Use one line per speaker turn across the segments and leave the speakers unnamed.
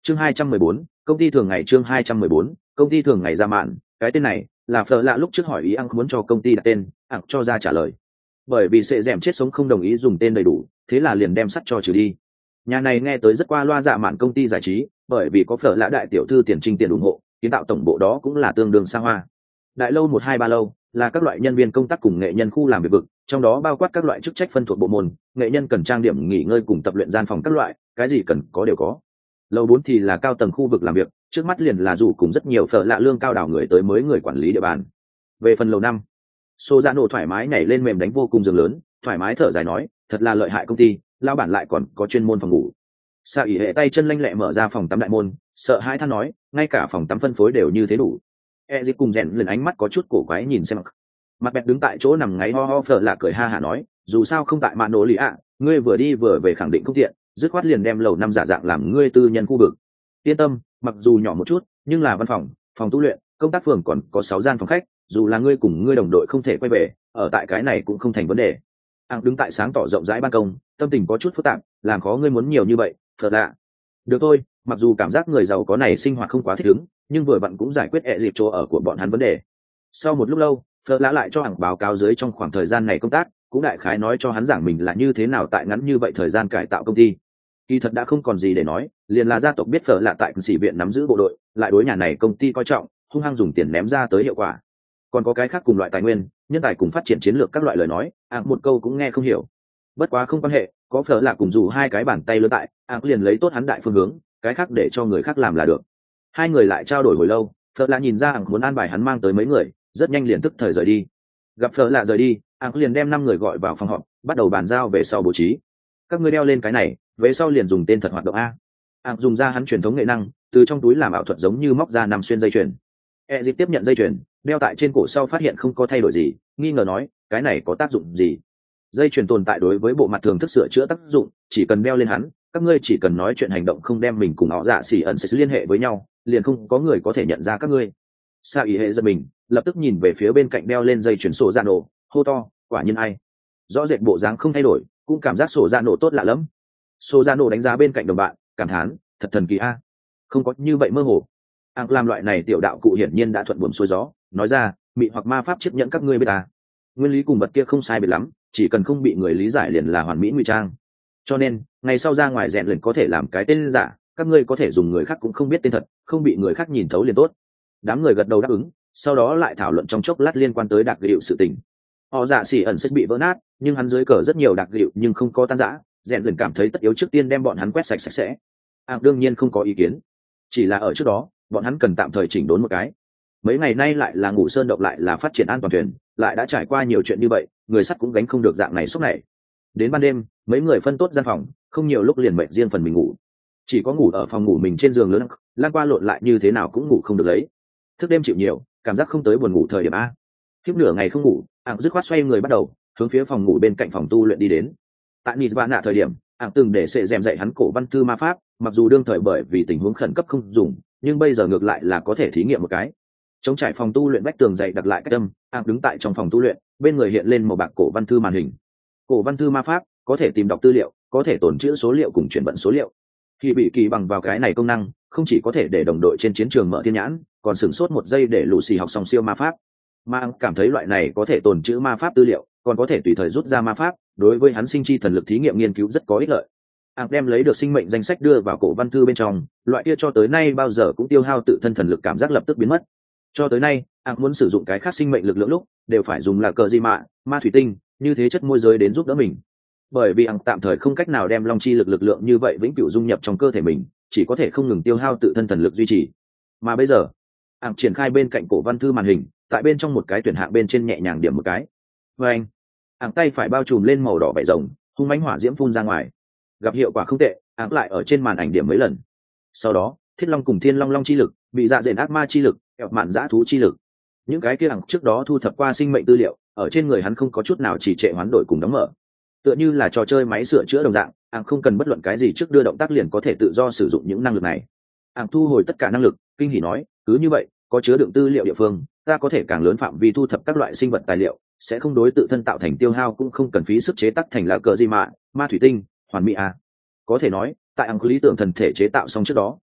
Chương 214, công ty thường ngày. Chương 214, công ty thường ngày ra mạn. Cái tên này là Phở Lạ lúc trước hỏi ý ăn muốn cho công ty đặt tên, ăn cho ra trả lời. Bởi vì sệ dẻm chết sống không đồng ý dùng tên đầy đủ, thế là liền đem sắt cho trừ đi. Nhà này nghe tới rất qua loa dạ mạn công ty giải trí, bởi vì có Phở Lạ đại tiểu thư tiền trinh tiền ủng hộ, kiến tạo tổng bộ đó cũng là tương đương xa hoa. Đại lâu 123 lâu là các loại nhân viên công tác cùng nghệ nhân khu làm việc vực, trong đó bao quát các loại chức trách phân thuộc bộ môn, nghệ nhân cần trang điểm nghỉ ngơi cùng tập luyện gian phòng các loại, cái gì cần có đều có. Lầu 4 thì là cao tầng khu vực làm việc, trước mắt liền là dù cùng rất nhiều Phở Lạ lương cao đảo người tới mới người quản lý địa bàn. Về phần lầu 5, Sô Dạ Nổ thoải mái nhảy lên mềm đánh vô cùng giường lớn, thoải mái thở dài nói, thật là lợi hại công ty, lao bản lại còn có chuyên môn phòng ngủ. Sa ỉ hệ tay chân lanh lẹ mở ra phòng tắm đại môn, sợ hãi than nói, ngay cả phòng tắm phân phối đều như thế đủ. E dịp cùng rèn lên ánh mắt có chút cổ quái nhìn xem. Mặt bẹt đứng tại chỗ nằm ngáy ho ho Phở Lạ cười ha hả nói, dù sao không tại mạn nổ lì ạ, ngươi vừa đi vừa về khẳng định không tiện, dứt khoát liền đem lầu 5 giả dạng làm ngươi tư nhân khu vực. Yên tâm, mặc dù nhỏ một chút, nhưng là văn phòng, phòng tu luyện, công tác phường còn có 6 gian phòng khách, dù là ngươi cùng ngươi đồng đội không thể quay về, ở tại cái này cũng không thành vấn đề. Đứng tại sáng tỏ rộng rãi ban công, tâm tình có chút phức tạp, làm khó ngươi muốn nhiều như vậy, Phở Lạ. Được thôi, mặc dù cảm giác người giàu có này sinh hoạt không quá thích ứng, nhưng vừa vặn cũng giải quyết dịp chỗ ở của bọn hắn vấn đề. Sau một lúc lâu, Phở Lạ lại cho hàng báo cáo dưới trong khoảng thời gian này công tác, cũng đại khái nói cho hắn giảng mình là như thế nào tại ngắn như vậy thời gian cải tạo công ty. Kỳ thật đã không còn gì để nói, liền là gia tộc biết Phở Lạ tại sĩ viện nắm giữ bộ đội, lại đối nhà này công ty coi trọng, hung hăng dùng tiền ném ra tới hiệu quả. Còn có cái khác cùng loại tài nguyên, nhân tài cùng phát triển chiến lược các loại lời nói, một câu cũng nghe không hiểu. Bất quá không quan hệ, có Phở Lạ cùng dù hai cái bàn tay lớn tại, liền lấy tốt hắn đại phương hướng, cái khác để cho người khác làm là được. Hai người lại trao đổi hồi lâu, Phở Lạ nhìn ra muốn an bài hắn mang tới mấy người, rất nhanh liền tức thời rời đi. Gặp Phở Lạ rời đi, liền đem 5 người gọi vào phòng họp, bắt đầu bàn giao về sau bố trí. Các ngươi đeo lên cái này, về sau liền dùng tên thật hoạt động a. Dùng ra hắn truyền thống nghệ năng, từ trong túi làm ảo thuật giống như móc ra 5 xuyên dây chuyền. Dịp tiếp nhận dây chuyền, đeo tại trên cổ sau phát hiện không có thay đổi gì, nghi ngờ nói, cái này có tác dụng gì? Dây chuyền tồn tại đối với bộ mặt thường thức sửa chữa tác dụng, chỉ cần đeo lên hắn, các ngươi chỉ cần nói chuyện hành động không đem mình cùng họ dạ xỉ ẩn sẽ liên hệ với nhau, liền không có người có thể nhận ra các ngươi. Sa ý hệ giật mình, lập tức nhìn về phía bên cạnh đeo lên dây chuyền sổ dạ nổ, hô to, quả nhiên ai? Rõ rệt bộ dáng không thay đổi, cũng cảm giác sổ dạ nổ tốt lạ lắm. Sổ dạ nổ đánh giá bên cạnh đồng bạn, cảm thán, thật thần kỳ a, không có như vậy mơ hồ. Làm loại này tiểu đạo cụ hiển nhiên đã thuận buồm xuôi gió, nói ra, mị hoặc ma pháp chiếc nhẫn các ngươi biết ta. Nguyên lý cùng vật kia không sai biệt lắm, chỉ cần không bị người lý giải liền là hoàn mỹ ngụy trang. Cho nên, ngày sau ra ngoài rèn liền có thể làm cái tên giả, các ngươi có thể dùng người khác cũng không biết tên thật, không bị người khác nhìn thấu liền tốt. Đám người gật đầu đáp ứng, sau đó lại thảo luận trong chốc lát liên quan tới đặc hiệu sự tình. Họ dạ xỉ ẩn sẽ bị vỡ nát, nhưng hắn dưới cờ rất nhiều đặc hiệu nhưng không có tan rã, rèn liền cảm thấy tất yếu trước tiên đem bọn hắn quét sạch sạch sẽ. Đương nhiên không có ý kiến, chỉ là ở trước đó bọn hắn cần tạm thời chỉnh đốn một cái. Mấy ngày nay lại là ngủ sơn động lại là phát triển an toàn thuyền, lại đã trải qua nhiều chuyện như vậy, người sắt cũng gánh không được dạng này sốc này. Đến ban đêm, mấy người phân tốt gian phòng, không nhiều lúc liền mệt riêng phần mình ngủ. Chỉ có ngủ ở phòng ngủ mình trên giường lớn, lan qua lộn lại như thế nào cũng ngủ không được lấy. Thức đêm chịu nhiều, cảm giác không tới buồn ngủ thời điểm a. Khiếp nửa ngày không ngủ, dứt khoát xoay người bắt đầu hướng phía phòng ngủ bên cạnh phòng tu luyện đi đến. Tại Nizvana thời điểm, từng để sệ dèm dạy hắn cổ văn thư ma pháp, mặc dù đương thời bởi vì tình huống khẩn cấp không dùng, nhưng bây giờ ngược lại là có thể thí nghiệm một cái. Chống trải phòng tu luyện vách tường dày đặt lại cách âm, đứng tại trong phòng tu luyện, bên người hiện lên màu bạc cổ văn thư màn hình. Cổ văn thư ma pháp có thể tìm đọc tư liệu, có thể tồn trữ số liệu cùng chuyển vận số liệu. Khi bị kỳ bằng vào cái này công năng, không chỉ có thể để đồng đội trên chiến trường mở thiên nhãn, còn sửng sốt một giây để Lucy học xong siêu ma pháp. Mà cảm thấy loại này có thể tồn trữ ma pháp tư liệu, còn có thể tùy thời rút ra ma pháp, đối với hắn sinh chi thần lực thí nghiệm nghiên cứu rất có ích lợi. Đem lấy được sinh mệnh danh sách đưa vào cổ văn thư bên trong, loại kia cho tới nay bao giờ cũng tiêu hao tự thân thần lực cảm giác lập tức biến mất. Cho tới nay, muốn sử dụng cái khác sinh mệnh lực lượng lúc, đều phải dùng là cờ di mạ, ma thủy tinh, như thế chất môi giới đến giúp đỡ mình. Bởi vì tạm thời không cách nào đem long chi lực lượng như vậy vĩnh cửu dung nhập trong cơ thể mình, chỉ có thể không ngừng tiêu hao tự thân thần lực duy trì. Mà bây giờ, triển khai bên cạnh cổ văn thư màn hình, tại bên trong một cái tuyển hạng bên trên nhẹ nhàng điểm một cái. Và tay phải bao trùm lên màu đỏ vảy rồng, hung mãnh hỏa diễm phun ra ngoài. Gặp hiệu quả không tệ, lại ở trên màn ảnh điểm mấy lần. Sau đó, thiết long cùng thiên long long chi lực, bị dạ dện ác ma chi lực, kẹo mạn dã thú chi lực, những cái kia trước đó thu thập qua sinh mệnh tư liệu, ở trên người hắn không có chút nào chỉ trệ hoán đổi cùng đóng mở. Tựa như là trò chơi máy sửa chữa đồng dạng, không cần bất luận cái gì trước đưa động tác liền có thể tự do sử dụng những năng lực này. Thu hồi tất cả năng lực, kinh hỉ nói, cứ như vậy, có chứa đựng tư liệu địa phương, ta có thể càng lớn phạm vi thu thập các loại sinh vật tài liệu, sẽ không đối tự thân tạo thành tiêu hao, cũng không cần phí sức chế tác thành là cờ di mạ, ma thủy tinh, hoàn mỹ a. Có thể nói, tại lý tưởng thần thể chế tạo xong trước đó,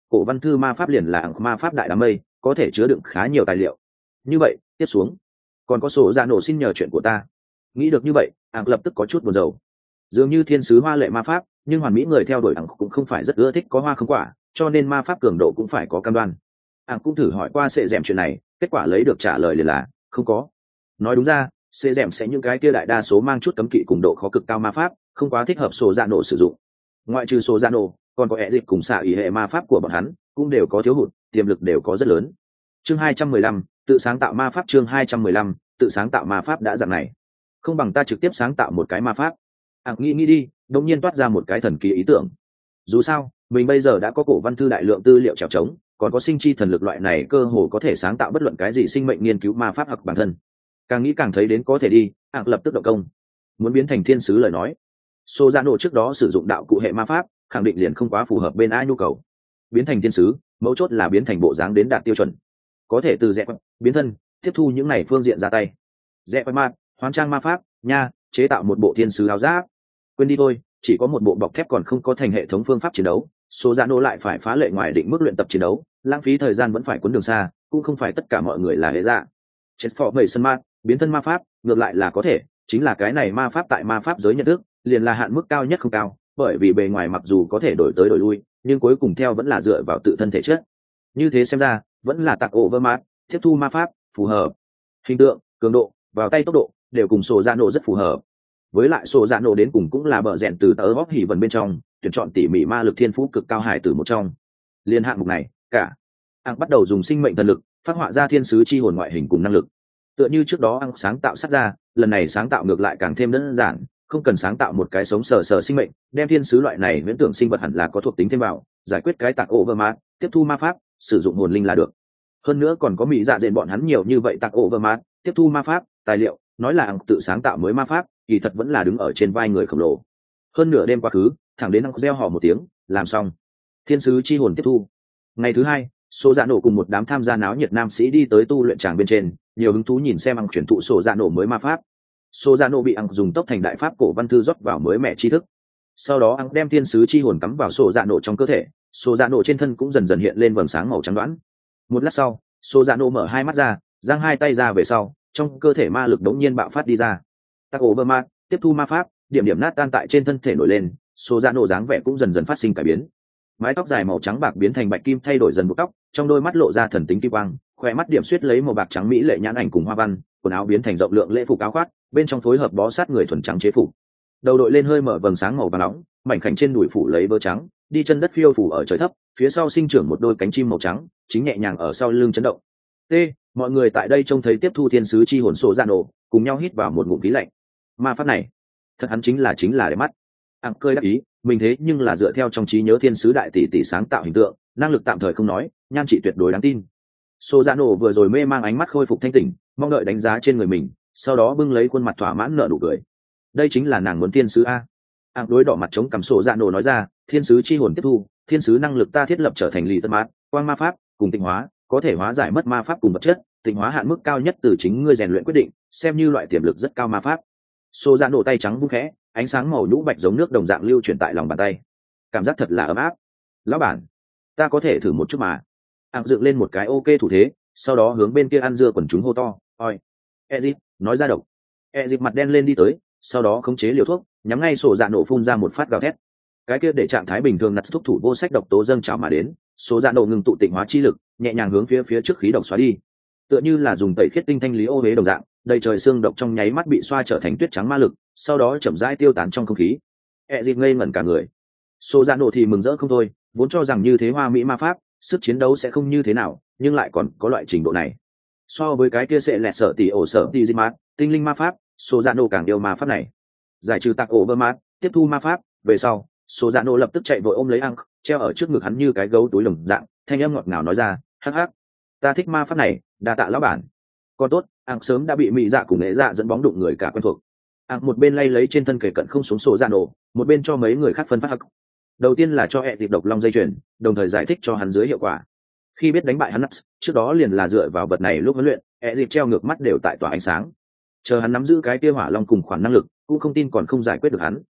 cổ văn thư ma pháp liền là ma pháp đại đám mây, có thể chứa đựng khá nhiều tài liệu. Như vậy tiếp xuống còn có sổ dạ nổ xin nhờ chuyện của ta. Nghĩ được như vậy, lập tức có chút buồn rầu. Dường như thiên sứ hoa lệ ma pháp, nhưng hoàn mỹ người theo đuổi cũng không phải rất ưa thích có hoa không quả, cho nên ma pháp cường độ cũng phải có cam đoan. Cũng thử hỏi qua sệ dẻm chuyện này, kết quả lấy được trả lời liền là không có. Nói đúng ra, sệ dẻm sẽ những cái kia đại đa số mang chút cấm kỵ cùng độ khó cực cao ma pháp, không quá thích hợp sổ dạ nổ sử dụng. Ngoại trừ sổ dạ nổ, còn có dịp cùng xạ ý hệ ma pháp của bọn hắn cũng đều có thiếu hụt, tiềm lực đều có rất lớn. Chương 215, tự sáng tạo ma pháp. Chương 215, tự sáng tạo ma pháp đã dạng này, không bằng ta trực tiếp sáng tạo một cái ma pháp. Nghĩ đi, đột nhiên toát ra một cái thần kỳ ý tưởng. Dù sao mình bây giờ đã có cổ văn thư đại lượng tư liệu trèo trống, còn có sinh chi thần lực loại này cơ hồ có thể sáng tạo bất luận cái gì sinh mệnh nghiên cứu ma pháp hoặc bản thân. Càng nghĩ càng thấy đến có thể đi, lập tức động công. Muốn biến thành thiên sứ lời nói, Sô Dạ Nổ trước đó sử dụng đạo cụ hệ ma pháp, khẳng định liền không quá phù hợp bên ai nhu cầu. Biến thành thiên sứ, mấu chốt là biến thành bộ dáng đến đạt tiêu chuẩn. Có thể từ dẹp biến thân, tiếp thu những này phương diện ra tay. Dẹp ma, hoán trang ma pháp, nha, chế tạo một bộ thiên sứ áo giáp. Quên đi thôi, chỉ có một bộ bọc thép còn không có thành hệ thống phương pháp chiến đấu, Sô Dạ Nổ lại phải phá lệ ngoài định mức luyện tập chiến đấu, lãng phí thời gian vẫn phải cuốn đường xa, cũng không phải tất cả mọi người là hệ dạ. Chết phò bảy sân ma, biến thân ma pháp, ngược lại là có thể, chính là cái này ma pháp tại ma pháp giới nhận thức, liền là hạn mức cao nhất không cao, bởi vì bề ngoài mặc dù có thể đổi tới đổi lui, nhưng cuối cùng theo vẫn là dựa vào tự thân thể chất. Như thế xem ra, vẫn là tạc overmat, tiếp thu ma pháp, phù hợp. Hình tượng, cường độ, vào tay tốc độ, đều cùng Sô Dạ Nổ rất phù hợp. Với lại Sô Dạ Nổ đến cùng cũng là bợ rèn từ tớ bóc hỉ vần bên trong, tuyển chọn tỉ mỉ ma lực thiên phú cực cao hải tử một trong. Liên hạng mục này, cả bắt đầu dùng sinh mệnh thần lực phát họa ra thiên sứ chi hồn ngoại hình cùng năng lực. Tựa như trước đó sáng tạo sát ra, lần này sáng tạo ngược lại càng thêm đơn giản, không cần sáng tạo một cái sống sờ sờ sinh mệnh, đem thiên sứ loại này viễn tưởng sinh vật hẳn là có thuộc tính thêm vào, giải quyết cái tạc overmat, tiếp thu ma pháp, sử dụng hồn linh là được. Hơn nữa còn có mỹ dạ dện bọn hắn nhiều như vậy tạc overmat, tiếp thu ma pháp, tài liệu, nói là tự sáng tạo mới ma pháp, kỳ thật vẫn là đứng ở trên vai người khổng lồ. Hơn nửa đêm quá khứ, thẳng đến reo hò một tiếng, làm xong. Thiên sứ chi hồn tiếp thu. Ngày thứ hai, Sô Dạ Nổ cùng một đám tham gia náo nhiệt nam sĩ đi tới tu luyện tràng bên trên, nhiều hứng thú nhìn xem chuyển thụ Sô Dạ Nổ mới ma pháp. Sô Dạ Nổ bị dùng tốc thành đại pháp cổ văn thư rót vào mới mẹ tri thức. Sau đó đem thiên sứ chi hồn cắm vào Sô Dạ Nổ trong cơ thể, Sô Dạ Nổ trên thân cũng dần dần hiện lên vầng sáng màu trắng đoán. Một lát sau, Sô Dạ Nổ mở hai mắt ra, giang hai tay ra về sau, trong cơ thể ma lực đống nhiên bạo phát đi ra. Tắc Overmat, tiếp thu ma pháp, điểm điểm nát tan tại trên thân thể nổi lên, Sô Dạ Nổ dáng vẻ cũng dần dần phát sinh cải biến. Mái tóc dài màu trắng bạc biến thành bạch kim, thay đổi dần buộc tóc, trong đôi mắt lộ ra thần tính kim quang, khỏe mắt điểm suýt lấy màu bạc trắng mỹ lệ nhãn ảnh cùng hoa văn, quần áo biến thành rộng lượng lễ phục áo khoác, bên trong phối hợp bó sát người thuần trắng chế phục. Đầu đội lên hơi mở vầng sáng màu vàng nóng, mảnh khảnh trên đùi phủ lấy vớ trắng, đi chân đất phiêu phủ ở trời thấp, phía sau sinh trưởng một đôi cánh chim màu trắng, chính nhẹ nhàng ở sau lưng chấn động. Mọi người tại đây trông thấy tiếp thu thiên sứ chi hồn Sô Dạ Nổ, cùng nhau hít vào một ngụm khí lạnh. Ma pháp này, thật hắn chính là đẹp mắt. Cười đáp ý, mình thế nhưng là dựa theo trong trí nhớ thiên sứ đại tỷ tỷ sáng tạo hình tượng, năng lực tạm thời không nói, nhan trị tuyệt đối đáng tin. Sô Dạ Nổ vừa rồi mê mang ánh mắt khôi phục thanh tỉnh, mong đợi đánh giá trên người mình, sau đó bưng lấy khuôn mặt thỏa mãn nở nụ cười. Đây chính là nàng muốn thiên sứ a. Đối đỏ mặt chống cằm Sô Dạ Nổ nói ra, thiên sứ chi hồn tiếp thu, thiên sứ năng lực ta thiết lập trở thành lì tân mát, quang ma pháp cùng tịnh hóa, có thể hóa giải mất ma pháp cùng vật chất, tịnh hóa hạn mức cao nhất từ chính ngươi rèn luyện quyết định, xem như loại tiềm lực rất cao ma pháp. Sô Dạ Nổ tay trắng vung khẽ, ánh sáng màu nhũ bạch giống nước đồng dạng lưu chuyển tại lòng bàn tay, cảm giác thật là ấm áp. Lão bản, ta có thể thử một chút mà. Dựng lên một cái ok thủ thế, sau đó hướng bên kia ăn dưa quần chúng hô to, oi Ezip, nói ra độc. Ezip mặt đen lên đi tới, sau đó khống chế liều thuốc, nhắm ngay Sô Dạ Nổ phun ra một phát gào thét. Cái kia để trạng thái bình thường nặt thúc thủ vô sách độc tố dâng trào mà đến, Sô Dạ Nổ ngừng tụ tịnh hóa chi lực, nhẹ nhàng hướng phía trước khí độc xóa đi, tựa như là dùng tẩy khiết tinh thanh lý ô huế đồng dạng, đầy trời xương độc trong nháy mắt bị xoa trở thành tuyết trắng ma lực, sau đó chậm rãi tiêu tán trong không khí. Ezip ngây ngẩn cả người. Sô Dạ Nổ thì mừng rỡ không thôi, vốn cho rằng như thế hoa mỹ ma pháp, sức chiến đấu sẽ không như thế nào, nhưng lại còn có loại trình độ này. So với cái kia sẽ lẹt sở tỷ ổ sở tỷ Dimat, tinh linh ma pháp, Sô Dạ Nổ càng yêu ma pháp này. Giải trừ tạc ổ Vermat, tiếp thu ma pháp, về sau, Sô Dạ Nổ lập tức chạy vội ôm lấy Ang, treo ở trước ngực hắn như cái gấu túi lồng dạng, thanh âm ngọt ngào nói ra, hắc hắc, ta thích ma pháp này, đa tạ lão bản. Còn tốt, Ang sớm đã bị mỹ dạ cùng nghệ dạ dẫn bóng đụng người cả quen thuộc. Ang một bên lay lấy trên thân kề cận không xuống Sô Dạ Nổ, một bên cho mấy người khác phân phát hắc. Đầu tiên là cho hệ dịp độc long dây chuyền, đồng thời giải thích cho hắn dưới hiệu quả. Khi biết đánh bại hắn trước đó liền là dựa vào vật này lúc huấn luyện, hệ dịp treo ngược mắt đều tại tỏa ánh sáng. Chờ hắn nắm giữ cái kia hỏa long cùng khoản năng lực, cũng không tin còn không giải quyết được hắn.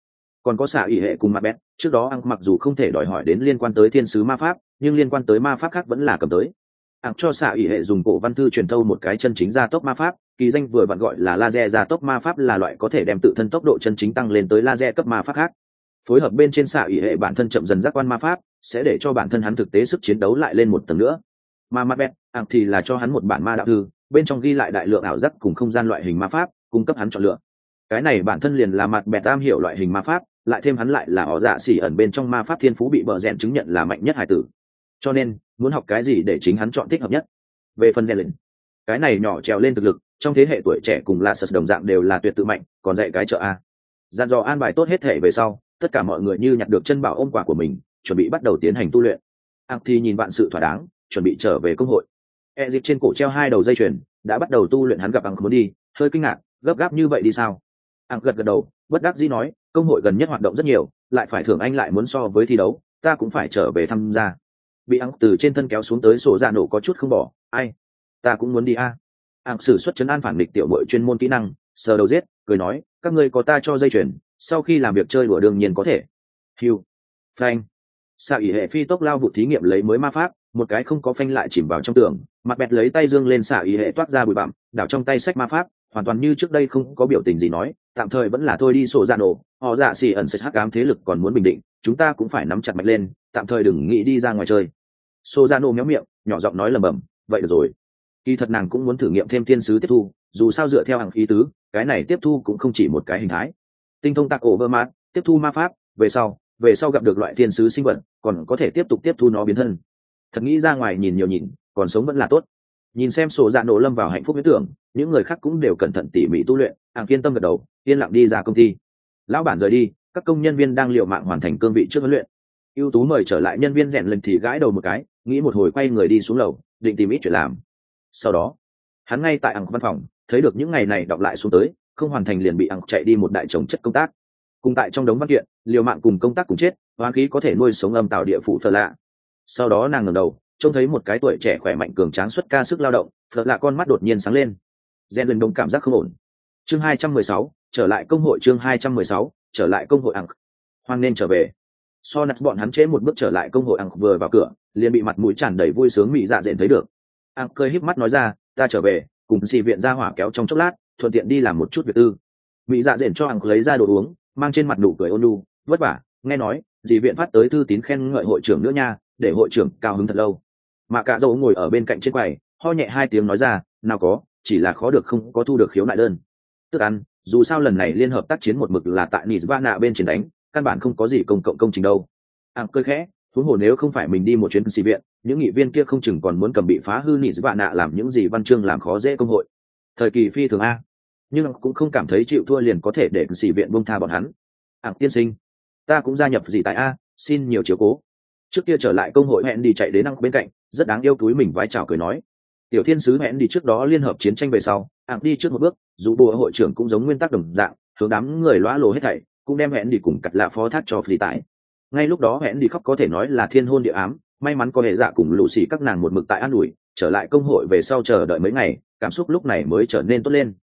còn có xạ ỉ hệ cùng Macbeth. Trước đó ăn mặc dù không thể đòi hỏi đến liên quan tới thiên sứ ma pháp, nhưng liên quan tới ma pháp khác vẫn là cầm tới. Ăn cho xạ ỉ hệ dùng cổ văn thư truyền thâu một cái chân chính gia tốc ma pháp, kỳ danh vừa vặn gọi là laser gia tốc ma pháp, là loại có thể đem tự thân tốc độ chân chính tăng lên tới laser cấp ma pháp khác. Phối hợp bên trên xạ ỉ hệ bản thân chậm dần giác quan ma pháp, sẽ để cho bản thân hắn thực tế sức chiến đấu lại lên một tầng nữa. Mà Macbeth ăn thì là cho hắn một bản ma đạo thư, bên trong ghi lại đại lượng ảo giác cùng không gian loại hình ma pháp, cung cấp hắn chọn lựa. Cái này bản thân liền là Macbeth am hiểu loại hình ma pháp, lại thêm hắn lại là họ dạ xỉ ẩn bên trong ma pháp thiên phú bị bờ rèn chứng nhận là mạnh nhất hải tử, cho nên muốn học cái gì để chính hắn chọn thích hợp nhất. Về phần rèn luyện, cái này nhỏ trèo lên thực lực trong thế hệ tuổi trẻ cùng La Sật đồng dạng đều là tuyệt tự mạnh, còn dạy cái trợ a. Dặn dò an bài tốt hết thể về sau, tất cả mọi người như nhặt được chân bảo ôm quả của mình, chuẩn bị bắt đầu tiến hành tu luyện. Ác thì nhìn vạn sự thỏa đáng, chuẩn bị trở về công hội. Ezip trên cổ treo 2 đầu dây chuyền, đã bắt đầu tu luyện. Hắn gặp Ác muốn đi, hơi kinh ngạc, gấp gáp như vậy đi sao? Ác gật gật đầu, bất đắc dĩ nói, công hội gần nhất hoạt động rất nhiều, lại phải thưởng anh lại muốn so với thi đấu, ta cũng phải trở về tham gia. Bị Ác từ trên thân kéo xuống tới sổ dạ nổ có chút không bỏ, ai? Ta cũng muốn đi a. Ác sử xuất trấn an phản địch tiểu muội chuyên môn kỹ năng, sờ đầu giết, cười nói, các ngươi có ta cho dây chuyền, sau khi làm việc chơi đùa đương nhiên có thể. Hưu, phanh. Xạ ỉ hệ phi tốc lao vụ thí nghiệm lấy mới ma pháp, một cái không có phanh lại chìm vào trong tường. Mặt bẹt lấy tay dương lên xạ ỉ hệ toát ra bụi bặm, đảo trong tay sách ma pháp, hoàn toàn như trước đây không có biểu tình gì nói, tạm thời vẫn là thôi đi sổ dạ nổ, họ dạ xì ẩn sẽ hắc ám thế lực còn muốn bình định, chúng ta cũng phải nắm chặt mạnh lên, tạm thời đừng nghĩ đi ra ngoài chơi. Sổ dạ nổ méo miệng, nhỏ giọng nói lầm bầm, vậy được rồi. Kỳ thật nàng cũng muốn thử nghiệm thêm thiên sứ tiếp thu, dù sao dựa theo hàng ý tứ, cái này tiếp thu cũng không chỉ một cái hình thái. Tinh thông tạc ổ vơ mát, tiếp thu ma pháp, về sau gặp được loại thiên sứ sinh vật, còn có thể tiếp tục tiếp thu nó biến thân. Thật nghĩ ra ngoài nhìn nhiều nhìn, còn sống vẫn là tốt. Nhìn xem sổ dạ nổ lâm vào hạnh phúc huyết tưởng, những người khác cũng đều cẩn thận tỉ mỉ tu luyện. Hàng yên tâm gật đầu, yên lặng đi ra công ty. Lão bản rời đi, các công nhân viên đang liều mạng hoàn thành cương vị trước huấn luyện. ưu tú mời trở lại nhân viên rèn lần thì gãi đầu một cái, nghĩ một hồi quay người đi xuống lầu, định tìm ít chuyện làm. Sau đó hắn ngay tại văn phòng thấy được những ngày này đọc lại xuống tới, không hoàn thành liền bị chạy đi một đại chồng chất công tác. Cùng tại trong đống văn kiện, liều mạng cùng công tác cùng chết, hoán khí có thể nuôi sống âm tạo địa phủ Phở Lạ. Sau đó nàng ngẩng đầu, trông thấy một cái tuổi trẻ khỏe mạnh cường tráng xuất ca sức lao động, Phở Lạ con mắt đột nhiên sáng lên. Gen lần đông cảm giác không ổn. Chương 216, trở lại công hội. Chương 216, trở lại công hội. Hoan nên trở về. So nặt bọn hắn chế một bước trở lại công hội. Vừa vào cửa liền bị mặt mũi tràn đầy vui sướng mỹ dạ dện thấy được. Cười híp mắt nói ra, ta trở về, cùng xì viện ra hỏa kéo trong chốc lát, thuận tiện đi làm một chút việc tư. Mỹ dạ dện cho lấy ra đồ uống, mang trên mặt nụ cười ôn nhu, vất vả, nghe nói dì viện phát tới thư tín khen ngợi hội trưởng nữa nha, để hội trưởng cao hứng thật lâu. Mà cả dâu ngồi ở bên cạnh trên quầy, ho nhẹ 2 tiếng nói ra, nào có, chỉ là khó được không có thu được khiếu nại đơn. Tức ăn, dù sao lần này liên hợp tác chiến một mực là tại Nizvana bên trên đánh, căn bản không có gì công cộng công trình đâu. Cười khẽ, huống hồ nếu không phải mình đi một chuyến xì viện, những nghị viên kia không chừng còn muốn cầm bị phá hư Nizvana làm những gì văn chương làm khó dễ công hội. Thời kỳ phi thường a, nhưng cũng không cảm thấy chịu thua liền có thể để xì viện buông tha bọn hắn. Tiên sinh, ta cũng gia nhập gì tại a, xin nhiều chiếu cố. Trước kia trở lại công hội hẹn đi chạy đến bên cạnh, rất đáng yêu, túi mình vái chào cười nói, tiểu thiên sứ hẹn đi trước đó liên hợp chiến tranh về sau, đi trước một bước, dù bộ hội trưởng cũng giống nguyên tắc đồng dạng, hướng đám người lõa lồ hết thảy, cũng đem hẹn đi cùng cặt lạ phó thác cho phi tại. Ngay lúc đó hẹn đi khóc có thể nói là thiên hôn địa ám, may mắn có hệ dạ cùng lũ xì các nàng một mực tại an ủi, trở lại công hội về sau chờ đợi mấy ngày, cảm xúc lúc này mới trở nên tốt lên.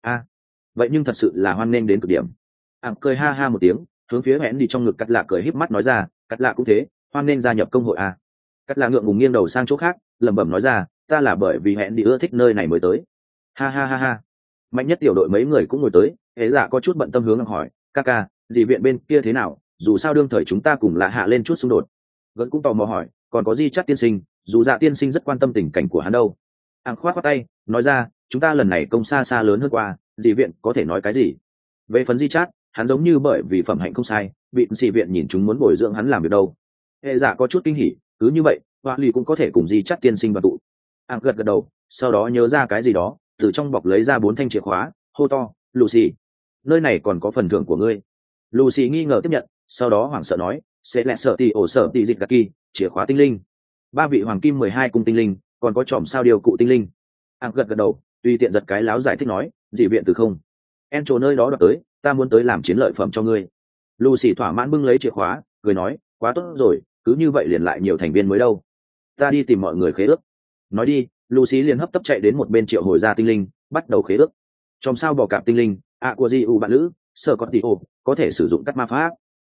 Vậy nhưng thật sự là hoan nghênh đến cực điểm. Cười ha ha một tiếng, hướng phía hẹn đi trong ngực cắt lạ cười híp mắt nói ra, cắt lạ cũng thế, hoan nghênh gia nhập công hội a. Cắt lạ ngượng ngùng nghiêng đầu sang chỗ khác, lẩm bẩm nói ra, ta là bởi vì hẹn đi ưa thích nơi này mới tới. Ha ha ha ha. Mạnh nhất tiểu đội mấy người cũng ngồi tới, hệ dạ có chút bận tâm hướng hỏi, ca dì viện bên kia thế nào, dù sao đương thời chúng ta cùng lạ hạ lên chút xung đột. Vẫn cũng tò mò hỏi, còn có gì chắc tiên sinh, dù dạ tiên sinh rất quan tâm tình cảnh của hắn đâu. Khoát khoát tay nói ra, chúng ta lần này công xa xa lớn hơn qua, dì viện có thể nói cái gì. Về phần di chát, hắn giống như bởi vì phẩm hạnh không sai, bị dì viện nhìn chúng muốn bồi dưỡng hắn làm việc đâu. Hệ dạ có chút kinh hỉ, cứ như vậy hoa lì cũng có thể cùng di chát tiên sinh vào tụ. Gật gật đầu, sau đó nhớ ra cái gì đó, từ trong bọc lấy ra 4 thanh chìa khóa, hô to, Lucy, nơi này còn có phần thưởng của ngươi. Lucy nghi ngờ tiếp nhận, sau đó hoảng sợ nói, sẽ lẹ sợ tỷ ổ sở tỷ dịch gaki, chìa khóa tinh linh, 3 vị hoàng kim 12 cung tinh linh, còn có chòm sao điều cụ tinh linh. Gật gật đầu, tùy tiện giật cái láo giải thích nói, dị viện từ không en chỗ nơi đó đoạt tới, ta muốn tới làm chiến lợi phẩm cho ngươi. Lucy thỏa mãn bưng lấy chìa khóa, cười nói, quá tốt rồi, cứ như vậy liền lại nhiều thành viên mới đâu. Ta đi tìm mọi người khế ước. Nói đi, Lucy liền hấp tấp chạy đến một bên triệu hồi ra tinh linh, bắt đầu khế ước. Chòm sao bò cạp tinh linh, của di bạn lữ, sở có tỷ ổ, có thể sử dụng cắt ma pháp.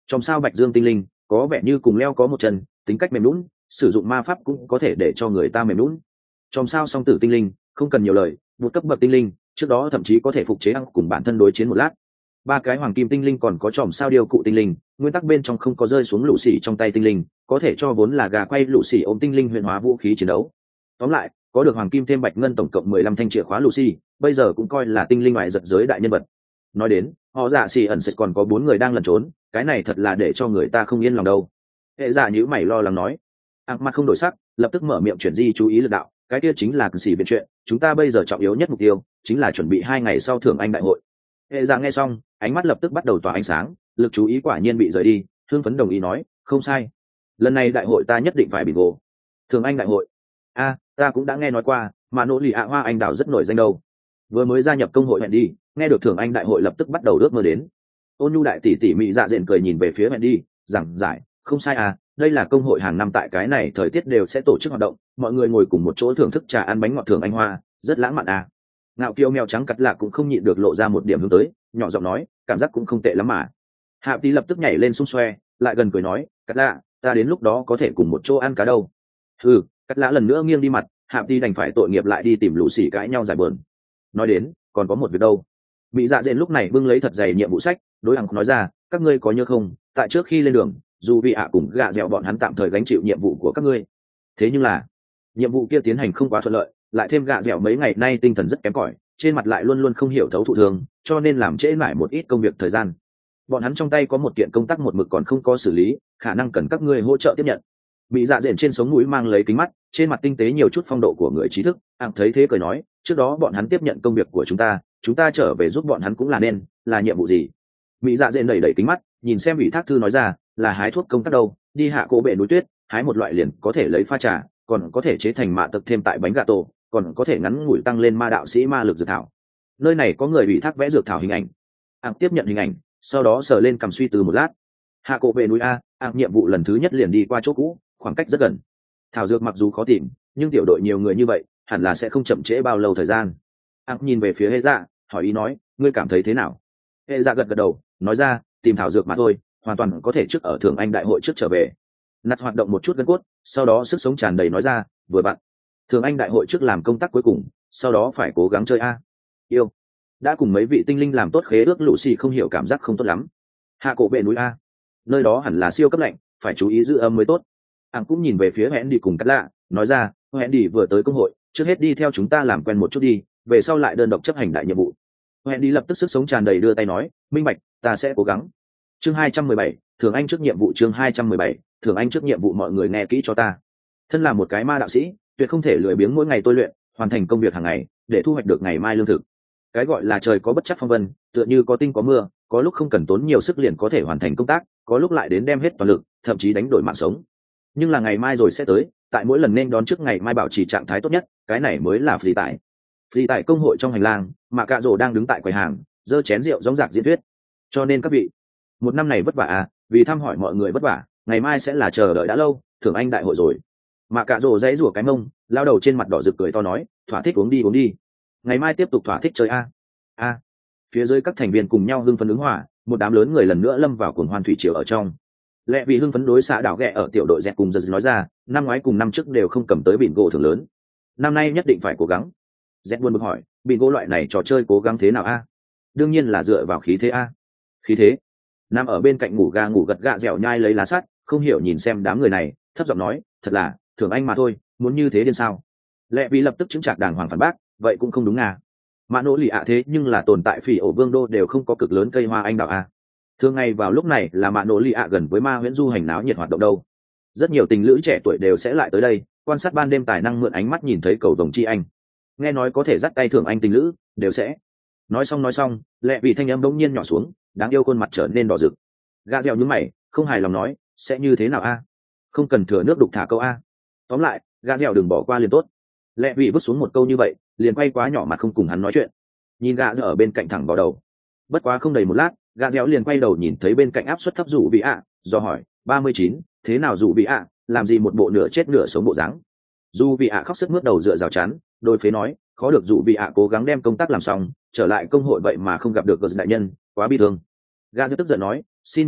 Trong sao Bạch Dương tinh linh có vẻ như cùng leo có một chân, tính cách mềm nhũn, sử dụng ma pháp cũng có thể để cho người ta mềm nhũn. Trong sao Song Tử tinh linh không cần nhiều lời, một cấp bậc tinh linh, trước đó thậm chí có thể phục chế ăn cùng bản thân đối chiến một lát. Ba cái hoàng kim tinh linh còn có chòm sao điêu cụ tinh linh, nguyên tắc bên trong không có rơi xuống lũ xỉ trong tay tinh linh, có thể cho vốn là gà quay lũ xỉ ôm tinh linh huyền hóa vũ khí chiến đấu. Tóm lại, có được hoàng kim thêm bạch ngân tổng cộng 15 thanh chìa khóa lũ xỉ, bây giờ cũng coi là tinh linh ngoại giật giới đại nhân vật. Nói đến, họ dạ xỉ ẩn sẽ còn có 4 người đang lẩn trốn, cái này thật là để cho người ta không yên lòng đâu. Hệ giả nhíu mày lo lắng nói. Mặt không đổi sắc, lập tức mở miệng chuyển di chú ý lực đạo, cái kia chính là xỉ viện chuyện, chúng ta bây giờ trọng yếu nhất mục tiêu chính là chuẩn bị 2 ngày sau thưởng anh đại hội. Hệ giả nghe xong, ánh mắt lập tức bắt đầu tỏa ánh sáng, lực chú ý quả nhiên bị rời đi, hưng phấn đồng ý nói, không sai, lần này đại hội ta nhất định phải bingo. Thưởng anh đại hội? Ta cũng đã nghe nói qua, mà nỗ lì ạ hoa anh đào rất nổi danh đâu. Vừa mới gia nhập công hội hẹn đi, nghe được thưởng anh đại hội lập tức bắt đầu ước mơ đến. Ôn nhu đại tỷ tỷ mị dạ dện cười nhìn về phía hẹn đi, giảng giải, không sai đây là công hội hàng năm tại cái này thời tiết đều sẽ tổ chức hoạt động, mọi người ngồi cùng một chỗ thưởng thức trà ăn bánh ngọt thưởng anh hoa, rất lãng mạn Ngạo kiêu mèo trắng cắt lạ cũng không nhịn được lộ ra một điểm hướng tới, nhỏ giọng nói, cảm giác cũng không tệ lắm mà. Hạ tí lập tức nhảy lên xung xoe, lại gần cười nói, cắt lạ, ta đến lúc đó có thể cùng một chỗ ăn cá đâu. Cắt lạ lần nữa nghiêng đi mặt, Hạ tí đành phải tội nghiệp lại đi tìm lũ xỉ cãi nhau giải bờn. Nói đến, còn có một việc đâu. Mỹ dạ dện lúc này bưng lấy thật dày nhiệm vụ sách, đối hàng nói ra, các ngươi có nhớ không, tại trước khi lên đường, dù vị ạ cùng gạ dẻo bọn hắn tạm thời gánh chịu nhiệm vụ của các ngươi. Thế nhưng là, nhiệm vụ kia tiến hành không quá thuận lợi, lại thêm gạ dẻo mấy ngày nay tinh thần rất kém cỏi, trên mặt lại luôn luôn không hiểu thấu thụ thường, cho nên làm trễ lại một ít công việc thời gian. Bọn hắn trong tay có một kiện công tác một mực còn không có xử lý, khả năng cần các ngươi hỗ trợ tiếp nhận. Bị dạ dện trên sống mũi mang lấy kính mắt, trên mặt tinh tế nhiều chút phong độ của người trí thức, thấy thế cười nói, trước đó bọn hắn tiếp nhận công việc của chúng ta trở về giúp bọn hắn cũng là nên, là nhiệm vụ gì? Bị dạ dện đẩy đẩy kính mắt, nhìn xem ủy thác thư nói ra, là hái thuốc công tác đâu, đi hạ cổ bệ núi tuyết, hái một loại liền có thể lấy pha trà, còn có thể chế thành mạ tật thêm tại bánh gà tổ, còn có thể ngắn ngủi tăng lên ma đạo sĩ ma lực dược thảo. Nơi này có người ủy thác vẽ dược thảo hình ảnh. Tiếp nhận hình ảnh, sau đó sờ lên cầm suy tư một lát. Hạ cổ bệ núi nhiệm vụ lần thứ nhất liền đi qua chỗ cũ, khoảng cách rất gần. Thảo dược mặc dù khó tìm, nhưng tiểu đội nhiều người như vậy, hẳn là sẽ không chậm trễ bao lâu thời gian. Nhìn về phía hệ dạ, hỏi ý nói, ngươi cảm thấy thế nào? Hệ dạ gật gật đầu, nói ra, tìm thảo dược mà thôi, hoàn toàn có thể trước ở thưởng anh đại hội trước trở về. Nặt hoạt động một chút gân cốt, sau đó sức sống tràn đầy nói ra, vừa bạn, thưởng anh đại hội trước làm công tác cuối cùng, sau đó phải cố gắng chơi yêu. Đã cùng mấy vị tinh linh làm tốt khế ước, lũ xì không hiểu cảm giác không tốt lắm. Hạ cổ bệ núi nơi đó hẳn là siêu cấp lạnh, phải chú ý giữ ấm mới tốt. Cũng nhìn về phía hẹn đi cùng cắt lạ, nói ra, hẹn đi vừa tới công hội, trước hết đi theo chúng ta làm quen một chút đi, về sau lại đơn độc chấp hành đại nhiệm vụ. Hẹn đi lập tức sức sống tràn đầy đưa tay nói, minh bạch, ta sẽ cố gắng. Chương 217, thường anh trước nhiệm vụ. Chương 217, thường anh trước nhiệm vụ. Mọi người nghe kỹ cho ta. Thân là một cái ma đạo sĩ, tuyệt không thể lười biếng mỗi ngày tôi luyện, hoàn thành công việc hàng ngày để thu hoạch được ngày mai lương thực. Cái gọi là trời có bất trắc phong vân, tựa như có tinh có mưa, có lúc không cần tốn nhiều sức liền có thể hoàn thành công tác, có lúc lại đến đem hết toàn lực, thậm chí đánh đổi mạng sống. Nhưng là ngày mai rồi sẽ tới, tại mỗi lần nên đón trước ngày mai bảo trì trạng thái tốt nhất, cái này mới là phi tại. Phi tại công hội trong hành lang, mà cạ rồ đang đứng tại quầy hàng, giơ chén rượu rõng rạc diễn thuyết. Cho nên các vị, một năm này vất vả vì thăm hỏi mọi người vất vả, ngày mai sẽ là chờ đợi đã lâu thưởng anh đại hội rồi. Mà cạ rồ dãy rủa cái mông, lao đầu trên mặt đỏ rực cười to nói, thỏa thích uống đi, ngày mai tiếp tục thỏa thích chơi phía dưới các thành viên cùng nhau hưng phấn ứng hòa, một đám lớn người lần nữa lâm vào cuồng hoan thủy triều ở trong. Lẽ vì hưng phấn đối xã đảo ghẹ ở tiểu đội dẹt cùng giật nói ra, năm ngoái cùng năm trước đều không cầm tới bỉn gỗ thưởng lớn, năm nay nhất định phải cố gắng. Dẹt buồn bực hỏi, bỉn gỗ loại này trò chơi cố gắng thế nào đương nhiên là dựa vào khí thế khí thế. Nằm ở bên cạnh ngủ gật gạ dẻo nhai lấy lá sắt, không hiểu nhìn xem đám người này, thấp giọng nói, thật là thưởng anh mà thôi, muốn như thế điên sao? Lẽ vì lập tức chứng trạc đàng hoàng phản bác, vậy cũng không đúng mà nỗ lì thế nhưng là tồn tại phỉ ổ vương đô đều không có cực lớn cây hoa anh đào thường ngày vào lúc này là mạ nỗ lì gần với ma huyễn du hành náo nhiệt hoạt động đâu, rất nhiều tình lữ trẻ tuổi đều sẽ lại tới đây quan sát ban đêm, tài năng mượn ánh mắt nhìn thấy cầu vồng chi anh, nghe nói có thể dắt tay thưởng anh tình lữ đều sẽ. Nói xong lẹ vì thanh âm bỗng nhiên nhỏ xuống, đáng yêu khuôn mặt trở nên đỏ rực. Gà dẻo nhướng mày, không hài lòng nói, sẽ như thế nào không cần thừa nước đục thả câu tóm lại gà dẻo đừng bỏ qua liền tốt. Lẹ vì vứt xuống một câu như vậy, liền quay quá nhỏ mặt không cùng hắn nói chuyện, nhìn gà dẻo ở bên cạnh thẳng vào đầu. Bất quá không đầy một lát, gà dẻo liền quay đầu nhìn thấy bên cạnh áp suất thấp rủ vị do hỏi, 39, thế nào rủ vị làm gì một bộ nửa chết nửa sống bộ dáng? Dù vị khóc sức mướt đầu dựa rào chắn, đôi phế nói, khó được dụ vị cố gắng đem công tác làm xong, trở lại công hội vậy mà không gặp được gờ đại nhân, quá bi thương. Gà dẻo tức giận nói, xin nhờ,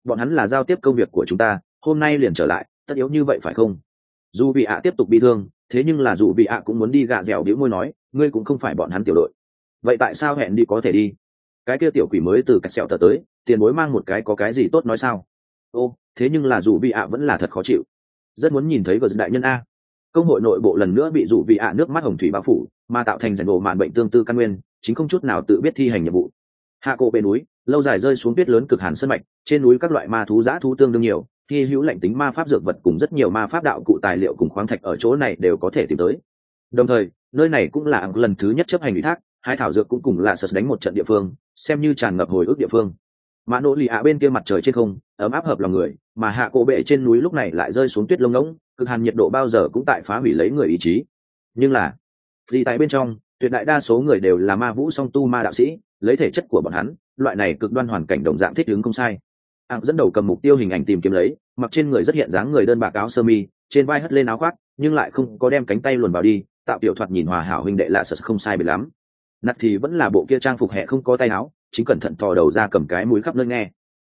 bọn hắn là giao tiếp công việc của chúng ta, hôm nay liền trở lại, tất yếu như vậy phải không? Dù vị ạ tiếp tục bị thương, thế nhưng là dù vị ạ cũng muốn đi gạ dẻo bĩu môi nói, ngươi cũng không phải bọn hắn tiểu đội, vậy tại sao hẹn đi có thể đi? Cái kia tiểu quỷ mới từ cắt sẹo tờ tới, tiền bối mang một cái có cái gì tốt nói sao? Ô, thế nhưng là dù vị ạ vẫn là thật khó chịu, rất muốn nhìn thấy gờ đại nhân a. Công hội nội bộ lần nữa bị dù vị ạ nước mắt hồng thủy bao phủ, mà tạo thành rèn bộ màn bệnh tương tư căn nguyên, chính không chút nào tự biết thi hành nhiệm vụ. Hạ cổ bên núi, lâu dài rơi xuống tuyết lớn cực hàn sơn mạch, trên núi các loại ma thú dã thú tương đương nhiều, khi hữu lạnh tính ma pháp dược vật cùng rất nhiều ma pháp đạo cụ tài liệu cùng khoáng thạch ở chỗ này đều có thể tìm tới. Đồng thời, nơi này cũng là lần thứ nhất chấp hành ủy thác, hai thảo dược cũng cùng là sật đánh một trận địa phương, xem như tràn ngập hồi ức địa phương. Mã nỗ lì ạ bên kia mặt trời trên không, ấm áp hợp lòng người, mà hạ cổ bệ trên núi lúc này lại rơi xuống tuyết lông ngỗng, cực hàn nhiệt độ bao giờ cũng tại phá hủy lấy người ý chí. Nhưng là, vì tại bên trong, tuyệt đại đa số người đều là ma vũ song tu ma đạo sĩ, lấy thể chất của bọn hắn, loại này cực đoan hoàn cảnh đồng dạng thích ứng không sai. Dẫn đầu cầm mục tiêu hình ảnh tìm kiếm lấy, mặc trên người rất hiện dáng người đơn bạc áo sơ mi, trên vai hất lên áo khoác, nhưng lại không có đem cánh tay luồn vào đi, tạo tiểu thoạt nhìn hòa hảo huynh đệ lạ sật không sai biệt lắm. Nặt thì vẫn là bộ kia trang phục hẹ không có tay áo, chính cẩn thận thò đầu ra cầm cái mũi khắp nơi nghe.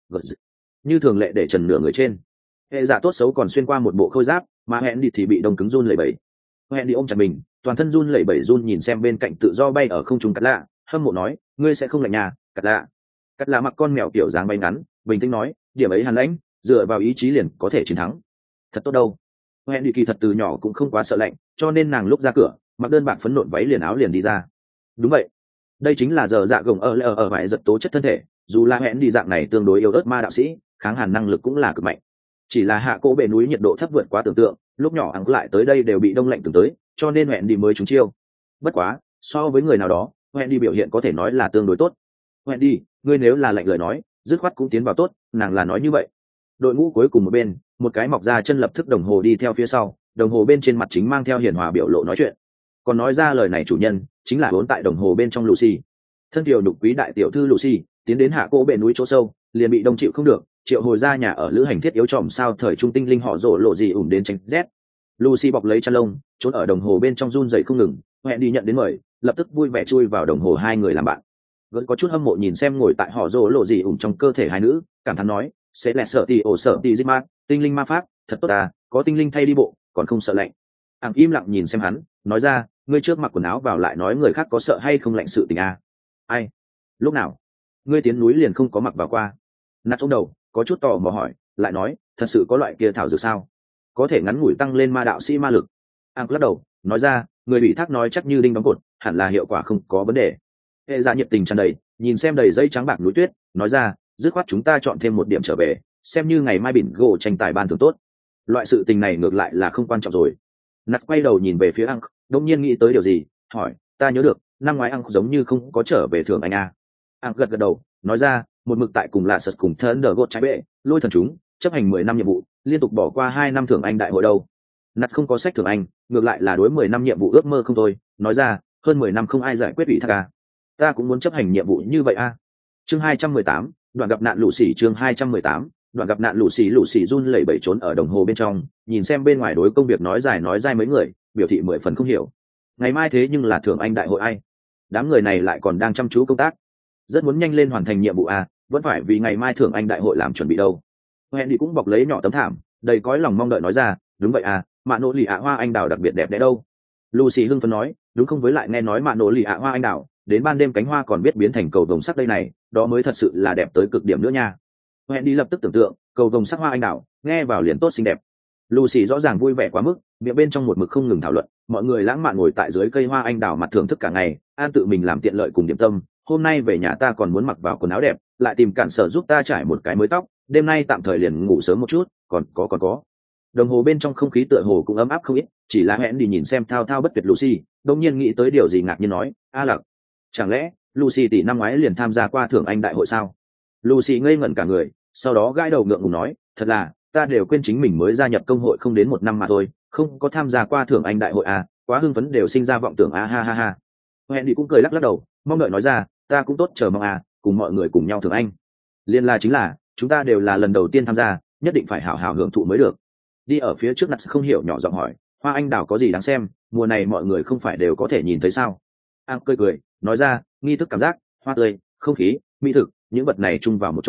Như thường lệ để trần nửa người trên. Hệ giả tốt xấu còn xuyên qua một bộ khôi giáp, mà hẹn đi thì bị đông cứng run lẩy bẩy. Hẹn đi ôm chặt mình, toàn thân run lẩy bẩy run nhìn xem bên cạnh tự do bay ở không trung cắt lạ, hâm mộ nói, ngươi sẽ không lạnh nhà, cắt lạ. Cắt lạ mặc con mèo kiểu dáng bay ngắn, bình tĩnh nói, điểm ấy hàn lãnh, dựa vào ý chí liền có thể chiến thắng. Thật tốt đâu. Hẹn đi kỳ thật từ nhỏ cũng không quá sợ lạnh, cho nên nàng lúc ra cửa, mặc đơn bạc phấn nộn váy liền áo liền đi ra. Đúng vậy, đây chính là giờ dạ gồng ở vải giật tố chất thân thể, dù là hẹn đi dạng này tương đối yếu ớt ma đạo sĩ, kháng hàn năng lực cũng là cực mạnh. Chỉ là hạ cổ bệ núi nhiệt độ thấp vượt quá tưởng tượng, lúc nhỏ ắng lại tới đây đều bị đông lạnh từng tới, cho nên hẹn đi mới trúng chiêu. Bất quá, so với người nào đó, hẹn đi biểu hiện có thể nói là tương đối tốt. Hẹn đi, ngươi nếu là lạnh lời nói, dứt khoát cũng tiến vào tốt, nàng là nói như vậy. Đội ngũ cuối cùng một bên, một cái mọc ra chân lập thức đồng hồ đi theo phía sau, đồng hồ bên trên mặt chính mang theo hiền hòa biểu lộ nói chuyện. Còn nói ra lời này chủ nhân chính là vốn tại đồng hồ bên trong Lucy. Thân kiều đục quý đại tiểu thư Lucy tiến đến hạ cổ bệ núi chỗ sâu, liền bị đông chịu không được, triệu hồi ra nhà ở lữ hành thiết yếu tròm sao thời trung tinh linh họ rộ lộ gì ủng đến tránh rét. Lucy bọc lấy chăn lông, trốn ở đồng hồ bên trong run rẩy không ngừng, hẹn đi nhận đến mời, lập tức vui vẻ chui vào đồng hồ hai người làm bạn. Vẫn có chút hâm mộ nhìn xem ngồi tại họ rộ lộ gì ủng trong cơ thể hai nữ, cảm thán nói, sẽ lẹ sợ tì ổ sợ tì dít mát, tinh linh ma pháp, thật tốt à, có tinh linh thay đi bộ, còn không sợ lạnh. Im lặng nhìn xem hắn, nói ra, ngươi trước mặc quần áo vào lại nói người khác có sợ hay không lạnh sự tình à? Ai? Lúc nào? Ngươi tiến núi liền không có mặc vào qua. Nạt trong đầu có chút tò mò hỏi, lại nói, thật sự có loại kia thảo dược sao? Có thể ngắn ngủi tăng lên ma đạo sĩ ma lực. Lắc đầu, nói ra, người bị thác nói chắc như đinh đóng cột, hẳn là hiệu quả không có vấn đề. Hệ dạ nhiệt tình tràn đầy, nhìn xem đầy dây trắng bạc núi tuyết, nói ra, dứt khoát chúng ta chọn thêm một điểm trở về, xem như ngày mai bỉn gỗ tranh tài ban thưởng tốt. Loại sự tình này ngược lại là không quan trọng rồi. Nạt quay đầu nhìn về phía đột nhiên nghĩ tới điều gì, hỏi, ta nhớ được năm ngoái giống như không có trở về thưởng anh à. Gật gật đầu, nói ra, một mực tại cùng là sật cùng thân đờ gột trái bệ, lôi thần chúng chấp hành 10 năm nhiệm vụ, liên tục bỏ qua 2 năm thưởng anh đại hội đâu. Nạt không có sách thưởng anh, ngược lại là đối 10 năm nhiệm vụ ước mơ không thôi, nói ra, hơn 10 năm không ai giải quyết ủy thác à. Ta cũng muốn chấp hành nhiệm vụ như vậy à. Chương 218, đoạn gặp nạn lũ xỉ. Chương 218, đoạn gặp nạn lũ xỉ run lẩy bẩy trốn ở đồng hồ bên trong, nhìn xem bên ngoài đối công việc nói dài nói dai mấy người, biểu thị 10 phần không hiểu. Ngày mai thế nhưng là thưởng anh đại hội ai? Đám người này lại còn đang chăm chú công tác, rất muốn nhanh lên hoàn thành nhiệm vụ à, vẫn phải vì ngày mai thưởng anh đại hội làm chuẩn bị đâu. Hẹn đi cũng bọc lấy nhỏ tấm thảm, đầy cõi lòng mong đợi nói ra, đúng vậy à, mạ nỗ lì ạ hoa anh đào đặc biệt đẹp đẽ đâu. Lucy hưng phấn nói, đúng không, với lại nghe nói mạ nỗ lì ạ hoa anh đào đến ban đêm cánh hoa còn biết biến thành cầu vồng sắc đây này, đó mới thật sự là đẹp tới cực điểm nữa nha. Hẹn đi lập tức tưởng tượng, cầu vồng sắc hoa anh đào, nghe vào liền tốt xinh đẹp. Lucy rõ ràng vui vẻ quá mức, miệng bên trong một mực không ngừng thảo luận, mọi người lãng mạn ngồi tại dưới cây hoa anh đào mặt thưởng thức cả ngày, an tự mình làm tiện lợi cùng điểm tâm. Hôm nay về nhà ta còn muốn mặc vào quần áo đẹp, lại tìm cản sở giúp ta trải một cái mới tóc, đêm nay tạm thời liền ngủ sớm một chút, còn có. Đồng hồ bên trong không khí tựa hồ cũng ấm áp không ít, chỉ là hẹn đi nhìn xem thao thao bất tuyệt Lucy, đột nhiên nghĩ tới điều gì ngạc nhiên nói, a lặc, chẳng lẽ Lucy tỷ năm ngoái liền tham gia qua thưởng anh đại hội sao? Lucy ngây ngẩn cả người, sau đó gãi đầu ngượng ngùng nói, thật là, ta đều quên chính mình mới gia nhập công hội không đến 1 năm mà thôi, không có tham gia qua thưởng anh đại hội à, quá hưng phấn đều sinh ra vọng tưởng a ha ha ha. Hẹn đi cũng cười lắc đầu, mong đợi nói ra, ta cũng tốt chờ mong à, cùng mọi người cùng nhau thưởng anh. Liên la chính là, chúng ta đều là lần đầu tiên tham gia, nhất định phải hảo hảo hưởng thụ mới được. Đi ở phía trước Nặt không hiểu nhỏ giọng hỏi, hoa anh đào có gì đáng xem, mùa này mọi người không phải đều có thể nhìn thấy sao? Cười cười, nói ra, nghi thức cảm giác, hoa tươi, không khí, mỹ thực, những vật này chung vào một chỗ,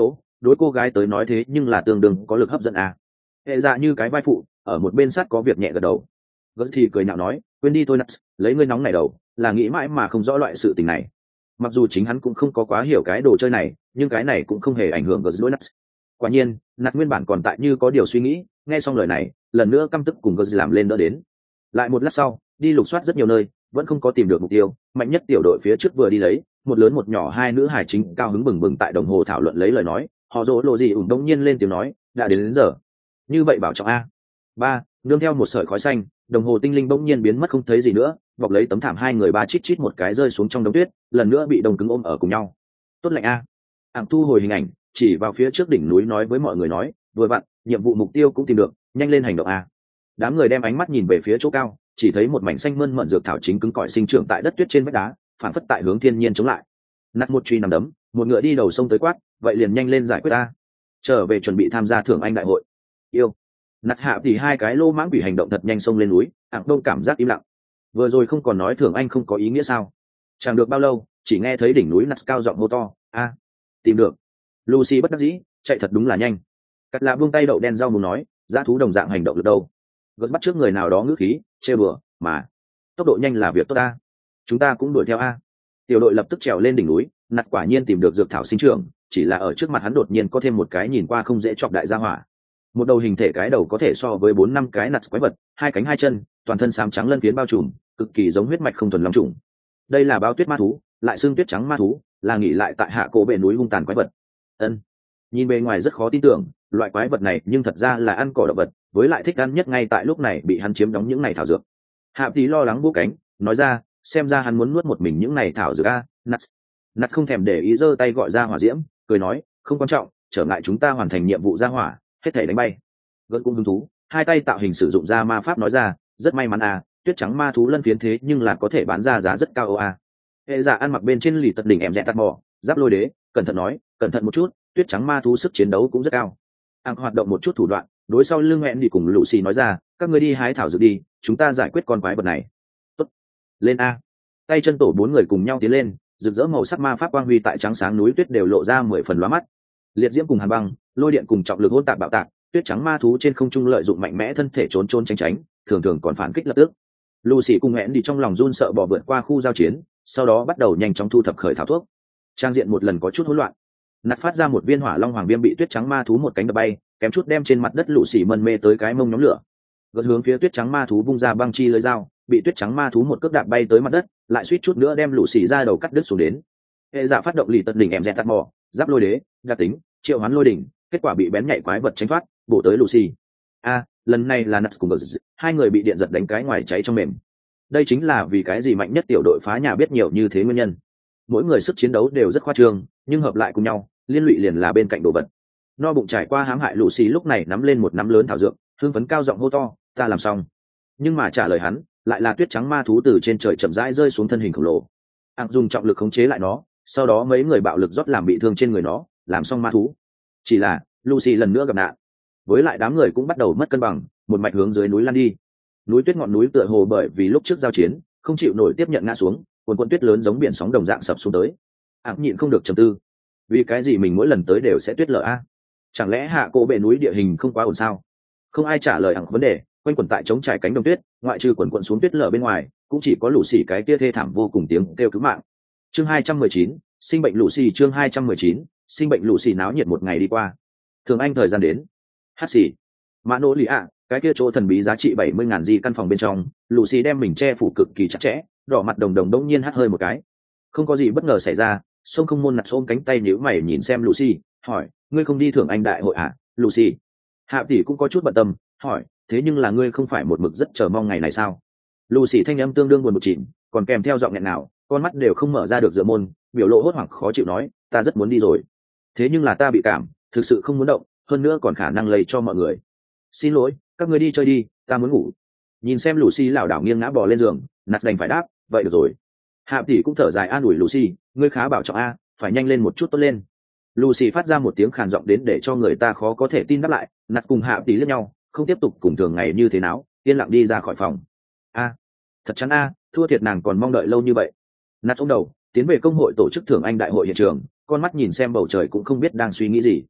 đối cô gái tới nói thế nhưng là tương đương có lực hấp dẫn à. Hệ dạ như cái vai phụ ở một bên sát có việc nhẹ gật đầu. Gớt thì cười nhạo nói, quên đi tôi nặng, lấy ngươi nóng này đầu là nghĩ mãi mà không rõ loại sự tình này. Mặc dù chính hắn cũng không có quá hiểu cái đồ chơi này, nhưng cái này cũng không hề ảnh hưởng Gớt đối nặng. Quả nhiên nạt nguyên bản còn tại như có điều suy nghĩ, nghe xong lời này lần nữa căm tức cùng Gớt làm lên đỡ đến. Lại một lát sau đi lục soát rất nhiều nơi vẫn không có tìm được mục tiêu, mạnh nhất tiểu đội phía trước vừa đi lấy một lớn một nhỏ hai nữ hải chính cao hứng bừng bừng tại đồng hồ thảo luận lấy lời nói, họ dỗ lộ gì ủng đông nhiên lên tiếng nói, đã đến giờ. Như vậy bảo trọng a. Ba nương theo một sợi khói xanh, đồng hồ tinh linh bỗng nhiên biến mất không thấy gì nữa, bọc lấy tấm thảm hai người ba chít chít một cái rơi xuống trong đống tuyết, lần nữa bị đông cứng ôm ở cùng nhau. Tốt lạnh a. Ảng thu hồi hình ảnh chỉ vào phía trước đỉnh núi nói với mọi người nói, vừa vặn nhiệm vụ mục tiêu cũng tìm được, nhanh lên hành động a. Đám người đem ánh mắt nhìn về phía chỗ cao, chỉ thấy một mảnh xanh mơn mận dược thảo chính cứng cỏi sinh trưởng tại đất tuyết trên vách đá, phản phất tại hướng thiên nhiên chống lại. Nát một truy nằm đấm, một ngựa đi đầu sông tới quát, vậy liền nhanh lên giải quyết ta, trở về chuẩn bị tham gia thưởng anh đại hội. Yêu. Nát hạ thì hai cái lô mãng bị hành động thật nhanh xông lên núi, Ảng đông cảm giác im lặng. Vừa rồi không còn nói thưởng anh không có ý nghĩa sao? Chẳng được bao lâu, chỉ nghe thấy đỉnh núi Nát cao giọng hô to, a, tìm được. Lucy bất đắc dĩ, chạy thật đúng là nhanh. Cắt lạ buông tay đậu đen rau muốn nói, dã thú đồng dạng hành động được đâu. Gớt bắt trước người nào đó ngữ khí, chê bừa, mà tốc độ nhanh là việc tốt ta, chúng ta cũng đuổi theo a. Tiểu đội lập tức trèo lên đỉnh núi, Nạt quả nhiên tìm được dược thảo sinh trưởng, chỉ là ở trước mặt hắn đột nhiên có thêm một cái nhìn qua không dễ chọc đại gia hỏa. Một đầu hình thể cái đầu có thể so với 4-5 cái Nạt quái vật, hai cánh hai chân, toàn thân xám trắng lân phiến bao trùm, cực kỳ giống huyết mạch không thuần long trùng. Đây là báo tuyết ma thú, lại xương tuyết trắng ma thú, là nghỉ lại tại hạ cổ bệ núi hung tàn quái vật. Ân. Nhìn bề ngoài rất khó tin tưởng, loại quái vật này nhưng thật ra là ăn cỏ động vật, với lại thích ăn nhất ngay tại lúc này bị hắn chiếm đóng những này thảo dược. Hạ tí lo lắng bố cánh nói ra, xem ra hắn muốn nuốt một mình những này thảo dược a. Nat không thèm để ý, giơ tay gọi ra hỏa diễm, cười nói, không quan trọng, trở ngại chúng ta hoàn thành nhiệm vụ ra hỏa, hết thể đánh bay. Gớt cũng hứng thú, hai tay tạo hình sử dụng ra ma pháp nói ra, rất may mắn a, tuyết trắng ma thú lân phiến thế nhưng là có thể bán ra giá rất cao a. Hệ giả ăn mặc bên trên lì tật đỉnh em dẹt tắt mò, giáp lôi đế, cẩn thận nói, cẩn thận một chút, tuyết trắng ma thú sức chiến đấu cũng rất cao. Ảng hoạt động một chút thủ đoạn, đối sau lưng hẹn đi cùng Lucy nói ra, các ngươi đi hái thảo dược đi, chúng ta giải quyết con quái vật này. Tốt, lên a. Tay chân tổ bốn người cùng nhau tiến lên, rực rỡ màu sắc ma pháp quang huy tại trắng sáng núi tuyết đều lộ ra 10 phần lóa mắt. Liệt diễm cùng hàn băng, lôi điện cùng trọng lực hỗn tạp bạo tạc, tuyết trắng ma thú trên không trung lợi dụng mạnh mẽ thân thể trốn trốn tránh tránh, thường thường còn phản kích lập tức. Lucy cùng hẹn đi trong lòng run sợ bỏ vượt qua khu giao chiến, sau đó bắt đầu nhanh chóng thu thập khởi thảo thuốc. Trang diện một lần có chút hỗn loạn. Nạt phát ra một viên hỏa long hoàng viêm bị tuyết trắng ma thú một cánh đập bay, kém chút đem trên mặt đất Lucy mân mê tới cái mông nhóm lửa. Gật hướng phía tuyết trắng ma thú vung ra băng chi lưỡi dao, bị tuyết trắng ma thú một cước đạp bay tới mặt đất, lại suýt chút nữa đem Lucy ra đầu cắt đứt xuống đến. Hệ giả phát động lì tật đỉnh em dẹt tắt mò, giáp lôi đế, đặc tính, triệu hoán lôi đỉnh, kết quả bị bén nhạy quái vật tránh thoát, bổ tới Lucy. Lần này là Nat cùng Gật, hai người bị điện giật đánh cái ngoài cháy trong mềm. Đây chính là vì cái gì mạnh nhất tiểu đội phá nhà biết nhiều như thế nguyên nhân. Mỗi người sức chiến đấu đều rất khoa trương, nhưng hợp lại cùng nhau, liên lụy liền là bên cạnh đồ vật. No bụng trải qua hãm hại Lucy lúc này nắm lên một nắm lớn thảo dược, hưng phấn cao giọng hô to, ta làm xong. Nhưng mà trả lời hắn lại là tuyết trắng ma thú từ trên trời chậm rãi rơi xuống thân hình khổng lồ. Dùng trọng lực khống chế lại nó, sau đó mấy người bạo lực rót làm bị thương trên người nó, làm xong ma thú. Chỉ là Lucy lần nữa gặp nạn, với lại đám người cũng bắt đầu mất cân bằng, một mạch hướng dưới núi lăn đi. Núi tuyết ngọn núi tựa hồ bởi vì lúc trước giao chiến không chịu nổi tiếp nhận ngã xuống, cuồn tuyết lớn giống biển sóng đồng dạng sập xuống tới. Nhịn không được trầm tư, vì cái gì mình mỗi lần tới đều sẽ tuyết lở a? Chẳng lẽ hạ cổ bệ núi địa hình không quá ổn sao? Không ai trả lời vấn đề, quanh quẩn tại trống trải cánh đồng tuyết, ngoại trừ quần xuống tuyết lở bên ngoài, cũng chỉ có Lucy cái kia thê thảm vô cùng tiếng kêu cứu mạng. Chương 219, sinh bệnh Lucy. Chương 219, sinh bệnh Lucy. Náo nhiệt một ngày đi qua. Thường Anh thời gian đến. Hát xì. Mã nỗ lì ạ, cái kia chỗ thần bí giá trị 70.000 di căn phòng bên trong, Lucy đem mình che phủ cực kỳ chặt chẽ, đỏ mặt đồng đồng đông nhiên hắt hơi một cái. Không có gì bất ngờ xảy ra, sông không môn nặt ôm cánh tay nhíu mày nhìn xem Lucy, hỏi, ngươi không đi thưởng anh đại hội à, Lucy? Hạ tỷ cũng có chút bận tâm, hỏi, thế nhưng là ngươi không phải một mực rất chờ mong ngày này sao? Lucy thanh âm tương đương buồn một chìm, còn kèm theo giọng nghẹn nào, con mắt đều không mở ra được dựa môn, biểu lộ hốt hoảng khó chịu nói, ta rất muốn đi rồi, thế nhưng là ta bị cảm, thực sự không muốn động, hơn nữa còn khả năng lây cho mọi người. Xin lỗi, các ngươi đi chơi đi, ta muốn ngủ. Nhìn xem Lucy lảo đảo nghiêng ngã bò lên giường, nạt đành phải đáp, vậy được rồi. Hạ tỷ cũng thở dài an ủi Lucy, ngươi khá bảo trọng a, phải nhanh lên một chút tốt lên. Lucy phát ra một tiếng khàn giọng đến để cho người ta khó có thể tin đáp lại, nạt cùng Hạ tỷ liếc nhau, không tiếp tục cùng thường ngày như thế nào, yên lặng đi ra khỏi phòng. Thật chắn thua thiệt nàng còn mong đợi lâu như vậy. Nạt ôm đầu tiến về công hội tổ chức thưởng anh đại hội hiện trường, con mắt nhìn xem bầu trời cũng không biết đang suy nghĩ gì.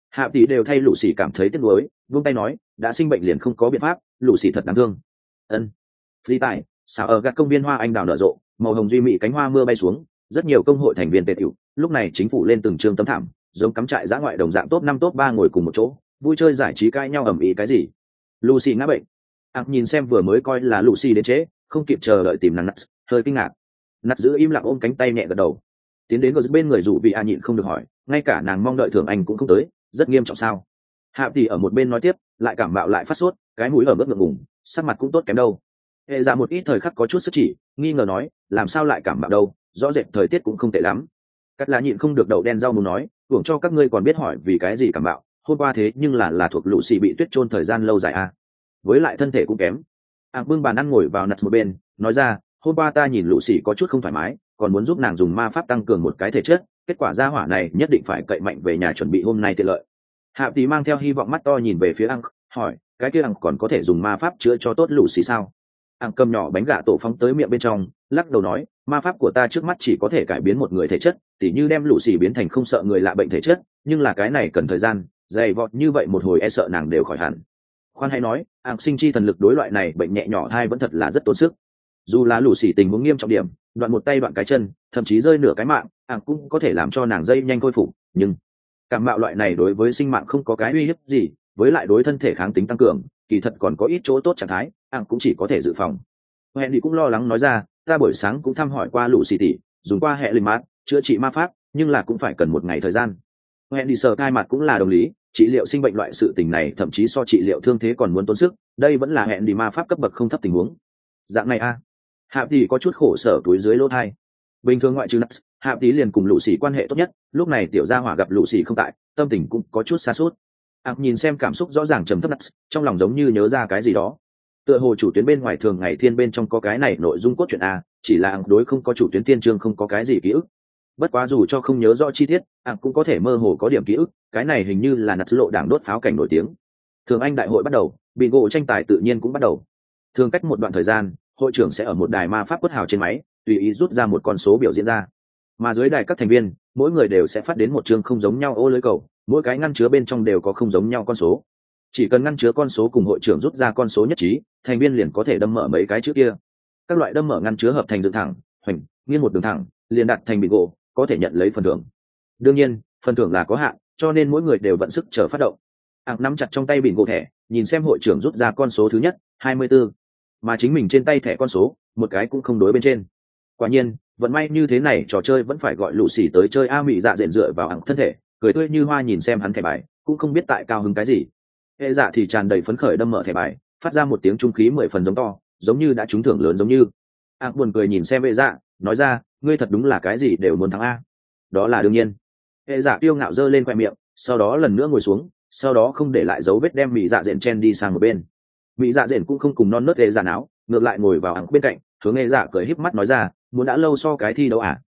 Hạ tỷ đều thay lũ xì cảm thấy tiếc nuối, vung tay nói đã sinh bệnh liền không có biện pháp, lũ xì thật đáng thương. Ân. Phi tại xảo ở các công viên hoa anh đào nở rộ, màu hồng duy mỹ cánh hoa mưa bay xuống, rất nhiều công hội thành viên tề tiểu lúc này chính phủ lên từng trường tấm thảm, giống cắm trại giã ngoại đồng dạng top 5 top 3 ngồi cùng một chỗ vui chơi giải trí cãi nhau ầm ĩ cái gì. Lucy ngã bệnh. Nhìn xem vừa mới coi là Lucy đến trễ, không kịp chờ đợi tìm nàng Nats, hơi kinh ngạc. Nats giữ im lặng ôm cánh tay nhẹ gật đầu, tiến đến bên người dụ vì nhịn không được hỏi, ngay cả nàng mong đợi thưởng anh cũng không tới, rất nghiêm trọng sao? Hạ tỷ ở một bên nói tiếp, lại cảm mạo lại phát sốt, cái mũi ở mức ngượng ngùng, sắc mặt cũng tốt kém đâu. Hệ dạ một ít thời khắc có chút sức chỉ, nghi ngờ nói, làm sao lại cảm mạo đâu, rõ rệt thời tiết cũng không tệ lắm. Cắt là nhịn không được đậu đen rau muốn nói, hưởng cho các ngươi còn biết hỏi vì cái gì cảm mạo, hôm qua thế nhưng là thuộc lũ xì bị tuyết chôn thời gian lâu dài à. Với lại thân thể cũng kém. Bưng bàn ăn ngồi vào nặt một bên, nói ra, hôm qua ta nhìn lũ xì có chút không thoải mái, còn muốn giúp nàng dùng ma pháp tăng cường một cái thể chất, kết quả ra hỏa này nhất định phải cậy mạnh về nhà chuẩn bị hôm nay tiện lợi. Hạ tỷ mang theo hy vọng mắt to nhìn về phía ăn, hỏi, cái kia ăn còn có thể dùng ma pháp chữa cho tốt lũ xì sao? Ăn cầm nhỏ bánh gà tổ phóng tới miệng bên trong, lắc đầu nói, ma pháp của ta trước mắt chỉ có thể cải biến một người thể chất, tỉ như đem lũ xì biến thành không sợ người lạ bệnh thể chất, nhưng là cái này cần thời gian, dày vọt như vậy một hồi e sợ nàng đều khỏi hẳn. Khoan hay nói, sinh chi thần lực đối loại này bệnh nhẹ nhỏ thai vẫn thật là rất tốn sức. Dù là lũ xì tình huống nghiêm trọng điểm, đoạn một tay đoạn cái chân, thậm chí rơi nửa cái mạng, cũng có thể làm cho nàng dây nhanh khôi phục, nhưng cảm mạo loại này đối với sinh mạng không có cái uy hiếp gì, với lại đối thân thể kháng tính tăng cường, kỳ thật còn có ít chỗ tốt trạng thái, cũng chỉ có thể dự phòng. Henry cũng lo lắng nói ra, ta buổi sáng cũng thăm hỏi qua lũ xì tỷ, dùng qua hệ linh mát chữa trị ma pháp, nhưng là cũng phải cần một ngày thời gian. Henry sờ cai mặt cũng là đồng lý, trị liệu sinh bệnh loại sự tình này thậm chí so trị liệu thương thế còn muốn tốn sức, đây vẫn là Henry ma pháp cấp bậc không thấp tình huống. Dạng này a. Hạ tỷ có chút khổ sở túi dưới lỗ tai. Bình thường ngoại trừ Nats, Hạ tỷ liền cùng lũ xì quan hệ tốt nhất, lúc này tiểu gia hỏa gặp lũ xì không tại, tâm tình cũng có chút sa sút. Nhìn xem cảm xúc rõ ràng trầm thấp Nats, trong lòng giống như nhớ ra cái gì đó. Tựa hồ chủ tuyến bên ngoài thường ngày thiên bên trong có cái này nội dung cốt truyện a, chỉ là đối không có chủ tuyến tiên chương không có cái gì ký ức. Bất quá dù cho không nhớ rõ chi tiết, cũng có thể mơ hồ có điểm ký ức, cái này hình như là Nats lộ đảng đốt pháo cảnh nổi tiếng. Thường Anh đại hội bắt đầu, bị gỗ tranh tài tự nhiên cũng bắt đầu. Thường cách một đoạn thời gian, hội trưởng sẽ ở một đài ma pháp quất hào trên máy, tùy ý rút ra một con số biểu diễn ra. Mà dưới đài các thành viên, mỗi người đều sẽ phát đến một chương không giống nhau ô lưới cầu, mỗi cái ngăn chứa bên trong đều có không giống nhau con số. Chỉ cần ngăn chứa con số cùng hội trưởng rút ra con số nhất trí, thành viên liền có thể đâm mở mấy cái chữ kia. Các loại đâm mở ngăn chứa hợp thành dựng thẳng, hoành, nghiêng một đường thẳng, liền đặt thành bị gỗ, có thể nhận lấy phần thưởng. Đương nhiên, phần thưởng là có hạn, cho nên mỗi người đều vận sức chờ phát động. Nắm chặt trong tay bị gỗ thẻ, nhìn xem hội trưởng rút ra con số thứ nhất, 24, mà chính mình trên tay thẻ con số, một cái cũng không đối bên trên. Quả nhiên, vận may như thế này trò chơi vẫn phải gọi lũ xì tới chơi a. Mị dạ dện dựa vào thân thể, cười tươi như hoa nhìn xem hắn thẻ bài, cũng không biết tại cao hứng cái gì. Hệ dạ thì tràn đầy phấn khởi đâm mở thẻ bài, phát ra một tiếng trung khí 10 phần giống to, giống như đã trúng thưởng lớn giống như. Buồn cười nhìn xem hệ dạ, nói ra, ngươi thật đúng là cái gì đều muốn thắng a. Đó là đương nhiên. Hệ dạ kiêu ngạo giơ lên khoe miệng, sau đó lần nữa ngồi xuống, sau đó không để lại dấu vết đem Mị dạ dện chen đi sang một bên. Mị dạ dện cũng không cùng non nớt hệ dạ não, ngược lại ngồi vào bên cạnh, hướng hệ dạ cười híp mắt nói ra, muốn đã lâu so cái thi đấu à?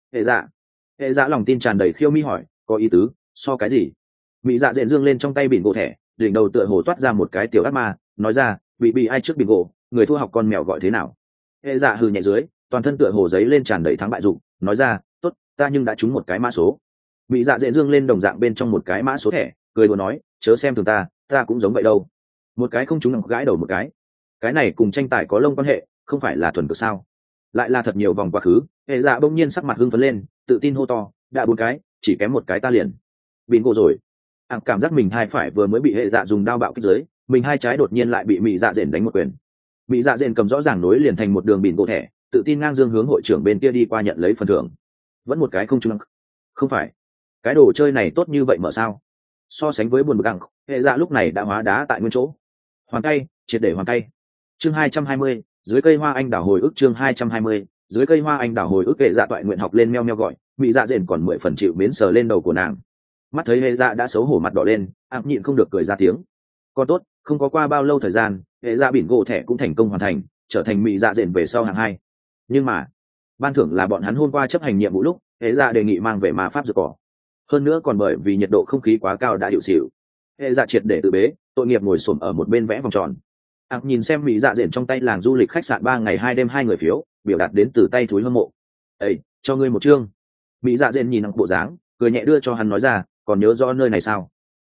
Hệ dạ lòng tin tràn đầy khiêu mi hỏi, có ý tứ, so cái gì? Mị dạ dện dương lên trong tay bỉn gỗ thẻ, đỉnh đầu tựa hồ toát ra một cái tiểu ác ma, nói ra, bị ai trước bỉn gỗ, người thua học con mèo gọi thế nào? Hệ dạ hừ nhẹ dưới, toàn thân tựa hồ giấy lên tràn đầy thắng bại dục, nói ra, tốt, ta nhưng đã trúng một cái mã số. Mị dạ dện dương lên đồng dạng bên trong một cái mã số thẻ, cười đùa nói, chớ xem thường ta cũng giống vậy đâu. Một cái không trúng nằm gãi đầu một cái này cùng tranh tài có lông quan hệ, không phải là thuần cực sao? Lại là thật nhiều vòng quá khứ, hệ dạ bỗng nhiên sắc mặt hưng phấn lên, tự tin hô to, đã 4 cái, chỉ kém một cái ta liền bingo rồi. Cảm giác mình hai phải vừa mới bị hệ dạ dùng đao bạo kích dưới, mình hai trái đột nhiên lại bị Mị dạ dện đánh một quyền. Mị dạ dện cầm rõ ràng nối liền thành một đường bingo thẻ, tự tin ngang dương hướng hội trưởng bên kia đi qua nhận lấy phần thưởng. Vẫn một cái không trúng. Không phải, cái đồ chơi này tốt như vậy mở sao? So sánh với buồn bực gặng, hệ dạ lúc này đã hóa đá tại nguyên chỗ. Hoàn tay, triệt để hoàn tay. Chương 220, dưới cây hoa anh đào hồi ức. Chương 220, dưới cây hoa anh đào hồi ức. Hệ dạ toại nguyện học lên meo meo gọi, Mị dạ dện còn 10 phần chịu mến sờ lên đầu của nàng. Mắt thấy hệ dạ đã xấu hổ mặt đỏ lên, nhịn không được cười ra tiếng. Còn tốt, không có qua bao lâu thời gian, hệ dạ bỉn gỗ thẻ cũng thành công hoàn thành, trở thành Mị dạ dện về sau hạng 2. Nhưng mà ban thưởng là bọn hắn hôm qua chấp hành nhiệm vụ lúc hệ dạ đề nghị mang về ma pháp dược cỏ, hơn nữa còn bởi vì nhiệt độ không khí quá cao đã hiệu xịu. Hệ dạ triệt để tự bế, tội nghiệp ngồi xổm ở một bên vẽ vòng tròn. Nhìn xem Mị dạ dện trong tay làng du lịch khách sạn 3 ngày 2 đêm 2 người phiếu biểu đạt đến từ tay thúi hâm mộ. Ê, cho ngươi một chương. Mị dạ dện nhìn bộ dáng, cười nhẹ đưa cho hắn nói ra, còn nhớ rõ nơi này sao?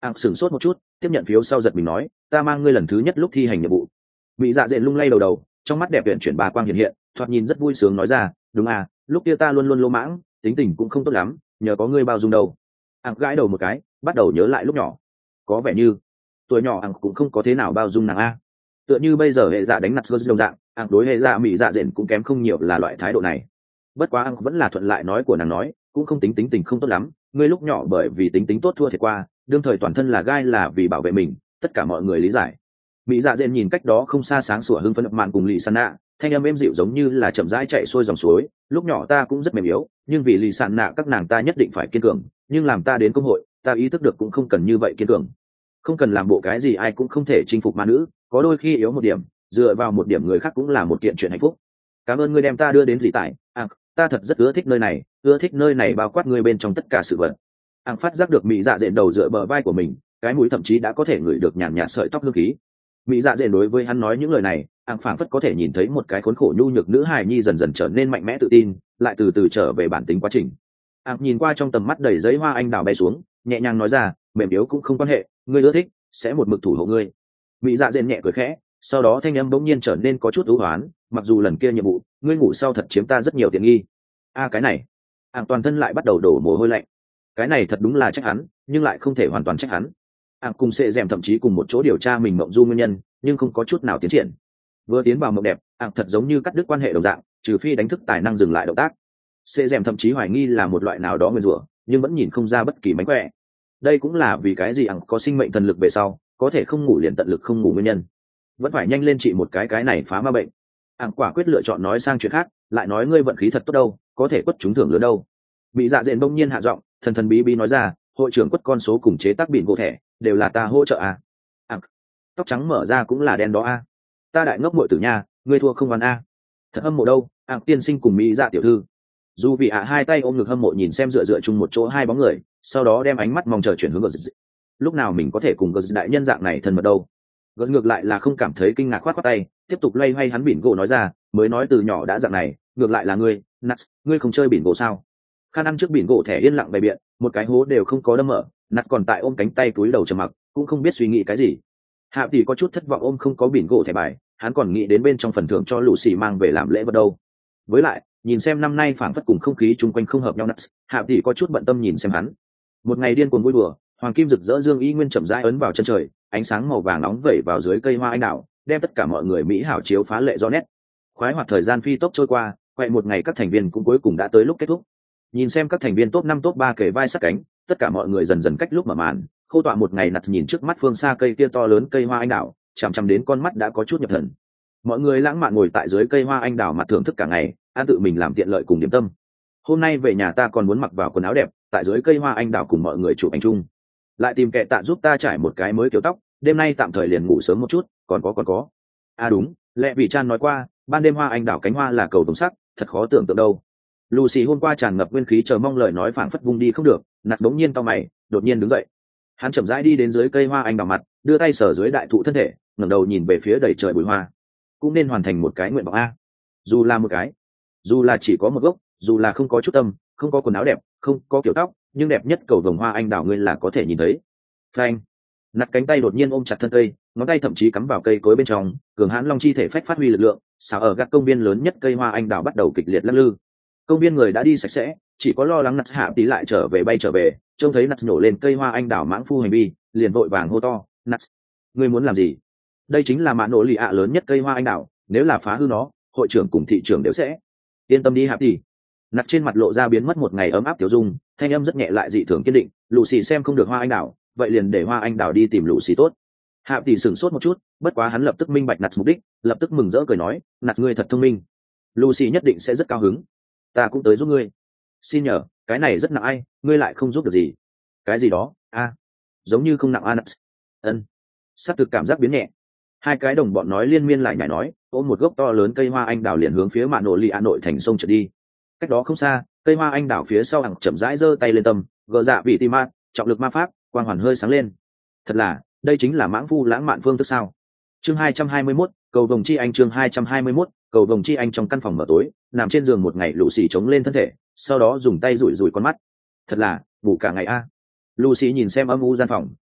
Sửng sốt một chút, tiếp nhận phiếu sau giật mình nói, ta mang ngươi lần thứ nhất lúc thi hành nhiệm vụ. Mỹ Dạ Dện lung lay đầu, trong mắt đẹp huyện chuyển bà quang hiện hiện, thoạt nhìn rất vui sướng nói ra, đúng à, lúc kia ta luôn luôn lô mãng, tính tình cũng không tốt lắm, nhờ có ngươi bao dung đâu. Gãi đầu một cái, bắt đầu nhớ lại lúc nhỏ, có vẻ như tuổi nhỏ cũng không có thế nào bao dung nàng a. Tựa như bây giờ hệ dạ đánh nạt đồng dạng, đối hệ dạ Mỹ Dạ Dện cũng kém không nhiều là loại thái độ này. Bất quá vẫn là thuận lại nói của nàng nói, cũng không tính tình không tốt lắm, ngươi lúc nhỏ bởi vì tính tốt thua thiệt qua, đương thời toàn thân là gai là vì bảo vệ mình, tất cả mọi người lý giải. Mỹ Dạ Dện nhìn cách đó không xa sáng sủa hưng phấn mạn cùng lì san nạ, thanh âm êm dịu giống như là chậm rãi chạy xuôi dòng suối. Lúc nhỏ ta cũng rất mềm yếu, nhưng vì lì san nạ các nàng ta nhất định phải kiên cường, nhưng làm ta đến công hội, ta ý thức được cũng không cần như vậy kiên cường, không cần làm bộ cái gì ai cũng không thể chinh phục ma nữ, có đôi khi yếu một điểm, dựa vào một điểm người khác cũng là một kiện chuyện hạnh phúc. Cảm ơn ngươi đem ta đưa đến dị tại, ta thật rất ưa thích nơi này bao quát ngươi bên trong tất cả sự vật. Phát giác được Mỹ Dạ Dện đầu dựa bờ vai của mình, cái mũi thậm chí đã có thể ngửi được nhàn nhạt sợi tóc hương khí. Mỹ Dạ Dện đối với hắn nói những lời này, phảng phất có thể nhìn thấy một cái khốn khổ nhu nhược nữ hài nhi dần dần trở nên mạnh mẽ tự tin, lại từ từ trở về bản tính quá trình. Nhìn qua trong tầm mắt đầy giấy hoa anh đào bay xuống, nhẹ nhàng nói ra, mềm yếu cũng không quan hệ, ngươi ưa thích sẽ một mực thủ hộ ngươi. Mỹ Dạ Dện nhẹ cười khẽ, sau đó thanh âm bỗng nhiên trở nên có chút ưu hoán, mặc dù lần kia nhiệm vụ ngươi ngủ sau thật chiếm ta rất nhiều tiện nghi. Cái này, toàn thân lại bắt đầu đổ mồ hôi lạnh. Cái này thật đúng là trách hắn, nhưng lại không thể hoàn toàn trách hắn. Cùng sệ dèm thậm chí cùng một chỗ điều tra mình mộng du nguyên nhân, nhưng không có chút nào tiến triển. Vừa tiến vào mộng đẹp, thật giống như cắt đứt quan hệ đồng dạng, trừ phi đánh thức tài năng dừng lại động tác. Sệ dèm thậm chí hoài nghi là một loại nào đó nguyên rủa, nhưng vẫn nhìn không ra bất kỳ mánh khỏe. Đây cũng là vì cái gì có sinh mệnh thần lực về sau, có thể không ngủ liền tận lực không ngủ nguyên nhân. Vẫn phải nhanh lên trị một cái này phá ma bệnh. Quả quyết lựa chọn nói sang chuyện khác, lại nói ngươi vận khí thật tốt đâu, có thể quất trúng thưởng lớn đâu. Bị Dạ Dện bỗng nhiên hạ giọng, thần thần bí bí nói ra, hội trưởng quất con số cùng chế tác biển gỗ thẻ đều là ta hỗ trợ tóc trắng mở ra cũng là đen đó ta đại ngốc muội tử nha, ngươi thua không oan thật hâm mộ đâu. Tiên sinh cùng Mỹ Dạ tiểu thư. Dù vì hai tay ôm ngực hâm mộ nhìn xem dựa chung một chỗ hai bóng người, sau đó đem ánh mắt mong chờ chuyển hướng Gờ. Lúc nào mình có thể cùng Gờ đại nhân dạng này thân mật đâu. Gờ ngược lại là không cảm thấy kinh ngạc, khoát tay tiếp tục loay hoay hắn biển gỗ nói ra, mới nói từ nhỏ đã dạng này, ngược lại là ngươi Nats, ngươi không chơi biển gỗ sao? Khan ăn trước biển gỗ thẻ yên lặng bày biện, một cái hố đều không có đâm mở, Nats còn tại ôm cánh tay túi đầu trầm mặc, cũng không biết suy nghĩ cái gì. Hạ tỷ có chút thất vọng ôm không có biển gỗ thẻ bài, hắn còn nghĩ đến bên trong phần thưởng cho Lucy mang về làm lễ vật đâu. Với lại, nhìn xem năm nay phảng phất cùng không khí chung quanh không hợp nhau Nats, Hạ tỷ có chút bận tâm nhìn xem hắn. Một ngày điên cuồng vui đùa, hoàng kim rực rỡ dương y nguyên chậm rãi ấn vào chân trời, ánh sáng màu vàng nóng vẩy vào dưới cây hoa anh đào, đem tất cả mọi người mỹ hảo chiếu phá lệ rõ nét. Khoái hoạt thời gian phi tốc trôi qua, quay một ngày các thành viên cũng cuối cùng đã tới lúc kết thúc. Nhìn xem các thành viên top 5 top 3 kề vai sát cánh, tất cả mọi người dần dần cách lúc mở màn, khô tọa một ngày nặt nhìn trước mắt phương xa cây kia to lớn cây hoa anh đào, chằm chằm đến con mắt đã có chút nhập thần. Mọi người lãng mạn ngồi tại dưới cây hoa anh đào mặt thưởng thức cả ngày, ăn tự mình làm tiện lợi cùng điểm tâm. Hôm nay về nhà ta còn muốn mặc vào quần áo đẹp, tại dưới cây hoa anh đào cùng mọi người chụp ảnh chung. Lại tìm kệ tạ giúp ta trải một cái mới kiểu tóc, đêm nay tạm thời liền ngủ sớm một chút, còn có. Đúng, lẽ vị Chan nói qua, ban đêm hoa anh đào cánh hoa là cầu đồng sắc, thật khó tưởng tượng đâu. Lucy hôm qua tràn ngập nguyên khí chờ mong lời nói phảng phất vung đi không được, nạt bỗng nhiên cau mày, đột nhiên đứng dậy. Hắn chậm rãi đi đến dưới cây hoa anh đào mặt, đưa tay sờ dưới đại thụ thân thể, ngẩng đầu nhìn về phía đầy trời bụi hoa. Cũng nên hoàn thành một cái nguyện vọng dù là một cái, dù là chỉ có một gốc, dù là không có chút tâm, không có quần áo đẹp, không có kiểu tóc, nhưng đẹp nhất cầu vồng hoa anh đào ngươi là có thể nhìn thấy. Phanh! Nạt cánh tay đột nhiên ôm chặt thân cây, ngón tay thậm chí cắm vào cây cối bên trong, cường hãn long chi thể phách phát huy lực lượng, xào ở các công viên lớn nhất cây hoa anh đào bắt đầu kịch liệt lắc lư. Công viên người đã đi sạch sẽ, chỉ có lo lắng Nạt Hạ tí lại bay trở về, trông thấy Nạt nhổ lên cây hoa anh đào mãng phu hành vi, liền vội vàng hô to, Nạt, ngươi muốn làm gì? Đây chính là mã nổ lì ạ lớn nhất cây hoa anh đào, nếu là phá hư nó, hội trưởng cùng thị trưởng đều sẽ. Yên tâm đi Hạ tí. Nạt trên mặt lộ ra biến mất một ngày ấm áp tiểu dung, thanh âm rất nhẹ lại dị thường kiên định, Lucy xem không được hoa anh đào, vậy liền để hoa anh đào đi tìm Lucy tốt. Hạ tỷ sửng sốt một chút, bất quá hắn lập tức minh bạch Nạt mục đích, lập tức mừng rỡ cười nói, Nạt ngươi thật thông minh, Lucy nhất định sẽ rất cao hứng. Ta cũng tới giúp ngươi. Xin nhờ, cái này rất nặng ai, ngươi lại không giúp được gì. Cái gì đó giống như không nặng Nạt. Ân. Sát thực cảm giác biến nhẹ. Hai cái đồng bọn nói liên miên lại nhảy nói, ôm một gốc to lớn cây hoa anh đào liền hướng phía mạ nổ lì a nội thành sông trượt đi. Cách đó không xa, cây hoa anh đào phía sau hàng chậm rãi giơ tay lên tâm, gờ dạ vị tim ma, trọng lực ma pháp, quang hoàn hơi sáng lên. Thật là, đây chính là mãng phu lãng mạn phương thức sao? Chương 221, cầu vồng chi anh chương 221, cầu vồng chi anh trong căn phòng mở tối, nằm trên giường một ngày Lucy chống lên thân thể, sau đó dùng tay rủi rủi con mắt. Thật là, ngủ cả ngày Lucy nhìn xem âm u gian phòng,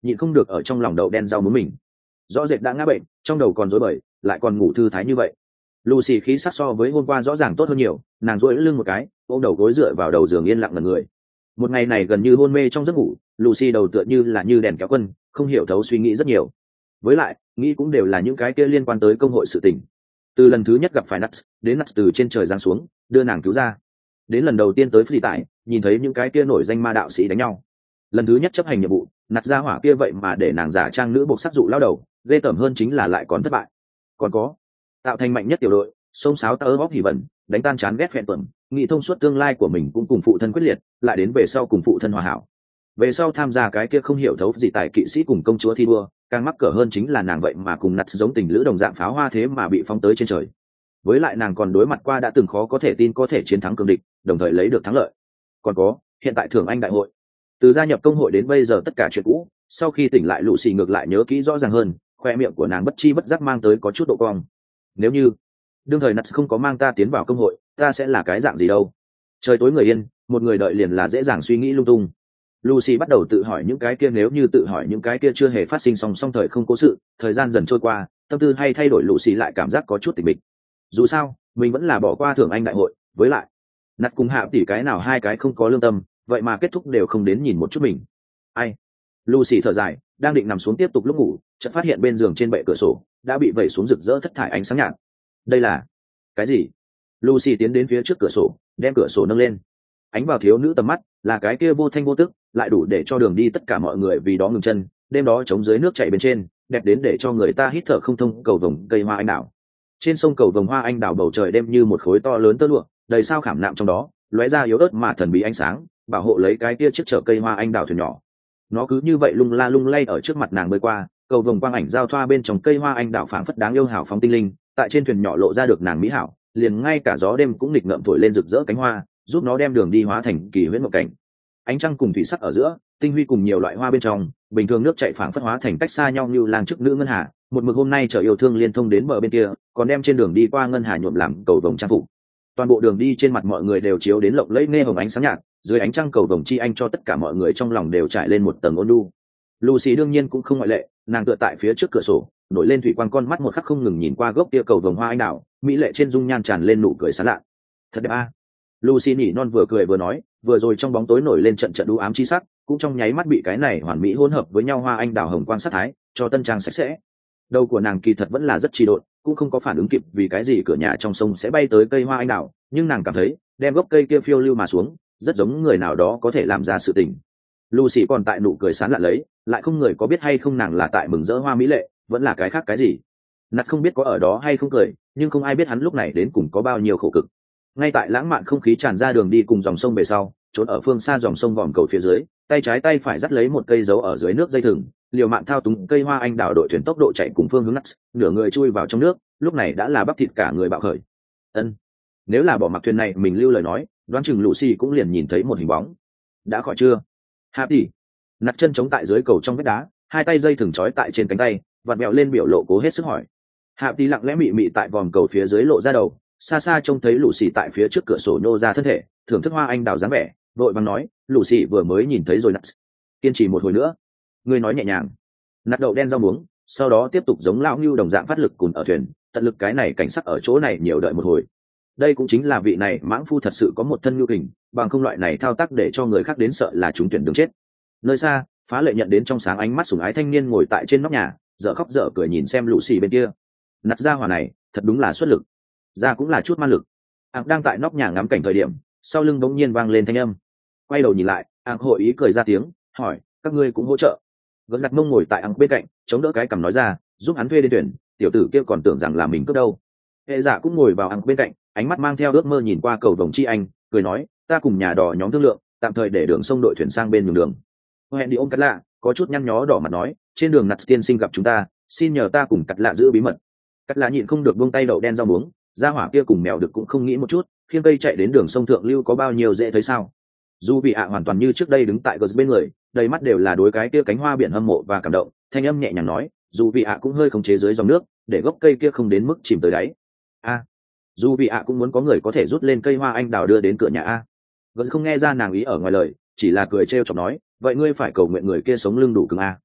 nhịn không được ở trong lòng đậu đen rau muống mình. Rõ rệt đã ngã bệnh, trong đầu còn rối bời, lại còn ngủ thư thái như vậy. Lucy khí sắc so với hôm qua rõ ràng tốt hơn nhiều, nàng duỗi lưng một cái, ôm đầu gối dựa vào đầu giường yên lặng ngẩn người. Một ngày này gần như hôn mê trong giấc ngủ, Lucy đầu tựa như là như đèn kéo quân, không hiểu thấu suy nghĩ rất nhiều. Với lại, nghĩ cũng đều là những cái kia liên quan tới công hội sự tình. Từ lần thứ nhất gặp phải Nuts, đến Nuts từ trên trời giáng xuống, đưa nàng cứu ra. Đến lần đầu tiên tới phi tại, nhìn thấy những cái kia nổi danh ma đạo sĩ đánh nhau. Lần thứ nhất chấp hành nhiệm vụ, Nuts ra hỏa kia vậy mà để nàng giả trang nữ buộc sắc dụ lao đầu, ghê tởm hơn chính là lại còn thất bại. Còn có, tạo thành mạnh nhất tiểu đội, xông xáo tơ bóp hỉ vẩn, đánh tan chán ghét phèn tuần, nghĩ thông suốt tương lai của mình cũng cùng phụ thân quyết liệt, lại đến về sau cùng phụ thân hòa hảo. Về sau tham gia cái kia không hiểu thấu gì tại kỵ sĩ cùng công chúa thi đua, càng mắc cỡ hơn chính là nàng vậy mà cùng Nuts giống tình lữ đồng dạng pháo hoa thế mà bị phóng tới trên trời. Với lại nàng còn đối mặt qua đã từng khó có thể tin có thể chiến thắng cường địch, đồng thời lấy được thắng lợi. Còn có, hiện tại thưởng anh đại hội, từ gia nhập công hội đến bây giờ tất cả chuyện cũ, sau khi tỉnh lại Lucy ngược lại nhớ kỹ rõ ràng hơn, khoe miệng của nàng bất chi bất giác mang tới có chút độ cong. Nếu như đương thời Nuts không có mang ta tiến vào công hội, ta sẽ là cái dạng gì đâu? Trời tối người yên, một người đợi liền là dễ dàng suy nghĩ lung tung. Lucy bắt đầu tự hỏi những cái kia, nếu như tự hỏi những cái kia chưa hề phát sinh song song thời không cố sự, thời gian dần trôi qua, tâm tư hay thay đổi, Lucy lại cảm giác có chút tịch mịch. Dù sao, mình vẫn là bỏ qua thưởng anh đại hội, với lại, Nuts cùng Hạ tỷ cái nào hai cái không có lương tâm, vậy mà kết thúc đều không đến nhìn một chút mình. Ai? Lucy thở dài, đang định nằm xuống tiếp tục lúc ngủ, chợt phát hiện bên giường trên bệ cửa sổ đã bị vẩy xuống rực rỡ thất thải ánh sáng nhạt. Đây là cái gì? Lucy tiến đến phía trước cửa sổ, đem cửa sổ nâng lên. Ánh vào thiếu nữ tầm mắt, là cái kia vô thanh vô tức, lại đủ để cho đường đi tất cả mọi người vì đó ngừng chân. Đêm đó chống dưới nước chảy bên trên, đẹp đến để cho người ta hít thở không thông, cầu vồng cây hoa anh đào. Trên sông cầu vồng hoa anh đào, bầu trời đêm như một khối to lớn tơ lụa, đầy sao khảm nạm trong đó, lóe ra yếu ớt mà thần bí ánh sáng, bảo hộ lấy cái kia chiếc chở cây hoa anh đào thuyền nhỏ. Nó cứ như vậy lung la lung lay ở trước mặt nàng bơi qua, cầu vồng quang ảnh giao thoa bên trong cây hoa anh đào phảng phất đáng yêu hào phóng tinh linh, tại trên thuyền nhỏ lộ ra được nàng mỹ hảo, liền ngay cả gió đêm cũng nghịch ngợm thổi lên rực rỡ cánh hoa, giúp nó đem đường đi hóa thành kỳ huyễn một cảnh. Ánh trăng cùng thủy sắc ở giữa, tinh huy cùng nhiều loại hoa bên trong, bình thường nước chảy phảng phất hóa thành cách xa nhau như lang trước nữ ngân hà, một mực hôm nay chở yêu thương liên thông đến bờ bên kia, còn đem trên đường đi qua ngân hà nhuộm làm cầu vồng trang phục. Toàn bộ đường đi trên mặt mọi người đều chiếu đến lộng lẫy nghe hồng ánh sáng nhạt, dưới ánh trăng cầu vồng chi anh cho tất cả mọi người trong lòng đều trải lên một tầng ôn nhu. Lucy đương nhiên cũng không ngoại lệ, nàng tựa tại phía trước cửa sổ, nổi lên thủy quang, con mắt một khắc không ngừng nhìn qua gốc kia cầu vồng hoa anh đào, mỹ lệ trên dung nhan tràn lên nụ cười sán lạ. Thật đẹp a. Lucy nhỉ non vừa cười vừa nói, vừa rồi trong bóng tối nổi lên trận trận u ám chi sắc, cũng trong nháy mắt bị cái này hoàn mỹ hỗn hợp với nhau hoa anh đào hồng quang sắc thái cho tân trang sạch sẽ. Đầu của nàng kỳ thật vẫn là rất trì độn, cũng không có phản ứng kịp vì cái gì cửa nhà trong sông sẽ bay tới cây hoa anh đào, nhưng nàng cảm thấy đem gốc cây kia phiêu lưu mà xuống, rất giống người nào đó có thể làm ra sự tình. Lucy còn tại nụ cười sán lạ lấy, lại không người có biết hay không nàng là tại mừng rỡ hoa mỹ lệ, vẫn là cái khác cái gì. Nạt không biết có ở đó hay không cười, nhưng không ai biết hắn lúc này đến cùng có bao nhiêu khổ cực. Ngay tại lãng mạn không khí tràn ra đường đi cùng dòng sông về sau, trốn ở phương xa dòng sông vòm cầu phía dưới, tay trái tay phải dắt lấy một cây dấu ở dưới nước dây thừng, liều mạng thao túng cây hoa anh đào đội thuyền tốc độ chạy cùng phương hướng Nuts, nửa người chui vào trong nước, lúc này đã là bắp thịt cả người bạo khởi. Ân, nếu là bỏ mặc thuyền này mình lưu lời nói, đoán chừng Lucy cũng liền nhìn thấy một hình bóng. Đã khỏi chưa? Happy. Nạt chân chống tại dưới cầu trong vách đá, hai tay dây thừng trói tại trên cánh tay, vặn vẹo lên biểu lộ cố hết sức hỏi. Happy lặng lẽ mị mị tại vòm cầu phía dưới lộ ra đầu, xa xa trông thấy Lucy tại phía trước cửa sổ nhô ra thân thể, thưởng thức hoa anh đào dáng vẻ, vội vàng nói, Lucy vừa mới nhìn thấy rồi Nạt. Kiên trì một hồi nữa. Ngươi nói nhẹ nhàng. Nạt đậu đen rau muống, sau đó tiếp tục giống lão ngưu đồng dạng phát lực cùn ở thuyền, tận lực cái này cảnh sắc ở chỗ này nhiều đợi một hồi. Đây cũng chính là vị này mãng phu thật sự có một thân nhu kình, bằng không loại này thao tác để cho người khác đến sợ là chúng tuyển đường chết. Nơi xa, Phá Lệ nhận đến trong sáng ánh mắt sủng ái thanh niên ngồi tại trên nóc nhà, dở khóc dở cười nhìn xem Lucy bên kia. Nạt ra hỏa này, thật đúng là xuất lực, ra cũng là chút man lực. Ảng đang tại nóc nhà ngắm cảnh thời điểm, sau lưng bỗng nhiên vang lên thanh âm. Quay đầu nhìn lại, Ảng hội ý cười ra tiếng, hỏi, các ngươi cũng hỗ trợ? Gật đặt mông ngồi tại Ảng bên cạnh, chống đỡ cái cằm nói ra, giúp hắn thuê đến tuyển, tiểu tử kia còn tưởng rằng là mình cướp đâu. Hệ Dạ cũng ngồi vào Ảng bên cạnh, ánh mắt mang theo ước mơ nhìn qua cầu vồng chi anh, cười nói, ta cùng nhà đò nhóm thương lượng, tạm thời để đường sông đội thuyền sang bên đường. Hẹn đi ôm Cắt Lạ, có chút nhăn nhó đỏ mặt nói, trên đường Nạt tiên sinh gặp chúng ta, xin nhờ ta cùng Cắt Lạ giữ bí mật. Cắt Lạ nhịn không được buông tay đậu đen rau muống, ra hỏa kia cùng mèo được cũng không nghĩ một chút, khiêng cây chạy đến đường sông thượng lưu có bao nhiêu dễ thấy sao? Dù vị ạ hoàn toàn như trước đây đứng tại gờ bên người, đầy mắt đều là đối cái kia cánh hoa biển hâm mộ và cảm động, thanh âm nhẹ nhàng nói, dù vị ạ cũng hơi khống chế dưới dòng nước, để gốc cây kia không đến mức chìm tới đáy. A, dù vị ạ cũng muốn có người có thể rút lên cây hoa anh đào đưa đến cửa nhà a. Gờ không nghe ra nàng ý ở ngoài lời, chỉ là cười trêu chọc nói, vậy ngươi phải cầu nguyện người kia sống lưng đủ cứng a.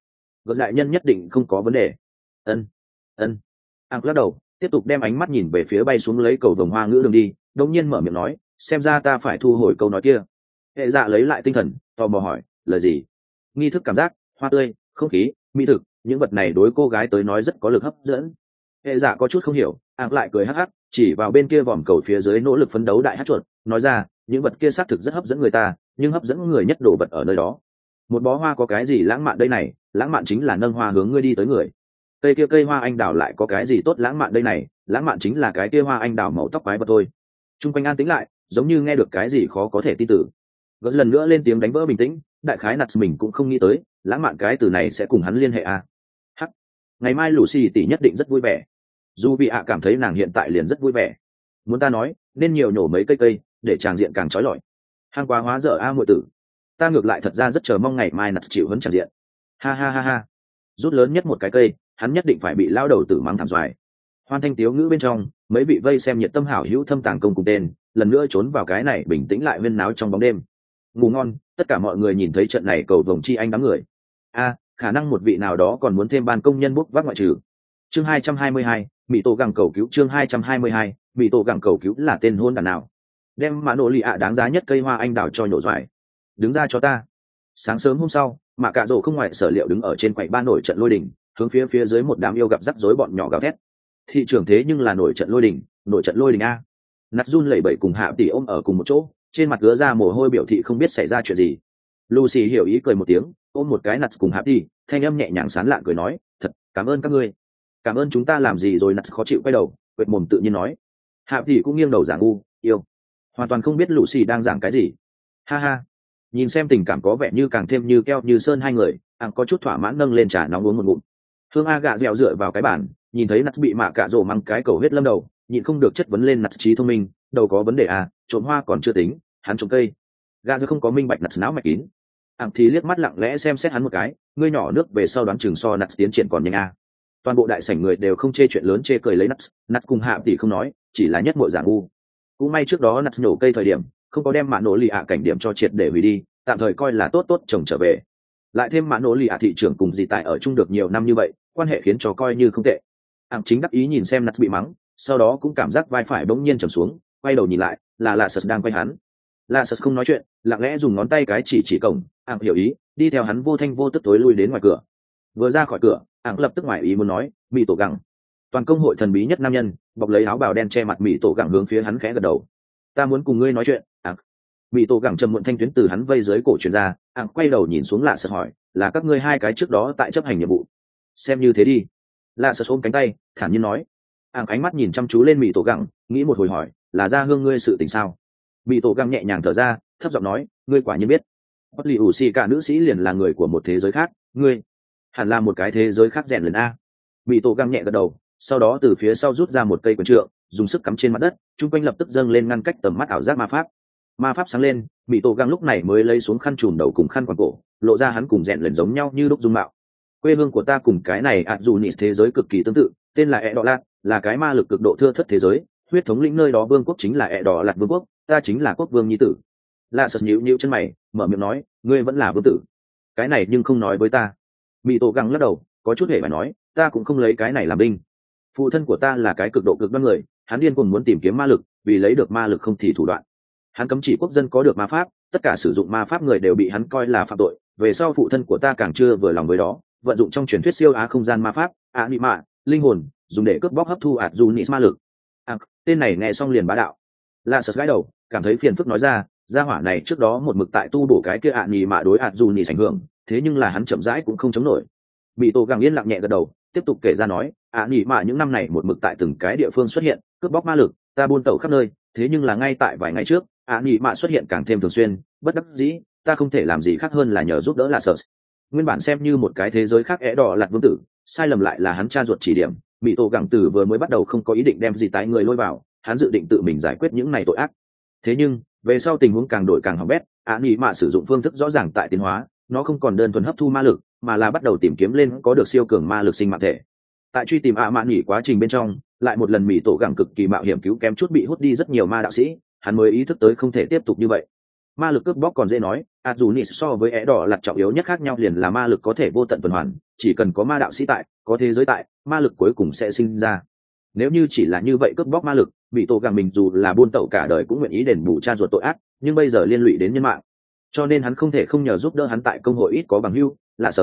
Gật đại nhân nhất định không có vấn đề. Ân ân lắc đầu, tiếp tục đem ánh mắt nhìn về phía bay xuống lấy cầu vồng hoa ngữ đường đi, đột nhiên mở miệng nói, xem ra ta phải thu hồi câu nói kia. Hệ dạ lấy lại tinh thần, tò mò hỏi, lời gì? Nghi thức cảm giác, hoa tươi, không khí, mỹ thực, những vật này đối cô gái tới nói rất có lực hấp dẫn. Hệ dạ có chút không hiểu, lại cười hắc hắc, chỉ vào bên kia vòm cầu phía dưới nỗ lực phấn đấu đại hát chuột, nói ra, những vật kia xác thực rất hấp dẫn người ta, nhưng hấp dẫn người nhất đồ vật ở nơi đó. Một bó hoa có cái gì lãng mạn đây này, lãng mạn chính là nâng hoa hướng ngươi đi tới người. Cây kia cây hoa anh đào lại có cái gì tốt lãng mạn đây này, lãng mạn chính là cái kia hoa anh đào màu tóc quái vật thôi. Trung quanh an tĩnh lại, giống như nghe được cái gì khó có thể tin tưởng. Gớt lần nữa lên tiếng đánh vỡ bình tĩnh, đại khái nặt mình cũng không nghĩ tới lãng mạn cái từ này sẽ cùng hắn liên hệ à. Hắc, ngày mai Lucy tỷ nhất định rất vui vẻ. Dù vì cảm thấy nàng hiện tại liền rất vui vẻ. Muốn ta nói, nên nhiều nhổ mấy cây cây, để tràng diện càng trói lọi. Hang quá hóa dở muội tử. Ta ngược lại thật ra rất chờ mong ngày mai nặt chịu hấn tràng diện. Ha ha ha ha. Rút lớn nhất một cái cây, hắn nhất định phải bị lao đầu tử mắng thảm doài. Hoan thanh tiếu ngữ bên trong, mấy vị vây xem nhiệt tâm hảo hữu thâm tàng công cùng tên, lần nữa trốn vào cái này bình tĩnh lại huyên náo trong bóng đêm. Ngủ ngon, tất cả mọi người nhìn thấy trận này cầu vồng chi anh đám người. Khả năng một vị nào đó còn muốn thêm ban công nhân bút vác ngoại trừ. Chương 222, Mỹ tổ gẳng cầu cứu. Chương 222, Mỹ tổ gẳng cầu cứu là tên hôn đàn nào? Đem mã nổ lì đáng giá nhất cây hoa anh đào cho nhổ doài. Đứng ra cho ta. Sáng sớm hôm sau, Mạ Cạ Rồ không ngoại sở liệu đứng ở trên quầy ba nổi trận lôi đình, hướng phía dưới một đám yêu gặp rắc rối bọn nhỏ gào thét. Thị trường thế nhưng là nổi trận lôi đình a. Nát run lẩy bẩy cùng Hạ Tỷ ôm ở cùng một chỗ, trên mặt gứa ra mồ hôi biểu thị không biết xảy ra chuyện gì. Lucy hiểu ý cười một tiếng, ôm một cái Nát cùng Hạ Tỷ, thanh âm nhẹ nhàng sán lạ cười nói, thật cảm ơn các ngươi. Cảm ơn chúng ta làm gì rồi? Nát khó chịu quay đầu, quệt mồm tự nhiên nói. Hạ Tỷ cũng nghiêng đầu giả ngu, yêu, hoàn toàn không biết Lucy đang giảng cái gì. Ha ha. Nhìn xem tình cảm có vẻ như càng thêm như keo như sơn hai người, có chút thỏa mãn nâng lên trà nóng uống một ngụm. Hương A gạ dẻo dựa vào cái bàn, nhìn thấy Nát bị Mạ Cạ Rồ mang cái cầu huyết lâm đầu, nhịn không được chất vấn lên Nát trí thông minh, đầu có vấn đề à, trộm hoa còn chưa tính, hắn trộm cây. Gạ dẻo không có minh bạch Nát não mạch kín. Thì liếc mắt lặng lẽ xem xét hắn một cái, ngươi nhỏ nước về sau đoán chừng so Nát tiến triển còn nhanh à. Toàn bộ đại sảnh người đều không chê chuyện lớn chê cười lấy Nát cùng Hạ Tỷ không nói, chỉ là nhất mội giả ngu. Cũng may trước đó Nát nổ cây thời điểm, không có đem Mạ nổ lì cảnh điểm cho triệt để hủy đi, tạm thời coi là tốt trồng trở về. Lại thêm Mạ nổ lì thị trưởng cùng dì tại ở chung được nhiều năm như vậy, quan hệ khiến cho coi như không tệ. Chính đắc ý nhìn xem Nát bị mắng, sau đó cũng cảm giác vai phải bỗng nhiên trầm xuống, quay đầu nhìn lại, là Sật đang quay hắn. Là Sật không nói chuyện, lặng lẽ dùng ngón tay cái chỉ cổng, hiểu ý, đi theo hắn vô thanh vô tức tối lui đến ngoài cửa. Vừa ra khỏi cửa, lập tức ngoài ý muốn nói, Mỹ tổ gẳng. Toàn công hội thần bí nhất nam nhân, bọc lấy áo bào đen che mặt Mỹ tổ gẳng hướng phía hắn khẽ gật đầu. Ta muốn cùng ngươi nói chuyện. Mỹ tổ gẳng trầm muộn thanh tuyến từ hắn vây dưới cổ truyền ra, quay đầu nhìn xuống Lạ Sật hỏi, là các ngươi hai cái trước đó tại chấp hành nhiệm vụ. Xem như thế đi. Lạ Sật ôm cánh tay, thản nhiên nói. Ánh mắt nhìn chăm chú lên Mỹ tổ gẳng, nghĩ một hồi hỏi, là ra hương ngươi sự tình sao? Mỹ tổ gẳng nhẹ nhàng thở ra, thấp giọng nói, ngươi quả nhiên biết. Bất lì ủ xì cả nữ sĩ liền là người của một thế giới khác, ngươi hẳn là một cái thế giới khác rèn lần a. Mỹ tổ gẳng nhẹ gật đầu, sau đó từ phía sau rút ra một cây quyền trượng, dùng sức cắm trên mặt đất, chung quanh lập tức dâng lên ngăn cách tầm mắt ảo giác ma pháp. Ma pháp sáng lên, Mỹ tổ gẳng lúc này mới lấy xuống khăn trùm đầu cùng khăn quàng cổ, lộ ra hắn cùng rèn lần giống nhau như lúc dung mạo. Quê hương của ta cùng cái này dù nhị thế giới cực kỳ tương tự, tên là Đỏ Lạt, là cái ma lực cực độ thưa thất thế giới, huyết thống lĩnh nơi đó vương quốc chính là Đỏ Lạt vương quốc, ta chính là quốc vương nhi tử. Lạ Sật nhíu chân mày, mở miệng nói, ngươi vẫn là vương tử. Cái này nhưng không nói với ta. Mỹ tổ gẳng lắc đầu, có chút hề phải nói, ta cũng không lấy cái này làm binh. Phụ thân của ta là cái cực độ cực đoan người, hắn điên cuồng muốn tìm kiếm ma lực, vì lấy được ma lực không thì thủ đoạn. Hắn cấm chỉ quốc dân có được ma pháp, tất cả sử dụng ma pháp người đều bị hắn coi là phạm tội. Về sau phụ thân của ta càng chưa vừa lòng với đó, vận dụng trong truyền thuyết siêu á không gian ma pháp, anima, linh hồn, dùng để cướp bóc hấp thu dù nhị ma lực. Tên này nghe xong liền bá đạo. Lạ Sật gãi đầu, cảm thấy phiền phức nói ra, gia hỏa này trước đó một mực tại tu bổ cái kia anima đối dù nhị ảnh hưởng, thế nhưng là hắn chậm rãi cũng không chống nổi. Bị tổ gẳng yên lặng nhẹ gật đầu, tiếp tục kể ra nói, anima những năm này một mực tại từng cái địa phương xuất hiện, cướp bóc ma lực, ta buôn tẩu khắp nơi, thế nhưng là ngay tại vài ngày trước, anima xuất hiện càng thêm thường xuyên, bất đắc dĩ, ta không thể làm gì khác hơn là nhờ giúp đỡ Lạ Sật. Nguyên bản xem như một cái thế giới khác Đỏ Lạt vương tử, sai lầm lại là hắn cha ruột chỉ điểm. Mỹ tổ gẳng tử vừa mới bắt đầu không có ý định đem gì tái người lôi vào, hắn dự định tự mình giải quyết những này tội ác. Thế nhưng về sau tình huống càng đổi càng hỏng bét, anima sử dụng phương thức rõ ràng tại tiến hóa, nó không còn đơn thuần hấp thu ma lực, mà là bắt đầu tìm kiếm lên có được siêu cường ma lực sinh mạng thể. Tại truy tìm mạn nghỉ quá trình bên trong, lại một lần Mỹ tổ gẳng cực kỳ mạo hiểm cứu kém chút bị hút đi rất nhiều ma đạo sĩ, hắn mới ý thức tới không thể tiếp tục như vậy. Ma lực cướp bóc còn dễ nói, Azunis so với é đỏ lặt trọng yếu nhất khác nhau liền là ma lực có thể vô tận tuần hoàn, chỉ cần có ma đạo sĩ tại, có thế giới tại, ma lực cuối cùng sẽ sinh ra. Nếu như chỉ là như vậy cướp bóc ma lực, bị tổ gàng mình dù là buôn tẩu cả đời cũng nguyện ý đền bù cha ruột tội ác, nhưng bây giờ liên lụy đến nhân mạng, cho nên hắn không thể không nhờ giúp đỡ hắn tại công hội ít có bằng hữu.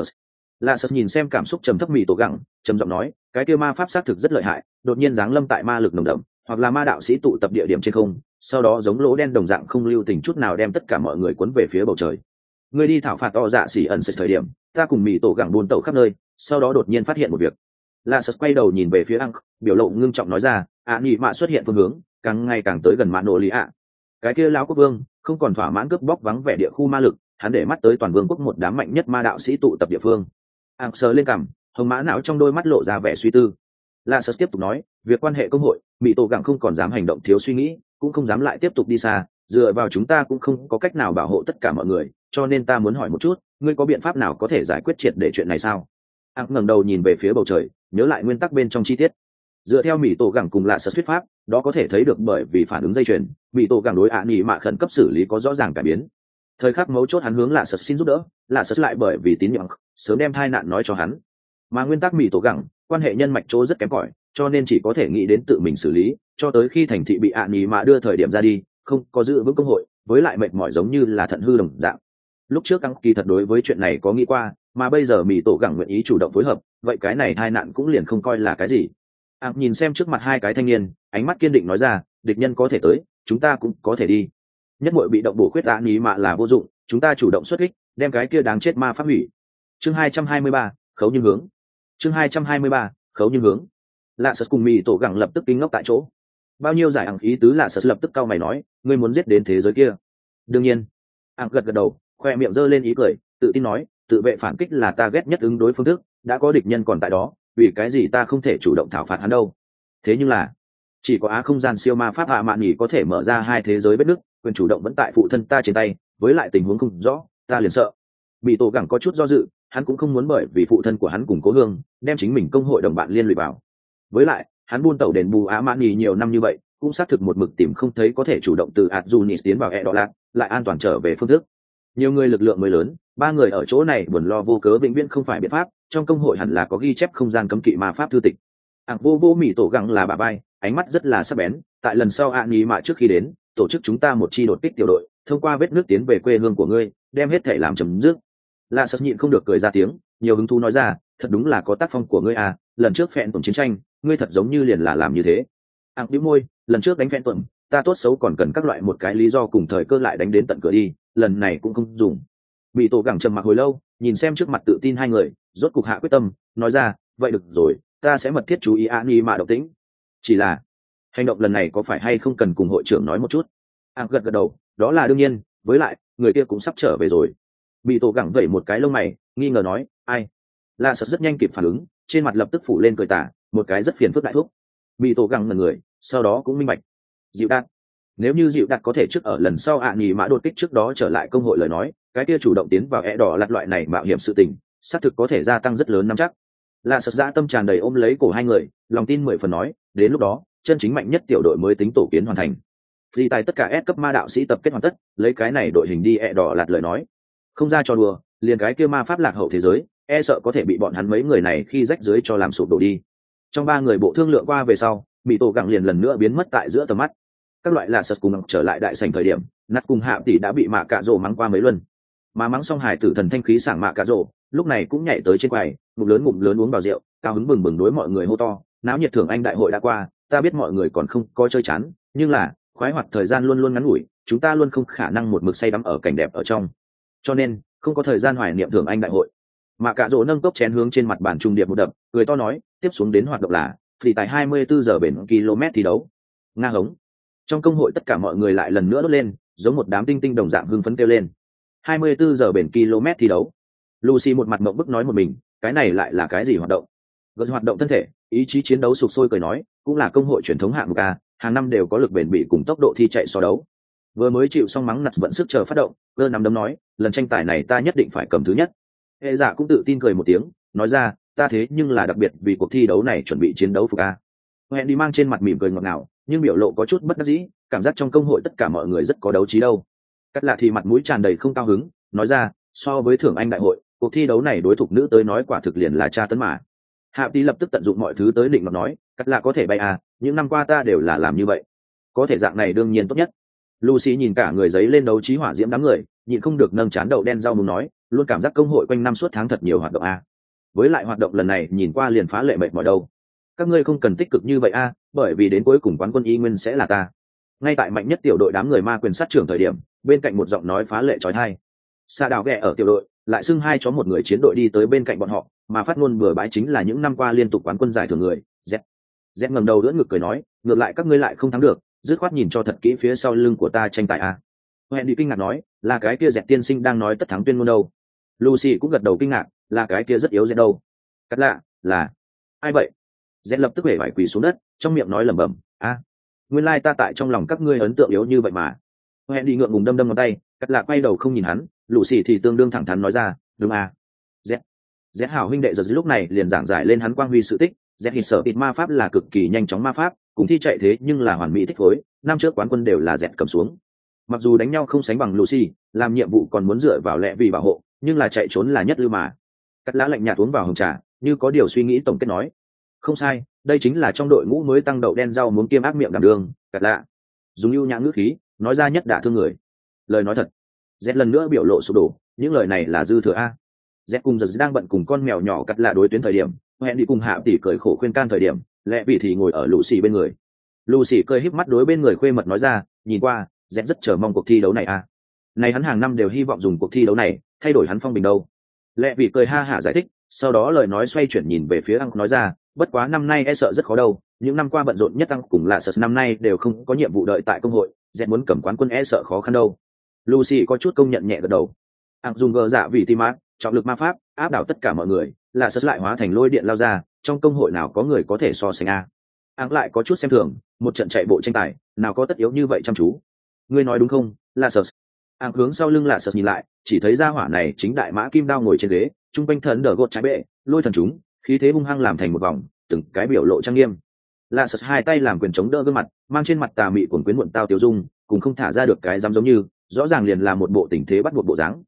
Lạ sợ nhìn xem cảm xúc trầm thấp mì tổ gẳng trầm giọng nói, cái kia ma pháp xác thực rất lợi hại, đột nhiên giáng lâm tại ma lực nồng đậm, hoặc là ma đạo sĩ tụ tập địa điểm trên không, sau đó giống lỗ đen đồng dạng không lưu tình chút nào đem tất cả mọi người cuốn về phía bầu trời. Người đi thảo phạt to dạ xỉ ẩn thời điểm, ta cùng mì tổ gẳng buôn tẩu khắp nơi, sau đó đột nhiên phát hiện một việc. Lạ sợ quay đầu nhìn về phía Ang, biểu lộ ngưng trọng nói ra, nhị mạ xuất hiện phương hướng càng ngày càng tới gần mạ nổ lý ạ. Cái kia lão quốc vương không còn thỏa mãn cướp bóc vắng vẻ địa khu ma lực, hắn để mắt tới toàn vương quốc một đám mạnh nhất ma đạo sĩ tụ tập địa phương. Sờ lên cằm, hồng mã não trong đôi mắt lộ ra vẻ suy tư. La Sơ tiếp tục nói, việc quan hệ công hội, mỹ tổ gặng không còn dám hành động thiếu suy nghĩ, cũng không dám lại tiếp tục đi xa, dựa vào chúng ta cũng không có cách nào bảo hộ tất cả mọi người, cho nên ta muốn hỏi một chút, ngươi có biện pháp nào có thể giải quyết triệt để chuyện này sao? Ngẩng đầu nhìn về phía bầu trời, nhớ lại nguyên tắc bên trong chi tiết. Dựa theo mỹ tổ gặng cùng La Sơ thuyết pháp, đó có thể thấy được bởi vì phản ứng dây chuyền, mỹ tổ gặng đối nhị mạ khẩn cấp xử lý có rõ ràng cải biến. Thời khắc mấu chốt hắn hướng La Sơ xin giúp đỡ, La Sơ lại bởi vì tín nhiệm sớm đem tai nạn nói cho hắn, mà nguyên tắc mỹ tổ gặng quan hệ nhân mạch chỗ rất kém cỏi, cho nên chỉ có thể nghĩ đến tự mình xử lý, cho tới khi thành thị bị nhị mạ đưa thời điểm ra đi, không có giữ vững công hội, với lại mệt mỏi giống như là thận hư đồng dạng. Lúc trước Căng kỳ thật đối với chuyện này có nghĩ qua, mà bây giờ mỹ tổ gặng nguyện ý chủ động phối hợp, vậy cái này tai nạn cũng liền không coi là cái gì. Nhìn xem trước mặt hai cái thanh niên, ánh mắt kiên định nói ra, địch nhân có thể tới, chúng ta cũng có thể đi. Nhất muội bị động bổ khuyết nhị mạ là vô dụng, chúng ta chủ động xuất kích, đem cái kia đáng chết ma pháp hủy. Chương 223, khấu như hướng. Chương 223, khấu như hướng. Lạ Sật cùng mì tổ gẳng lập tức kinh ngốc tại chỗ. Bao nhiêu giải ẳng ý tứ Lạ Sật lập tức cau mày nói, ngươi muốn giết đến thế giới kia? Đương nhiên. Ẳng gật gật đầu, khoe miệng giơ lên ý cười, tự tin nói, tự vệ phản kích là ta ghét nhất ứng đối phương thức, đã có địch nhân còn tại đó, vì cái gì ta không thể chủ động thảo phạt hắn đâu? Thế nhưng là, chỉ có không gian siêu ma pháp mạn nhỉ có thể mở ra hai thế giới vết nứt, quyền chủ động vẫn tại phụ thân ta trên tay, với lại tình huống không rõ, ta liền sợ. Bị tổ gẳng có chút do dự, hắn cũng không muốn bởi vì phụ thân của hắn cùng cố hương đem chính mình công hội đồng bạn liên lụy vào. Với lại hắn buôn tẩu đền bù mạn nhỉ nhiều năm như vậy, cũng xác thực một mực tìm không thấy có thể chủ động từ Azunis tiến vào đỏ lạc, lại an toàn trở về phương thức. Nhiều người lực lượng mới lớn, ba người ở chỗ này buồn lo vô cớ vĩnh viễn không phải biện pháp, trong công hội hẳn là có ghi chép không gian cấm kỵ ma pháp thư tịch. Vô mỹ tổ gẳng là bà bay, ánh mắt rất là sắc bén, tại lần sau nhị mạ trước khi đến, tổ chức chúng ta một chi đột kích tiểu đội, thông qua vết nước tiến về quê hương của ngươi, đem hết thể làm chấm dứt. La Sật nhịn không được cười ra tiếng, nhiều hứng thú nói ra, thật đúng là có tác phong của ngươi à, lần trước phẹn tuần chiến tranh, ngươi thật giống như liền là làm như thế. Bĩu môi, lần trước đánh phẹn tuần, ta tốt xấu còn cần các loại một cái lý do cùng thời cơ lại đánh đến tận cửa đi, lần này cũng không dùng. Bị tổ gẳng trầm mặc hồi lâu, nhìn xem trước mặt tự tin hai người, rốt cục hạ quyết tâm, nói ra, vậy được rồi, ta sẽ mật thiết chú ý nhị mạ động tĩnh. Chỉ là, hành động lần này có phải hay không cần cùng hội trưởng nói một chút? Gật gật đầu, đó là đương nhiên, với lại người kia cũng sắp trở về rồi. Bị tổ gẳng vẩy một cái lông mày, nghi ngờ nói, ai? La Sật rất nhanh kịp phản ứng, trên mặt lập tức phủ lên cười tả, một cái rất phiền phức đại thuốc. Bị tổ gẳng ngẩn người, sau đó cũng minh bạch. Dịu Đạt, nếu như Dịu Đạt có thể trước ở lần sau nhị mã đột kích trước đó trở lại công hội lời nói, cái kia chủ động tiến vào đỏ lạt loại này mạo hiểm sự tình, xác thực có thể gia tăng rất lớn nắm chắc. La Sật dã tâm tràn đầy ôm lấy cổ hai người, lòng tin 10 phần nói, đến lúc đó, chân chính mạnh nhất tiểu đội mới tính tổ kiến hoàn thành. Phi tài tất cả S cấp ma đạo sĩ tập kết hoàn tất, lấy cái này đội hình đi đỏ lạt lời nói, không ra cho đùa, liền cái kia ma pháp lạc hậu thế giới, sợ có thể bị bọn hắn mấy người này khi rách dưới cho làm sụp đổ đi. Trong ba người bộ thương lượng qua về sau, bị tổ gặng liền lần nữa biến mất tại giữa tầm mắt. Các loại là Sật cùng trở lại đại sảnh thời điểm, nát cùng hạ tỷ đã bị mạ cạ rồ mắng qua mấy lần, mà mắng xong hải tử thần thanh khí sảng mạ cạ rồ, lúc này cũng nhảy tới trên quầy, ngụm lớn uống vào rượu, cao hứng bừng bừng đối mọi người hô to, náo nhiệt thưởng anh đại hội đã qua, ta biết mọi người còn không có chơi chán, nhưng là khoái hoạt thời gian luôn luôn ngắn ngủi, chúng ta luôn không khả năng một mực say đắm ở cảnh đẹp ở trong, cho nên không có thời gian hoài niệm thưởng anh đại hội. Mạ cạ rồ nâng cốc chén hướng trên mặt bàn trung điệp một đập, cười to nói, tiếp xuống đến hoạt động là phỉ tài 24 giờ bền km thi đấu. Nga hống. Trong công hội tất cả mọi người lại lần nữa đốt lên, giống một đám tinh tinh đồng dạng hưng phấn kêu lên. 24 giờ bền km thi đấu. Lucy một mặt mộng bức nói một mình, cái này lại là cái gì hoạt động? Gần hoạt động thân thể, ý chí chiến đấu sục sôi cười nói, cũng là công hội truyền thống hạng mục a, hàng năm đều có lực bền bỉ cùng tốc độ thi chạy so đấu. Vừa mới chịu xong mắng nặt vận sức chờ phát động, cơ nắm đấm nói, lần tranh tài này ta nhất định phải cầm thứ nhất. Hệ giả cũng tự tin cười một tiếng, nói ra, ta thế nhưng là đặc biệt vì cuộc thi đấu này chuẩn bị chiến đấu phục a. Hẹn đi mang trên mặt mỉm cười ngọt ngào, nhưng biểu lộ có chút bất đắc dĩ, cảm giác trong công hội tất cả mọi người rất có đấu trí đâu. Cắt lạ thì mặt mũi tràn đầy không cao hứng, nói ra, so với thưởng anh đại hội, cuộc thi đấu này đối thủ nữ tới nói quả thực liền là tra tấn mà. Hạ Tỷ lập tức tận dụng mọi thứ tới định mà nói, cắt lạ có thể bay à, những năm qua ta đều là làm như vậy, có thể dạng này đương nhiên tốt nhất. Lucy nhìn cả người giấy lên đấu trí hỏa diễm đám người, nhịn không được nâng chán đậu đen rau muốn nói, luôn cảm giác công hội quanh năm suốt tháng thật nhiều hoạt động à. Với lại hoạt động lần này nhìn qua liền phá lệ mệt mỏi đâu. Các ngươi không cần tích cực như vậy à, bởi vì đến cuối cùng quán quân y nguyên sẽ là ta. Ngay tại mạnh nhất tiểu đội đám người ma quyền sát trưởng thời điểm, bên cạnh một giọng nói phá lệ chói tai. Sa đào ghẹ ở tiểu đội, lại xưng hai chó một người chiến đội đi tới bên cạnh bọn họ, mà phát ngôn bừa bãi chính là những năm qua liên tục quán quân giải thưởng người. Z ngẩng đầu đỡ ngực cười nói, ngược lại các ngươi lại không thắng được, dứt khoát nhìn cho thật kỹ phía sau lưng của ta tranh tài à. Hẹn đi kinh ngạc nói, là cái kia Dẹt tiên sinh đang nói tất thắng tuyên ngôn đâu. Lucy cũng gật đầu kinh ngạc, là cái kia rất yếu Dẹt đâu. Cắt lạ, là ai vậy? Dẹt lập tức hể vải quỳ xuống đất, trong miệng nói lẩm bẩm, a, nguyên lai ta tại trong lòng các ngươi ấn tượng yếu như vậy mà. Hẹn đi ngượng ngùng đâm ngón tay, cắt lạ quay đầu không nhìn hắn, Lucy thì tương đương thẳng thắn nói ra, đúng à. Z hảo huynh đệ giật lúc này liền giảng giải lên hắn quang huy sự tích. Z hít sở tịt ma pháp là cực kỳ nhanh chóng ma pháp, cùng thi chạy thế nhưng là hoàn mỹ thích phối, năm trước quán quân đều là Z cầm xuống. Mặc dù đánh nhau không sánh bằng Lucy, làm nhiệm vụ còn muốn dựa vào lẽ vì bảo hộ, nhưng là chạy trốn là nhất lưu mà. Cắt lã lạnh nhạt uống vào hồng trà, như có điều suy nghĩ tổng kết nói, không sai, đây chính là trong đội ngũ mới tăng đậu đen rau muốn kiêm ác miệng đảm đường. Cắt lã dùng ưu nhã ngữ khí nói ra nhất đả thương người. Lời nói thật. Z lần nữa biểu lộ sụp đổ, những lời này là dư thừa a. Z cùng giật đang bận cùng con mèo nhỏ cắt lạ đối tuyến thời điểm, hẹn đi cùng Hạ Tỷ cười khổ khuyên can thời điểm, lẽ vì thì ngồi ở Lucy bên người. Lucy cười híp mắt đối bên người khuê mật nói ra, nhìn qua, Z rất chờ mong cuộc thi đấu này à. Này hắn hàng năm đều hy vọng dùng cuộc thi đấu này thay đổi hắn phong bình đâu. Lẽ vì cười ha hả giải thích, sau đó lời nói xoay chuyển nhìn về phía Ăn nói ra, bất quá năm nay e sợ rất khó đâu, những năm qua bận rộn nhất Ăn cùng là sợ năm nay đều không có nhiệm vụ đợi tại công hội, Z muốn cầm quán quân e sợ khó khăn đâu. Lucy có chút công nhận nhẹ gật đầu. Ăn dùng gờ dạ vì tim ác, trọng lực ma pháp áp đảo tất cả mọi người, là sật lại hóa thành lôi điện lao ra, trong công hội nào có người có thể so sánh a. Áng lại có chút xem thường, một trận chạy bộ tranh tài nào có tất yếu như vậy chăm chú. Ngươi nói đúng không, là sật? Áng hướng sau lưng là sật nhìn lại, chỉ thấy ra hỏa này chính đại mã kim đao ngồi trên ghế, trung quanh thần đỡ gột trái bệ, lôi thần chúng, khí thế hung hăng làm thành một vòng, từng cái biểu lộ trang nghiêm. Là sật hai tay làm quyền chống đỡ gương mặt, mang trên mặt tà mị cuồng quyến muộn tao tiêu dung, cùng không thả ra được cái dám giống như, rõ ràng liền là một bộ tình thế bắt buộc bộ dáng.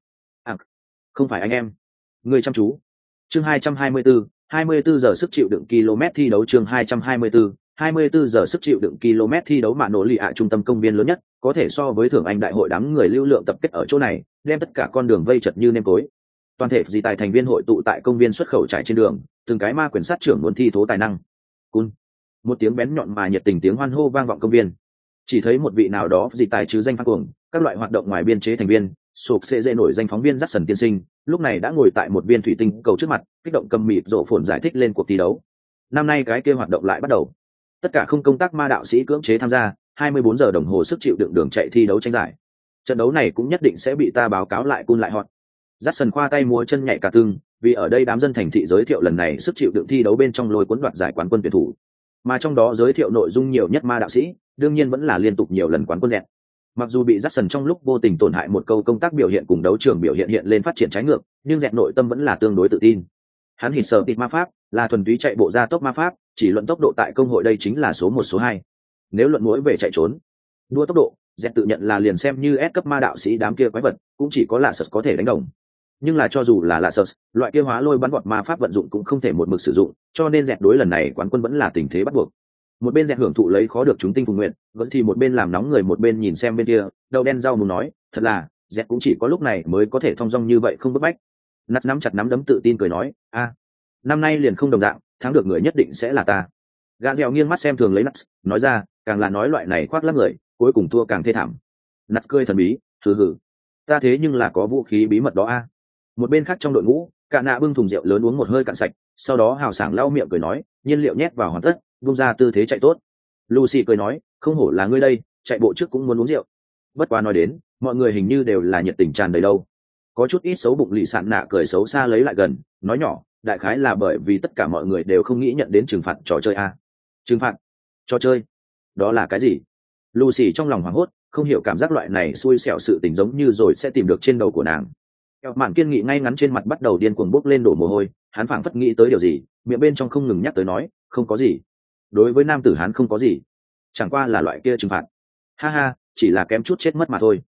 Không phải anh em, người chăm chú. Chương 224, 24 giờ sức chịu đựng km thi đấu. Chương 224, 24 giờ sức chịu đựng km thi đấu. Mạ nổ lì ạ trung tâm công viên lớn nhất, có thể so với thưởng anh đại hội, đám người lưu lượng tập kết ở chỗ này, đem tất cả con đường vây chật như nêm tối. Toàn thể dị tài thành viên hội tụ tại công viên xuất khẩu trải trên đường, từng cái ma quyền sát trưởng muốn thi thố tài năng. Cun. Một tiếng bén nhọn mà nhiệt tình tiếng hoan hô vang vọng công viên. Chỉ thấy một vị nào đó dị tài chứ danh phát cuồng, các loại hoạt động ngoài biên chế thành viên, sụp xệ dễ nổi danh phóng viên Jackson tiên sinh, lúc này đã ngồi tại một viên thủy tinh cầu trước mặt, kích động cầm mịt rộ phồn giải thích lên cuộc thi đấu. Năm nay cái kia hoạt động lại bắt đầu. Tất cả không công tác ma đạo sĩ cưỡng chế tham gia, 24 giờ đồng hồ sức chịu đựng đường chạy thi đấu tranh giải. Trận đấu này cũng nhất định sẽ bị ta báo cáo lại cun lại hot. Jackson khoa tay múa chân nhảy cả tương, vì ở đây đám dân thành thị giới thiệu lần này sức chịu đựng thi đấu bên trong lôi cuốn đoạt giải quán quân tuyển thủ. Mà trong đó giới thiệu nội dung nhiều nhất ma đạo sĩ, đương nhiên vẫn là liên tục nhiều lần quán quân dẹt. Mặc dù bị Jackson trong lúc vô tình tổn hại một câu công tác biểu hiện cùng đấu trường biểu hiện hiện lên phát triển trái ngược, nhưng dẹt nội tâm vẫn là tương đối tự tin. Hắn hít sở tịt ma pháp là thuần túy chạy bộ gia tốc ma pháp, chỉ luận tốc độ tại công hội đây chính là số 1 số 2. Nếu luận mỗi về chạy trốn, đua tốc độ, dẹt tự nhận là liền xem như S cấp ma đạo sĩ đám kia quái vật, cũng chỉ có lạ sật có thể đánh đồng. Nhưng là cho dù là lạ sật, loại kia hóa lôi bắn vọt ma pháp vận dụng cũng không thể một mực sử dụng, cho nên dẹt đối lần này quán quân vẫn là tình thế bắt buộc. Một bên dẹt hưởng thụ lấy khó được chúng tinh phùng nguyện, vẫn thì một bên làm nóng người, một bên nhìn xem bên kia, đầu đen rau muốn nói, thật là dẹt cũng chỉ có lúc này mới có thể thong dong như vậy không bức bách. Nắt nắm chặt nắm đấm tự tin cười nói, a, năm nay liền không đồng dạng, thắng được người nhất định sẽ là ta. Gã dẻo nghiêng mắt xem thường lấy Nuts, nói ra, càng là nói loại này khoác lác người, cuối cùng thua càng thê thảm. Nuts cười thần bí, hừ hừ, ta thế nhưng là có vũ khí bí mật đó a. Một bên khác trong đội ngũ, Cả Nạ bưng thùng rượu lớn uống một hơi cạn sạch, sau đó hào sảng lau miệng cười nói, nhiên liệu nhét vào hoàn tất, buông ra tư thế chạy tốt. Lucy cười nói, không hổ là ngươi đây, chạy bộ trước cũng muốn uống rượu. Bất quá nói đến, mọi người hình như đều là nhiệt tình tràn đầy đâu. Có chút ít xấu bụng lì sạn nạ cười xấu xa lấy lại gần, nói nhỏ, đại khái là bởi vì tất cả mọi người đều không nghĩ nhận đến trừng phạt trò chơi a. Trừng phạt? Trò chơi? Đó là cái gì? Lucy trong lòng hoảng hốt, không hiểu cảm giác loại này xui xẻo sự tình giống như rồi sẽ tìm được trên đầu của nàng. Eo Mạn kiên nghị ngay ngắn trên mặt bắt đầu điên cuồng bốc lên đổ mồ hôi, hắn phảng phất nghĩ tới điều gì, miệng bên trong không ngừng nhắc tới nói, không có gì. Đối với nam tử hắn không có gì, chẳng qua là loại kia trừng phạt. Ha ha, chỉ là kém chút chết mất mà thôi.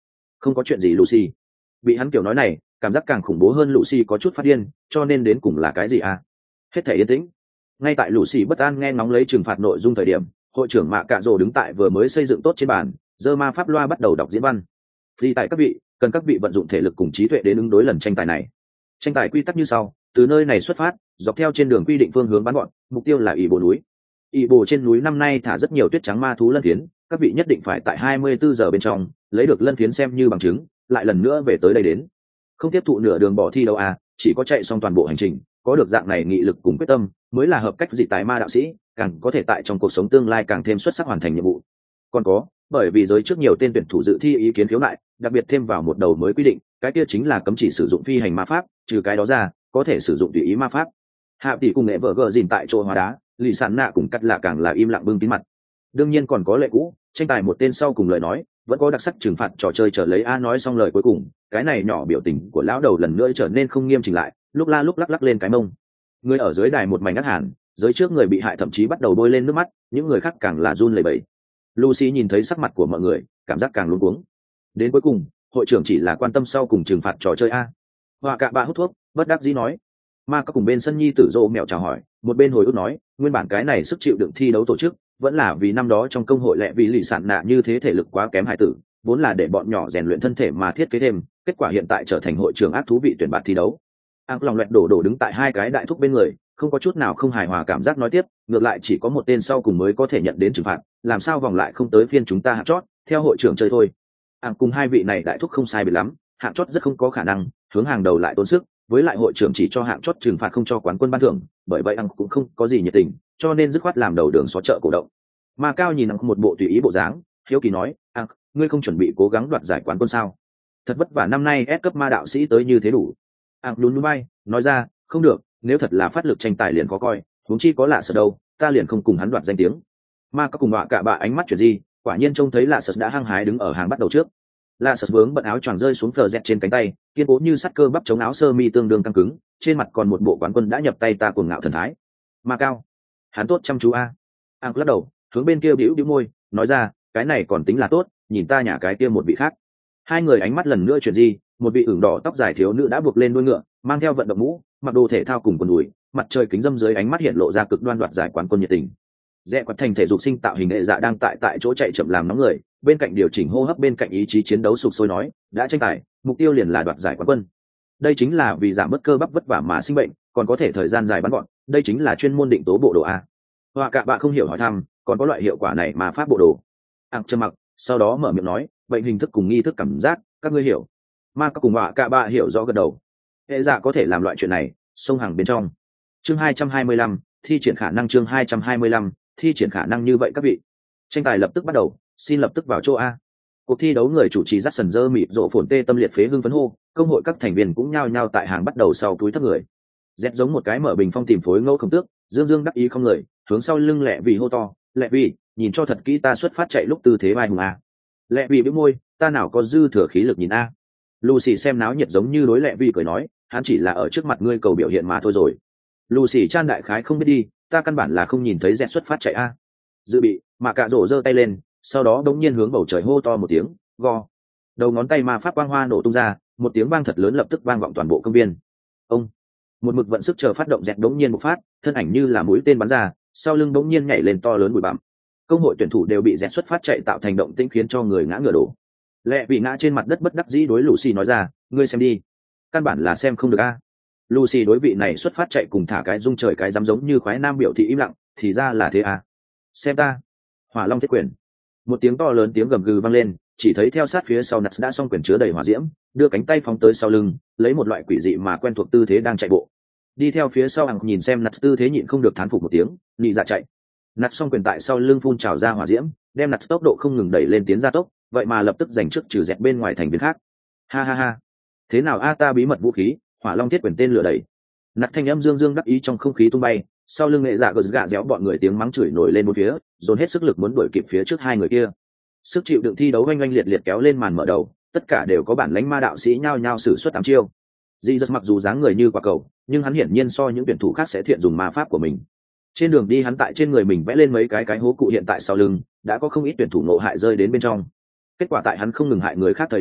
Không có chuyện gì Lucy. Bị hắn kiểu nói này, cảm giác càng khủng bố hơn, Lucy có chút phát điên, cho nên đến cùng là cái gì à? Hết thể yên tĩnh. Ngay tại Lucy bất an nghe ngóng lấy trừng phạt nội dung thời điểm, hội trưởng Mạ Cạ Rồ đứng tại vừa mới xây dựng tốt trên bàn, giơ ma pháp loa bắt đầu đọc diễn văn. Vì tại các vị, cần các vị vận dụng thể lực cùng trí tuệ đến ứng đối lần tranh tài này. Tranh tài quy tắc như sau: từ nơi này xuất phát, dọc theo trên đường quy định phương hướng bắn gọn, mục tiêu là ỷ bộ núi. Ỷ bộ trên núi năm nay thả rất nhiều tuyết trắng ma thú lân phiến, các vị nhất định phải tại 24 giờ bên trong lấy được lân phiến xem như bằng chứng, lại lần nữa về tới đây đến. Không tiếp thụ nửa đường bỏ thi đấu à, chỉ có chạy xong toàn bộ hành trình, có được dạng này nghị lực cùng quyết tâm, mới là hợp cách dị tài ma đạo sĩ, càng có thể tại trong cuộc sống tương lai càng thêm xuất sắc hoàn thành nhiệm vụ. Còn có, bởi vì giới trước nhiều tên tuyển thủ dự thi ý kiến khiếu nại, đặc biệt thêm vào một đầu mới quy định, cái kia chính là cấm chỉ sử dụng phi hành ma pháp, trừ cái đó ra, có thể sử dụng tùy ý ma pháp. Hạ tỷ cùng nghệ vợ gờ dìn tại chỗ hóa đá, lì sản nạ cùng cắt lạ càng là im lặng bưng kín mặt. Đương nhiên còn có lệ cũ, tranh tài một tên sau cùng lời nói, vẫn có đặc sắc trừng phạt trò chơi trở lấy a. Nói xong lời cuối cùng, cái này nhỏ biểu tình của lão đầu lần nữa trở nên không nghiêm chỉnh lại, lúc la lúc lắc lắc lên cái mông. Người ở dưới đài một mảnh ngắt hẳn, giới trước người bị hại thậm chí bắt đầu bôi lên nước mắt, những người khác càng là run lẩy bẩy. Lucy nhìn thấy sắc mặt của mọi người, cảm giác càng luống cuống. Đến cuối cùng, hội trưởng chỉ là quan tâm sau cùng trừng phạt trò chơi a. Hoa cạ bạ hút thuốc, bất đắc dĩ nói. Ma các cùng bên sân nhi tử rộ mèo chào hỏi, một bên hồi ức nói, nguyên bản cái này sức chịu đựng thi đấu tổ chức, vẫn là vì năm đó trong công hội lệ vì lì sản nạ như thế thể lực quá kém hải tử, vốn là để bọn nhỏ rèn luyện thân thể mà thiết kế thêm, kết quả hiện tại trở thành hội trưởng ác thú vị tuyển bạt thi đấu. Ác lòng loẹt đổ đứng tại hai cái đại thúc bên người, không có chút nào không hài hòa cảm giác nói tiếp, ngược lại chỉ có một tên sau cùng mới có thể nhận đến trừng phạt, làm sao vòng lại không tới phiên chúng ta hạng chót, theo hội trưởng chơi thôi. Cùng hai vị này đại thúc không sai biệt lắm, hạng chót rất không có khả năng, hướng hàng đầu lại tốn sức, với lại hội trưởng chỉ cho hạng chót trừng phạt không cho quán quân ban thưởng, bởi vậy cũng không có gì nhiệt tình, cho nên dứt khoát làm đầu đường xó chợ cổ động. Ma Cao nhìn một bộ tùy ý bộ dáng, hiếu kỳ nói, ngươi không chuẩn bị cố gắng đoạt giải quán quân sao? Thật vất vả năm nay S cấp ma đạo sĩ tới như thế đủ. Nhún vai, nói ra, không được, nếu thật là phát lực tranh tài liền khó coi, huống chi có lạ sợ đâu, ta liền không cùng hắn đoạt danh tiếng. Ma Cao cùng đọa cả bạ ánh mắt chuyển gì, quả nhiên trông thấy lạ sợ đã hăng hái đứng ở hàng bắt đầu trước. Lạ sợ vướng bận áo choàng rơi xuống phờ dẹt trên cánh tay, kiên cố như sắt cơ bắp chống áo sơ mi tương đương căng cứng, trên mặt còn một bộ quán quân đã nhập tay ta cuồng ngạo thần thái. Ma Cao, hắn tốt chăm chú a. Lắc đầu, hướng bên kia bĩu bĩu môi, nói ra, cái này còn tính là tốt, nhìn ta nhả cái kia một vị khác. Hai người ánh mắt lần nữa chuyển gì, một vị ửng đỏ tóc dài thiếu nữ đã buộc lên đuôi ngựa, mang theo vận động mũ, mặc đồ thể thao cùng quần đùi, mặt trời kính dâm dưới ánh mắt hiện lộ ra cực đoan đoạt giải quán quân nhiệt tình. Rẽ quạt thành thể dục sinh tạo hình hệ dạ đang tại chỗ chạy chậm làm nóng người, bên cạnh điều chỉnh hô hấp, bên cạnh ý chí chiến đấu sục sôi nói, đã tranh tài, mục tiêu liền là đoạt giải quán quân. Đây chính là vì giảm bớt cơ bắp vất vả mà sinh bệnh, còn có thể thời gian dài bắn gọn, đây chính là chuyên môn định tố bộ đồ a. Hoa cả bạn không hiểu hỏi thăm, còn có loại hiệu quả này mà pháp bộ đồ. Trầm mặc, sau đó mở miệng nói, bệnh hình thức cùng nghi thức cảm giác, các ngươi hiểu. Ma các cùng họa cả bạ hiểu rõ gật đầu. Hệ dạ có thể làm loại chuyện này, sông hàng bên trong. Chương 225, thi triển khả năng. Chương 225, thi triển khả năng. Như vậy các vị, tranh tài lập tức bắt đầu, xin lập tức vào chỗ a. Cuộc thi đấu người chủ trì dắt sần dơ mịt rộ phồn tê tâm liệt phế hưng phấn hô, công hội các thành viên cũng nhao nhao tại hàng bắt đầu sau túi thấp người. Dẹt giống một cái mở bình phong tìm phối ngẫu không tước, dương dương đắc ý không người, hướng sau lưng lẹ vì hô to, lẹ vì, nhìn cho thật kỹ ta xuất phát chạy lúc tư thế vai hùng a. Lẹ vì bĩu môi, ta nào có dư thừa khí lực nhìn a. Lucy xem náo nhiệt giống như đối lẹ vì cười nói, hắn chỉ là ở trước mặt ngươi cầu biểu hiện mà thôi rồi. Lucy chan đại khái không biết đi, ta căn bản là không nhìn thấy Dẹt xuất phát chạy a. Dự bị, mà cạ rổ giơ tay lên, sau đó đống nhiên hướng bầu trời hô to một tiếng, go. Đầu ngón tay ma pháp quang hoa nổ tung ra, một tiếng vang thật lớn lập tức vang vọng toàn bộ công viên. Ông, một mực vận sức chờ phát động Dẹt đống nhiên một phát, thân ảnh như là mũi tên bắn ra, sau lưng đống nhiên nhảy lên to lớn bụi bặm. Công hội tuyển thủ đều bị Dẹt xuất phát chạy tạo thành động tĩnh khiến cho người ngã ngửa đổ. Lẹ vì ngã trên mặt đất bất đắc dĩ đối Lucy nói ra, ngươi xem đi, căn bản là xem không được a. Lucy đối vị này xuất phát chạy cùng thả cái rung trời cái dám giống như khoái nam biểu thị im lặng, thì ra là thế a. Xem ta, Hỏa Long thiết quyền. Một tiếng to lớn tiếng gầm gừ vang lên, chỉ thấy theo sát phía sau Nuts đã xong quyền chứa đầy hỏa diễm, đưa cánh tay phóng tới sau lưng, lấy một loại quỷ dị mà quen thuộc tư thế đang chạy bộ. Đi theo phía sau hàng nhìn xem Nuts tư thế nhịn không được thán phục một tiếng, nhị dạ chạy. Nuts xong quyền tại sau lưng phun trào ra hỏa diễm, đem Nuts tốc độ không ngừng đẩy lên tiến gia tốc, vậy mà lập tức giành trước trừ dẹp bên ngoài thành viên khác. Ha ha ha, thế nào a, ta bí mật vũ khí, Hỏa Long thiết quyền tên lửa đẩy. Nuts thanh âm dương dương đắc ý trong không khí tung bay, sau lưng nghệ dạ gạ réo bọn người tiếng mắng chửi nổi lên một phía, dồn hết sức lực muốn đuổi kịp phía trước hai người kia. Sức chịu đựng thi đấu oanh oanh liệt liệt kéo lên màn mở đầu, tất cả đều có bản lãnh ma đạo sĩ nhao nhao sử xuất 8 chiêu. Dị giật mặc dù dáng người như quả cầu, nhưng hắn hiển nhiên so những tuyển thủ khác sẽ thiện dùng ma pháp của mình. Trên đường đi hắn tại trên người mình vẽ lên mấy cái hố cụ hiện tại sau lưng, đã có không ít tuyển thủ nộ hại rơi đến bên trong. Kết quả tại hắn không ngừng hại người khác thời điểm,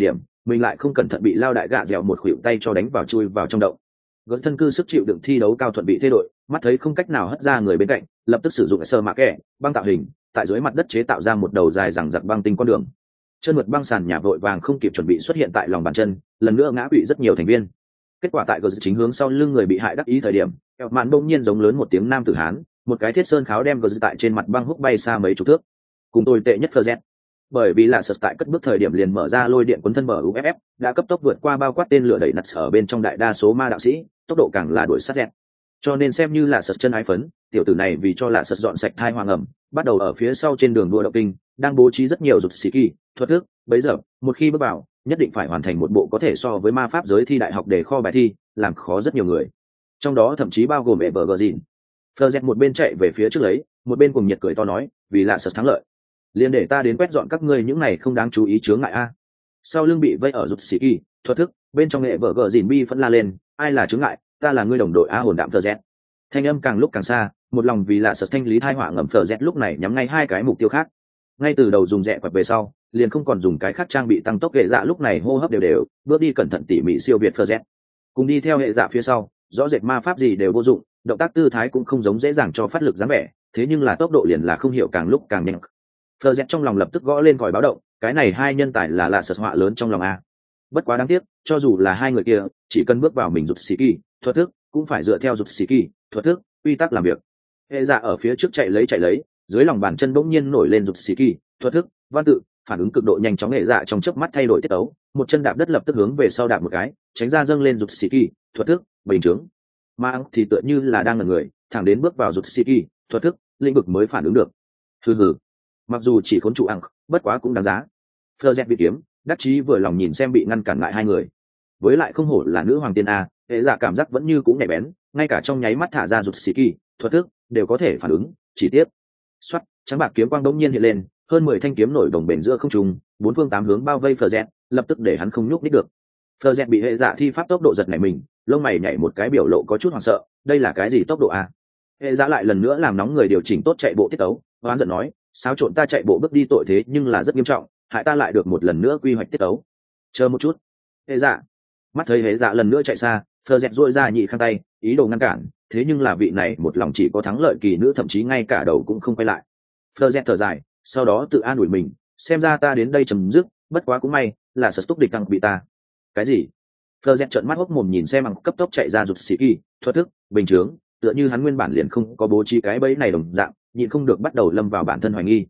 mình lại không cẩn thận bị lao đại gạ dẻo một khuỷu tay cho đánh vào chui vào trong động. Gớt thân cư sức chịu đựng thi đấu cao thuận bị thay đổi, mắt thấy không cách nào hất ra người bên cạnh, lập tức sử dụng sơ mạ kẹ băng tạo hình, tại dưới mặt đất chế tạo ra một đầu dài rằng giặc băng tinh con đường. Chân mượt băng sàn nhà vội vàng không kịp chuẩn bị xuất hiện tại lòng bàn chân, lần nữa ngã quỵ rất nhiều thành viên. Kết quả tại gờ chính hướng sau lưng người bị hại đắc ý thời điểm, kẹo mạn bỗng nhiên giống lớn một tiếng nam tử hán, một cái thiết sơn kháo đem gờ tại trên mặt băng húc bay xa mấy chục thước. Cùng tồi tệ nhất Fleur, bởi vì là sật tại cất bước thời điểm liền mở ra lôi điện cuốn thân bờ UFF, đã cấp tốc vượt qua bao quát tên lửa đẩy nặt ở bên trong đại đa số ma đạo sĩ, tốc độ càng là đuổi sát dẹt. Cho nên xem như là sật chân ái phấn, tiểu tử này vì cho là sật dọn sạch thai hoàng ẩm, bắt đầu ở phía sau trên đường đua động kinh, đang bố trí rất nhiều dục sĩ kỳ, thuật thức, bấy giờ, một khi bước vào, nhất định phải hoàn thành một bộ có thể so với ma pháp giới thi đại học để kho bài thi, làm khó rất nhiều người. Trong đó thậm chí bao gồm Evergreen. Fleur một bên chạy về phía trước lấy, một bên cùng nhiệt cười to nói, vì là sật thắng lợi. Liền để ta đến quét dọn các ngươi những này không đáng chú ý chướng ngại a. Sau lưng bị vây ở dục sĩ kỳ, thuật thức, bên trong nghệ vợ gờ dìn bi vẫn la lên, ai là chướng ngại, ta là ngươi đồng đội a hồn đạm Fleur. Thanh âm càng lúc càng xa, một lòng vì là sật thanh lý thai họa ngầm Fleur lúc này nhắm ngay hai cái mục tiêu khác. Ngay từ đầu dùng rẽ quẹt về sau, liền không còn dùng cái khác trang bị tăng tốc hệ dạ, lúc này hô hấp đều đều, bước đi cẩn thận tỉ mỉ siêu việt Fleur. Cùng đi theo hệ dạ phía sau, rõ rệt ma pháp gì đều vô dụng, động tác tư thái cũng không giống dễ dàng cho phát lực dáng vẻ, thế nhưng là tốc độ liền là không hiểu càng lúc càng nhanh. Fleur trong lòng lập tức gõ lên còi báo động, cái này hai nhân tài là sật họa lớn trong lòng a. Bất quá đáng tiếc, cho dù là hai người kia, chỉ cần bước vào mình rụt xì kỳ, thuật thức, cũng phải dựa theo rụt xì kỳ, thuật thức, quy tắc làm việc. Hệ dạ ở phía trước chạy lấy, dưới lòng bàn chân bỗng nhiên nổi lên rụt xì kỳ, thuật thức, văn tự, phản ứng cực độ nhanh chóng, hệ dạ trong chớp mắt thay đổi tiết tấu, một chân đạp đất lập tức hướng về sau đạp một cái, tránh ra dâng lên rụt xì kỳ, thuật thức, bình chứng. Mà thì tựa như là đang ngẩn người, thẳng đến bước vào rụt xì kỳ, thuật thức, lĩnh vực mới phản ứng được. Hừ, mặc dù chỉ khốn trụ ẳng, bất quá cũng đáng giá. Fleur bị kiếm, đắc chí vừa lòng nhìn xem bị ngăn cản lại hai người. Với lại không hổ là nữ hoàng tiên a, hệ dạ cảm giác vẫn như cũng nhạy bén, ngay cả trong nháy mắt thả ra rụt xì kỳ, thuật thức, đều có thể phản ứng, chỉ tiếp. Xoát, trắng bạc kiếm quang đống nhiên hiện lên, hơn 10 thanh kiếm nổi đồng bền giữa không trung, bốn phương tám hướng bao vây Fleur, lập tức để hắn không nhúc nhích được. Fleur bị hệ dạ thi pháp tốc độ giật nảy mình, lông mày nhảy một cái biểu lộ có chút hoảng sợ, đây là cái gì tốc độ a? Hệ dạ lại lần nữa làm nóng người điều chỉnh tốt chạy bộ tiết tấu, oán giận nói, xáo trộn ta chạy bộ bước đi tội thế nhưng là rất nghiêm trọng, hại ta lại được một lần nữa quy hoạch tiết tấu. Chờ một chút. Hệ dạ. Mắt thấy hệ dạ lần nữa chạy xa, Fleur duỗi ra nhị khăn tay, ý đồ ngăn cản, thế nhưng là vị này một lòng chỉ có thắng lợi kỳ nữ, thậm chí ngay cả đầu cũng không quay lại. Fleur thở dài, sau đó tự an ủi mình, xem ra ta đến đây chấm dứt, bất quá cũng may là sật túc địch căng bị ta. Cái gì? Fleur trợn mắt hốc mồm nhìn xem bằng cấp tốc chạy ra rụt xì kỳ, thuật thức, bình chướng, tựa như hắn nguyên bản liền không có bố trí cái bẫy này đồng dạng, nhịn không được bắt đầu lâm vào bản thân hoài nghi.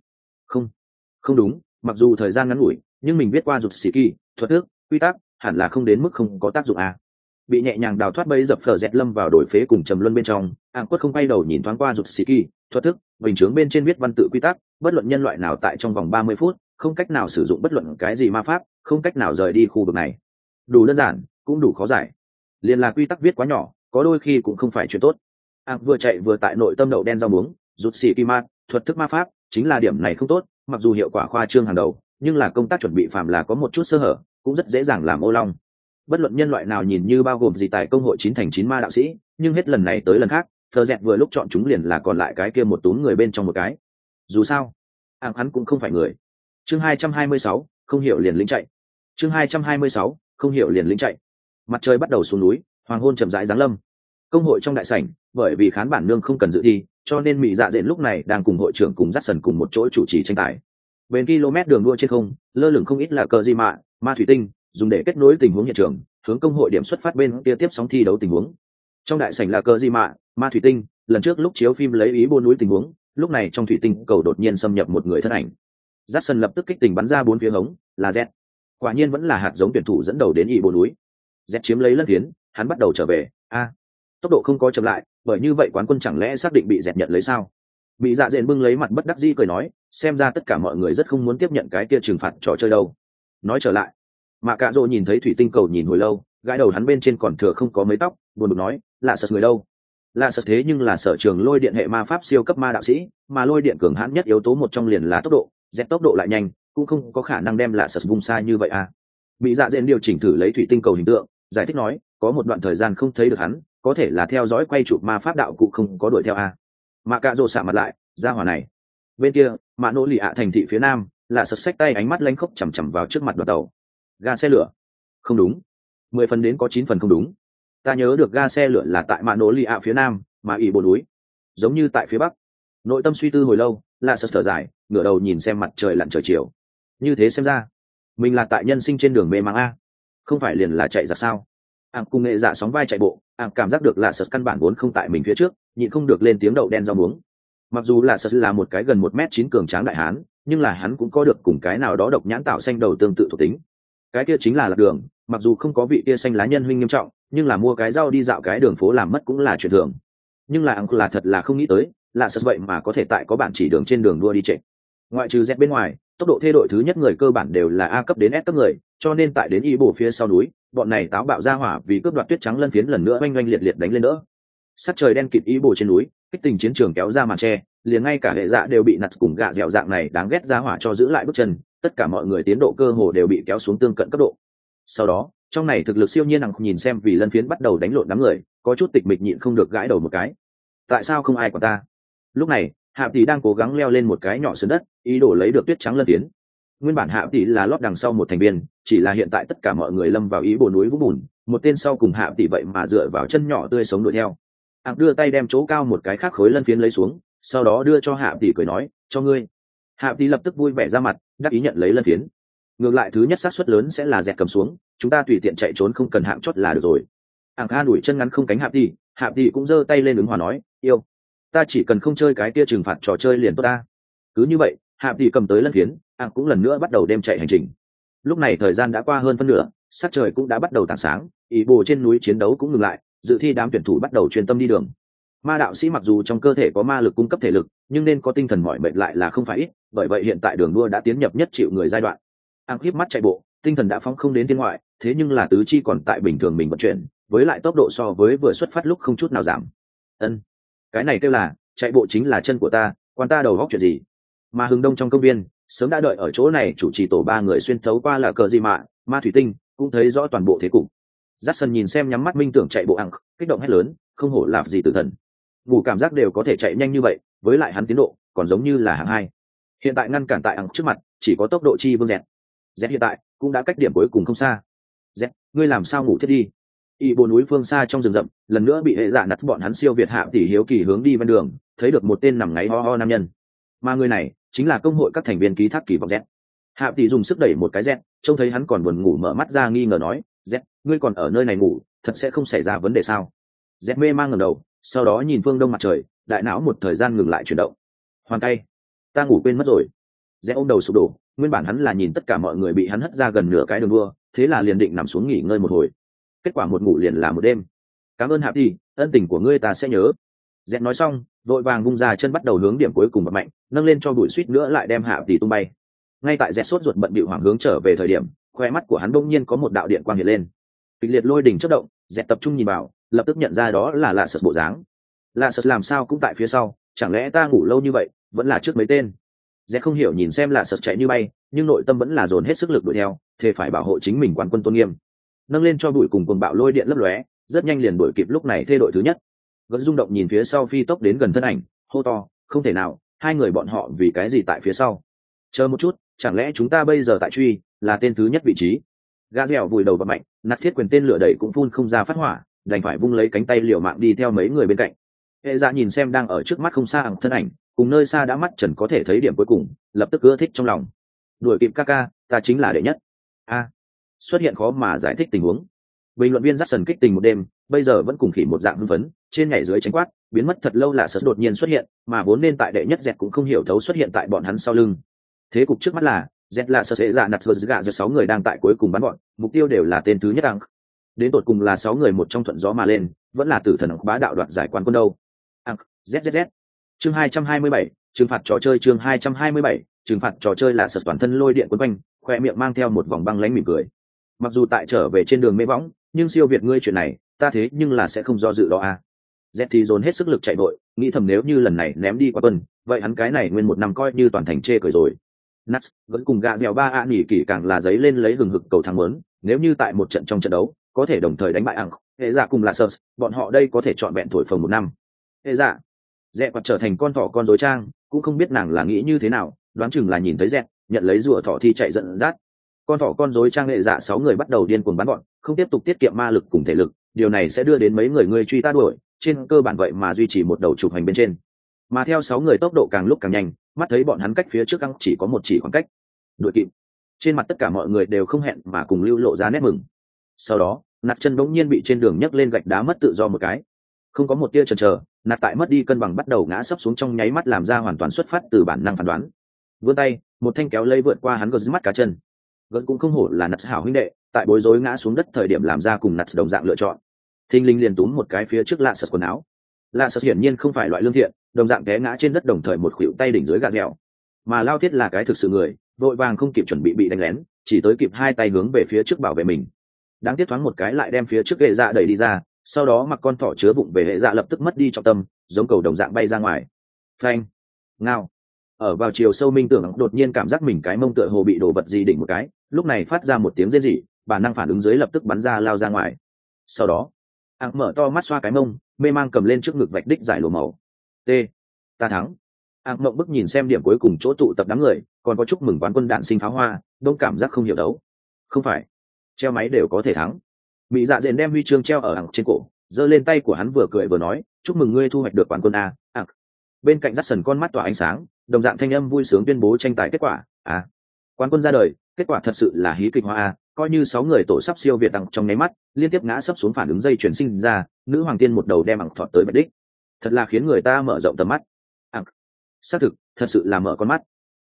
Không đúng, mặc dù thời gian ngắn ngủi, nhưng mình biết qua rụt xì kỳ, thuật thức, quy tắc, hẳn là không đến mức không có tác dụng à. Bị nhẹ nhàng đào thoát bẫy dập Fleur lâm vào đổi phế cùng trầm luân bên trong, quất không quay đầu nhìn thoáng qua rụt xì kỳ, thuật thức, bình chướng bên trên viết văn tự quy tắc, bất luận nhân loại nào tại trong vòng 30 phút, không cách nào sử dụng bất luận cái gì ma pháp, không cách nào rời đi khu vực này. Đủ đơn giản, cũng đủ khó giải. Liên là quy tắc viết quá nhỏ, có đôi khi cũng không phải chuyện tốt. Vừa chạy vừa tại nội tâm đậu đen rau muống, rụt xì kỳ ma, thuật thức ma pháp, chính là điểm này không tốt, mặc dù hiệu quả khoa trương hàng đầu, nhưng là công tác chuẩn bị phàm là có một chút sơ hở, cũng rất dễ dàng làm ô long. Bất luận nhân loại nào nhìn như bao gồm gì tại công hội 9 thành 9 ma đạo sĩ, nhưng hết lần này tới lần khác, Fleur vừa lúc chọn chúng liền là còn lại cái kia một túm người bên trong một cái. Dù sao, hắn cũng không phải người. Chương 226, không hiểu liền lính chạy. Chương 226, không hiểu liền lính chạy. Mặt trời bắt đầu xuống núi, hoàng hôn chậm rãi giáng lâm. Công hội trong đại sảnh, bởi vì khán bản nương không cần dự thi, cho nên Mị Dạ Dện lúc này đang cùng hội trưởng cùng Dát Sần cùng một chỗ chủ trì tranh tài. Bên km đường đua trên không, lơ lửng không ít là cờ di mạ, ma thủy tinh, dùng để kết nối tình huống hiện trường, hướng công hội điểm xuất phát bên kia tiếp sóng thi đấu tình huống. Trong đại sảnh là cờ di mạ, ma thủy tinh, lần trước lúc chiếu phim lấy ý buôn núi tình huống, lúc này trong thủy tinh cầu đột nhiên xâm nhập một người thân ảnh. Dát Sần lập tức kích tình bắn ra bốn phía hống, là Z. Quả nhiên vẫn là hạt giống tuyển thủ dẫn đầu đến ý buôn núi. Z chiếm lấy lân tiến, hắn bắt đầu trở về. Tốc độ không có chậm lại, bởi như vậy quán quân chẳng lẽ xác định bị dẹt nhận lấy sao? Bị Dạ Dện bưng lấy mặt bất đắc dĩ cười nói, xem ra tất cả mọi người rất không muốn tiếp nhận cái kia trừng phạt trò chơi đâu. Nói trở lại, Mạ Cạ Dỗ nhìn thấy thủy tinh cầu nhìn hồi lâu, gãi đầu hắn bên trên còn thừa không có mấy tóc, buồn bực nói, lạ sật người đâu? Lạ sật thế nhưng là sở trường lôi điện hệ ma pháp siêu cấp ma đạo sĩ, mà lôi điện cường hãn nhất yếu tố một trong liền là tốc độ, dẹt tốc độ lại nhanh, cũng không có khả năng đem lạ sật vùng xa như vậy à? Bị Dạ Dện điều chỉnh thử lấy thủy tinh cầu hình tượng, giải thích nói, có một đoạn thời gian không thấy được hắn, có thể là theo dõi quay chụp ma pháp đạo cụ không có đuổi theo a. Mạ Cạ Dỗ xạ mặt lại, ra hỏa này. Bên kia, Mạ Nỗ Lì ạ thành thị phía nam, là sật sách tay ánh mắt lanh khốc chằm chằm vào trước mặt đoàn tàu. Ga xe lửa, Không đúng, 10 phần đến có 9 phần không đúng. Ta nhớ được ga xe lửa là tại mạ nỗ lì ạ phía nam, mà ỷ bộ núi giống như tại phía bắc. Nội tâm suy tư hồi lâu, lạ sật thở dài, ngửa đầu nhìn xem mặt trời lặn trời chiều. Như thế xem ra mình là tại nhân sinh trên đường mê mang a, không phải liền là chạy ra sao. Cùng nghệ dạ sóng vai chạy bộ, cảm giác được lạ sật căn bản vốn không tại mình phía trước, nhịn không được lên tiếng đậu đen rau muống. Mặc dù lạ sật là một cái gần 1m9 cường tráng đại hán, nhưng là hắn cũng có được cùng cái nào đó độc nhãn tạo xanh đầu tương tự thuộc tính. Cái kia chính là lạc đường, mặc dù không có vị kia xanh lá nhân huynh nghiêm trọng, nhưng là mua cái rau đi dạo cái đường phố làm mất cũng là chuyện thường. Nhưng là thật là không nghĩ tới, là sật vậy mà có thể tại có bạn chỉ đường trên đường đua đi chạy. Ngoại trừ Z bên ngoài, tốc độ thê đội thứ nhất người cơ bản đều là A cấp đến S cấp người, cho nên tại đến y bổ phía sau núi, bọn này táo bạo ra hỏa vì cướp đoạt tuyết trắng lân phiến lần nữa oanh oanh liệt liệt đánh lên đỡ. Sắc trời đen kịt y bổ trên núi, kích tình chiến trường kéo ra màn tre, liền ngay cả hệ dạ đều bị nặt cùng gạ dẻo dạng này đáng ghét ra hỏa cho giữ lại bước chân, tất cả mọi người tiến độ cơ hồ đều bị kéo xuống tương cận cấp độ. Sau đó, trong này thực lực siêu nhiên nhìn xem vì lân phiến bắt đầu đánh lộn đám người, có chút tịch mịch nhịn không được gãi đầu một cái. Tại sao không ai quản ta? Lúc này hạ tỷ đang cố gắng leo lên một cái nhỏ sườn đất, ý đồ lấy được tuyết trắng lân phiến. Nguyên bản hạ tỷ là lót đằng sau một thành viên, chỉ là hiện tại tất cả mọi người lâm vào ý bổ núi vũng bùn, một tên sau cùng hạ tỷ vậy mà dựa vào chân nhỏ tươi sống đuổi theo. Đưa tay đem chỗ cao một cái khác khối lân phiến lấy xuống, sau đó đưa cho hạ tỷ cười nói, cho ngươi. Hạ tỷ lập tức vui vẻ ra mặt, đắc ý nhận lấy lân phiến. Ngược lại thứ nhất xác suất lớn sẽ là dẹt cầm xuống, chúng ta tùy tiện chạy trốn không cần hạng chót là được rồi. Kha đuổi chân ngắn không cánh hạ tỷ cũng giơ tay lên ứng hòa nói, yêu, ta chỉ cần không chơi cái kia trừng phạt trò chơi liền tốt ta. Cứ như vậy hạ tỷ cầm tới lân phiến, cũng lần nữa bắt đầu đem chạy hành trình. Lúc này thời gian đã qua hơn phân nửa, sắc trời cũng đã bắt đầu tảng sáng, ý bồ trên núi chiến đấu cũng ngừng lại, dự thi đám tuyển thủ bắt đầu chuyên tâm đi đường. Ma đạo sĩ mặc dù trong cơ thể có ma lực cung cấp thể lực, nhưng nên có tinh thần mỏi mệt lại là không phải ít, bởi vậy hiện tại đường đua đã tiến nhập nhất chịu người giai đoạn. Híp mắt chạy bộ, tinh thần đã phóng không đến thiên ngoại, thế nhưng là tứ chi còn tại bình thường mình vận chuyển, với lại tốc độ so với vừa xuất phát lúc không chút nào giảm. Cái này kêu là chạy bộ chính là chân của ta, quan ta đầu góc chuyện gì. Mà hừng đông trong công viên sớm đã đợi ở chỗ này chủ trì tổ ba người xuyên thấu qua là cờ gì mạ ma thủy tinh cũng thấy rõ toàn bộ thế cục. Jackson nhìn xem nhắm mắt minh tưởng chạy bộ kích động hét lớn, không hổ là gì tử thần, ngủ cảm giác đều có thể chạy nhanh như vậy, với lại hắn tiến độ còn giống như là hạng hai. Hiện tại ngăn cản tại trước mặt chỉ có tốc độ chi vương dẹt hiện tại cũng đã cách điểm cuối cùng không xa. Dẹt, ngươi làm sao ngủ thiết đi? Y bồ núi phương xa trong rừng rậm lần nữa bị hệ dạ nặt bọn hắn siêu việt hạ tỷ hiếu kỳ hướng đi ven đường, thấy được một tên nằm ngáy ho ho nam nhân, mà người này chính là công hội các thành viên ký thác kỳ vọng dẹt. Hạ tỷ dùng sức đẩy một cái dẹt, trông thấy hắn còn buồn ngủ mở mắt ra nghi ngờ nói, dẹt, ngươi còn ở nơi này ngủ, thật sẽ không xảy ra vấn đề sao? Dẹt mê mang ngẩng đầu, sau đó nhìn phương đông mặt trời, đại não một thời gian ngừng lại chuyển động. Hoàn tay, ta ngủ quên mất rồi. Dẹt ôm đầu sụp đổ, nguyên bản hắn là nhìn tất cả mọi người bị hắn hất ra gần nửa cái đường đua, thế là liền định nằm xuống nghỉ ngơi một hồi. Kết quả một ngủ liền là một đêm. Cảm ơn Hạ tỷ, ân tình của ngươi ta sẽ nhớ. Dẹt nói xong, vội vàng vung ra chân bắt đầu hướng điểm cuối cùng bật mạnh, nâng lên cho bụi suýt nữa lại đem Hạ tỷ tung bay. Ngay tại Dẹt sốt ruột bận bịu hoảng hướng trở về thời điểm, khoe mắt của hắn bỗng nhiên có một đạo điện quang hiện lên. Kịch liệt lôi đỉnh chớp động, Dẹt tập trung nhìn vào, lập tức nhận ra đó là lạ sật bộ dáng. Lạ sật làm sao cũng tại phía sau, chẳng lẽ ta ngủ lâu như vậy vẫn là trước mấy tên. Dẹt không hiểu nhìn xem lạ sật chạy như bay, nhưng nội tâm vẫn là dồn hết sức lực đuổi theo, thề phải bảo hộ chính mình quán quân tôn nghiêm. Nâng lên cho bụi cùng cuồng bạo lôi điện lấp lóe, rất nhanh liền đuổi kịp lúc này thê đội thứ nhất. Gật rung động nhìn phía sau phi tốc đến gần thân ảnh, hô to, không thể nào, hai người bọn họ vì cái gì tại phía sau? Chờ một chút, chẳng lẽ chúng ta bây giờ tại truy là tên thứ nhất vị trí? Gã dẻo vùi đầu vào mạnh, nạt thiết quyền tên lửa đẩy cũng phun không ra phát hỏa, đành phải vung lấy cánh tay liều mạng đi theo mấy người bên cạnh. Hệ dạ nhìn xem đang ở trước mắt không xa thân ảnh, cùng nơi xa đã mắt trần có thể thấy điểm cuối cùng, lập tức ưa thích trong lòng. Đuổi kịp Kaka, ta chính là đệ nhất. Xuất hiện khó mà giải thích tình huống. Bình luận viên Jackson kích tình một đêm, bây giờ vẫn cùng khỉ một dạng hưng phấn, trên nhảy dưới tránh quát, biến mất thật lâu là sớt đột nhiên xuất hiện, mà vốn nên tại đệ nhất dẹt cũng không hiểu thấu xuất hiện tại bọn hắn sau lưng. Thế cục trước mắt là dẹt là sơ sẽ dạ nặt vượt gạ 6 người đang tại cuối cùng bắn bọn, mục tiêu đều là tên thứ nhất đẳng. Đến tột cùng là 6 người một trong thuận gió mà lên, vẫn là tử thần bá đạo đoạt giải quán quân đâu. ZZZ. Chương 227, trừng phạt trò chơi chương 227, trừng phạt trò chơi là sật toàn thân lôi điện quấn quanh, khoe miệng mang theo một vòng băng lãnh mỉm cười. Mặc dù tại trở về trên đường mê võng, nhưng siêu việt ngươi chuyện này, ta thế nhưng là sẽ không do dự đó à. Z thì dồn hết sức lực chạy vội, nghĩ thầm nếu như lần này ném đi qua tuần, vậy hắn cái này nguyên một năm coi như toàn thành chê cười rồi. Nuts vẫn cùng gạ dẻo ba ạ nghỉ kỳ càng là giấy lên lấy hừng hực cầu thắng lớn, nếu như tại một trận trong trận đấu có thể đồng thời đánh bại ẳng hệ dạ cùng là sơ, bọn họ đây có thể chọn vẹn thổi phồng một năm. Hệ dạ dẹ quạt trở thành con thỏ con rối trang, cũng không biết nàng là nghĩ như thế nào, đoán chừng là nhìn thấy dẹt nhận lấy rùa thỏ thi chạy giận dắt. Con thỏ con rối trang nghệ dạ 6 người bắt đầu điên cuồng bắn bọn, không tiếp tục tiết kiệm ma lực cùng thể lực, điều này sẽ đưa đến mấy người ngươi truy ta đuổi, trên cơ bản vậy mà duy trì một đầu trục hành bên trên. Mà theo 6 người tốc độ càng lúc càng nhanh, mắt thấy bọn hắn cách phía trước căng chỉ có một chỉ khoảng cách. Đuổi kịp. Trên mặt tất cả mọi người đều không hẹn mà cùng lưu lộ ra nét mừng. Sau đó, nạt chân bỗng nhiên bị trên đường nhấc lên gạch đá mất tự do một cái. Không có một tia chần chờ, nạt tại mất đi cân bằng bắt đầu ngã sấp xuống trong nháy mắt làm ra hoàn toàn xuất phát từ bản năng phán đoán. Vươn tay, một thanh kéo lấy vượt qua hắn gật mắt cá chân. Gật cũng không hổ là nạt hảo huynh đệ, tại bối rối ngã xuống đất thời điểm làm ra cùng nạt đồng dạng lựa chọn. Thinh linh liền túm một cái phía trước lạ sật quần áo. Lạ sật hiển nhiên không phải loại lương thiện, đồng dạng té ngã trên đất đồng thời một khuỷu tay đỉnh dưới gạt dẻo. Mà Lao Thiết là cái thực sự người, vội vàng không kịp chuẩn bị đánh lén, chỉ tới kịp hai tay hướng về phía trước bảo vệ mình. Đáng tiếc thoáng một cái lại đem phía trước hệ dạ đẩy đi ra, sau đó mặc con thỏ chứa bụng về hệ dạ lập tức mất đi trọng tâm, giống cầu đồng dạng bay ra ngoài. Phanh, ngao. Ở vào chiều sâu minh tưởng đột nhiên cảm giác mình cái mông tựa hồ bị đổ vật gì đỉnh một cái, lúc này phát ra một tiếng rên rỉ, bản năng phản ứng dưới lập tức bắn ra lao ra ngoài. Sau đó, mở to mắt xoa cái mông, mê mang cầm lên trước ngực vạch đích giải lụa màu. T, ta thắng. Mộng bức nhìn xem điểm cuối cùng chỗ tụ tập đám người, còn có chúc mừng quán quân đạn sinh pháo hoa, đông cảm giác không hiểu đấu. Không phải, treo máy đều có thể thắng. Mỹ Dạ Dện đem huy chương treo ở trên cổ, giơ lên tay của hắn vừa cười vừa nói, chúc mừng ngươi thu hoạch được quán quân a. Bên cạnh Dắt Sần con mắt tỏa ánh sáng, đồng dạng thanh âm vui sướng tuyên bố tranh tài kết quả. Quán quân ra đời, kết quả thật sự là hí kịch hoa a. Coi như 6 người tổ sắp siêu việt đẳng trong nháy mắt, liên tiếp ngã sấp xuống phản ứng dây chuyển sinh ra, nữ hoàng tiên một đầu đem thọt tới bạch đích. Thật là khiến người ta mở rộng tầm mắt. Xác thực, thật sự là mở con mắt.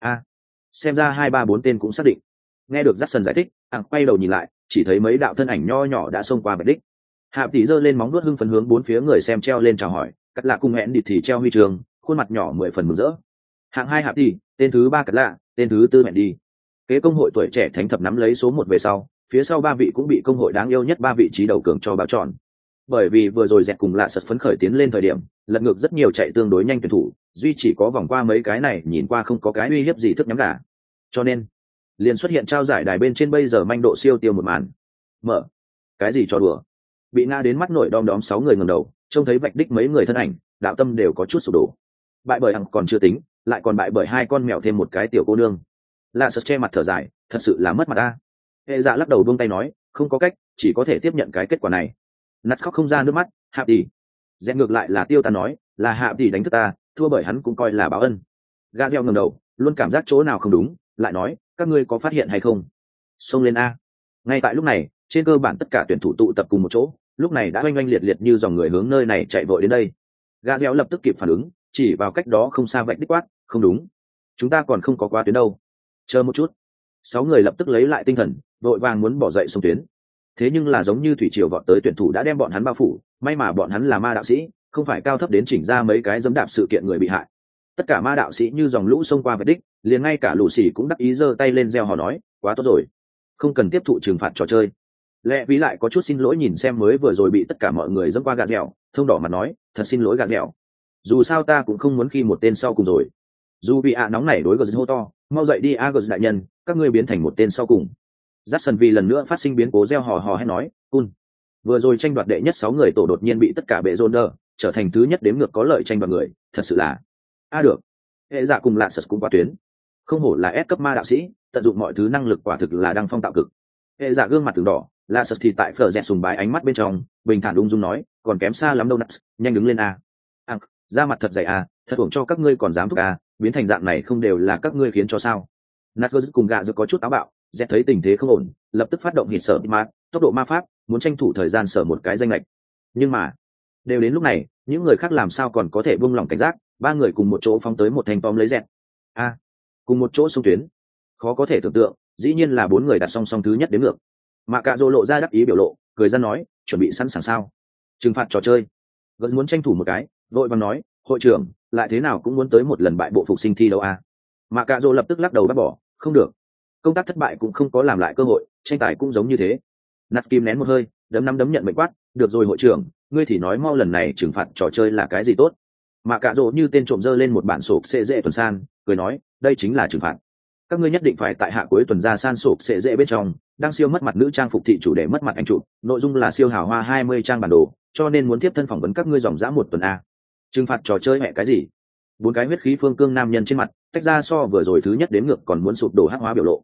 Xem ra 2, 3, 4 tên cũng xác định. Nghe được Jackson giải thích, quay đầu nhìn lại, chỉ thấy mấy đạo thân ảnh nho nhỏ đã xông qua bạch đích. Hạ tỷ giơ lên móng vuốt hưng phấn hướng bốn phía người xem treo lên chào hỏi, cắt lạ cùng hẹn địt thì treo huy chương, khuôn mặt nhỏ 10 phần mừng rỡ. Hạng 2 Hạ tỷ, tên thứ 3 cắt lạ, tên thứ 4 hẹn đi. Kế công hội tuổi trẻ thánh thập nắm lấy số 1 về sau, phía sau 3 vị cũng bị công hội đáng yêu nhất 3 vị trí đầu cường cho báo tròn. Bởi vì vừa rồi dẹt cùng lạ sật phấn khởi tiến lên thời điểm, lật ngược rất nhiều chạy tương đối nhanh tuyển thủ, duy chỉ có vòng qua mấy cái này nhìn qua không có cái uy hiếp gì thức nhắm gà. Cho nên, liền xuất hiện trao giải đài bên trên bây giờ manh độ siêu tiêu một màn. Mở. Cái gì cho đùa? Bị ngã đến mắt nổi đom đóm 6 người ngẩng đầu, trông thấy vạch đích mấy người thân ảnh, đạo tâm đều có chút sụp đổ. Bại bởi còn chưa tính, lại còn bại bởi 2 con mèo thêm một cái tiểu cô nương. Lạ sật che mặt thở dài, thật sự là mất mặt ta. Hệ dạ lắc đầu buông tay nói, không có cách, chỉ có thể tiếp nhận cái kết quả này. Nát khóc không ra nước mắt, Hạ tỷ. Dẹn ngược lại là tiêu ta nói, là Hạ tỷ đánh thức ta, thua bởi hắn cũng coi là báo ân. Gà gieo ngẩng đầu, luôn cảm giác chỗ nào không đúng, lại nói, các ngươi có phát hiện hay không? Xông lên a. Ngay tại lúc này, trên cơ bản tất cả tuyển thủ tụ tập cùng một chỗ, lúc này đã oanh oanh liệt liệt như dòng người hướng nơi này chạy vội đến đây. Gà gieo lập tức kịp phản ứng, chỉ vào cách đó không xa vạch đích quát, không đúng, chúng ta còn không có qua tuyến đâu. Chờ một chút. 6 người lập tức lấy lại tinh thần, vội vàng muốn bỏ dậy xông tuyến. Thế nhưng là giống như thủy triều vọt tới tuyển thủ đã đem bọn hắn bao phủ, may mà bọn hắn là ma đạo sĩ, không phải cao thấp đến chỉnh ra mấy cái dẫm đạp sự kiện người bị hại. Tất cả ma đạo sĩ như dòng lũ xông qua vạch đích, liền ngay cả lũ xỉ cũng đắc ý giơ tay lên reo hò nói, quá tốt rồi, không cần tiếp thụ trừng phạt trò chơi. Lẽ ví lại có chút xin lỗi nhìn xem mới vừa rồi bị tất cả mọi người dẫm qua gạt dẻo, thông đỏ mặt nói, thật xin lỗi gạt dẻo. Dù sao ta cũng không muốn khi một tên sau cùng rồi. Dù bị nóng nảy đối gờ hô to, mau dậy đi gờ đại nhân, các ngươi biến thành một tên sau cùng. Jackson vì lần nữa phát sinh biến cố reo hò hò hay nói, vừa rồi tranh đoạt đệ nhất 6 người tổ đột nhiên bị tất cả bệ rôn đơ, trở thành thứ nhất đếm ngược có lợi tranh đoạt người, thật sự là được. Hệ dạ cùng lạ sật cũng qua tuyến, không hổ là S cấp ma đạo sĩ, tận dụng mọi thứ năng lực quả thực là đăng phong tạo cực. Hệ dạ gương mặt từng đỏ, lạ sật thì tại phở dẹt sùng bái ánh mắt bên trong, bình thản ung dung nói, còn kém xa lắm đâu Nuts, nhanh đứng lên a. Ra mặt thật dày a, thật uổng cho các ngươi còn dám thúc a, biến thành dạng này không đều là các ngươi khiến cho sao? Nuts cùng gạ dự có chút táo bạo, dẹt thấy tình thế không ổn, lập tức phát động hít sở ma, tốc độ ma pháp, muốn tranh thủ thời gian sở một cái danh lệch. Nhưng mà, đều đến lúc này, những người khác làm sao còn có thể buông lỏng cảnh giác, 3 người cùng một chỗ phóng tới một thanh tóm lấy dẹt. Cùng một chỗ xung tuyến. Khó có thể tưởng tượng, dĩ nhiên là 4 người đặt song song thứ nhất đến ngược. Mà Cạ Dỗ lộ ra đắc ý biểu lộ, cười ra nói, chuẩn bị sẵn sàng sao? Trừng phạt trò chơi. Gật muốn tranh thủ một cái, vội vàng nói, hội trưởng, lại thế nào cũng muốn tới một lần bại bộ phục sinh thi đấu a. Mà Cạ Dỗ lập tức lắc đầu bác bỏ, không được. Công tác thất bại cũng không có làm lại cơ hội, tranh tài cũng giống như thế. Nát kim nén một hơi, đấm nhận mệnh quát, được rồi hội trưởng, ngươi thì nói mau lần này trừng phạt trò chơi là cái gì tốt. Mà Cạ Dỗ như tên trộm dơ lên một bản sổ xệ dễ tuần san, cười nói, đây chính là trừng phạt. Các ngươi nhất định phải tại hạ cuối tuần ra san sổ xệ dễ bên trong, đang siêu mất mặt nữ trang phục thị chủ để mất mặt ảnh chụp, nội dung là siêu hào hoa 20 trang bản đồ, cho nên muốn tiếp thân phỏng vấn các ngươi dòng dã một tuần a. Trừng phạt trò chơi mẹ cái gì? 4 cái huyết khí phương cương nam nhân trên mặt, tách ra so vừa rồi thứ nhất đến ngược còn muốn sụp đổ hắc hóa biểu lộ.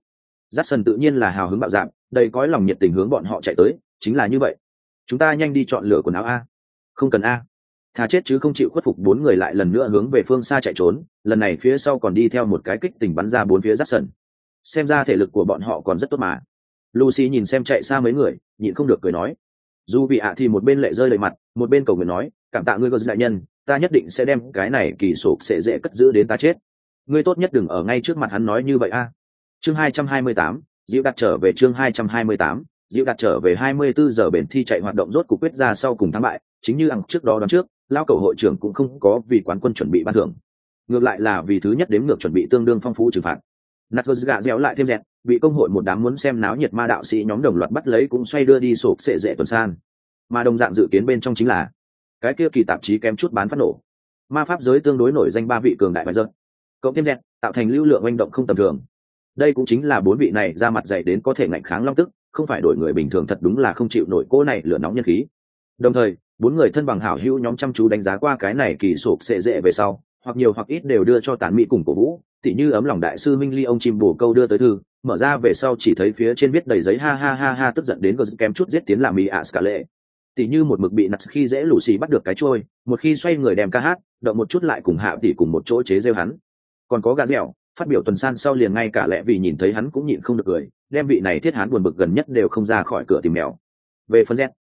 Jackson tự nhiên là hào hứng bạo dạn, đầy cõi lòng nhiệt tình hướng bọn họ chạy tới, chính là như vậy. Chúng ta nhanh đi chọn lựa quần áo a. Không cần a. Thà chết chứ không chịu khuất phục, bốn người lại lần nữa hướng về phương xa chạy trốn, lần này phía sau còn đi theo một cái kích tình bắn ra bốn phía Jackson. Xem ra thể lực của bọn họ còn rất tốt mà. Lucy nhìn xem chạy xa mấy người, nhịn không được cười nói. Dù bị ạ thì một bên lệ rơi lệ mặt, một bên cầu nguyện nói, cảm tạ ngươi Gơ đại nhân, ta nhất định sẽ đem cái này kỳ sổ sẽ dễ cất giữ đến ta chết. Ngươi tốt nhất đừng ở ngay trước mặt hắn nói như vậy a. Chương 228, Diệu đặt trở về. Chương 228, Diệu đặt trở về. 24 giờ bền thi chạy hoạt động rốt cuộc quyết ra sau cùng thắng bại, chính như ăn trước đó đoán trước, lao cầu hội trưởng cũng không có vì quán quân chuẩn bị ban thưởng, ngược lại là vì thứ nhất đếm ngược chuẩn bị tương đương phong phú trừng phạt. Natkos gạ déo lại thêm dẹt, bị công hội một đám muốn xem náo nhiệt ma đạo sĩ nhóm đồng loạt bắt lấy cũng xoay đưa đi sổ sệ dễ tuần san. Mà đồng dạng dự kiến bên trong chính là cái kia kỳ tạp chí kém chút bán phát nổ. Ma pháp giới tương đối nổi danh ba vị cường đại bài dợt, cộng thêm dẹt, tạo thành lưu lượng oanh động không tầm thường. Đây cũng chính là bốn vị này ra mặt dày đến có thể ngạnh kháng long tức, không phải đổi người bình thường thật đúng là không chịu nổi cô này lửa nóng nhân khí. Đồng thời, bốn người thân bằng hảo hữu nhóm chăm chú đánh giá qua cái này kỳ sổ sệ dễ về sau, hoặc nhiều hoặc ít đều đưa cho tản mỹ cùng cổ vũ, tỉ như ấm lòng đại sư Minh Ly ông chim bổ câu đưa tới thư, mở ra về sau chỉ thấy phía trên viết đầy giấy ha ha ha ha, tức giận đến gờ kém chút giết tiến làm mỹ ạ cả lệ. Tỉ như một mực bị nặt khi dễ lũ xì bắt được cái trôi, một khi xoay người đem ca hát, động một chút lại cùng hạ tỉ cùng một chỗ chế rêu hắn. Còn có gà dẻo, phát biểu tuần san sau liền ngay cả lẽ vì nhìn thấy hắn cũng nhịn không được cười, đem vị này thiết hán buồn bực gần nhất đều không ra khỏi cửa tìm mèo. Về phần Z,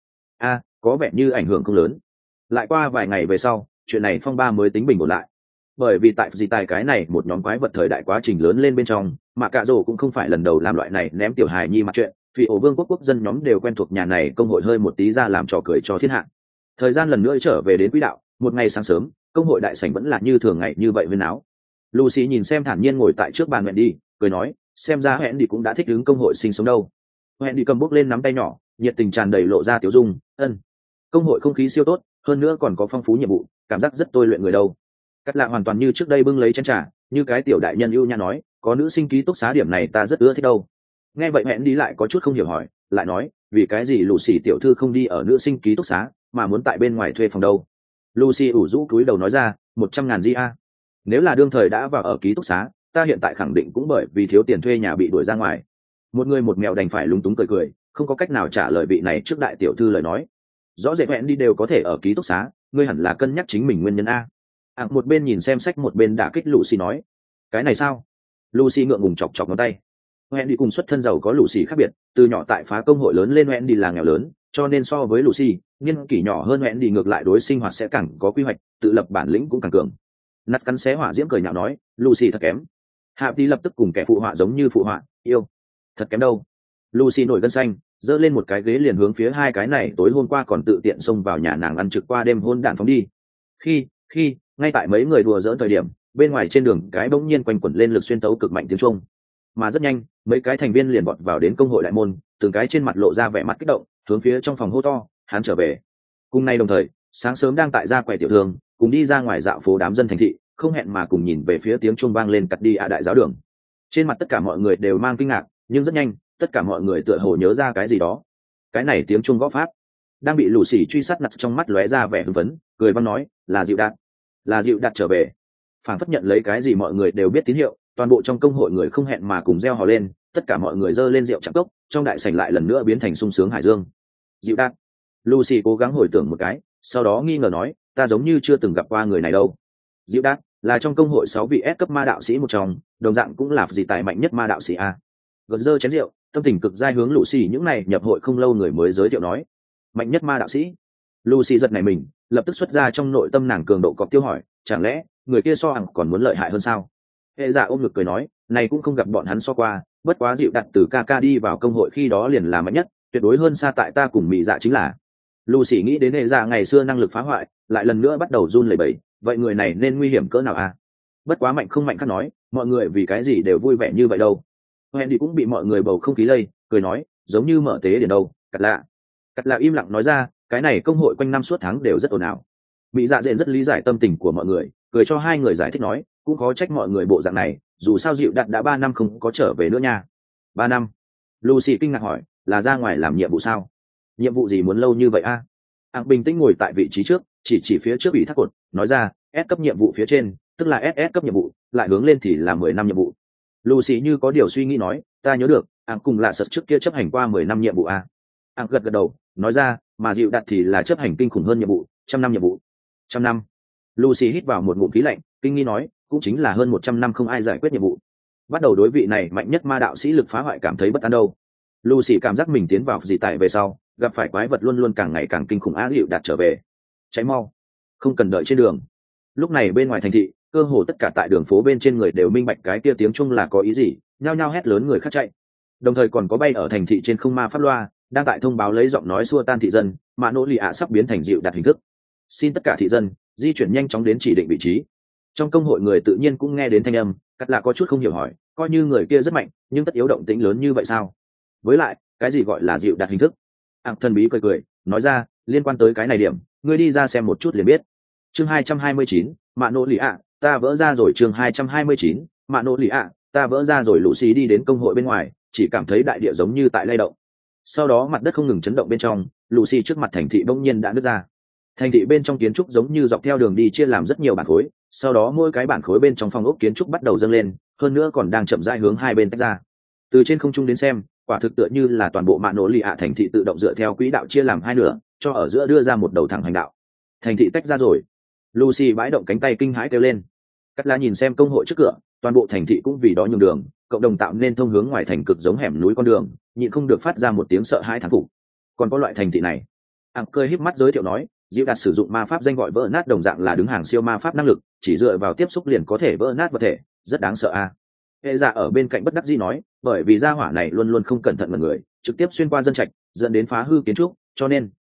có vẻ như ảnh hưởng không lớn. Lại qua vài ngày về sau, chuyện này phong ba mới tính bình ổn lại. Bởi vì tại gì tài cái này một nhóm quái vật thời đại quá trình lớn lên bên trong, mà cả rồ cũng không phải lần đầu làm loại này ném tiểu hài nhi mặt chuyện, vì ổ vương quốc dân nhóm đều quen thuộc nhà này công hội hơi một tí ra làm trò cười cho thiên hạ. Thời gian lần nữa trở về đến quỹ đạo, một ngày sáng sớm, công hội đại sảnh vẫn là như thường ngày như vậy huyên náo. Lucy nhìn xem thản nhiên ngồi tại trước bàn Wendy, cười nói, xem ra Wendy cũng đã thích ứng công hội sinh sống đâu. Wendy cầm bút lên nắm tay nhỏ, nhiệt tình tràn đầy lộ ra tiểu dung, công hội không khí siêu tốt, hơn nữa còn có phong phú nhiệm vụ, cảm giác rất tôi luyện người đâu. Cắt Lạ hoàn toàn như trước đây bưng lấy chén trà, như cái tiểu đại nhân ưu nhã nói, có nữ sinh ký túc xá điểm này ta rất ưa thích đâu. Nghe vậy Wendy lại có chút không hiểu hỏi, lại nói, vì cái gì Lucy tiểu thư không đi ở nữ sinh ký túc xá, mà muốn tại bên ngoài thuê phòng đâu? Lucy ủ rũ cúi đầu nói ra, 100.000 GA. Nếu là đương thời đã vào ở ký túc xá, ta hiện tại khẳng định cũng bởi vì thiếu tiền thuê nhà bị đuổi ra ngoài. Một người một mèo đành phải lúng túng cười cười, không có cách nào trả lời vị này trước đại tiểu thư lời nói. Rõ rệt Wendy đều có thể ở ký túc xá, ngươi hẳn là cân nhắc chính mình nguyên nhân a. Một bên nhìn xem sách một bên đả kích Lucy nói, cái này sao? Lucy ngượng ngùng chọc chọc ngón tay. Wendy cùng xuất thân giàu có Lucy khác biệt, từ nhỏ tại phá công hội lớn lên Wendy là nghèo lớn, cho nên so với Lucy, niên kỷ nhỏ hơn Wendy ngược lại đối sinh hoạt sẽ càng có quy hoạch, tự lập bản lĩnh cũng càng cường. Nát cắn xé hỏa diễm cười nhạo nói, Lucy thật kém. Hạ Tí lập tức cùng kẻ phụ họa giống như phụ họa, yêu, thật kém đâu. Lucy nổi gân xanh, giơ lên một cái ghế liền hướng phía hai cái này tối hôm qua còn tự tiện xông vào nhà nàng ăn trực qua đêm hôn đạn phóng đi. Khi ngay tại mấy người đùa dỡn thời điểm, bên ngoài trên đường cái bỗng nhiên quanh quẩn lên lực xuyên tấu cực mạnh tiếng Trung. Mà rất nhanh, mấy cái thành viên liền vọt vào đến công hội đại môn, từng cái trên mặt lộ ra vẻ mặt kích động, hướng phía trong phòng hô to, hắn trở về. Cùng nay đồng thời, sáng sớm đang tại gia quầy tiểu thương, cùng đi ra ngoài dạo phố đám dân thành thị, không hẹn mà cùng nhìn về phía tiếng Trung vang lên cắt đi đại giáo đường. Trên mặt tất cả mọi người đều mang kinh ngạc, nhưng rất nhanh, tất cả mọi người tựa hồ nhớ ra cái gì đó. Cái này tiếng Trung gõ pháp, đang bị lù xì truy sát nặt trong mắt lóe ra vẻ hưng phấn, cười văn nói, là dịu đạt trở về. Phản phất nhận lấy cái gì mọi người đều biết tín hiệu, toàn bộ trong công hội người không hẹn mà cùng reo hò lên, tất cả mọi người giơ lên rượu chạm cốc, trong đại sảnh lại lần nữa biến thành sung sướng hải dương. Dịu đạt. Lucy cố gắng hồi tưởng một cái, sau đó nghi ngờ nói, ta giống như chưa từng gặp qua người này đâu. Dịu đạt là trong công hội 6 vị S cấp ma đạo sĩ một trong, đồng dạng cũng là gì tài mạnh nhất ma đạo sĩ a. Gật dơ chén rượu, tâm tình cực dai hướng Lucy những này nhập hội không lâu người mới giới thiệu nói, mạnh nhất ma đạo sĩ. Lucy giật nảy mình, lập tức xuất ra trong nội tâm nàng cường độ cọc tiêu hỏi, chẳng lẽ người kia so hằng còn muốn lợi hại hơn sao? Hệ dạ ôm ngực cười nói, này cũng không gặp bọn hắn so qua, bất quá dịu đặt từ Kaka đi vào công hội khi đó liền là mạnh nhất, tuyệt đối hơn xa tại ta cùng mỹ dạ chính là. Lucy nghĩ đến hệ dạ ngày xưa năng lực phá hoại, lại lần nữa bắt đầu run lẩy bẩy, vậy người này nên nguy hiểm cỡ nào à? Bất quá mạnh không mạnh khác nói, mọi người vì cái gì đều vui vẻ như vậy đâu. Wendy cũng bị mọi người bầu không khí lây, cười nói, giống như mở tế điển đâu. Cắt lạ im lặng nói ra, cái này công hội quanh năm suốt tháng đều rất ồn ào. Mỹ dạ dện rất lý giải tâm tình của mọi người, cười cho hai người giải thích nói, cũng khó trách mọi người bộ dạng này, dù sao dịu đặt đã 3 năm không có trở về nữa nha. 3 năm? Lucy kinh ngạc hỏi, là ra ngoài làm nhiệm vụ sao? Nhiệm vụ gì muốn lâu như vậy a? Bình tĩnh ngồi tại vị trí trước, chỉ phía trước ủy thác cột, nói ra, S cấp nhiệm vụ phía trên, tức là SS cấp nhiệm vụ, lại hướng lên thì là 10 năm nhiệm vụ. Lucy như có điều suy nghĩ nói, ta nhớ được, cùng là sật trước kia chấp hành qua 10 năm nhiệm vụ a. Gật gật đầu nói ra, mà dịu đặt thì là chấp hành kinh khủng hơn nhiệm vụ, 100 năm nhiệm vụ. 100 năm. Lucy hít vào một ngụm khí lạnh, kinh nghi nói, cũng chính là hơn 100 năm không ai giải quyết nhiệm vụ. Bắt đầu đối vị này mạnh nhất ma đạo sĩ lực phá hoại cảm thấy bất an đâu. Lucy cảm giác mình tiến vào dị tại về sau, gặp phải quái vật luôn luôn càng ngày càng kinh khủng, dịu đặt trở về. Cháy mau, không cần đợi trên đường. Lúc này bên ngoài thành thị, cơ hồ tất cả tại đường phố bên trên người đều minh bạch cái kia tiếng Trung là có ý gì, nhao nhao hét lớn người khác chạy. Đồng thời còn có bay ở thành thị trên không ma pháp loa, đang tại thông báo lấy giọng nói xua tan thị dân, mà nỗ lì ạ sắp biến thành dịu đặt hình thức. Xin tất cả thị dân di chuyển nhanh chóng đến chỉ định vị trí. Trong công hội người tự nhiên cũng nghe đến thanh âm, cắt lạ có chút không hiểu hỏi, coi như người kia rất mạnh, nhưng tất yếu động tĩnh lớn như vậy sao? Với lại, cái gì gọi là dịu đặt hình thức? Thần bí cười cười, nói ra, liên quan tới cái này điểm, ngươi đi ra xem một chút liền biết. Chương 229, mạ nỗ lì ạ, ta vỡ ra rồi. Chương 229, mạ nỗ lì ạ, ta vỡ ra rồi. Lucy đi đến công hội bên ngoài, chỉ cảm thấy đại địa giống như tại lay động. Sau đó mặt đất không ngừng chấn động bên trong, Lucy trước mặt thành thị bỗng nhiên đã nứt ra. Thành thị bên trong kiến trúc giống như dọc theo đường đi chia làm rất nhiều bản khối, sau đó mỗi cái bản khối bên trong phòng ốc kiến trúc bắt đầu dâng lên, hơn nữa còn đang chậm rãi hướng hai bên tách ra. Từ trên không trung đến xem, quả thực tựa như là toàn bộ mạ nỗ lì ạ thành thị tự động dựa theo quỹ đạo chia làm hai nửa, cho ở giữa đưa ra một đầu thẳng hành đạo. Thành thị tách ra rồi. Lucy bãi động cánh tay kinh hãi kêu lên. Cắt lá nhìn xem công hội trước cửa, toàn bộ thành thị cũng vì đó nhường đường, cộng đồng tạo nên thông hướng ngoài thành cực giống hẻm núi con đường, nhịn không được phát ra một tiếng sợ hãi thán phục. Còn có loại thành thị này, cười híp mắt giới thiệu nói, Diệu Đạt sử dụng ma pháp danh gọi vỡ nát đồng dạng là đứng hàng siêu ma pháp năng lực, chỉ dựa vào tiếp xúc liền có thể vỡ nát vật thể, rất đáng sợ a. Hệ Dạ ở bên cạnh bất đắc dĩ nói, bởi vì gia hỏa này luôn luôn không cẩn thận mọi người, trực tiếp xuyên qua dân trạch, dẫn đến phá hư kiến trúc, cho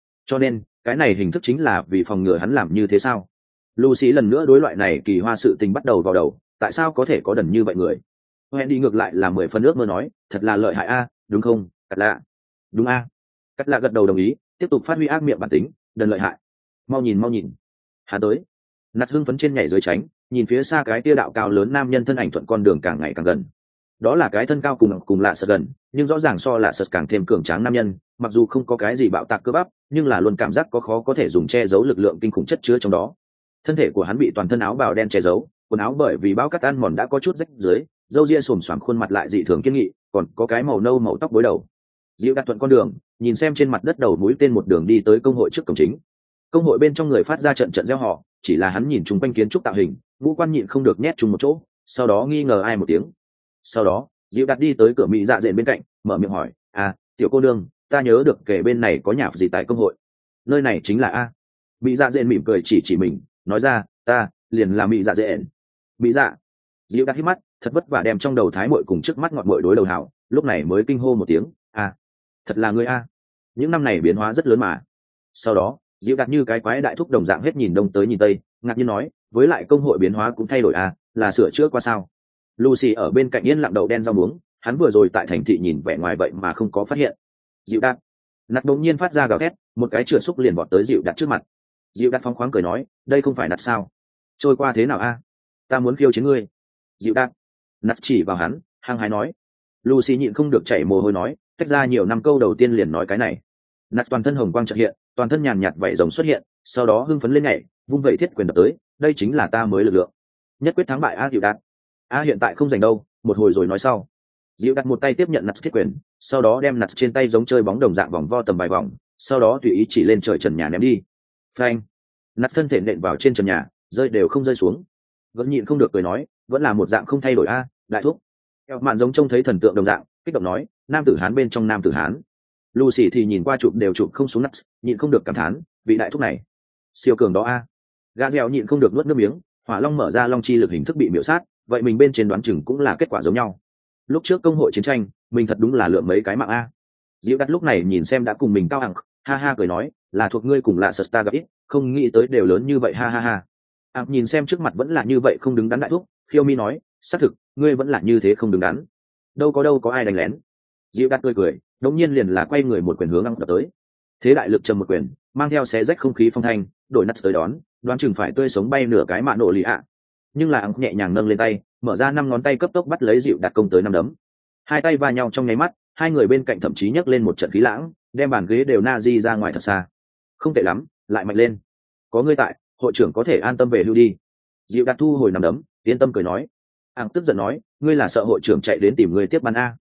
nên cái này hình thức chính là vì phòng ngừa hắn làm như thế sao? Lucy lần nữa đối loại này kỳ hoa sự tình bắt đầu vào đầu, tại sao có thể có đần như vậy người? Hẹn đi ngược lại là 10 phần ước mơ nói, thật là lợi hại a, đúng không? Cắt lạ. Đúng a. Cắt lạ gật đầu đồng ý, tiếp tục phát huy ác miệng bản tính, đần lợi hại. Mau nhìn. Hắn tới. Nạt hưng phấn trên nhảy dưới tránh, nhìn phía xa cái tia đạo cao lớn nam nhân thân ảnh thuận con đường càng ngày càng gần. Đó là cái thân cao cùng lạ sợ gần, nhưng rõ ràng so lạ sợ càng thêm cường tráng nam nhân, mặc dù không có cái gì bạo tạc cơ bắp, nhưng là luôn cảm giác có khó có thể dùng che giấu lực lượng kinh khủng chất chứa trong đó. Thân thể của hắn bị toàn thân áo bào đen che giấu, quần áo bởi vì bão cát ăn mòn đã có chút rách dưới, râu ria xồm xoàm, khuôn mặt lại dị thường kiên nghị, còn có cái màu nâu màu tóc bối đầu. Diệu đặt thuận con đường, nhìn xem trên mặt đất đầu mũi tên một đường đi tới công hội trước cổng chính. Công hội bên trong người phát ra trận reo hò, chỉ là hắn nhìn chung quanh kiến trúc tạo hình, ngũ quan nhịn không được nhét chung một chỗ, sau đó nghi ngờ ai một tiếng. Sau đó, Diệu đặt đi tới cửa mỹ dạ dện bên cạnh, mở miệng hỏi, tiểu cô nương, ta nhớ được kể bên này có nhà gì tại công hội. Nơi này chính là a. Mỹ dạ dện mỉm cười chỉ mình, nói ra, ta liền là mỹ dạ dện. Mỹ dạ. Diệu đặt hít mắt, thật vất vả đem trong đầu thái muội cùng trước mắt ngọt muội đối đầu hảo, lúc này mới kinh hô một tiếng, thật là ngươi a. Những năm này biến hóa rất lớn mà. Sau đó, Diệu đặt như cái quái đại thúc đồng dạng hết nhìn đông tới nhìn tây, ngạc nhiên nói, với lại công hội biến hóa cũng thay đổi là sửa chữa qua sao? Lucy ở bên cạnh yên lặng đậu đen rau muống, hắn vừa rồi tại thành thị nhìn vẻ ngoài vậy mà không có phát hiện. Diệu đặt. Nạt đột nhiên phát ra gào thét, một cái chửa xúc liền vọt tới Diệu đặt trước mặt. Diệu đặt phóng khoáng cười nói, đây không phải Nạt sao? Trôi qua thế nào a? Ta muốn khiêu chiến ngươi. Diệu đặt. Nạt chỉ vào hắn, hăng hái nói. Lucy nhịn không được chảy mồ hôi nói, tách ra nhiều năm câu đầu tiên liền nói cái này. Nạt toàn thân hồng quang chợt hiện, toàn thân nhàn nhạt vảy rồng xuất hiện, sau đó hưng phấn lên nhảy, vung vẩy thiết quyền đập tới, đây chính là ta mới lực lượng. Nhất quyết thắng bại Diệu đạt. Hiện tại không giành đâu, một hồi rồi nói sau. Diệu đặt một tay tiếp nhận Nạt thiết quyền, sau đó đem Nạt trên tay giống chơi bóng đồng dạng vòng vo tầm vài vòng, sau đó tùy ý chỉ lên trời trần nhà ném đi. Phanh! Nạt thân thể nện vào trên trần nhà, rơi đều không rơi xuống. Vẫn nhịn không được cười nói, vẫn là một dạng không thay đổi đại thúc. Eo mạn giống trông thấy thần tượng đồng dạng, kích động nói, nam tử hán bên trong nam tử hán. Lucy thì nhìn qua chụp đều chụp không xuống Nạt, nhịn không được cảm thán, vị đại thúc này siêu cường đó Gã dẻo nhịn không được nuốt nước miếng, hỏa long mở ra long chi lực hình thức bị miểu sát, vậy mình bên trên đoán chừng cũng là kết quả giống nhau. Lúc trước công hội chiến tranh, mình thật đúng là lượm mấy cái mạng Diệu đặt lúc này nhìn xem đã cùng mình cao hằng, ha ha cười nói, là thuộc ngươi cùng là Star gặp ít, không nghĩ tới đều lớn như vậy ha ha ha. Nhìn xem trước mặt vẫn là như vậy không đứng đắn đại thúc, Khiêu Mi nói, xác thực, ngươi vẫn là như thế không đứng đắn. Đâu có ai đánh lén. Diệu đặt cười, đống nhiên liền là quay người một quyền hướng đập tới. Thế đại lực trầm một quyền, mang theo xé rách không khí phong thanh, đổi Nạt tới đón, đoán chừng phải tươi sống bay nửa cái mạ nổ lì nhưng là nhẹ nhàng nâng lên tay, mở ra 5 ngón tay cấp tốc bắt lấy Diệu đặt công tới 5 đấm. Hai tay va nhau trong nháy mắt, hai người bên cạnh thậm chí nhấc lên một trận khí lãng, đem bàn ghế đều na di ra ngoài thật xa. Không tệ lắm, lại mạnh lên. Có ngươi tại, hội trưởng có thể an tâm về hưu đi. Diệu đặt thu hồi 5 đấm, yên tâm cười nói. Tức giận nói, ngươi là sợ hội trưởng chạy đến tìm ngươi tiếp ban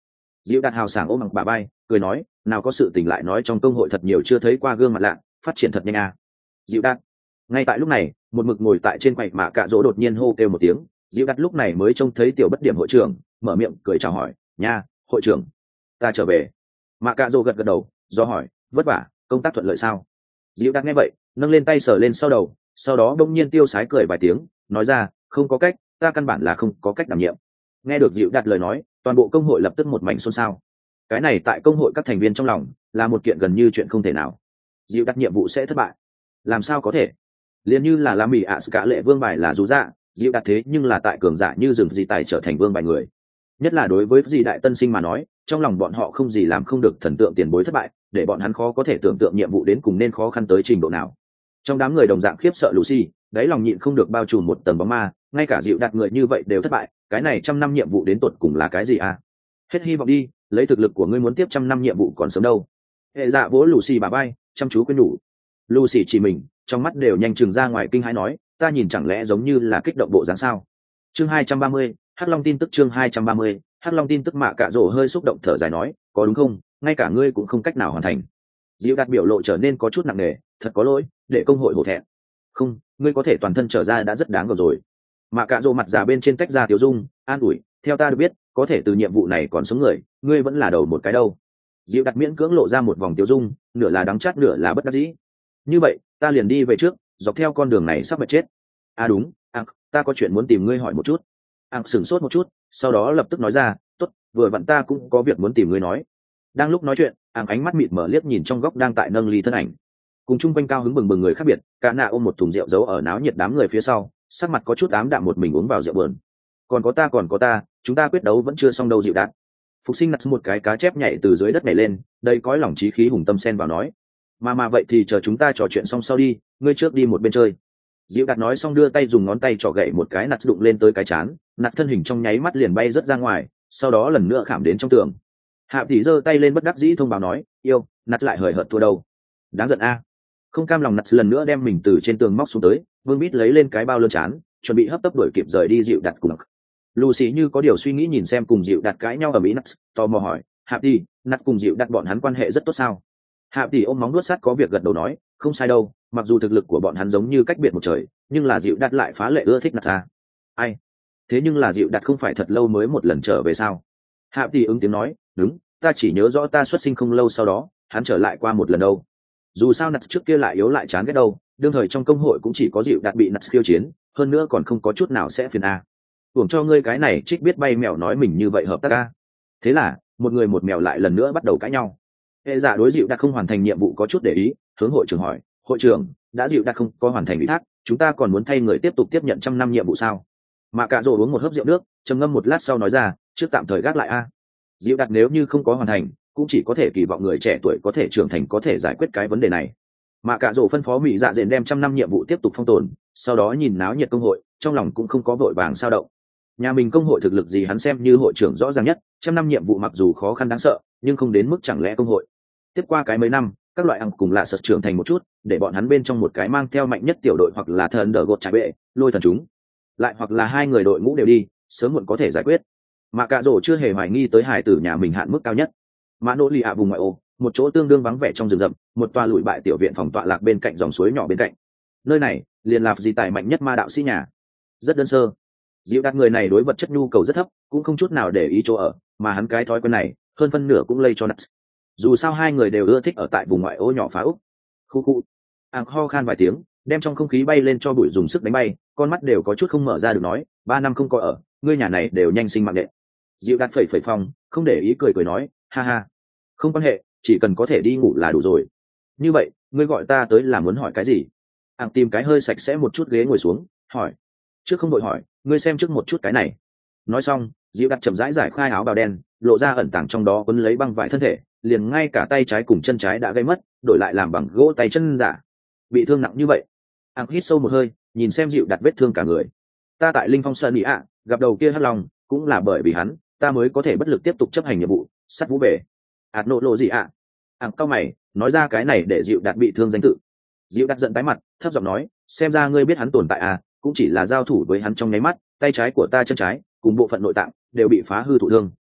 Diệu Đạt hào sảng ôm bằng bà bay cười nói, nào có sự tình lại nói trong công hội thật nhiều chưa thấy qua gương mặt lạ, phát triển thật nhanh à. Diệu Đạt. Ngay tại lúc này, một mực ngồi tại trên quầy Mạ Cạ Dỗ đột nhiên hô kêu một tiếng. Diệu Đạt lúc này mới trông thấy tiểu bất điểm hội trưởng, mở miệng cười chào hỏi, nha, hội trưởng, ta trở về. Mạ Cạ Dỗ gật gật đầu, do hỏi, vất vả, công tác thuận lợi sao? Diệu Đạt nghe vậy, nâng lên tay sờ lên sau đầu, sau đó đông nhiên tiêu sái cười vài tiếng, nói ra, không có cách, ta căn bản là không có cách đảm nhiệm. Nghe được Diệu Đạt lời nói, toàn bộ công hội lập tức một mảnh xôn xao. Cái này tại công hội các thành viên trong lòng là một kiện gần như chuyện không thể nào. Diệu Đạt nhiệm vụ sẽ thất bại, làm sao có thể? Liên như là Mỹ ạ cả lệ vương bài là dù dạ, Diệu Đạt thế nhưng là tại cường giả như rừng gì tài trở thành vương bài người. Nhất là đối với gì đại tân sinh mà nói, trong lòng bọn họ không gì làm không được thần tượng tiền bối thất bại, để bọn hắn khó có thể tưởng tượng nhiệm vụ đến cùng nên khó khăn tới trình độ nào. Trong đám người đồng dạng khiếp sợ Lucy, đáy lòng nhịn không được bao trùm một tầng bóng ma, ngay cả Diệu Đạt người như vậy đều thất bại, cái này trăm năm nhiệm vụ đến tột cùng là cái gì à? Hết hy vọng đi, lấy thực lực của ngươi muốn tiếp trăm năm nhiệm vụ còn sớm đâu. Hệ dạ vỗ Lucy bà bay, chăm chú khuyên nhủ. Lucy chỉ mình, trong mắt đều nhanh chừng ra ngoài kinh hãi nói, ta nhìn chẳng lẽ giống như là kích động bộ dáng sao? Chương 230, Hắc Long tin tức chương 230, Hắc Long tin tức. Mạ Cạ Dỗ hơi xúc động thở dài nói, có đúng không, ngay cả ngươi cũng không cách nào hoàn thành. Diệu Đạt biểu lộ trở nên có chút nặng nề, thật có lỗi, để công hội hổ thẹn. Không, ngươi có thể toàn thân trở ra đã rất đáng rồi. Mạ Cạ Dỗ mặt già bên trên tách ra tiểu dung, an ủi, theo ta được biết, có thể từ nhiệm vụ này còn sống người, ngươi vẫn là đầu một cái đâu. Diệu Đạt miễn cưỡng lộ ra một vòng tiểu dung, nửa là đắng chát nửa là bất đắc dĩ. Như vậy, ta liền đi về trước, dọc theo con đường này sắp mệt chết. À đúng, ta có chuyện muốn tìm ngươi hỏi một chút. Sửng sốt một chút, sau đó lập tức nói ra, tốt, vừa vặn ta cũng có việc muốn tìm ngươi nói. Đang lúc nói chuyện, ánh mắt mịt mở liếc nhìn trong góc đang tại nâng ly thân ảnh, cùng chung quanh cao hứng bừng bừng người khác biệt, cả nạ ôm một thùng rượu giấu ở náo nhiệt đám người phía sau, sắc mặt có chút ám đạm một mình uống vào rượu bờn. Còn có ta, chúng ta quyết đấu vẫn chưa xong đâu. Dịu Đạt. Phục Sinh nặt một cái cá chép nhảy từ dưới đất nhảy lên, đây cõi lòng chí khí hùng tâm sen vào nói, mà vậy thì chờ chúng ta trò chuyện xong sau đi, ngươi trước đi một bên chơi. Dịu Đạt nói xong đưa tay dùng ngón tay trỏ gậy một cái, nặt đụng lên tới cái chán, nặt thân hình trong nháy mắt liền bay rất ra ngoài, sau đó lần nữa khảm đến trong tường. Hạ tỷ giơ tay lên bất đắc dĩ thông báo nói, yêu, nặt lại hời hợt thua đâu. Đáng giận a. Không cam lòng, nặt lần nữa đem mình từ trên tường móc xuống tới, vương bít lấy lên cái bao lơn chán, chuẩn bị hấp tấp đuổi kịp rời đi. Dịu Đạt cùng Lucy như có điều suy nghĩ nhìn xem cùng Dịu Đạt cãi nhau ở mỹ, nặt tò mò hỏi, Hạ tỷ, nặt cùng Dịu Đạt bọn hắn quan hệ rất tốt sao? Hạ tỷ ôm móng đuốt sắt có việc gật đầu nói, không sai đâu, mặc dù thực lực của bọn hắn giống như cách biệt một trời, nhưng là Dịu Đạt lại phá lệ ưa thích nặt ra. Ai? Thế nhưng là Dịu Đạt không phải thật lâu mới một lần trở về sao? Hạ tỷ ứng tiếng nói, đúng, ta chỉ nhớ rõ ta xuất sinh không lâu sau đó, hắn trở lại qua một lần đâu. Dù sao nặt trước kia lại yếu lại chán ghét đâu, đương thời trong công hội cũng chỉ có Dịu Đạt bị nặt khiêu chiến, hơn nữa còn không có chút nào sẽ phiền a. Tưởng cho ngươi cái này trích biết bay mèo nói mình như vậy hợp tác a. Thế là, một người một mèo lại lần nữa bắt đầu cãi nhau. Hệ giả đối Dịu Đạt không hoàn thành nhiệm vụ có chút để ý, hướng hội trưởng hỏi, hội trưởng, đã Dịu Đạt không có hoàn thành ủy thác, chúng ta còn muốn thay người tiếp tục tiếp nhận trăm năm nhiệm vụ sao? Mạ Cạ Dỗ uống một hớp rượu nước, trầm ngâm một lát sau nói ra, trước tạm thời gác lại a. Dịu Đạt nếu như không có hoàn thành, cũng chỉ có thể kỳ vọng người trẻ tuổi có thể trưởng thành có thể giải quyết cái vấn đề này. Mạ Cạ Dỗ phân phó Mỹ Dạ Dện đem trăm năm nhiệm vụ tiếp tục phong tồn, sau đó nhìn náo nhiệt công hội, trong lòng cũng không có vội vàng sao động. Nhà mình công hội thực lực gì hắn xem như hội trưởng rõ ràng nhất, trăm năm nhiệm vụ mặc dù khó khăn đáng sợ, nhưng không đến mức chẳng lẽ công hội. Tiếp qua cái mấy năm, các loại ăn cùng lạ sật trưởng thành một chút, để bọn hắn bên trong một cái mang theo mạnh nhất tiểu đội hoặc là thần đỡ gột trái bệ, lôi thần chúng, lại hoặc là hai người đội ngũ đều đi, sớm muộn có thể giải quyết. Mạ Cạ Dỗ chưa hề hoài nghi tới hải tử nhà mình hạn mức cao nhất. Mã Nỗ Lì ạ vùng ngoại ô, một chỗ tương đương vắng vẻ trong rừng rậm, một tòa lùi bại tiểu viện phòng tọa lạc bên cạnh dòng suối nhỏ bên cạnh. Nơi này liền là gì tài mạnh nhất ma đạo sĩ nhà, rất đơn sơ. Dịu Đạt người này đối vật chất nhu cầu rất thấp, cũng không chút nào để ý chỗ ở, mà hắn cái thói quen này hơn phân nửa cũng lây cho Nuts. Dù sao hai người đều ưa thích ở tại vùng ngoại ô nhỏ phá úc. Khu ho khan vài tiếng, đem trong không khí bay lên cho bụi dùng sức đánh bay, con mắt đều có chút không mở ra được nói, 3 năm không có ở, ngươi nhà này đều nhanh sinh mạng đệ. Dịu Đạt phẩy phòng, không để ý cười nói, ha ha, không quan hệ, chỉ cần có thể đi ngủ là đủ rồi. Như vậy, ngươi gọi ta tới là muốn hỏi cái gì? Tìm cái hơi sạch sẽ một chút ghế ngồi xuống, hỏi. Trước không đội hỏi, ngươi xem trước một chút cái này. Nói xong, Dịu Đạt chậm rãi giải khai áo bào đen, lộ ra ẩn tàng trong đó quấn lấy băng vải thân thể, liền ngay cả tay trái cùng chân trái đã gây mất, đổi lại làm bằng gỗ tay chân giả. Bị thương nặng như vậy. Hít sâu một hơi, nhìn xem Dịu Đạt vết thương cả người. Ta tại Linh Phong Sơn Ý ạ, gặp đầu kia Hắc Long, cũng là bởi vì hắn, ta mới có thể bất lực tiếp tục chấp hành nhiệm vụ, sắt vũ bể. Nộ lộ gì ạ? Cao mày, nói ra cái này để Dịu Đạt bị thương danh tự. Dịu Đạt giận tái mặt, thấp giọng nói, xem ra ngươi biết hắn tồn tại à, cũng chỉ là giao thủ với hắn trong nháy mắt, tay trái của ta chân trái cùng bộ phận nội tạng đều bị phá hư thụ thương.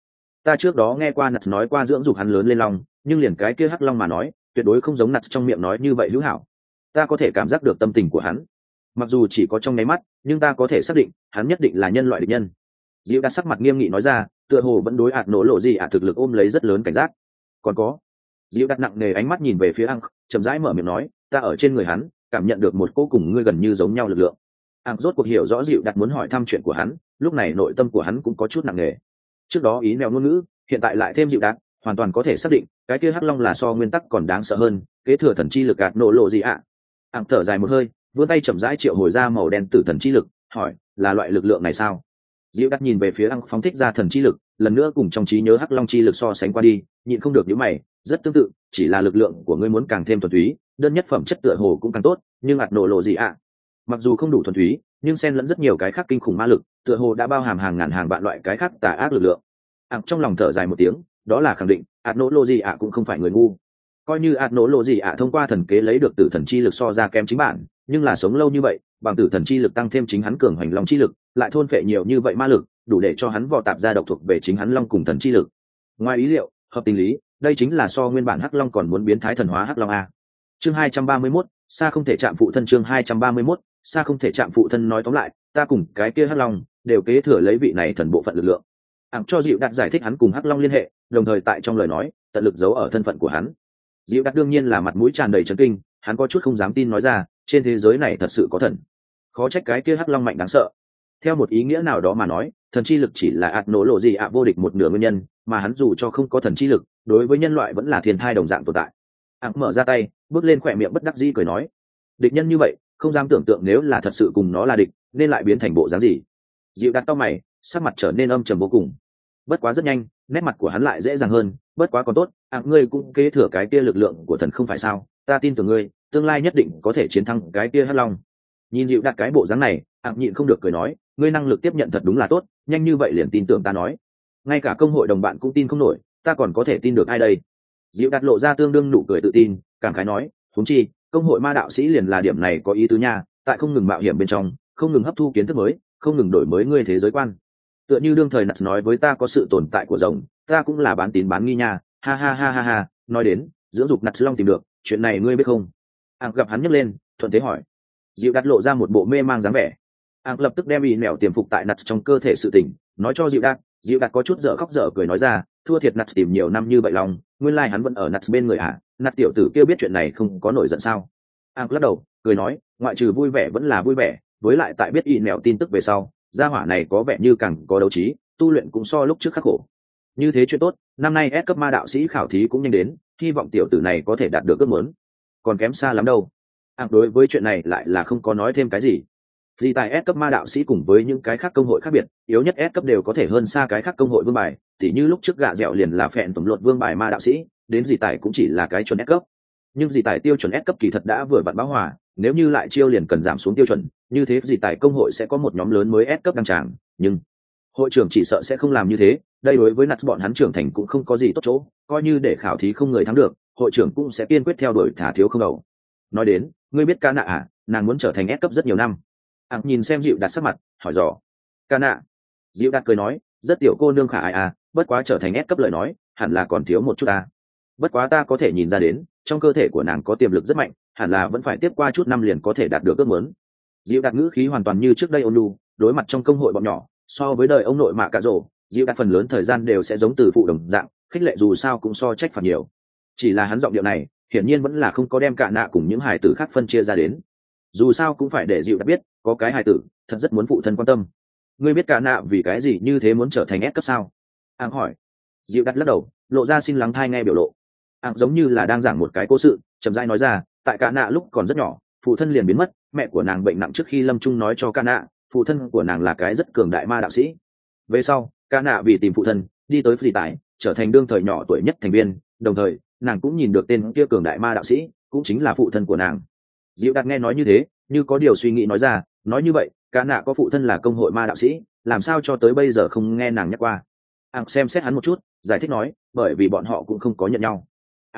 ta trước đó nghe qua nặt nói qua dưỡng dục hắn lớn lên long, nhưng liền cái kia hắc long mà nói tuyệt đối không giống nặt trong miệng nói như vậy hữu hảo. Ta có thể cảm giác được tâm tình của hắn, mặc dù chỉ có trong nháy mắt, nhưng ta có thể xác định hắn nhất định là nhân loại địch nhân. Diệu đã sắc mặt nghiêm nghị nói ra, tựa hồ vẫn đối ạt nổ lộ gì thực lực ôm lấy rất lớn cảnh giác. Còn có, Diệu đặt nặng nề ánh mắt nhìn về phía Ang, chậm rãi mở miệng nói, ta ở trên người hắn cảm nhận được một cô cùng ngươi gần như giống nhau lực lượng. Ang rốt cuộc hiểu rõ Diệu đặt muốn hỏi thăm chuyện của hắn, lúc này nội tâm của hắn cũng có chút nặng nề. Trước đó ý mèo ngôn ngữ, hiện tại lại thêm Diệu đặt, hoàn toàn có thể xác định cái kia hắc long là so nguyên tắc còn đáng sợ hơn, kế thừa thần chi lực ạt nổ lộ gì ạ. Ang thở dài một hơi, vươn tay chậm rãi triệu hồi ra màu đen tử thần chi lực, hỏi, là loại lực lượng này sao? Diệu đặt nhìn về phía Ang phóng thích ra thần chi lực, lần nữa cùng trong trí nhớ hắc long chi lực so sánh qua đi, nhịn không được nhíu mày, rất tương tự, chỉ là lực lượng của ngươi muốn càng thêm thuần túy, đơn nhất phẩm chất tựa hồ cũng càng tốt, nhưng ạt nổ lộ gì ạ? Mặc dù không đủ thuần túy, nhưng xen lẫn rất nhiều cái khác kinh khủng ma lực, tựa hồ đã bao hàm hàng ngàn hàng vạn loại cái khác tà ác lực lượng. Ang trong lòng thở dài một tiếng, đó là khẳng định, ạt nổ lộ gì ạ cũng không phải người ngu. Coi như ạt nổ lộ gì ạ thông qua thần kế lấy được tử thần chi lực so ra kém chính bản, nhưng là sống lâu như vậy, bằng tử thần chi lực tăng thêm chính hắn cường hoành long chi lực, lại thôn phệ nhiều như vậy ma lực, đủ để cho hắn vò tạp ra độc thuộc về chính hắn long cùng thần chi lực. Ngoài ý liệu, hợp tình lý, đây chính là so nguyên bản hắc long còn muốn biến thái thần hóa hắc long a. Chương 231, xa không thể chạm phụ thân. Chương 231, xa không thể chạm phụ thân. Nói tóm lại, ta cùng cái kia hắc long đều kế thừa lấy vị này thần bộ phận lực lượng. Ảng cho Diệu Đạt giải thích hắn cùng hắc long liên hệ, đồng thời tại trong lời nói tận lực giấu ở thân phận của hắn. Diệu Đạt đương nhiên là mặt mũi tràn đầy chấn kinh, hắn có chút không dám tin nói ra, trên thế giới này thật sự có thần. Khó trách cái kia hắc long mạnh đáng sợ. Theo một ý nghĩa nào đó mà nói, thần chi lực chỉ là ạt nổ lộ gì ạ vô địch một nửa nguyên nhân, mà hắn dù cho không có thần chi lực, đối với nhân loại vẫn là thiên thai đồng dạng tồn tại. Ảng mở ra tay, bước lên khỏe miệng bất đắc dĩ cười nói, địch nhân như vậy, không dám tưởng tượng nếu là thật sự cùng nó là địch, nên lại biến thành bộ dáng gì. Diệu Đạt cau mày, sắc mặt trở nên âm trầm vô cùng. Bất quá rất nhanh, nét mặt của hắn lại dễ dàng hơn, bất quá còn tốt, ngươi cũng kế thừa cái kia lực lượng của thần không phải sao? Ta tin tưởng ngươi, tương lai nhất định có thể chiến thắng cái kia hắc long. Nhìn Diệu Đạt cái bộ dáng này, nhịn không được cười nói, ngươi năng lực tiếp nhận thật đúng là tốt, nhanh như vậy liền tin tưởng ta nói. Ngay cả công hội đồng bạn cũng tin không nổi, ta còn có thể tin được ai đây? Diệu Đạt lộ ra tương đương nụ cười tự tin, cảm khái nói, huống chi, công hội ma đạo sĩ liền là điểm này có ý tứ nha, tại không ngừng mạo hiểm bên trong, không ngừng hấp thu kiến thức mới, không ngừng đổi mới ngươi thế giới quan. Tựa như đương thời Nats nói với ta có sự tồn tại của rồng, ta cũng là bán tín bán nghi nha, ha ha ha ha ha. Nói đến dưỡng dục Nats long tìm được, chuyện này ngươi biết không? Ảng gặp hắn nhấc lên, thuận thế hỏi. Diệu Đạt lộ ra một bộ mê mang dáng vẻ. Ảng lập tức đem ý nẻo tiềm phục tại Nats trong cơ thể sự tỉnh, nói cho Diệu Đạt. Diệu Đạt có chút dở khóc dở cười nói ra, thua thiệt Nats tìm nhiều năm như vậy lòng, nguyên lai hắn vẫn ở Nats bên người à? Nats tiểu tử kia biết chuyện này không có nổi giận sao? Ảng lắc đầu, cười nói, ngoại trừ vui vẻ vẫn là vui vẻ, với lại tại biết ý nẻo tin tức về sau, gia hỏa này có vẻ như càng có đấu trí, tu luyện cũng so lúc trước khắc khổ. Như thế chuyện tốt, năm nay S cấp ma đạo sĩ khảo thí cũng nhanh đến, hy vọng tiểu tử này có thể đạt được ước muốn. Còn kém xa lắm đâu. Đối với chuyện này lại là không có nói thêm cái gì. Vì tại S cấp ma đạo sĩ cùng với những cái khác công hội khác biệt, yếu nhất S cấp đều có thể hơn xa cái khác công hội vương bài, tỉ như lúc trước gạ dẻo liền là phèn tổng luật vương bài ma đạo sĩ, đến dị tài cũng chỉ là cái chuẩn S cấp. Nhưng dị tài tiêu chuẩn S cấp kỳ thật đã vừa vặn bão hòa, nếu như lại chiêu liền cần giảm xuống tiêu chuẩn, như thế dị tài công hội sẽ có một nhóm lớn mới S cấp đăng tràng, nhưng hội trưởng chỉ sợ sẽ không làm như thế, đây đối với Nats bọn hắn trưởng thành cũng không có gì tốt chỗ, coi như để khảo thí không người thắng được, hội trưởng cũng sẽ kiên quyết theo đuổi thả thiếu không đầu. Nói đến, ngươi biết Ca Nạ à, nàng muốn trở thành S cấp rất nhiều năm. Nhìn xem Diệu Đạt sắc mặt, hỏi dò. Ca Nạ? Diệu Đạt cười nói, rất tiểu cô nương khả ai à, bất quá trở thành S cấp lời nói, hẳn là còn thiếu một chút à. Bất quá ta có thể nhìn ra đến, trong cơ thể của nàng có tiềm lực rất mạnh, hẳn là vẫn phải tiếp qua chút năm liền có thể đạt được ước muốn. Diệu Đạt ngữ khí hoàn toàn như trước đây ôn nhu, đối mặt trong công hội bọn nhỏ, so với đời ông nội Mạ Cạ Rồ, Diệu Đạt phần lớn thời gian đều sẽ giống từ phụ đồng dạng, khích lệ dù sao cũng so trách phạt nhiều. Chỉ là hắn giọng điệu này, hiển nhiên vẫn là không có đem Cả Nạ cùng những hài tử khác phân chia ra đến. Dù sao cũng phải để Diệu Đạt biết, có cái hài tử thật rất muốn phụ thân quan tâm. Ngươi biết Cả Nạ vì cái gì như thế muốn trở thành S cấp sao? Ang hỏi. Diệu Đạt lắc đầu, lộ ra xin lắng thai nghe biểu lộ. Ang giống như là đang giảng một cái cố sự, chậm rãi nói ra, tại Cả Nạ lúc còn rất nhỏ, phụ thân liền biến mất, mẹ của nàng bệnh nặng trước khi lâm chung nói cho Cả Nạ, phụ thân của nàng là cái rất cường đại ma đạo sĩ. Về sau, Cả Nạ vì tìm phụ thân, đi tới Phi Tải, trở thành đương thời nhỏ tuổi nhất thành viên, đồng thời, nàng cũng nhìn được tên kia cường đại ma đạo sĩ, cũng chính là phụ thân của nàng. Diệu Đạt nghe nói như thế, như có điều suy nghĩ nói ra, nói như vậy, Cả Nạ có phụ thân là công hội ma đạo sĩ, làm sao cho tới bây giờ không nghe nàng nhắc qua. Xem xét hắn một chút, giải thích nói, bởi vì bọn họ cũng không có nhận nhau.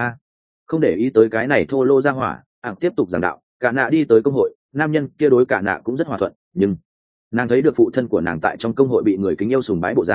Không để ý tới cái này thô lô ra hỏa, tiếp tục giảng đạo, Cả Nạ đi tới công hội, nam nhân kia đối Cả Nạ cũng rất hòa thuận, nhưng nàng thấy được phụ thân của nàng tại trong công hội bị người kính yêu sùng bái bộ dáng,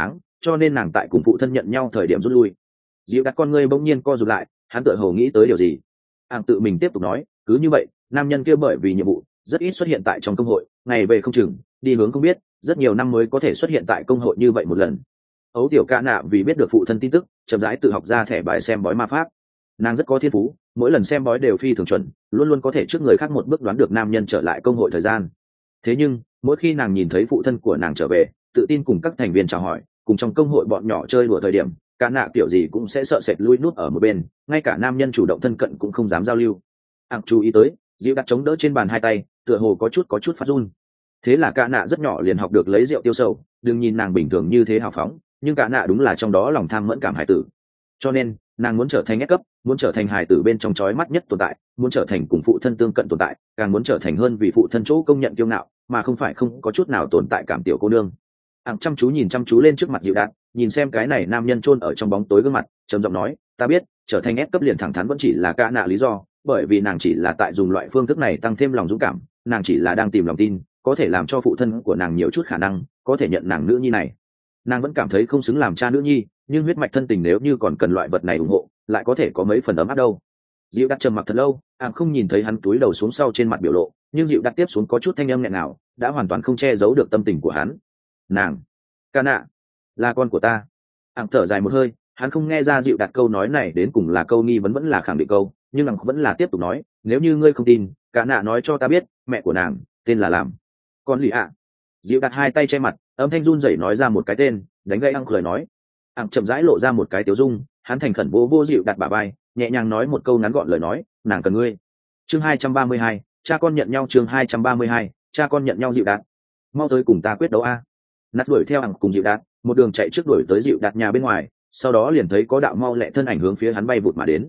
cho nên nàng tại cùng phụ thân nhận nhau thời điểm rút lui. Dịu đặt con ngươi bỗng nhiên co rụt lại, hắn tựa hồ nghĩ tới điều gì. Tự mình tiếp tục nói, cứ như vậy nam nhân kia bởi vì nhiệm vụ rất ít xuất hiện tại trong công hội, ngày về không chừng, đi hướng không biết, rất nhiều năm mới có thể xuất hiện tại công hội như vậy một lần. Ấu tiểu Ca Nạ vì biết được phụ thân tin tức, chậm rãi tự học ra thẻ bài xem bói ma pháp. Nàng rất có thiên phú, mỗi lần xem bói đều phi thường chuẩn, luôn luôn có thể trước người khác một bước đoán được nam nhân trở lại công hội thời gian. Thế nhưng mỗi khi nàng nhìn thấy phụ thân của nàng trở về, tự tin cùng các thành viên chào hỏi, cùng trong công hội bọn nhỏ chơi đùa thời điểm, Ca Nạ kiểu gì cũng sẽ sợ sệt lui nút ở một bên, ngay cả nam nhân chủ động thân cận cũng không dám giao lưu. Chú ý tới, Diệu đặt chống đỡ trên bàn hai tay, tựa hồ có chút phát run. Thế là Ca Nạ rất nhỏ liền học được lấy rượu tiêu sầu, đừng nhìn nàng bình thường như thế hào phóng, nhưng Ca Nạ đúng là trong đó lòng tham mẫn cảm hải tử. Cho nên nàng muốn trở thành S cấp, muốn trở thành hài tử bên trong chói mắt nhất tồn tại, muốn trở thành cùng phụ thân tương cận tồn tại, càng muốn trở thành hơn vì phụ thân chỗ công nhận kiêu ngạo, mà không phải không có chút nào tồn tại cảm tiểu cô nương. Chăm chú lên trước mặt Diệu Đạt, nhìn xem cái này nam nhân chôn ở trong bóng tối gương mặt, trầm giọng nói, ta biết trở thành S cấp liền thẳng thắn vẫn chỉ là Ca Nạ lý do, bởi vì nàng chỉ là tại dùng loại phương thức này tăng thêm lòng dũng cảm, nàng chỉ là đang tìm lòng tin, có thể làm cho phụ thân của nàng nhiều chút khả năng có thể nhận nàng nữ nhi này. Nàng vẫn cảm thấy không xứng làm cha nữ nhi, nhưng huyết mạch thân tình nếu như còn cần loại vật này ủng hộ, lại có thể có mấy phần ấm áp đâu. Diệu đặt trầm mặc thật lâu, không nhìn thấy hắn túi đầu xuống sau trên mặt biểu lộ, nhưng Diệu đặt tiếp xuống có chút thanh âm nghẹn nào, đã hoàn toàn không che giấu được tâm tình của hắn. Nàng, Ca Nạ, là con của ta. Thở dài một hơi, hắn không nghe ra Diệu đặt câu nói này đến cùng là câu nghi vấn vẫn là khẳng định câu, nhưng nàng vẫn là tiếp tục nói, nếu như ngươi không tin, Ca Nạ nói cho ta biết, mẹ của nàng tên là làm. Con lì ạ. Diệu đặt hai tay che mặt, âm thanh run rẩy nói ra một cái tên, đánh gây cười nói. Chậm rãi lộ ra một cái tiếu dung, hắn thành khẩn vô Dịu đặt bả vai, nhẹ nhàng nói một câu ngắn gọn lời nói, nàng cần ngươi. Chương 232, cha con nhận nhau. Chương 232, cha con nhận nhau. Dịu đạt, mau tới cùng ta quyết đấu a. Nát đuổi theo cùng Dịu đạt, một đường chạy trước đuổi tới Dịu đạt nhà bên ngoài, sau đó liền thấy có đạo mau lẹ thân ảnh hướng phía hắn bay vụt mà đến.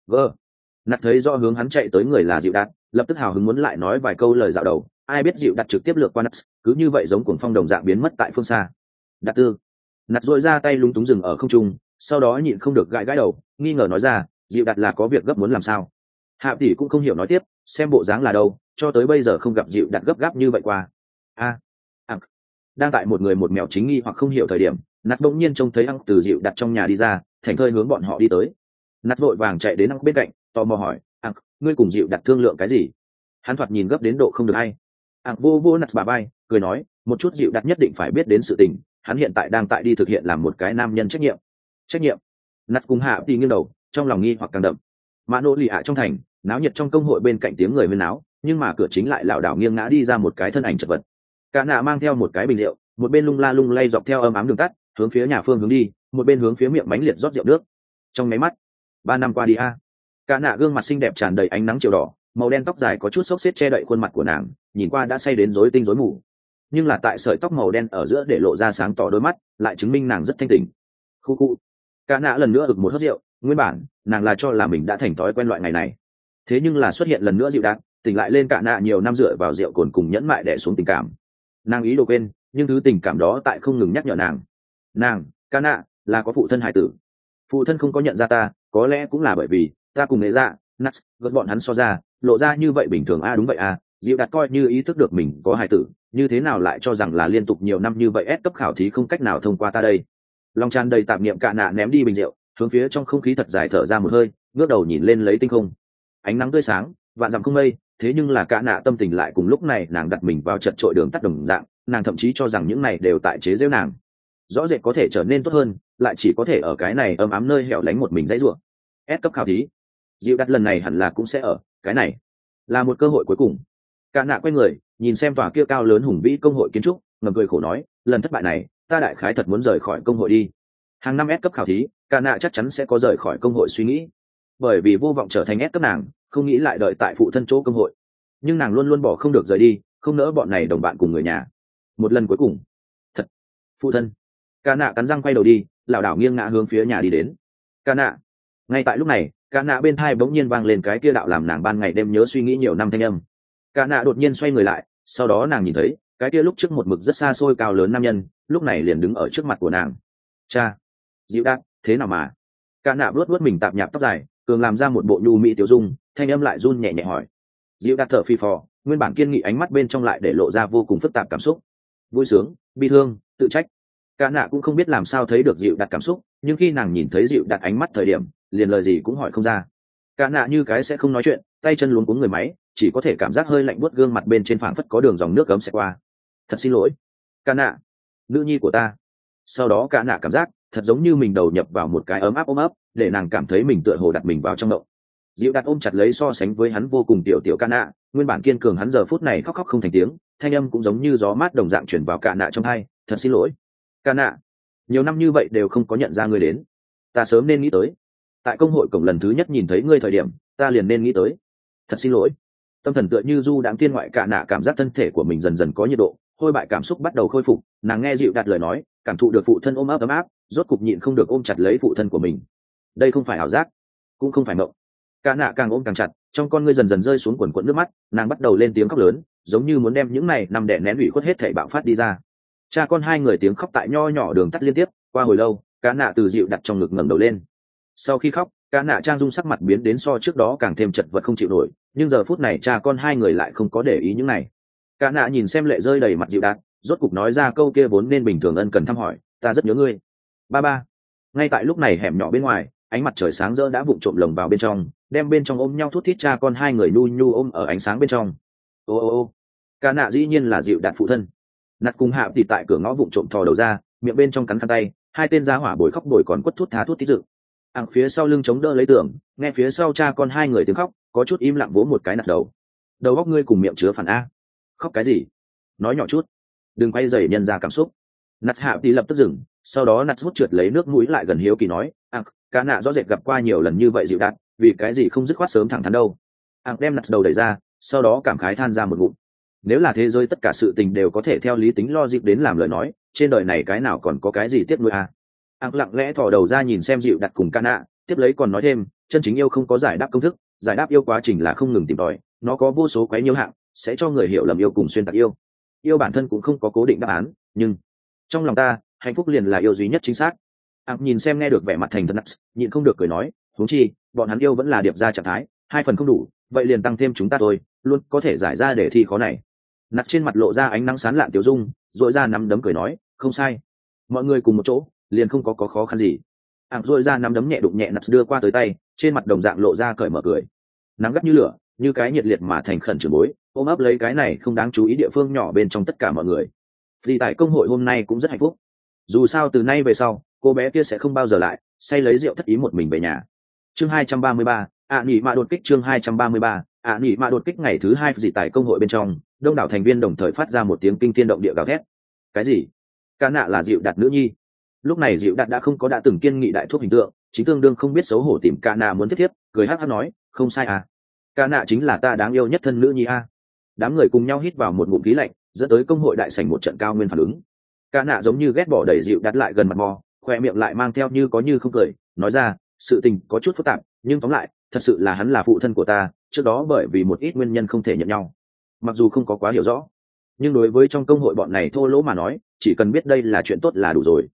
Nát thấy rõ hướng hắn chạy tới người là Dịu đạt, lập tức hào hứng muốn lại nói vài câu lời dạo đầu, ai biết Dịu đạt trực tiếp lược qua Nát, cứ như vậy giống cuồng phong đồng dạng biến mất tại phương xa. Đạt tư. Nát dội ra tay lúng túng dừng ở không trung, sau đó nhịn không được gãi đầu, nghi ngờ nói ra, Dịu đạt là có việc gấp muốn làm sao? Hạ tỷ cũng không hiểu nói tiếp, xem bộ dáng là đâu, cho tới bây giờ không gặp Dịu đạt gấp gáp như vậy qua. Đang tại một người một mèo chính nghi hoặc không hiểu thời điểm, Nát bỗng nhiên trông thấy từ Dịu đạt trong nhà đi ra, thành thơi hướng bọn họ đi tới. Nát vội vàng chạy đến bên cạnh, tò mò hỏi, ngươi cùng Dịu đạt thương lượng cái gì? Hắn thoạt nhìn gấp đến độ không được hay. Vô Nát bà bay, cười nói, một chút Dịu đạt nhất định phải biết đến sự tình, hắn hiện tại đang tại đi thực hiện làm một cái nam nhân trách nhiệm. Nát cùng Hạ tỷ nghiêng đầu, trong lòng nghi hoặc càng đậm. Mã nỗ lì ạ trong thành, náo nhiệt trong công hội bên cạnh tiếng người huyên náo, nhưng mà cửa chính lại lảo đảo nghiêng ngã đi ra một cái thân ảnh chật vật. Cả nạ mang theo một cái bình rượu, một bên lung la lung lay dọc theo ấm ám đường tắt, hướng phía nhà phương hướng đi, một bên hướng phía miệng bánh liệt rót rượu nước. Trong máy mắt, 3 năm qua đi a. Cả nạ gương mặt xinh đẹp tràn đầy ánh nắng chiều đỏ, màu đen tóc dài có chút xốc xếp che đậy khuôn mặt của nàng, nhìn qua đã say đến rối tinh rối mù. Nhưng là tại sợi tóc màu đen ở giữa để lộ ra sáng tỏ đôi mắt, lại chứng minh nàng rất thanh tỉnh. Khu. Cả nạ lần nữa ực một hớp rượu, nguyên bản nàng là cho là mình đã thành thói quen loại ngày này, thế nhưng là xuất hiện lần nữa Dịu đạt, tỉnh lại lên Cả nạ nhiều năm dựa vào rượu cồn cùng nhẫn mại đè xuống tình cảm. Nàng ý đồ quên, nhưng thứ tình cảm đó tại không ngừng nhắc nhở nàng, Cả nạ là có phụ thân hài tử. Phụ thân không có nhận ra ta, có lẽ cũng là bởi vì ta cùng nghệ dạ Nats gật bọn hắn so ra, lộ ra như vậy bình thường. Đúng vậy Dịu đạt coi như ý thức được mình có hài tử, như thế nào lại cho rằng là liên tục nhiều năm như vậy ép cấp khảo thí không cách nào thông qua ta đây. Lòng tràn đầy tạp niệm Cả nạ ném đi bình rượu, hướng phía trong không khí thật dài thở ra một hơi, ngước đầu nhìn lên lấy tinh không. Ánh nắng tươi sáng, vạn dặm không mây, thế nhưng là Cả nạ tâm tình lại cùng lúc này nàng đặt mình vào chật trội đường tắt đồng dạng, nàng thậm chí cho rằng những này đều tại chế giễu nàng. Rõ rệt có thể trở nên tốt hơn, lại chỉ có thể ở cái này ấm ám nơi hẻo lánh một mình dãy rủa. S cấp khảo thí, Dịu đặt lần này hẳn là cũng sẽ ở cái này, là một cơ hội cuối cùng. Cả nạ quay người, nhìn xem tòa kia cao lớn hùng vĩ công hội kiến trúc, ngầm cười khổ nói, lần thất bại này, ta đại khái thật muốn rời khỏi công hội đi. Hàng năm S cấp khảo thí, Cả nạ chắc chắn sẽ có rời khỏi công hội suy nghĩ, bởi vì vô vọng trở thành S cấp nàng, không nghĩ lại đợi tại phụ thân chỗ công hội, nhưng nàng luôn luôn bỏ không được rời đi, không nỡ bọn này đồng bạn cùng người nhà. Một lần cuối cùng, thật, phụ thân. Cả nạ cắn răng quay đầu đi, lảo đảo nghiêng ngã hướng phía nhà đi đến. Cả nạ. Ngay tại lúc này, Cả nạ bên tai bỗng nhiên vang lên cái kia đạo làm nàng ban ngày đêm nhớ suy nghĩ nhiều năm thanh âm. Cả nạ đột nhiên xoay người lại, sau đó nàng nhìn thấy cái kia lúc trước một mực rất xa xôi cao lớn nam nhân, lúc này liền đứng ở trước mặt của nàng. Cha. Dịu đạt, thế nào mà? Cả nạ vuốt mình tạp nhạp tóc dài, cường làm ra một bộ nhu mỹ tiểu dung, thanh âm lại run nhẹ nhẹ hỏi. Dịu đạt thở phì phò, nguyên bản kiên nghị ánh mắt bên trong lại để lộ ra vô cùng phức tạp cảm xúc. Vui sướng, bi thương, tự trách. Cả nạ cũng không biết làm sao thấy được dịu đặt cảm xúc, nhưng khi nàng nhìn thấy dịu đặt ánh mắt thời điểm, liền lời gì cũng hỏi không ra. Cả nạ như cái sẽ không nói chuyện, tay chân luống cuống người máy, chỉ có thể cảm giác hơi lạnh buốt gương mặt bên trên phảng phất có đường dòng nước cấm sẽ qua. Thật xin lỗi, cả nạ, nữ nhi của ta. Sau đó cả nạ cảm giác thật giống như mình đầu nhập vào một cái ấm áp ôm ấp, để nàng cảm thấy mình tựa hồ đặt mình vào trong động. Dịu đặt ôm chặt lấy so sánh với hắn vô cùng tiểu tiểu cả nạ, nguyên bản kiên cường hắn giờ phút này khóc khóc không thành tiếng, thanh âm cũng giống như gió mát đồng dạng chuyển vào cả nạ trong tai. Thật xin lỗi, cả nạ, nhiều năm như vậy đều không có nhận ra ngươi đến, ta sớm nên nghĩ tới. Tại công hội cổng lần thứ nhất nhìn thấy ngươi thời điểm, ta liền nên nghĩ tới. Thật xin lỗi. Tâm thần tựa như du đãng thiên ngoại, cả nạ cảm giác thân thể của mình dần dần có nhiệt độ, hôi bại cảm xúc bắt đầu khôi phục, nàng nghe dịu đặt lời nói, cảm thụ được phụ thân ôm ấp ấm áp, rốt cục nhịn không được ôm chặt lấy phụ thân của mình. Đây không phải ảo giác, cũng không phải mộng. Cả nạ càng ôm càng chặt, trong con ngươi dần dần rơi xuống quần quần nước mắt, nàng bắt đầu lên tiếng khóc lớn, giống như muốn đem những này nằm đè nén ủy khuất hết thảy bạo phát đi ra. Cha con hai người tiếng khóc tại nho nhỏ đường tắt liên tiếp, qua hồi lâu, cả nạ từ dịu đặt trong ngực ngẩng đầu lên. Sau khi khóc, cả nạ trang dung sắc mặt biến đến so trước đó càng thêm chật vật không chịu nổi, nhưng giờ phút này cha con hai người lại không có để ý những này. Cả nạ nhìn xem lệ rơi đầy mặt dịu đạt, rốt cục nói ra câu kia vốn nên bình thường ân cần thăm hỏi, ta rất nhớ ngươi ba ba. Ngay tại lúc này hẻm nhỏ bên ngoài, ánh mặt trời sáng rỡ đã vụng trộm lồng vào bên trong, đem bên trong ôm nhau thút thít cha con hai người nhu nhu ôm ở ánh sáng bên trong. Ô ô ô, cả nạ dĩ nhiên là dịu đạt phụ thân. Nạt cùng hạ thì tại cửa ngõ vụng trộm thò đầu ra, miệng bên trong cắn khăn tay, hai tên giá hỏa bồi khóc bồi còn quất thút tha thút tít dự. Phía sau lưng chống đỡ lấy tường, nghe phía sau cha con hai người tiếng khóc, có chút im lặng vỗ một cái nạt đầu. Đầu óc ngươi cùng miệng chứa phản a. Khóc cái gì? Nói nhỏ chút, đừng quay dày nhân ra cảm xúc. Nạt hạ thì lập tức dừng, sau đó nạt hút trượt lấy nước mũi lại gần hiếu kỳ nói, cá nạ rõ rệt gặp qua nhiều lần như vậy dịu đạt, vì cái gì không dứt khoát sớm thẳng thắn đâu. Đem nạt đầu đẩy ra, sau đó cảm khái than ra một ngụm. Nếu là thế giới tất cả sự tình đều có thể theo lý tính logic đến làm lời nói, trên đời này cái nào còn có cái gì tiếc nuối a. Lặng lẽ thò đầu ra nhìn xem dịu đặt cùng ca nạ, tiếp lấy còn nói thêm, chân chính yêu không có giải đáp công thức, giải đáp yêu quá trình là không ngừng tìm tòi, nó có vô số quấy nhiễu hạng, sẽ cho người hiểu lầm yêu cùng xuyên tạc yêu. Yêu bản thân cũng không có cố định đáp án, nhưng trong lòng ta, hạnh phúc liền là yêu duy nhất chính xác. Nhìn xem nghe được vẻ mặt thành thật, nhịn không được cười nói, huống chi bọn hắn yêu vẫn là điệp ra trạng thái, 2 phần không đủ, vậy liền tăng thêm chúng ta thôi, luôn có thể giải ra để thi khó này. Nặt trên mặt lộ ra ánh nắng sáng lạn tiểu dung, dội ra nắm đấm cười nói, không sai, mọi người cùng một chỗ liền không có khó khăn gì. Dội ra nắm đấm nhẹ đụng nhẹ nặt đưa qua tới tay, trên mặt đồng dạng lộ ra cởi mở cười. Nắng gắt như lửa, như cái nhiệt liệt mà thành khẩn trưởng bối, ôm ấp lấy cái này không đáng chú ý địa phương nhỏ bên trong tất cả mọi người. Vì tại công hội hôm nay cũng rất hạnh phúc. Dù sao từ nay về sau, cô bé kia sẽ không bao giờ lại say lấy rượu thất ý một mình về nhà. Chương 233, nghỉ mạ đột kích. Chương 233, nghỉ mạ đột kích. Ngày thứ 2 dị tại công hội bên trong, đông đảo thành viên đồng thời phát ra một tiếng kinh thiên động địa gào thét. Cái gì? Ca nạ là dịu đặt nữ nhi? Lúc này dịu đặt đã không có đã từng kiên nghị đại thuốc hình tượng, chính tương đương không biết xấu hổ tìm ca nạ muốn tiếp tiếp, cười hắc hắc nói, không sai à, ca nạ chính là ta đáng yêu nhất thân nữ nhi a. Đám người cùng nhau hít vào một ngụm khí lạnh, dẫn tới công hội đại sảnh một trận cao nguyên phản ứng. Ca nạ giống như ghét bỏ đẩy dịu đặt lại gần mặt mò, khoe miệng lại mang theo như có như không cười, nói ra, sự tình có chút phức tạp, nhưng tóm lại thật sự là hắn là phụ thân của ta, trước đó bởi vì một ít nguyên nhân không thể nhận nhau. Mặc dù không có quá hiểu rõ, nhưng đối với trong công hội bọn này thô lỗ mà nói, chỉ cần biết đây là chuyện tốt là đủ rồi.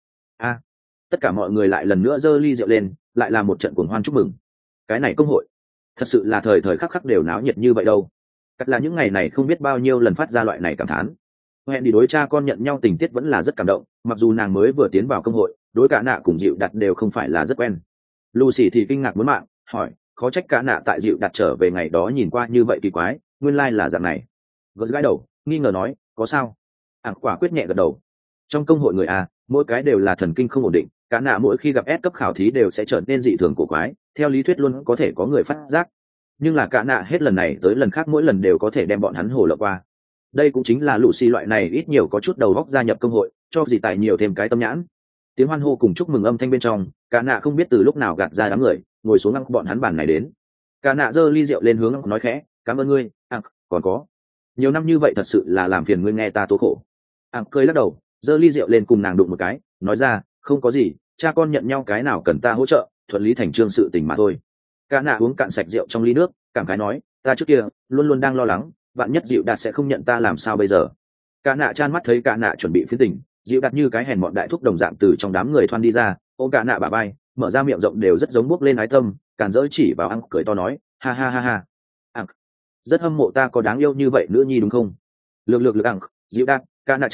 Tất cả mọi người lại lần nữa giơ ly rượu lên, lại là một trận cuồng hoan chúc mừng. Cái này công hội thật sự là thời thời khắc khắc đều náo nhiệt như vậy đâu. Cắt là những ngày này không biết bao nhiêu lần phát ra loại này cảm thán. Hẹn đi đối cha con nhận nhau tình tiết vẫn là rất cảm động, mặc dù nàng mới vừa tiến vào công hội, đối cả nạ cùng dịu đặt đều không phải là rất quen. Lucy thì kinh ngạc muốn mạng, hỏi, khó trách cả nạ tại dịu đặt trở về ngày đó nhìn qua như vậy kỳ quái, nguyên lai là dạng này. Gật gãi đầu, nghi ngờ nói, có sao? Quả quyết nhẹ gật đầu. Trong công hội người mỗi cái đều là thần kinh không ổn định, cả nạ mỗi khi gặp S cấp khảo thí đều sẽ trở nên dị thường cổ quái, theo lý thuyết luôn có thể có người phát giác, nhưng là cả nạ hết lần này tới lần khác mỗi lần đều có thể đem bọn hắn hồ lộ qua. Đây cũng chính là Lucy loại này ít nhiều có chút đầu óc gia nhập công hội, cho gì tài nhiều thêm cái tâm nhãn. Tiếng hoan hô cùng chúc mừng âm thanh bên trong, cả nạ không biết từ lúc nào gạt ra đám người, ngồi xuống ăn bọn hắn bàn này đến. Cả nạ giơ ly rượu lên hướng nói khẽ, cảm ơn ngươi, còn có nhiều năm như vậy thật sự là làm phiền ngươi nghe ta tố khổ. Cười lắc đầu, giơ ly rượu lên cùng nàng đụng một cái, nói ra, không có gì, cha con nhận nhau cái nào cần ta hỗ trợ, thuận lý thành trương sự tình mà thôi. Cả nạ uống cạn sạch rượu trong ly nước, cảm khái nói, ta trước kia luôn luôn đang lo lắng, vạn nhất dịu đạt sẽ không nhận ta làm sao bây giờ. Cả nạ chan mắt thấy cả nạ chuẩn bị phiến tình, dịu đạt như cái hèn mọn đại thúc đồng dạng từ trong đám người thoăn đi ra, ôm cả nạ bả vai, mở ra miệng rộng đều rất giống bước lên ái tâm, càn dỡ chỉ vào cười to nói, ha ha ha ha, rất hâm mộ ta có đáng yêu như vậy nữa nhi đúng không? Lược dịu đạt, cả nạ chan,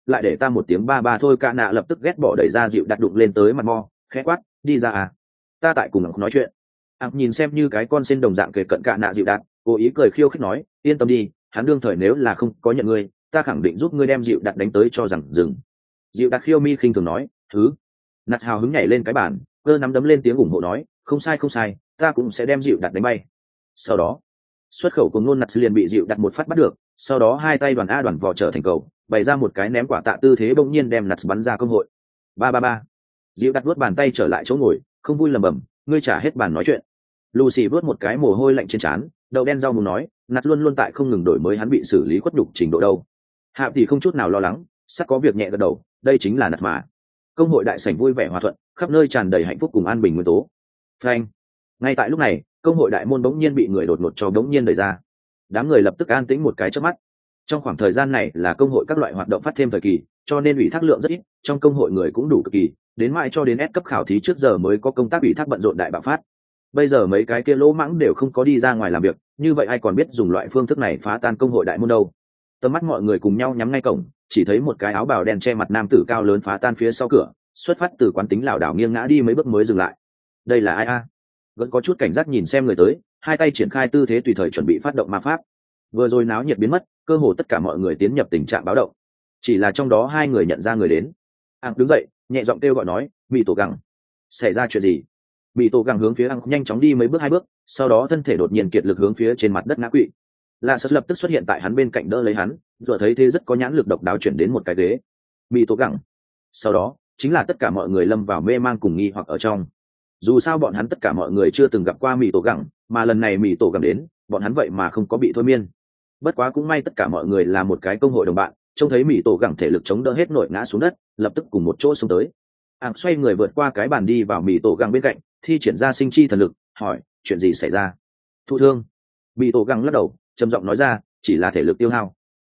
lại để ta một tiếng ba ba thôi. Cả nạ lập tức ghét bỏ đẩy ra dịu đặt đụng lên tới mặt mo, khẽ quát, đi ra à, ta tại cùng nói chuyện. Nhìn xem như cái con sen đồng dạng kề cận cả nạ dịu đặt, cố ý cười khiêu khích nói, yên tâm đi, hắn đương thời nếu là không có nhận ngươi, ta khẳng định giúp ngươi đem dịu đặt đánh tới cho rằng dừng. Dịu đặt khiêu mi khinh thường nói, thứ. Nạt hào hứng nhảy lên cái bàn, cơ nắm đấm lên tiếng ủng hộ nói, không sai không sai, ta cũng sẽ đem dịu đặt đánh bay. Sau đó xuất khẩu của ngôn nạt liền bị dịu đặt một phát bắt được, sau đó hai tay đoàn a đoàn vò trở thành cầu, bày ra một cái ném quả tạ tư thế, bỗng nhiên đem nạt bắn ra công hội. Ba ba ba. Dịu đặt vuốt bàn tay trở lại chỗ ngồi, không vui lầm bầm, ngươi trả hết bàn nói chuyện. Lucy vuốt một cái mồ hôi lạnh trên trán, đầu đen rau muốn nói, nạt luôn luôn tại không ngừng đổi mới hắn bị xử lý khuất nhục trình độ đâu. Hạ thì không chút nào lo lắng, sắp có việc nhẹ gật đầu, đây chính là nạt mà. Công hội đại sảnh vui vẻ hòa thuận, khắp nơi tràn đầy hạnh phúc cùng an bình nguyên tố. Frank. Ngay tại lúc này, công hội đại môn bỗng nhiên bị người đột ngột cho bỗng nhiên đẩy ra. Đám người lập tức an tĩnh một cái chớp mắt. Trong khoảng thời gian này là công hội các loại hoạt động phát thêm thời kỳ, cho nên ủy thác lượng rất ít, trong công hội người cũng đủ cực kỳ, đến mãi cho đến S cấp khảo thí trước giờ mới có công tác ủy thác bận rộn đại bạo phát. Bây giờ mấy cái kia lỗ mãng đều không có đi ra ngoài làm việc, như vậy ai còn biết dùng loại phương thức này phá tan công hội đại môn đâu. Tầm mắt mọi người cùng nhau nhắm ngay cổng, chỉ thấy một cái áo bào đen che mặt nam tử cao lớn phá tan phía sau cửa, xuất phát từ quán tính lảo đảo nghiêng ngã đi mấy bước mới dừng lại. Đây là ai a? Vẫn có chút cảnh giác nhìn xem người tới, hai tay triển khai tư thế tùy thời chuẩn bị phát động ma pháp. Vừa rồi náo nhiệt biến mất, cơ hồ tất cả mọi người tiến nhập tình trạng báo động. Chỉ là trong đó hai người nhận ra người đến. Đứng dậy, nhẹ giọng kêu gọi nói, Mị Tổ Gẳng. Xảy ra chuyện gì? Mị Tổ Gẳng hướng phía nhanh chóng đi mấy bước hai bước, sau đó thân thể đột nhiên kiệt lực hướng phía trên mặt đất ngã quỵ. La Sật lập tức xuất hiện tại hắn bên cạnh đỡ lấy hắn, rồi thấy thế rất có nhãn lực độc đáo chuyển đến một cái ghế. Mị Tổ Gẳng. Sau đó chính là tất cả mọi người lâm vào mê mang cùng nghi hoặc ở trong. Dù sao bọn hắn tất cả mọi người chưa từng gặp qua Mị Tổ Gẳng, mà lần này Mị Tổ Gẳng đến, bọn hắn vậy mà không có bị thôi miên. Bất quá cũng may tất cả mọi người là một cái công hội đồng bạn, trông thấy Mị Tổ Gẳng thể lực chống đỡ hết nổi ngã xuống đất, lập tức cùng một chỗ xông tới. Xoay người vượt qua cái bàn đi vào Mị Tổ Gẳng bên cạnh, thi triển ra sinh chi thần lực, hỏi, chuyện gì xảy ra? Thụ thương. Mị Tổ Gẳng lắc đầu, trầm giọng nói ra, chỉ là thể lực tiêu hao.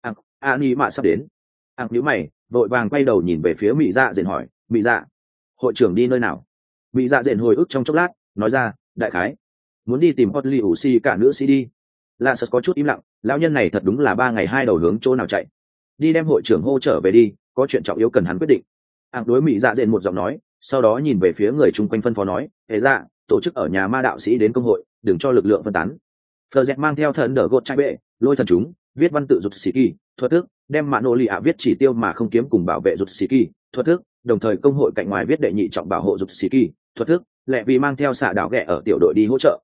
Ani mạ sắp đến. Nhíu mày, vội vàng quay đầu nhìn về phía Mị Dạ Dện hỏi, Mị Dạ, hội trưởng đi nơi nào? Mị Dạ Dện hồi ức trong chốc lát, nói ra, đại khái muốn đi tìm Hotli ủ si cả nữ sĩ đi. La Sật có chút im lặng, lão nhân này thật đúng là 3 ngày 2 đầu hướng chỗ nào chạy. Đi đem hội trưởng hô trở về đi, có chuyện trọng yếu cần hắn quyết định. Đối Mị Dạ Dện một giọng nói, sau đó nhìn về phía người chung quanh phân phó nói, hề dạ, tổ chức ở nhà ma đạo sĩ đến công hội, đừng cho lực lượng phân tán. Phờ dẹt mang theo thần đỡ gột trai bệ, lôi thần chúng, viết văn tự rụt xì kỳ, thuật thức, đem mạ nô lì ạ viết chỉ tiêu mà không kiếm cùng bảo vệ rụt xì kỳ, thuật thức, đồng thời công hội cạnh ngoài viết đệ nhị trọng bảo hộ rụt xì kỳ, thuật thức, lẹ vì mang theo xạ đảo ghẹ ở tiểu đội đi hỗ trợ.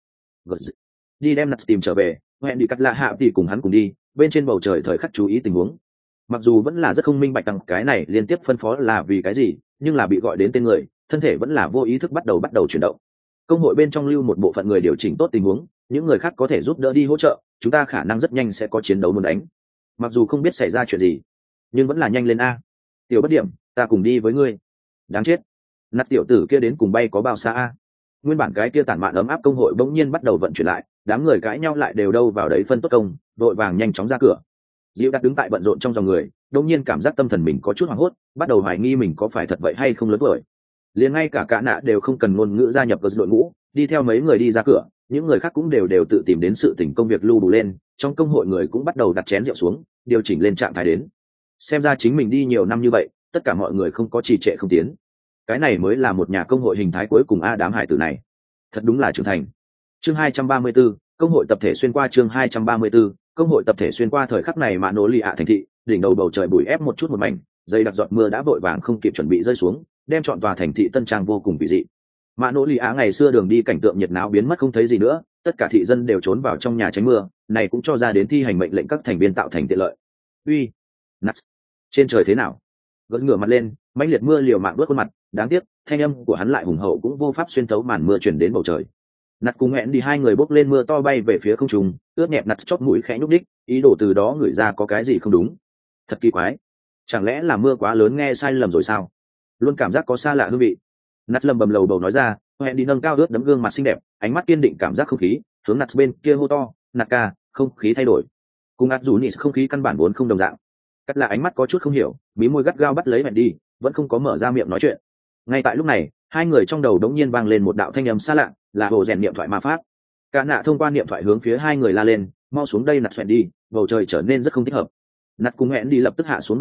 Đi đem nặt tìm trở về, hẹn đi cắt lạ hạ thì cùng hắn cùng đi, bên trên bầu trời thời khắc chú ý tình huống. Mặc dù vẫn là rất không minh bạch rằng cái này liên tiếp phân phó là vì cái gì, nhưng là bị gọi đến tên người, thân thể vẫn là vô ý thức bắt đầu chuyển động. Công hội bên trong lưu một bộ phận người điều chỉnh tốt tình huống, những người khác có thể giúp đỡ đi hỗ trợ, chúng ta khả năng rất nhanh sẽ có chiến đấu muốn đánh. Mặc dù không biết xảy ra chuyện gì, nhưng vẫn là nhanh lên a. Tiểu bất điểm, ta cùng đi với ngươi. Đáng chết, nạt tiểu tử kia đến cùng bay có bao xa a? Nguyên bản cái kia tản mạn ấm áp công hội bỗng nhiên bắt đầu vận chuyển lại, đám người cãi nhau lại đều đâu vào đấy phân tốt công, đội vàng nhanh chóng ra cửa. Diệu đặt đứng tại bận rộn trong dòng người, đột nhiên cảm giác tâm thần mình có chút hoảng hốt, bắt đầu hoài nghi mình có phải thật vậy hay không lớn tuổi. Liền ngay cả cả nạ đều không cần ngôn ngữ gia nhập vào đội ngũ, đi theo mấy người đi ra cửa, những người khác cũng đều tự tìm đến sự tình công việc lưu bù lên, trong công hội người cũng bắt đầu đặt chén rượu xuống, điều chỉnh lên trạng thái đến. Xem ra chính mình đi nhiều năm như vậy, tất cả mọi người không có trì trệ không tiến. Cái này mới là một nhà công hội hình thái cuối cùng đám hải tử này. Thật đúng là trưởng thành. Chương 234, công hội tập thể xuyên qua chương 234, công hội tập thể xuyên qua thời khắc này mà nỗ lì ạ thành thị, đỉnh đầu bầu trời bụi ép một chút một mảnh, dây đặc giọt mưa đã vội vàng không kịp chuẩn bị rơi xuống, đem trọn tòa thành thị tân trang vô cùng kỳ dị. Mã nỗ lì á ngày xưa đường đi cảnh tượng nhiệt náo biến mất không thấy gì nữa, tất cả thị dân đều trốn vào trong nhà tránh mưa, này cũng cho ra đến thi hành mệnh lệnh các thành viên tạo thành tiện lợi. Uy, nát, trên trời thế nào? Gớt ngửa mặt lên, mãnh liệt mưa liều mạng đuốt khuôn mặt, đáng tiếc, thanh âm của hắn lại hùng hậu cũng vô pháp xuyên thấu màn mưa truyền đến bầu trời. Nát cùng hẹn đi hai người bốc lên mưa to bay về phía không trung, ướt nhẹp nát chóp mũi khẽ nhúc đích, ý đồ từ đó ngửi ra có cái gì không đúng. Thật kỳ quái, chẳng lẽ là mưa quá lớn nghe sai lầm rồi sao? Luôn cảm giác có xa lạ hương vị. Nát lầm bầm lầu bầu nói ra, hẹn đi nâng cao ướt đấm gương mặt xinh đẹp, ánh mắt kiên định cảm giác không khí, hướng Nát bên kia hô to, Nát ca, không khí thay đổi. Cùng Nát rủ nịt không khí căn bản vốn không đồng dạng. Cắt là ánh mắt có chút không hiểu, mí môi gắt gao bắt lấy hẹn đi, vẫn không có mở ra miệng nói chuyện. Ngay tại lúc này, hai người trong đầu đống nhiên vang lên một đạo thanh âm xa lạ, là hồ rèn niệm thoại ma pháp. Cả nạ thông qua niệm thoại hướng phía hai người la lên, mau xuống đây Nát xoẹn đi, bầu trời trở nên rất không thích hợp. Nát cùng hẹn đi lập tức hạ xuống độ cao,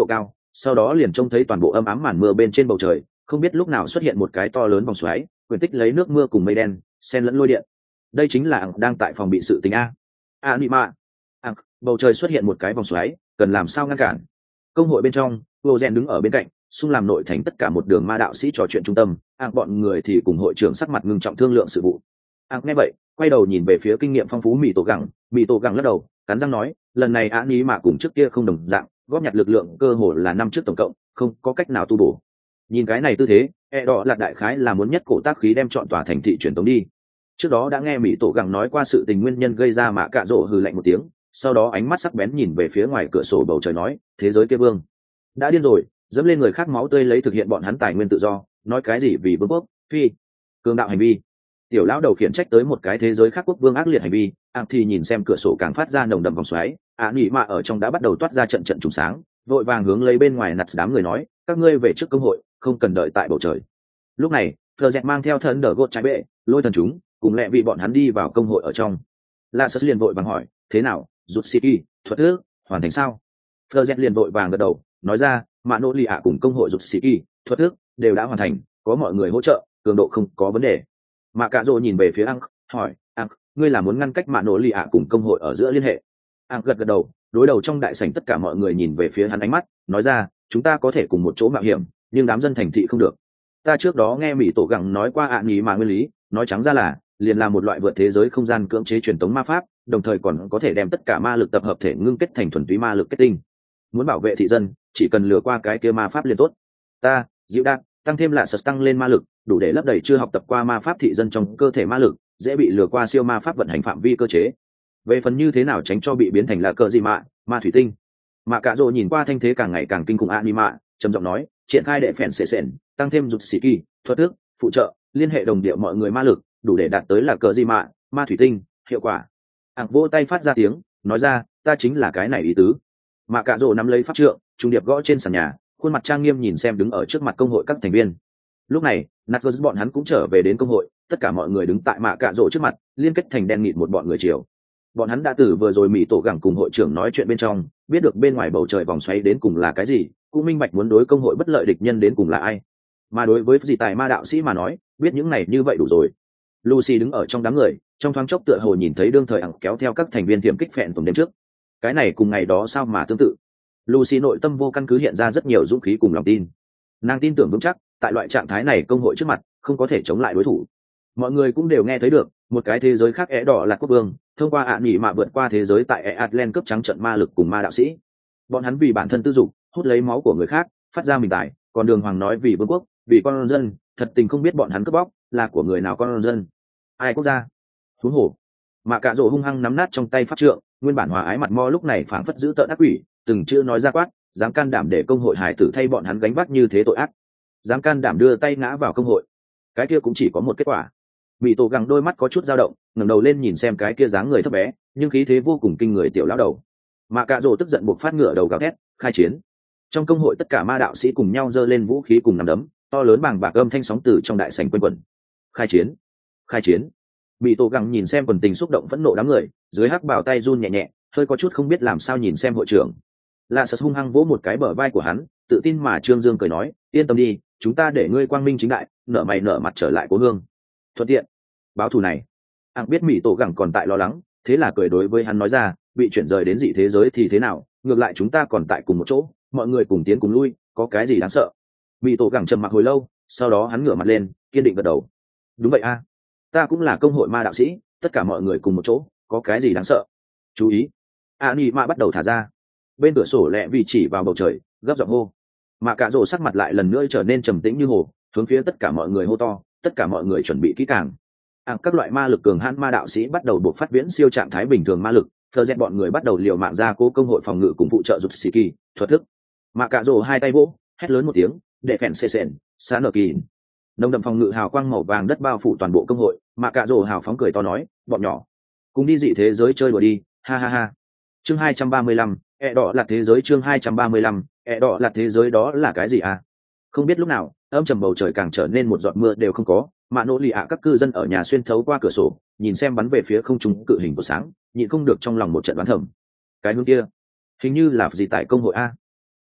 sau đó liền trông thấy toàn bộ âm ám màn mưa bên trên bầu trời, không biết lúc nào xuất hiện một cái to lớn vòng xoáy quyển tích lấy nước mưa cùng mây đen xen lẫn lôi điện. Đây chính là ẳng đang tại phòng bị sự tình a nima. Bầu trời xuất hiện một cái vòng xoáy, cần làm sao ngăn cản? Công hội bên trong, vô rèn đứng ở bên cạnh, xung làm nội thành tất cả một đường ma đạo sĩ trò chuyện trung tâm, bọn người thì cùng hội trưởng sắc mặt ngưng trọng thương lượng sự vụ. Nghe vậy, quay đầu nhìn về phía kinh nghiệm phong phú Mị Tổ Gẳng lắc đầu, cắn răng nói, lần này Ní mà cùng trước kia không đồng dạng, góp nhặt lực lượng cơ hồ là năm trước tổng cộng, không có cách nào tu bổ. Nhìn cái này tư thế, đỏ là đại khái là muốn nhất cổ tác khí đem chọn tòa thành thị truyền tống đi. Trước đó đã nghe Mị Tổ Gẳng nói qua sự tình nguyên nhân gây ra mà cạ rộ hừ lạnh một tiếng, sau đó ánh mắt sắc bén nhìn về phía ngoài cửa sổ bầu trời nói, thế giới kia vương đã điên rồi, dẫm lên người khác máu tươi lấy thực hiện bọn hắn tài nguyên tự do, nói cái gì vì vương quốc phi cường đạo hành vi. Tiểu lão đầu khiển trách tới một cái thế giới khác quốc vương ác liệt hành vi, thì nhìn xem cửa sổ càng phát ra nồng đậm vòng xoáy, nghỉ mà ở trong đã bắt đầu toát ra trận trận trùng sáng, vội vàng hướng lấy bên ngoài nặt đám người nói, các ngươi về trước công hội, không cần đợi tại bầu trời. Lúc này Fleur dẹt mang theo thần đờ gột trái bệ lôi thần chúng cùng lẹ vị bọn hắn đi vào công hội ở trong. La Sơ liền vội vàng hỏi, thế nào, rút sĩ kỳ thuật ước hoàn thành sao? Fleur dẹt liền vội vàng gật đầu, nói ra, mạ nỗ lì ạ cùng công hội rút sĩ kỳ thuật ước đều đã hoàn thành, có mọi người hỗ trợ, cường độ không có vấn đề. Mạ cạ rồ nhìn về phía Ang, hỏi, Ang, ngươi là muốn ngăn cách mạ nỗ lì ạ cùng công hội ở giữa liên hệ? Ang gật gật đầu, đối đầu trong đại sảnh tất cả mọi người nhìn về phía hắn ánh mắt, nói ra, chúng ta có thể cùng một chỗ mạo hiểm, nhưng đám dân thành thị không được. Ta trước đó nghe Mị Tổ Gẳng nói qua nhí mà nguyên lý, nói trắng ra là liền là một loại vượt thế giới không gian cưỡng chế truyền tống ma pháp, đồng thời còn có thể đem tất cả ma lực tập hợp thể ngưng kết thành thuần túy ma lực kết tinh. Muốn bảo vệ thị dân, chỉ cần lừa qua cái kia ma pháp liền tốt. Ta dịu đạn tăng thêm là sật tăng lên ma lực, đủ để lấp đầy chưa học tập qua ma pháp thị dân trong cơ thể ma lực, dễ bị lừa qua siêu ma pháp vận hành phạm vi cơ chế. Về phần như thế nào tránh cho bị biến thành là cờ gì ma thủy tinh, mà cả rồ nhìn qua thanh thế càng ngày càng kinh khủng anima, trầm giọng nói, triển khai đệ phèn sền tăng thêm rụt sĩ kỳ thuật ước phụ trợ liên hệ đồng điệu mọi người ma lực, đủ để đạt tới là cờ gì ma thủy tinh hiệu quả. Vỗ tay phát ra tiếng, nói ra, ta chính là cái này ý tứ. Mà cả rồ nắm lấy pháp trượng, trung điệp gõ trên sàn nhà, khuôn mặt trang nghiêm nhìn xem đứng ở trước mặt công hội các thành viên. Lúc này Nagus bọn hắn cũng trở về đến công hội, tất cả mọi người đứng tại mạ cạ rỗ trước mặt, liên kết thành đen nghịt một bọn người chiều. Bọn hắn đã từ vừa rồi Mị Tổ Gẳng cùng hội trưởng nói chuyện bên trong biết được bên ngoài bầu trời vòng xoáy đến cùng là cái gì, cũng minh bạch muốn đối công hội bất lợi địch nhân đến cùng là ai. Mà đối với dị tài ma đạo sĩ mà nói, biết những này như vậy đủ rồi. Lucy đứng ở trong đám người, trong thoáng chốc tựa hồ nhìn thấy đương thời ẳng kéo theo các thành viên tiềm kích phẹn tùng đêm trước. Cái này cùng ngày đó sao mà tương tự. Lucy nội tâm vô căn cứ hiện ra rất nhiều dũng khí cùng lòng tin. Nàng tin tưởng vững chắc, tại loại trạng thái này công hội trước mặt không có thể chống lại đối thủ. Mọi người cũng đều nghe thấy được, một cái thế giới khác đỏ là quốc vương thông qua nhị mà vượt qua thế giới tại Atlant cấp trắng trận ma lực cùng ma đạo sĩ. Bọn hắn vì bản thân tư dục, hút lấy máu của người khác, phát ra mình tài, còn đường hoàng nói vì vương quốc, vì con dân, thật tình không biết bọn hắn cướp bóc là của người nào con dân, ai quốc gia. Huống hồ, mà cạ rỗ hung hăng nắm nát trong tay pháp trượng, nguyên bản hòa ái mặt mo lúc này phảng phất giữ tợn ác quỷ, từng chữ nói ra quát, dám can đảm để công hội hải tử thay bọn hắn gánh vác như thế tội ác, dám can đảm đưa tay ngã vào công hội, cái kia cũng chỉ có một kết quả. Mị Tổ Gẳng đôi mắt có chút dao động, ngẩng đầu lên nhìn xem cái kia dáng người thấp bé nhưng khí thế vô cùng kinh người tiểu lão đầu. Mà cạ rỗ tức giận buộc phát ngựa đầu gào thét, khai chiến. Trong công hội tất cả ma đạo sĩ cùng nhau giơ lên vũ khí cùng nắm đấm, to lớn bàng bạc âm thanh sóng từ trong đại sảnh quanh quẩn. Khai chiến, khai chiến. Mị Tổ Gẳng nhìn xem quần tình xúc động phẫn nộ đám người, dưới hắc bào tay run nhẹ nhẹ, hơi có chút không biết làm sao nhìn xem hội trưởng. Lạ Sật hung hăng vỗ một cái bờ vai của hắn, tự tin mà trương dương cười nói, yên tâm đi, chúng ta để ngươi quang minh chính đại, nở mày nở mặt trở lại cố hương. Thuận tiện báo thù này. Biết Mị Tổ Gẳng còn tại lo lắng, thế là cười đối với hắn nói ra, bị chuyển rời đến dị thế giới thì thế nào, ngược lại chúng ta còn tại cùng một chỗ, mọi người cùng tiến cùng lui, có cái gì đáng sợ. Mị Tổ Gẳng trầm mặc hồi lâu, sau đó hắn ngửa mặt lên, kiên định gật đầu. Đúng vậy a, ta cũng là công hội ma đạo sĩ, tất cả mọi người cùng một chỗ, có cái gì đáng sợ. Chú ý, Nị Mạ bắt đầu thả ra. Bên cửa sổ lẹ vì chỉ vào bầu trời, gấp giọng hô. Mà cạ rỗ sắc mặt lại lần nữa trở nên trầm tĩnh như hồ, hướng phía tất cả mọi người hô to, tất cả mọi người chuẩn bị kỹ càng. Các loại ma lực cường hãn ma đạo sĩ bắt đầu buộc phát viễn siêu trạng thái bình thường ma lực, thờ dẹt bọn người bắt đầu liều mạng ra cố công hội phòng ngự cùng phụ trợ rụt xì kỳ thuật thức. Mà cạ rỗ hai tay vỗ, hét lớn một tiếng, để phèn xê sền xa nở kỳ. Nồng đậm phòng ngự hào quang màu vàng đất bao phủ toàn bộ công hội. Mà cạ rỗ hào phóng cười to nói, bọn nhỏ cùng đi dị thế giới chơi đùa đi, ha ha ha. Chương 235, đỏ là thế giới. Chương 235, đỏ là thế giới. Đó là cái gì à? Không biết lúc nào âm trầm bầu trời càng trở nên một giọt mưa đều không có. Mạ nỗ lì ạ các cư dân ở nhà xuyên thấu qua cửa sổ nhìn xem bắn về phía không trung cự hình của sáng, nhịn không được trong lòng một trận đoán thầm. Cái hướng kia hình như là gì tại công hội a.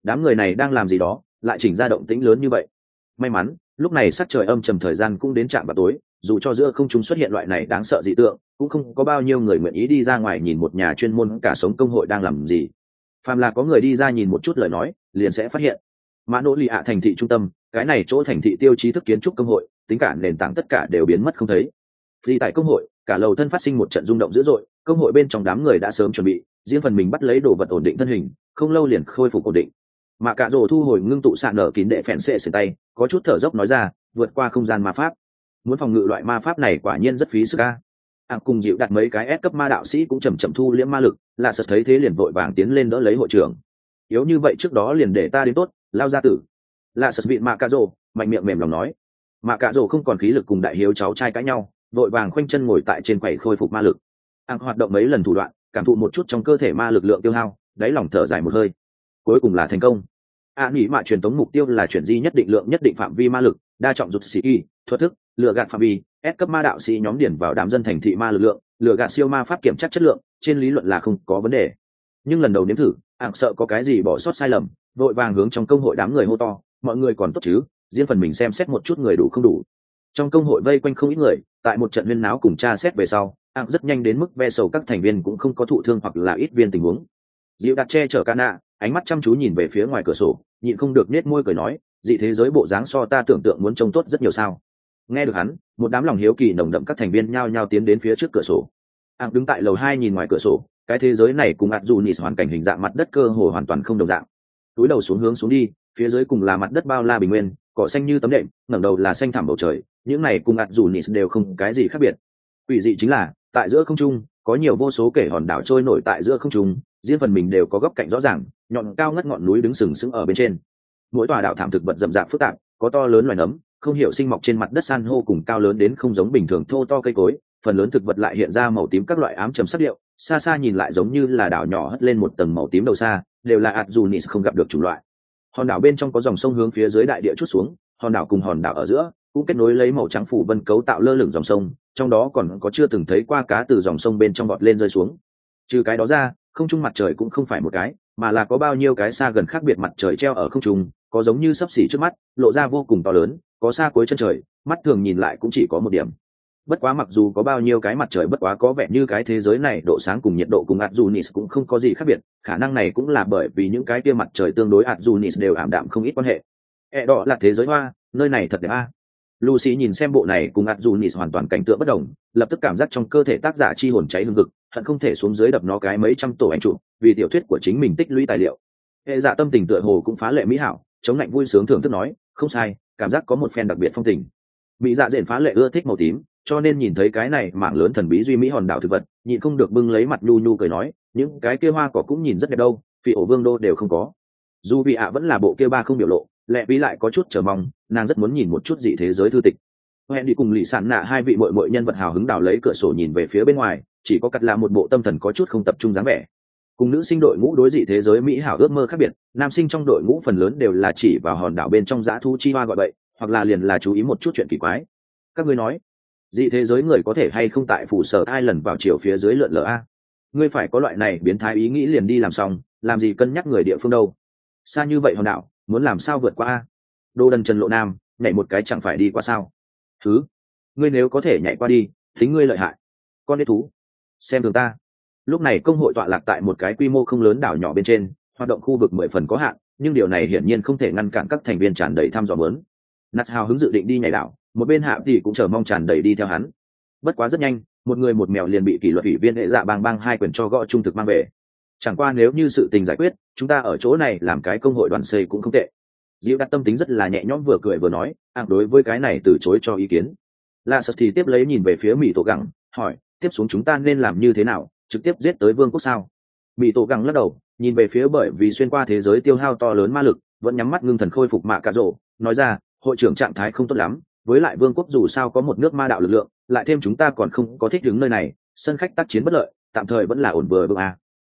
đám người này đang làm gì đó lại chỉnh ra động tĩnh lớn như vậy. May mắn lúc này sắc trời âm trầm, thời gian cũng đến trạm vào tối, dù cho giữa không trung xuất hiện loại này đáng sợ dị tượng cũng không có bao nhiêu người nguyện ý đi ra ngoài nhìn một nhà chuyên môn cả sống công hội đang làm gì. Phàm là có người đi ra nhìn một chút lời nói liền sẽ phát hiện mã nỗ lì ạ thành thị trung tâm, cái này chỗ thành thị tiêu chí thức kiến trúc công hội, tính cả nền tảng tất cả đều biến mất không thấy. Vì tại công hội cả lầu thân phát sinh một trận rung động dữ dội, công hội bên trong đám người đã sớm chuẩn bị riêng phần mình bắt lấy đồ vật ổn định thân hình, không lâu liền khôi phục ổn định. Mà cả rồ thu hồi ngưng tụ sạn nở kín đệ phèn xệ sườn tay, có chút thở dốc nói ra, vượt qua không gian ma pháp, muốn phòng ngự loại ma pháp này quả nhiên rất phí sức ca. Cùng dịu đặt mấy cái S cấp ma đạo sĩ cũng chậm chậm thu liễm ma lực, là sật thấy thế liền vội vàng tiến lên đỡ lấy hội trưởng. Yếu như vậy trước đó liền để ta đến tốt, lao ra tử. Là sật vị mạ cà rồ mạnh miệng mềm lòng nói. Mạ cà rồ không còn khí lực cùng đại hiếu cháu trai cãi nhau, vội vàng khoanh chân ngồi tại trên quầy khôi phục ma lực. Hoạt động mấy lần thủ đoạn, cảm thụ một chút trong cơ thể ma lực lượng tiêu hao, đáy lòng thở dài một hơi. Cuối cùng là thành công. Nghĩ mạ truyền tống mục tiêu là chuyển di nhất định lượng nhất định phạm vi ma lực, đa trọng rụt sĩ kỳ, thuật thức, lừa gạt phạm vi, S cấp ma đạo sĩ nhóm điển vào đám dân thành thị ma lực lượng, lừa gạt siêu ma pháp kiểm tra chất lượng, trên lý luận là không có vấn đề. Nhưng lần đầu nếm thử, sợ có cái gì bỏ sót sai lầm, vội vàng hướng trong công hội đám người hô to, mọi người còn tốt chứ, riêng phần mình xem xét một chút người đủ không đủ. Trong công hội vây quanh không ít người, tại một trận huyên náo cùng tra xét về sau, rất nhanh đến mức ve sầu các thành viên cũng không có thụ thương hoặc là ít viên tình huống. Dịu đặt che chở Cana, ánh mắt chăm chú nhìn về phía ngoài cửa sổ, nhịn không được nết môi cười nói, dị thế giới bộ dáng so ta tưởng tượng muốn trông tốt rất nhiều sao. Nghe được hắn, một đám lòng hiếu kỳ nồng đậm các thành viên nhao nhao tiến đến phía trước cửa sổ. Đứng tại lầu 2 nhìn ngoài cửa sổ, cái thế giới này cùng Adjunis hoàn cảnh hình dạng mặt đất cơ hồ hoàn toàn không đồng dạng. Túi đầu xuống hướng xuống đi, phía dưới cùng là mặt đất bao la bình nguyên, cỏ xanh như tấm đệm, ngẩng đầu là xanh thẳm bầu trời, những này cùng Adjunis đều không cái gì khác biệt. Quỷ dị chính là, tại giữa không trung, có nhiều vô số kể hòn đảo trôi nổi tại giữa không trung, riêng phần mình đều có góc cạnh rõ ràng, nhọn cao ngất ngọn núi đứng sừng sững ở bên trên. Mỗi tòa đảo thảm thực vật rậm rạp phức tạp, có to lớn loài nấm, không hiểu sinh mọc trên mặt đất san hô cùng cao lớn đến không giống bình thường thô to cây cối, phần lớn thực vật lại hiện ra màu tím các loại ám trầm sắc điệu, xa xa nhìn lại giống như là đảo nhỏ hất lên một tầng màu tím đầu xa, đều là Adjunis không gặp được chủng loại. Hòn đảo bên trong có dòng sông hướng phía dưới đại địa chút xuống, hòn đảo cùng hòn đảo ở giữa cũng kết nối lấy màu trắng phủ vân cấu tạo lơ lửng dòng sông, trong đó còn có chưa từng thấy qua cá từ dòng sông bên trong bọt lên rơi xuống. Trừ cái đó ra, không trung mặt trời cũng không phải một cái, mà là có bao nhiêu cái xa gần khác biệt mặt trời treo ở không trung, có giống như sấp xỉ trước mắt, lộ ra vô cùng to lớn, có xa cuối chân trời, mắt thường nhìn lại cũng chỉ có một điểm. Bất quá mặc dù có bao nhiêu cái mặt trời, bất quá có vẻ như cái thế giới này độ sáng cùng nhiệt độ cùng Adjunis cũng không có gì khác biệt, khả năng này cũng là bởi vì những cái kia mặt trời tương đối Adjunis đều ảm đạm không ít quan hệ. Đó là thế giới hoa, nơi này thật đẹp a. Lucy nhìn xem bộ này cùng Adjunis hoàn toàn cảnh tượng bất đồng, lập tức cảm giác trong cơ thể tác giả chi hồn cháy hừng hực, hận không thể xuống dưới đập nó cái mấy trăm tổ ảnh chụp, vì tiểu thuyết của chính mình tích lũy tài liệu. Hệ dạ tâm tình tựa hồ cũng phá lệ mỹ hảo, chống lạnh vui sướng thưởng thức nói, không sai, cảm giác có một phen đặc biệt phong tình. Mỹ dạ dện phá lệ ưa thích màu tím, cho nên nhìn thấy cái này mảng lớn thần bí duy mỹ hòn đảo thực vật, nhịn không được bưng lấy mặt nhu nhu cười nói, những cái kia hoa cỏ cũng nhìn rất đẹp đâu, phi ổ vương đô đều không có. Dù vị ạ vẫn là bộ kia ba không biểu lộ, lẹ bí lại có chút chờ mong, nàng rất muốn nhìn một chút dị thế giới thư tịch. Hẹn đi cùng lì sản nạ hai vị muội muội nhân vật hào hứng đảo lấy cửa sổ nhìn về phía bên ngoài, chỉ có cắt là một bộ tâm thần có chút không tập trung dáng vẻ. Cùng nữ sinh đội ngũ đối dị thế giới mỹ hảo ước mơ khác biệt, nam sinh trong đội ngũ phần lớn đều là chỉ vào hòn đảo bên trong dã thú chi hoa gọi bậy, hoặc là liền là chú ý một chút chuyện kỳ quái. Các ngươi nói, dị thế giới người có thể hay không tại phủ sở ai lần vào chiều phía dưới lượn lờ a? Ngươi phải có loại này biến thái ý nghĩ liền đi làm xong, làm gì cân nhắc người địa phương đâu? Xa như vậy hòn đảo, muốn làm sao vượt qua a? Đô đần Trần Lộ Nam, nhảy một cái chẳng phải đi qua sao? Thứ, ngươi nếu có thể nhảy qua đi, tính ngươi lợi hại. Con đế thú, xem thường ta. Lúc này công hội tọa lạc tại một cái quy mô không lớn đảo nhỏ bên trên, hoạt động khu vực 10 phần có hạn, nhưng điều này hiển nhiên không thể ngăn cản các thành viên tràn đầy thăm dò muốn. Nat hào hứng dự định đi nhảy đảo, một bên hạ thì cũng chờ mong tràn đầy đi theo hắn. Bất quá rất nhanh, một người một mèo liền bị kỷ luật ủy viên hệ dạ bang bang hai quyền cho gõ trung thực mang về. Chẳng qua nếu như sự tình giải quyết, chúng ta ở chỗ này làm cái công hội đoàn xây cũng không tệ. Diệu đặt tâm tính rất là nhẹ nhõm, vừa cười vừa nói, đối với cái này từ chối cho ý kiến. La Sật thì tiếp lấy nhìn về phía Mỹ Tổ Gẳng, hỏi, tiếp xuống chúng ta nên làm như thế nào, trực tiếp giết tới vương quốc sao? Mỹ Tổ Gẳng lắc đầu, nhìn về phía bởi vì xuyên qua thế giới tiêu hao to lớn ma lực, vẫn nhắm mắt ngưng thần khôi phục mạ cà rổ, nói ra, hội trưởng trạng thái không tốt lắm, với lại vương quốc dù sao có một nước ma đạo lực lượng, lại thêm chúng ta còn không có thích ứng nơi này, sân khách tác chiến bất lợi, tạm thời vẫn là ổn vừa vững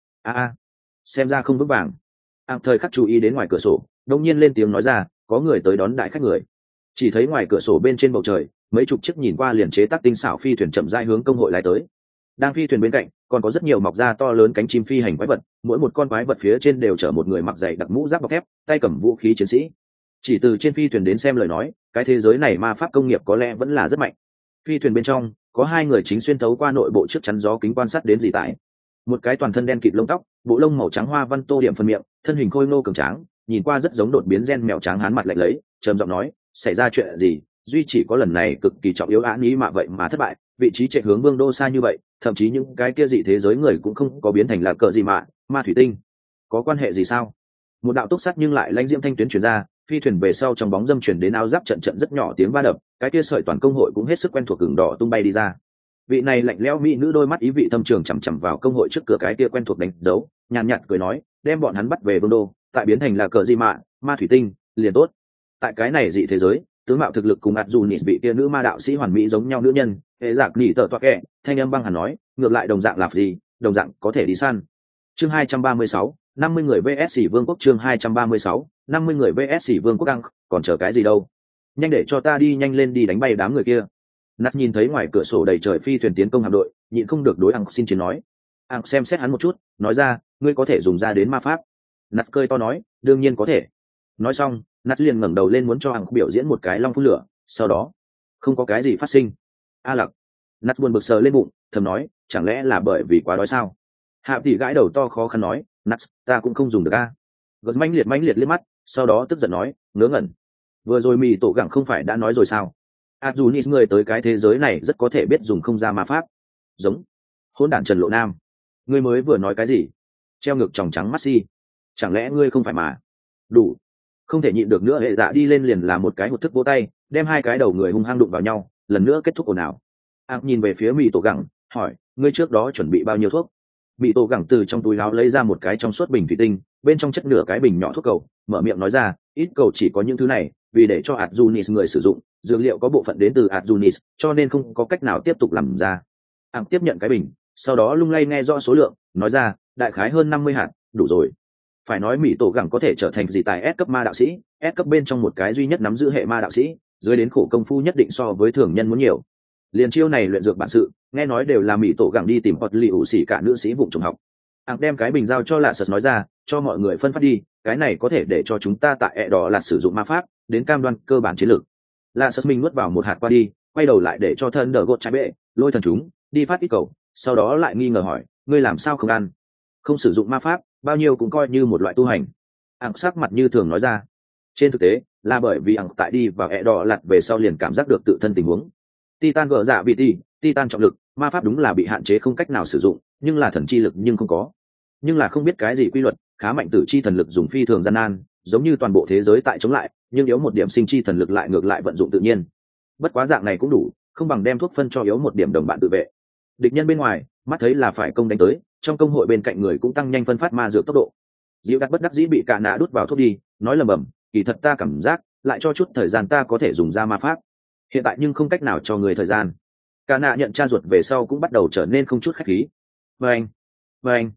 xem ra không vững vàng. Thời khắc chú ý đến ngoài cửa sổ, đông nhiên lên tiếng nói ra, có người tới đón đại khách người. Chỉ thấy ngoài cửa sổ bên trên bầu trời, mấy chục chiếc nhìn qua liền chế tác tinh xảo phi thuyền chậm rãi hướng công hội lái tới. Đang phi thuyền bên cạnh, còn có rất nhiều mọc ra to lớn cánh chim phi hành quái vật, mỗi một con quái vật phía trên đều chở một người mặc dày đặc mũ giáp bọc thép, tay cầm vũ khí chiến sĩ. Chỉ từ trên phi thuyền đến xem lời nói, cái thế giới này ma pháp công nghiệp có lẽ vẫn là rất mạnh. Phi thuyền bên trong có hai người chính xuyên thấu qua nội bộ trước chắn gió kính quan sát đến dị tại. Một cái toàn thân đen kịt lông tóc, bộ lông màu trắng hoa văn tô điểm phần miệng, thân hình khôi ngô cường tráng, nhìn qua rất giống đột biến gen mèo trắng hán mặt lạnh lấy, trầm giọng nói, xảy ra chuyện gì? Duy chỉ có lần này cực kỳ trọng yếu án ý mà vậy mà thất bại, vị trí chạy hướng vương đô xa như vậy, thậm chí những cái kia dị thế giới người cũng không có biến thành là cờ gì mà, ma thủy tinh. Có quan hệ gì sao? Một đạo túc sắt nhưng lại lãnh diễm thanh tuyến truyền ra, phi thuyền về sau trong bóng dâm truyền đến áo giáp trận trận rất nhỏ tiếng va đập, cái kia sợi toàn công hội cũng hết sức quen thuộc gừng đỏ tung bay đi ra. Vị này lạnh lẽo mỹ nữ đôi mắt ý vị thâm trường chằm chằm vào công hội trước cửa cái kia quen thuộc đánh dấu, nhàn nhạt cười nói, đem bọn hắn bắt về vương đô, tại biến thành là cờ gì mà, ma thủy tinh, liền tốt. Tại cái này dị thế giới, tướng mạo thực lực cùng ạt dù nịt vị kia nữ ma đạo sĩ hoàn mỹ giống nhau nữ nhân, hệ giặc nỉ tợ toa kẹ, thanh âm băng hẳn nói, ngược lại đồng dạng làm gì, đồng dạng có thể đi săn. Chương 236, 50 người VS Vương quốc. Chương 236, 50 người VS Vương quốc. Đăng, còn chờ cái gì đâu? Nhanh để cho ta đi nhanh lên đi đánh bay đám người kia. Nát nhìn thấy ngoài cửa sổ đầy trời phi thuyền tiến công hạm đội, nhịn không được đối Ăng xin chiến nói. Ăng xem xét hắn một chút, nói ra, ngươi có thể dùng ra đến ma pháp. Nát cười to nói, đương nhiên có thể. Nói xong, Nát liền ngẩng đầu lên muốn cho Ăng biểu diễn một cái long phun lửa, sau đó không có cái gì phát sinh. A Lặc. Nát buồn bực sờ lên bụng, thầm nói, chẳng lẽ là bởi vì quá đói sao? Hạ tỷ gãi đầu to khó khăn nói, Nát, ta cũng không dùng được a. Gật mãnh liệt liếc mắt, sau đó tức giận nói, ngớ ngẩn. Vừa rồi mì tổ gặng không phải đã nói rồi sao? Azunis người tới cái thế giới này rất có thể biết dùng không ra ma pháp. Giống hỗn đản Trần Lộ Nam, ngươi mới vừa nói cái gì? Treo ngược tròng trắng mắt si, chẳng lẽ ngươi không phải mà? Đủ, không thể nhịn được nữa, hệ dạ đi lên liền là một cái hụt thức vỗ tay, đem hai cái đầu người hung hăng đụng vào nhau, lần nữa kết thúc ồn ào. Nhìn về phía mì tổ gặng, hỏi, ngươi trước đó chuẩn bị bao nhiêu thuốc? Mì tổ gặng từ trong túi áo lấy ra một cái trong suốt bình thủy tinh, bên trong chất nửa cái bình nhỏ thuốc cầu, mở miệng nói ra, ít cầu chỉ có những thứ này, vì để cho Azunis người sử dụng, dược liệu có bộ phận đến từ Azunis, cho nên không có cách nào tiếp tục làm ra. Tiếp nhận cái bình, sau đó lung lay nghe rõ số lượng, nói ra, đại khái hơn 50 hạt, đủ rồi. Phải nói Mỹ tổ gẳng có thể trở thành dị tài S cấp ma đạo sĩ, S cấp bên trong một cái duy nhất nắm giữ hệ ma đạo sĩ, dưới đến khổ công phu nhất định so với thường nhân muốn nhiều. Liền chiêu này luyện dược bản sự, nghe nói đều là Mỹ tổ gẳng đi tìm hoặc lì ủ xỉ cả nữ sĩ vụ trùng học. Đem cái bình giao cho Lạ Sật nói ra, cho mọi người phân phát đi, cái này có thể để cho chúng ta tại ẹ đỏ là sử dụng ma pháp, đến cam đoan cơ bản chiến lược. Lạ Sật mình nuốt vào một hạt qua đi, quay đầu lại để cho thân đỡ gột trái bệ, lôi thần chúng, đi phát ít cầu, sau đó lại nghi ngờ hỏi, ngươi làm sao không ăn? Không sử dụng ma pháp, bao nhiêu cũng coi như một loại tu hành. Sắc mặt như thường nói ra. Trên thực tế, là bởi vì tại đi vào ẹ đỏ lặt về sau liền cảm giác được tự thân tình huống. Titan gỡ dạ bị Titan trọng lực, ma pháp đúng là bị hạn chế không cách nào sử dụng, nhưng là thần chi lực nhưng không có. Nhưng là không biết cái gì quy luật, khá mạnh tử chi thần lực dùng phi thường gian nan, giống như toàn bộ thế giới tại chống lại, nhưng yếu một điểm sinh chi thần lực lại ngược lại vận dụng tự nhiên. Bất quá dạng này cũng đủ, không bằng đem thuốc phân cho yếu một điểm đồng bạn tự vệ. Địch nhân bên ngoài, mắt thấy là phải công đánh tới, trong công hội bên cạnh người cũng tăng nhanh phân phát ma dược tốc độ. Diệu Đắc bất đắc dĩ bị cả nạ đút vào thuốc đi, nói lầm bầm, kỳ thật ta cảm giác, lại cho chút thời gian ta có thể dùng ra ma pháp. Hiện tại nhưng không cách nào cho người thời gian. Cả nạ nhận cha ruột về sau cũng bắt đầu trở nên không chút khách khí. Vâng.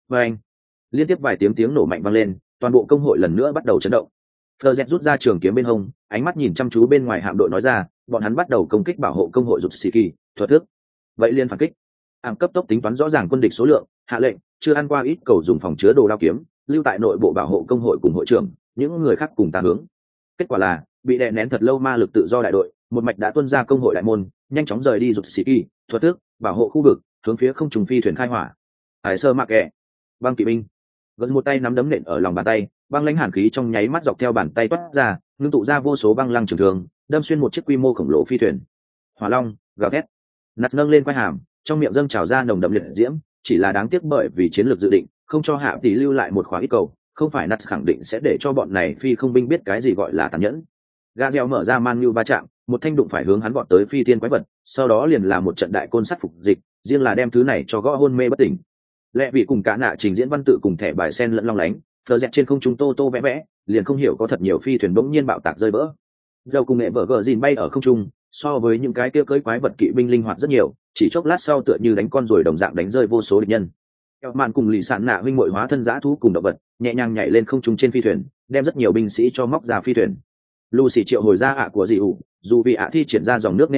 Liên tiếp vài tiếng nổ mạnh vang lên, toàn bộ công hội lần nữa bắt đầu chấn động. Fleur rút ra trường kiếm bên hông, ánh mắt nhìn chăm chú bên ngoài hạm đội nói ra, bọn hắn bắt đầu công kích bảo hộ công hội rụt xì kỳ, thuật thức. Vậy liên phản kích. Cấp tốc tính toán rõ ràng quân địch số lượng, hạ lệnh, chưa ăn qua ít cầu dùng phòng chứa đồ đao kiếm, lưu tại nội bộ bảo hộ công hội cùng hội trưởng, những người khác cùng ta hướng. Kết quả là, bị đè nén thật lâu ma lực tự do đại đội, một mạch đã tuân ra công hội đại môn, nhanh chóng rời đi rụt xì kỳ, thuật thức, bảo hộ khu vực, hướng phía không trùng phi thuyền khai hỏa. Hải sơ mạc ẹ, băng kỵ binh, gần một tay nắm đấm nện ở lòng bàn tay, băng lãnh hàn khí trong nháy mắt dọc theo bàn tay toát ra, ngưng tụ ra vô số băng lăng trường thường, đâm xuyên một chiếc quy mô khổng lồ phi thuyền. Hỏa long gào thét, nạt nâng lên quai hàm, trong miệng dâng trào ra nồng đậm liệt diễm, chỉ là đáng tiếc bởi vì chiến lược dự định, không cho hạ tỷ lưu lại một khóa ít cầu, không phải nạt khẳng định sẽ để cho bọn này phi không binh biết cái gì gọi là tàn nhẫn. Gazel mở ra man nhu va chạm, một thanh đụng phải hướng hắn vọt tới phi thiên quái vật, sau đó liền là một trận đại côn sắt phục dịch, riêng là đem thứ này cho gõ hôn mê bất tỉnh. Lẽ vì cùng cả nạ trình diễn văn tự cùng thẻ bài sen lẫn long lánh, phờ dẹt trên không trung tô vẽ vẽ, liền không hiểu có thật nhiều phi thuyền bỗng nhiên bạo tạc rơi vỡ. Dầu cùng nghệ vợ gờ dìn bay ở không trung, so với những cái kia cưỡi quái vật kỵ binh linh hoạt rất nhiều, chỉ chốc lát sau tựa như đánh con ruồi đồng dạng đánh rơi vô số địch nhân. Kẹo mạn cùng lì sản nạ huynh muội hóa thân dã thú cùng động vật, nhẹ nhàng nhảy lên không trung trên phi thuyền, đem rất nhiều binh sĩ cho móc ra phi thuyền. Lucy triệu hồi ra ạ của dị ủ, dù vì ạ thi triển ra dòng nước nê hồng,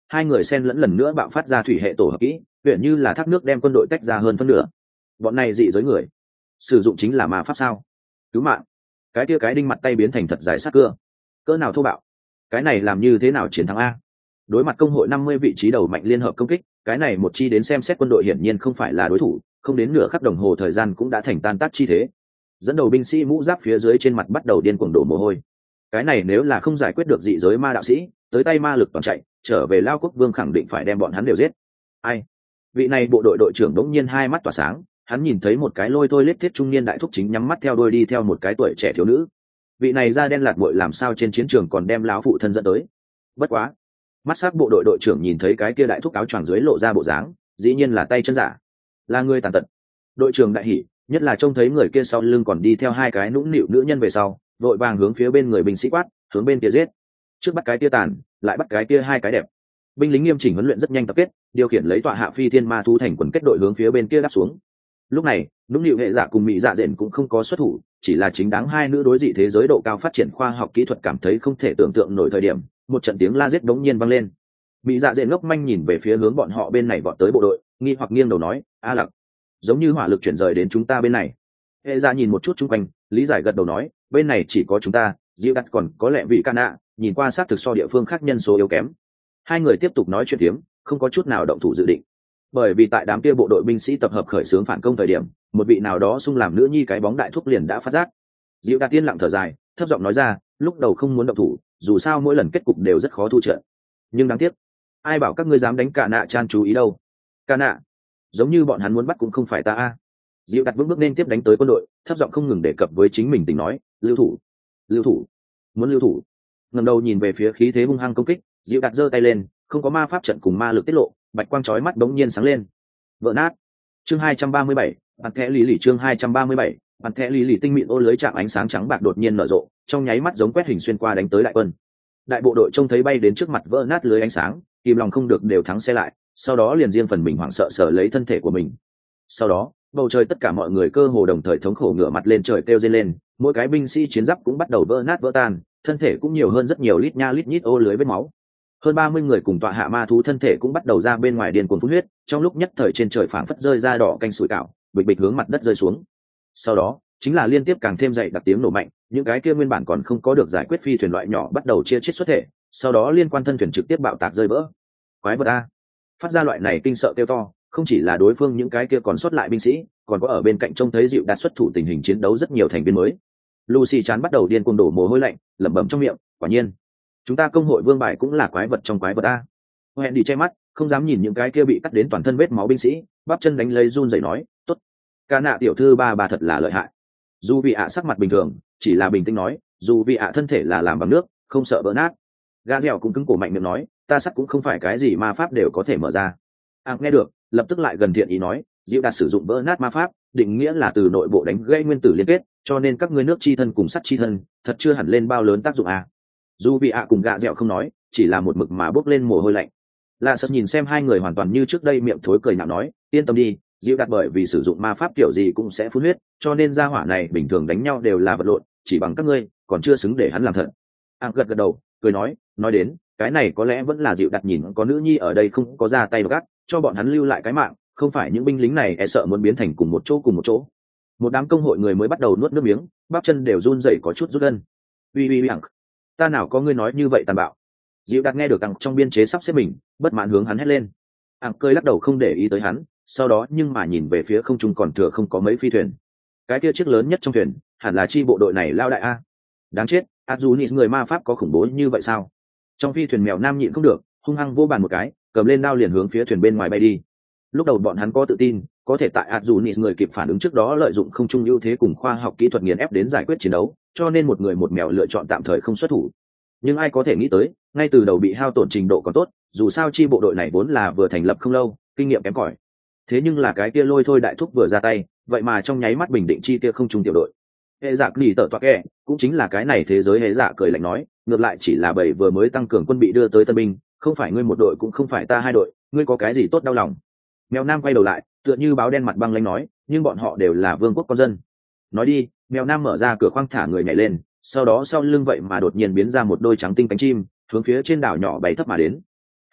hai người xen lẫn lần nữa bạo phát ra thủy hệ tổ hợp kỹ, huyện như là thác nước đem quân đội tách ra hơn phân nửa. Bọn này dị giới người sử dụng chính là ma pháp sao? Cứu mạng! Cái kia cái đinh mặt tay biến thành thật dài sắc cưa, cỡ nào thô bạo, cái này làm như thế nào chiến thắng a? Đối mặt công hội 50 vị trí đầu mạnh liên hợp công kích, cái này một chi đến xem xét quân đội hiển nhiên không phải là đối thủ, không đến nửa khắc đồng hồ thời gian cũng đã thành tan tác chi thế. Dẫn đầu binh sĩ mũ giáp phía dưới trên mặt bắt đầu điên cuồng đổ mồ hôi. Cái này nếu là không giải quyết được dị giới ma đạo sĩ, tới tay ma lực toàn chạy, trở về Lao Quốc Vương khẳng định phải đem bọn hắn đều giết. Ai? Vị này bộ đội đội trưởng đống nhiên hai mắt tỏa sáng, hắn nhìn thấy một cái lôi thôi lết thiết trung niên đại thúc chính nhắm mắt theo đuôi đi theo một cái tuổi trẻ thiếu nữ. Vị này da đen lạt muội làm sao trên chiến trường còn đem lão phụ thân dẫn tới? Bất quá, mắt sắc bộ đội đội trưởng nhìn thấy cái kia đại thúc áo choàng dưới lộ ra bộ dáng, dĩ nhiên là tay chân giả, là người tàn tật. Đội trưởng đại hỉ, nhất là trông thấy người kia sau lưng còn đi theo hai cái nũng nịu nữ nhân về sau, vội vàng hướng phía bên người binh sĩ quát, hướng bên kia giết. Trước bắt cái kia tàn, lại bắt cái kia hai cái đẹp. Binh lính nghiêm chỉnh huấn luyện rất nhanh tập kết, điều khiển lấy tọa hạ phi thiên ma thú thành quần kết đội hướng phía bên kia đáp xuống. Lúc này, nũng nịu hệ giả cùng mỹ dạ dện cũng không có xuất thủ, chỉ là chính đáng hai nữ đối dị thế giới độ cao phát triển khoa học kỹ thuật cảm thấy không thể tưởng tượng nổi thời điểm, một trận tiếng la giết đống nhiên vang lên. Mỹ dạ dện ngốc manh nhìn về phía hướng bọn họ bên này vọt tới bộ đội, nghi hoặc nghiêng đầu nói, a lặc, giống như hỏa lực chuyển rời đến chúng ta bên này. Hệ giả nhìn một chút chung quanh, lý giải gật đầu nói, bên này chỉ có chúng ta, Diệu Đặt còn có lẽ vị Cana, nhìn qua xác thực so địa phương khác nhân số yếu kém. Hai người tiếp tục nói chuyện tiếm, không có chút nào động thủ dự định. Bởi vì tại đám kia bộ đội binh sĩ tập hợp khởi xướng phản công thời điểm, một vị nào đó xung làm nữ nhi cái bóng đại thúc liền đã phát giác. Diệu Đạt tiên lặng thở dài, thấp giọng nói ra, lúc đầu không muốn động thủ, dù sao mỗi lần kết cục đều rất khó thu trận. Nhưng đáng tiếc, ai bảo các ngươi dám đánh Cana chan chú ý đâu? Cana, giống như bọn hắn muốn bắt cũng không phải ta a. Diệu Đạt bước nên tiếp đánh tới quân đội, thấp giọng không ngừng đề cập với chính mình tình nói, lưu thủ, lưu thủ, muốn lưu thủ. Ngẩng đầu nhìn về phía khí thế hung hăng công kích, Diệu Đạt giơ tay lên, không có ma pháp trận cùng ma lực tiết lộ, bạch quang chói mắt bỗng nhiên sáng lên. Vỡ nát. Chương 237, bản thẻ lý lì chương 237, bản thẻ lý lì tinh mịn ô lưới chạm ánh sáng trắng bạc đột nhiên nở rộ, trong nháy mắt giống quét hình xuyên qua đánh tới đại quân. Đại bộ đội trông thấy bay đến trước mặt vỡ nát lưới ánh sáng, kìm lòng không được đều thắng xe lại, sau đó liền riêng phần mình hoảng sợ sở lấy thân thể của mình. Sau đó, bầu trời tất cả mọi người cơ hồ đồng thời thống khổ ngửa mặt lên trời kêu rên lên, mỗi cái binh sĩ chiến giáp cũng bắt đầu vỡ nát vỡ tan, thân thể cũng nhiều hơn rất nhiều lít nha lít nhít ô lưới vết máu. Hơn 30 người cùng tọa hạ ma thú thân thể cũng bắt đầu ra bên ngoài điên cuồng phun huyết, trong lúc nhất thời trên trời phảng phất rơi ra đỏ canh sủi cảo, bịch bịch hướng mặt đất rơi xuống. Sau đó, chính là liên tiếp càng thêm dậy đặc tiếng nổ mạnh, những cái kia nguyên bản còn không có được giải quyết phi thuyền loại nhỏ bắt đầu chia chết xuất thể, sau đó liên quan thân thuyền trực tiếp bạo tạc rơi vỡ. Quái vật a! Phát ra loại này kinh sợ kêu to, không chỉ là đối phương những cái kia còn sót lại binh sĩ, còn có ở bên cạnh trông thấy Dịu Đạt xuất thủ tình hình chiến đấu rất nhiều thành viên mới. Lucy chán bắt đầu điên cuồng đổ mồ hôi lạnh, lẩm bẩm trong miệng, quả nhiên, chúng ta công hội vương bài cũng là quái vật trong quái vật a. Hẹn đi che mắt, không dám nhìn những cái kia bị cắt đến toàn thân vết máu binh sĩ, bắp chân đánh lấy run rẩy nói, tốt, ca nạ tiểu thư bà thật là lợi hại. Dù vị ạ sắc mặt bình thường, chỉ là bình tĩnh nói, dù vị ạ thân thể là làm bằng nước, không sợ vỡ nát. Gã dẻo cũng cứng cổ mạnh miệng nói, ta sắt cũng không phải cái gì ma pháp đều có thể mở ra. Nghe được, lập tức lại gần thiện ý nói, Diệu Đạt sử dụng vỡ nát ma pháp, định nghĩa là từ nội bộ đánh gãy nguyên tử liên kết, cho nên các ngươi nước chi thân cùng sắt chi thân, thật chưa hẳn lên bao lớn tác dụng à. Dù vị ạ cùng gạ dẻo không nói, chỉ là một mực mà bước lên mồ hôi lạnh. Lạ Sật nhìn xem hai người hoàn toàn như trước đây miệng thối cười nhạo nói, yên tâm đi, Diệu Đạt bởi vì sử dụng ma pháp kiểu gì cũng sẽ phun huyết, cho nên gia hỏa này bình thường đánh nhau đều là vật lộn, chỉ bằng các ngươi, còn chưa xứng để hắn làm thật. Gật gật đầu, cười nói đến, cái này có lẽ vẫn là Diệu Đạt nhìn có nữ nhi ở đây không có ra tay gắt, cho bọn hắn lưu lại cái mạng, không phải những binh lính này e sợ muốn biến thành cùng một chỗ. Một đám công hội người mới bắt đầu nuốt nước miếng, bắp chân đều run rẩy có chút rút gân. Uy, ta nào có ngươi nói như vậy tàn bạo. Diệu Đạt nghe được trong biên chế sắp xếp mình, bất mãn hướng hắn hét lên. Cười lắc đầu không để ý tới hắn, sau đó nhưng mà nhìn về phía không trung còn thừa không có mấy phi thuyền. Cái kia chiếc lớn nhất trong thuyền, hẳn là chi bộ đội này lao đại a. Đáng chết, Azunis người ma pháp có khủng bố như vậy sao? Trong phi thuyền mèo nam nhịn không được, hung hăng vô bàn một cái, cầm lên đao liền hướng phía thuyền bên ngoài bay đi. Lúc đầu bọn hắn có tự tin, có thể tại Azunis người kịp phản ứng trước đó lợi dụng không trung ưu thế cùng khoa học kỹ thuật nghiền ép đến giải quyết chiến đấu, cho nên một người một mèo lựa chọn tạm thời không xuất thủ. Nhưng ai có thể nghĩ tới, ngay từ đầu bị hao tổn trình độ còn tốt, dù sao chi bộ đội này vốn là vừa thành lập không lâu, kinh nghiệm kém cỏi. Thế nhưng là cái kia lôi thôi đại thúc vừa ra tay, vậy mà trong nháy mắt bình định chi kia không trung tiểu đội. Hệ dạ lì tở toạc kẹ, cũng chính là cái này thế giới hệ dạ cười lạnh nói, ngược lại chỉ là bảy vừa mới tăng cường quân bị đưa tới tân binh, không phải ngươi một đội cũng không phải ta hai đội, ngươi có cái gì tốt đau lòng. Mèo nam quay đầu lại, tựa như báo đen mặt băng lãnh nói, nhưng bọn họ đều là vương quốc con dân. Nói đi, mèo nam mở ra cửa khoang thả người nhảy lên, sau đó sau lưng vậy mà đột nhiên biến ra một đôi trắng tinh cánh chim, hướng phía trên đảo nhỏ bay thấp mà đến.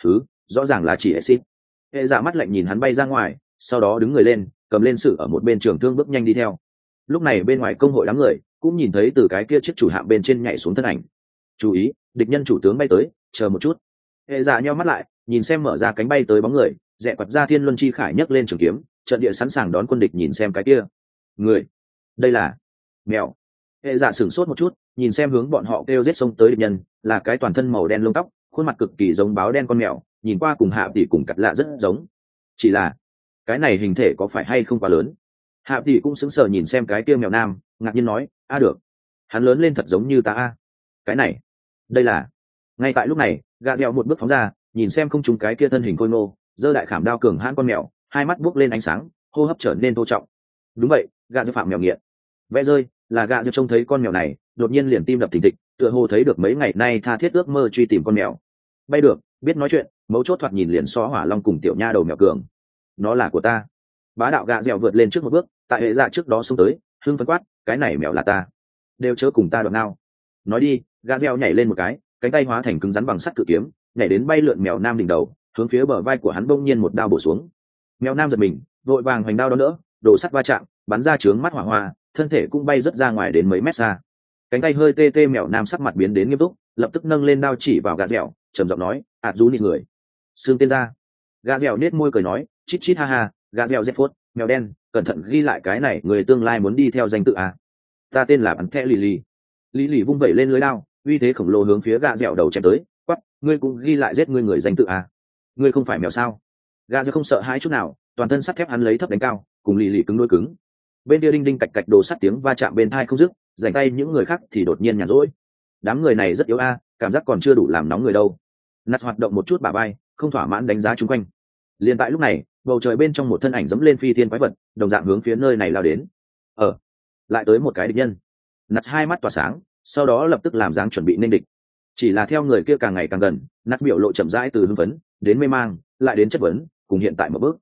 rõ ràng là chỉ exit. Hệ dạ mắt lạnh nhìn hắn bay ra ngoài, sau đó đứng người lên, cầm lên sử ở một bên trường thương bước nhanh đi theo. Lúc này bên ngoài công hội đám người cũng nhìn thấy từ cái kia chiếc chủ hạm bên trên nhảy xuống thân ảnh. Chú ý, địch nhân chủ tướng bay tới, chờ một chút. Hệ dạ nheo mắt lại, nhìn xem mở ra cánh bay tới bóng người, rẽ quặt ra thiên luân chi khải nhấc lên trường kiếm, trận địa sẵn sàng đón quân địch. Nhìn xem cái kia người, đây là mèo. Hệ dạ sửng sốt một chút, nhìn xem hướng bọn họ kêu giết xông tới địch nhân, là cái toàn thân màu đen lông tóc, khuôn mặt cực kỳ giống báo đen con mèo, nhìn qua cùng hạ tỷ cùng cắt lạ rất giống. Chỉ là cái này hình thể có phải hay không quá lớn? Hạ tỷ cũng sững sờ nhìn xem cái kia mèo nam, ngạc nhiên nói, a được, hắn lớn lên thật giống như ta a. Cái này, đây là. Ngay tại lúc này, gà dẻo một bước phóng ra, nhìn xem không trúng cái kia thân hình khôi ngô, giơ đại khảm đao cường hãn con mèo, hai mắt buốc lên ánh sáng, hô hấp trở nên thô trọng. Đúng vậy, gà dẻo phạm mèo nghiện. Vẽ rơi là gà dẻo trông thấy con mèo này, đột nhiên liền tim đập thình thịch, tựa hồ thấy được mấy ngày nay tha thiết ước mơ truy tìm con mèo. Bay được, biết nói chuyện, mấu chốt thoạt nhìn liền xó hỏa long cùng tiểu nha đầu mèo cường. Nó là của ta. Bá đạo gà dẻo vượt lên trước một bước, tại hệ dạ trước đó xông tới, hưng phấn quát, cái này mèo là ta, đều chớ cùng ta đoạn nào. Nói đi, gà dẻo nhảy lên một cái, cánh tay hóa thành cứng rắn bằng sắt cự kiếm, nhảy đến bay lượn mèo nam đỉnh đầu, hướng phía bờ vai của hắn bỗng nhiên một đao bổ xuống. Mèo nam giật mình, vội vàng hoành đao đó nữa, đổ sắt va chạm, bắn ra trướng mắt hỏa hoa, thân thể cũng bay rất ra ngoài đến mấy mét xa. Cánh tay hơi tê tê, mèo nam sắc mặt biến đến nghiêm túc, lập tức nâng lên đao chỉ vào gà dẻo, trầm giọng nói, ạt rú nịt người, xương tên ra. Gà dẻo nết môi cười nói, chít chít ha ha, gà dẻo dẹp phốt, mèo đen, cẩn thận ghi lại cái này, người tương lai muốn đi theo danh tự à. Ta tên là bắn thẻ lì lì. Lì lì vung vẩy lên lưới đao, uy thế khổng lồ hướng phía gà dẻo đầu chém tới, quắp, ngươi cũng ghi lại giết ngươi người danh tự à. Ngươi không phải mèo sao? Gà dẻo không sợ hãi chút nào, toàn thân sắt thép hắn lấy thấp đánh cao, cùng lì lì cứng đôi cứng. Bên kia đinh đinh cạch cạch đồ sắt tiếng va chạm bên thai không dứt, giành tay những người khác thì đột nhiên nhàn rỗi. Đám người này rất yếu a, cảm giác còn chưa đủ làm nóng người đâu. Nạt hoạt động một chút bả vai, không thỏa mãn đánh giá chung quanh. Liền tại lúc này, bầu trời bên trong một thân ảnh dẫm lên phi thiên quái vật, đồng dạng hướng phía nơi này lao đến. Lại tới một cái địch nhân. Nạt hai mắt tỏa sáng, sau đó lập tức làm dáng chuẩn bị nên địch. Chỉ là theo người kia càng ngày càng gần, Nạt biểu lộ chậm rãi từ hưng phấn đến mê mang, lại đến chất vấn, cùng hiện tại một bước.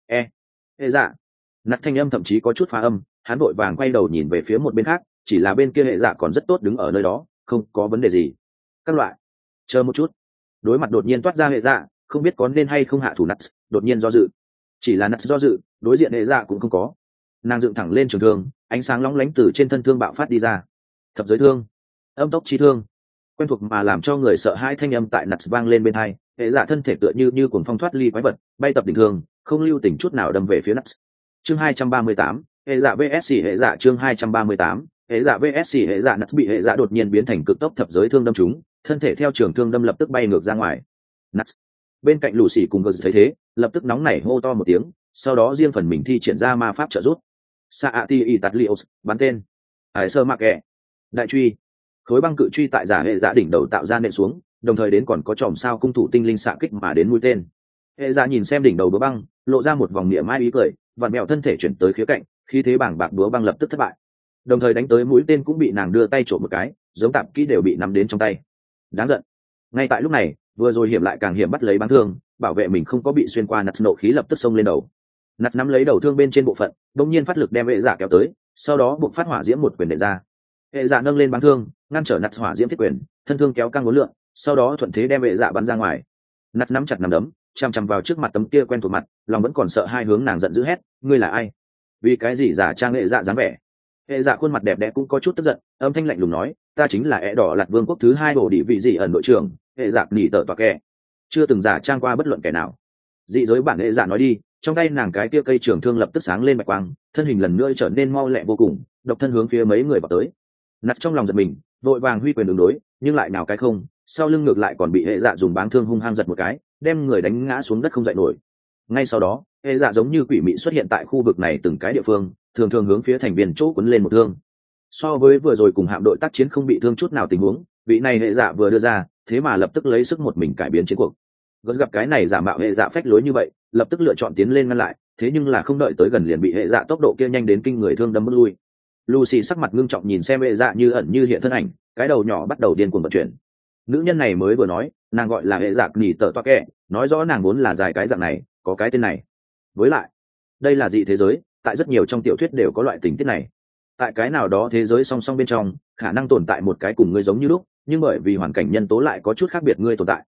Dạ. Nạt thanh âm thậm chí có chút phá âm, hắn vội vàng quay đầu nhìn về phía một bên khác, chỉ là bên kia hệ dạ còn rất tốt đứng ở nơi đó, không có vấn đề gì. Các loại, chờ một chút. Đối mặt đột nhiên toát ra hệ dạ, không biết có nên hay không hạ thủ. Nạt đột nhiên do dự. Chỉ là Nạt do dự, đối diện hệ dạ cũng không có. Nàng dựng thẳng lên trường thương, ánh sáng lóng lánh từ trên thân thương bạo phát đi ra. Thập giới thương, âm tốc chi thương, quen thuộc mà làm cho người sợ hãi thanh âm tại Nạt vang lên bên tai. Hệ dạ thân thể tựa như cuồng phong thoát ly quái vật, bay tập đỉnh thương, không lưu tình chút nào đâm về phía Nạt. Chương 238, hệ dạ vs hệ dạ. Chương 238, hệ dạ vs hệ dạ. Nạt bị hệ dạ đột nhiên biến thành cực tốc thập giới thương đâm trúng, thân thể theo trường thương đâm lập tức bay ngược ra ngoài. Nạt bên cạnh lũ xỉ cùng gờ thấy thế, lập tức nóng nảy hô to một tiếng, sau đó riêng phần mình thi triển ra ma pháp trợ giúp. Saati Italios bắn tên, hải sơ mạc kẹ, đại truy, khối băng cự truy tại giả hệ dạ đỉnh đầu tạo ra nện xuống, đồng thời đến còn có chòm sao cung thủ tinh linh xạ kích mà đến mũi tên. Hệ dạ nhìn xem đỉnh đầu búa băng, lộ ra một vòng niệm mai ý cười, vặn mèo thân thể chuyển tới khía cạnh, khí thế bảng bạc búa băng lập tức thất bại. Đồng thời đánh tới mũi tên cũng bị nàng đưa tay trộm một cái, giống tạm kỹ đều bị nắm đến trong tay. Đáng giận. Ngay tại lúc này, vừa rồi hiểm lại càng hiểm bắt lấy bắn thương, bảo vệ mình không có bị xuyên qua. Nạt nộ khí lập tức xông lên đầu. Nạt nắm lấy đầu thương bên trên bộ phận, đột nhiên phát lực đem hệ dạ kéo tới, sau đó buộc phát hỏa diễm một quyền đẩy ra. Hệ dạ nâng lên bắn thương, ngăn trở Nạt hỏa diễm thiết quyền, thân thương kéo căng ngốn lượn, sau đó thuận thế đem hệ dạ bắn ra ngoài. Nạt nắm chặt nắm đấm, chằm chằm vào trước mặt tấm kia quen thuộc mặt, lòng vẫn còn sợ hai, hướng nàng giận dữ hét, ngươi là ai? Vì cái gì giả trang hệ dạ dáng vẻ? Hệ dạ khuôn mặt đẹp đẽ cũng có chút tức giận, âm thanh lạnh lùng nói, ta chính là ẻ đỏ lạt vương quốc thứ 2 bổ địa vị gì ẩn đội trưởng, hệ dạ nỉ tở toa kẻ, chưa từng giả trang qua bất luận kẻ nào. Dị giới bản hệ dạ nói đi. Trong tay nàng cái kia cây trường thương lập tức sáng lên bạch quang, thân hình lần nữa trở nên mau lẹ vô cùng, độc thân hướng phía mấy người vào tới. Nạt trong lòng giật mình, vội vàng huy quyền ứng đối, nhưng lại nào cái không, sau lưng ngược lại còn bị hệ dạ dùng báng thương hung hăng giật một cái, đem người đánh ngã xuống đất không dậy nổi. Ngay sau đó, hệ dạ giống như quỷ mị xuất hiện tại khu vực này từng cái địa phương, thường thường hướng phía thành viên chỗ quấn lên một thương. So với vừa rồi cùng hạm đội tác chiến không bị thương chút nào tình huống, vị này hệ dạ vừa đưa ra, thế mà lập tức lấy sức một mình cải biến chiến cuộc. Gặp cái này giả mạo hệ dạ phách lối như vậy, lập tức lựa chọn tiến lên ngăn lại, thế nhưng là không đợi tới gần liền bị hệ dạ tốc độ kia nhanh đến kinh người thương đâm mất lui. Lucy sắc mặt ngưng trọng nhìn xem hệ dạ như ẩn như hiện thân ảnh, cái đầu nhỏ bắt đầu điên cuồng vận chuyển. Nữ nhân này mới vừa nói, nàng gọi là hệ dạ nỉ tở toa kẹ, nói rõ nàng vốn là dài cái dạng này, có cái tên này. Với lại, đây là dị thế giới, tại rất nhiều trong tiểu thuyết đều có loại tình tiết này. Tại cái nào đó thế giới song song bên trong, khả năng tồn tại một cái cùng ngươi giống như lúc, nhưng bởi vì hoàn cảnh nhân tố lại có chút khác biệt ngươi tồn tại.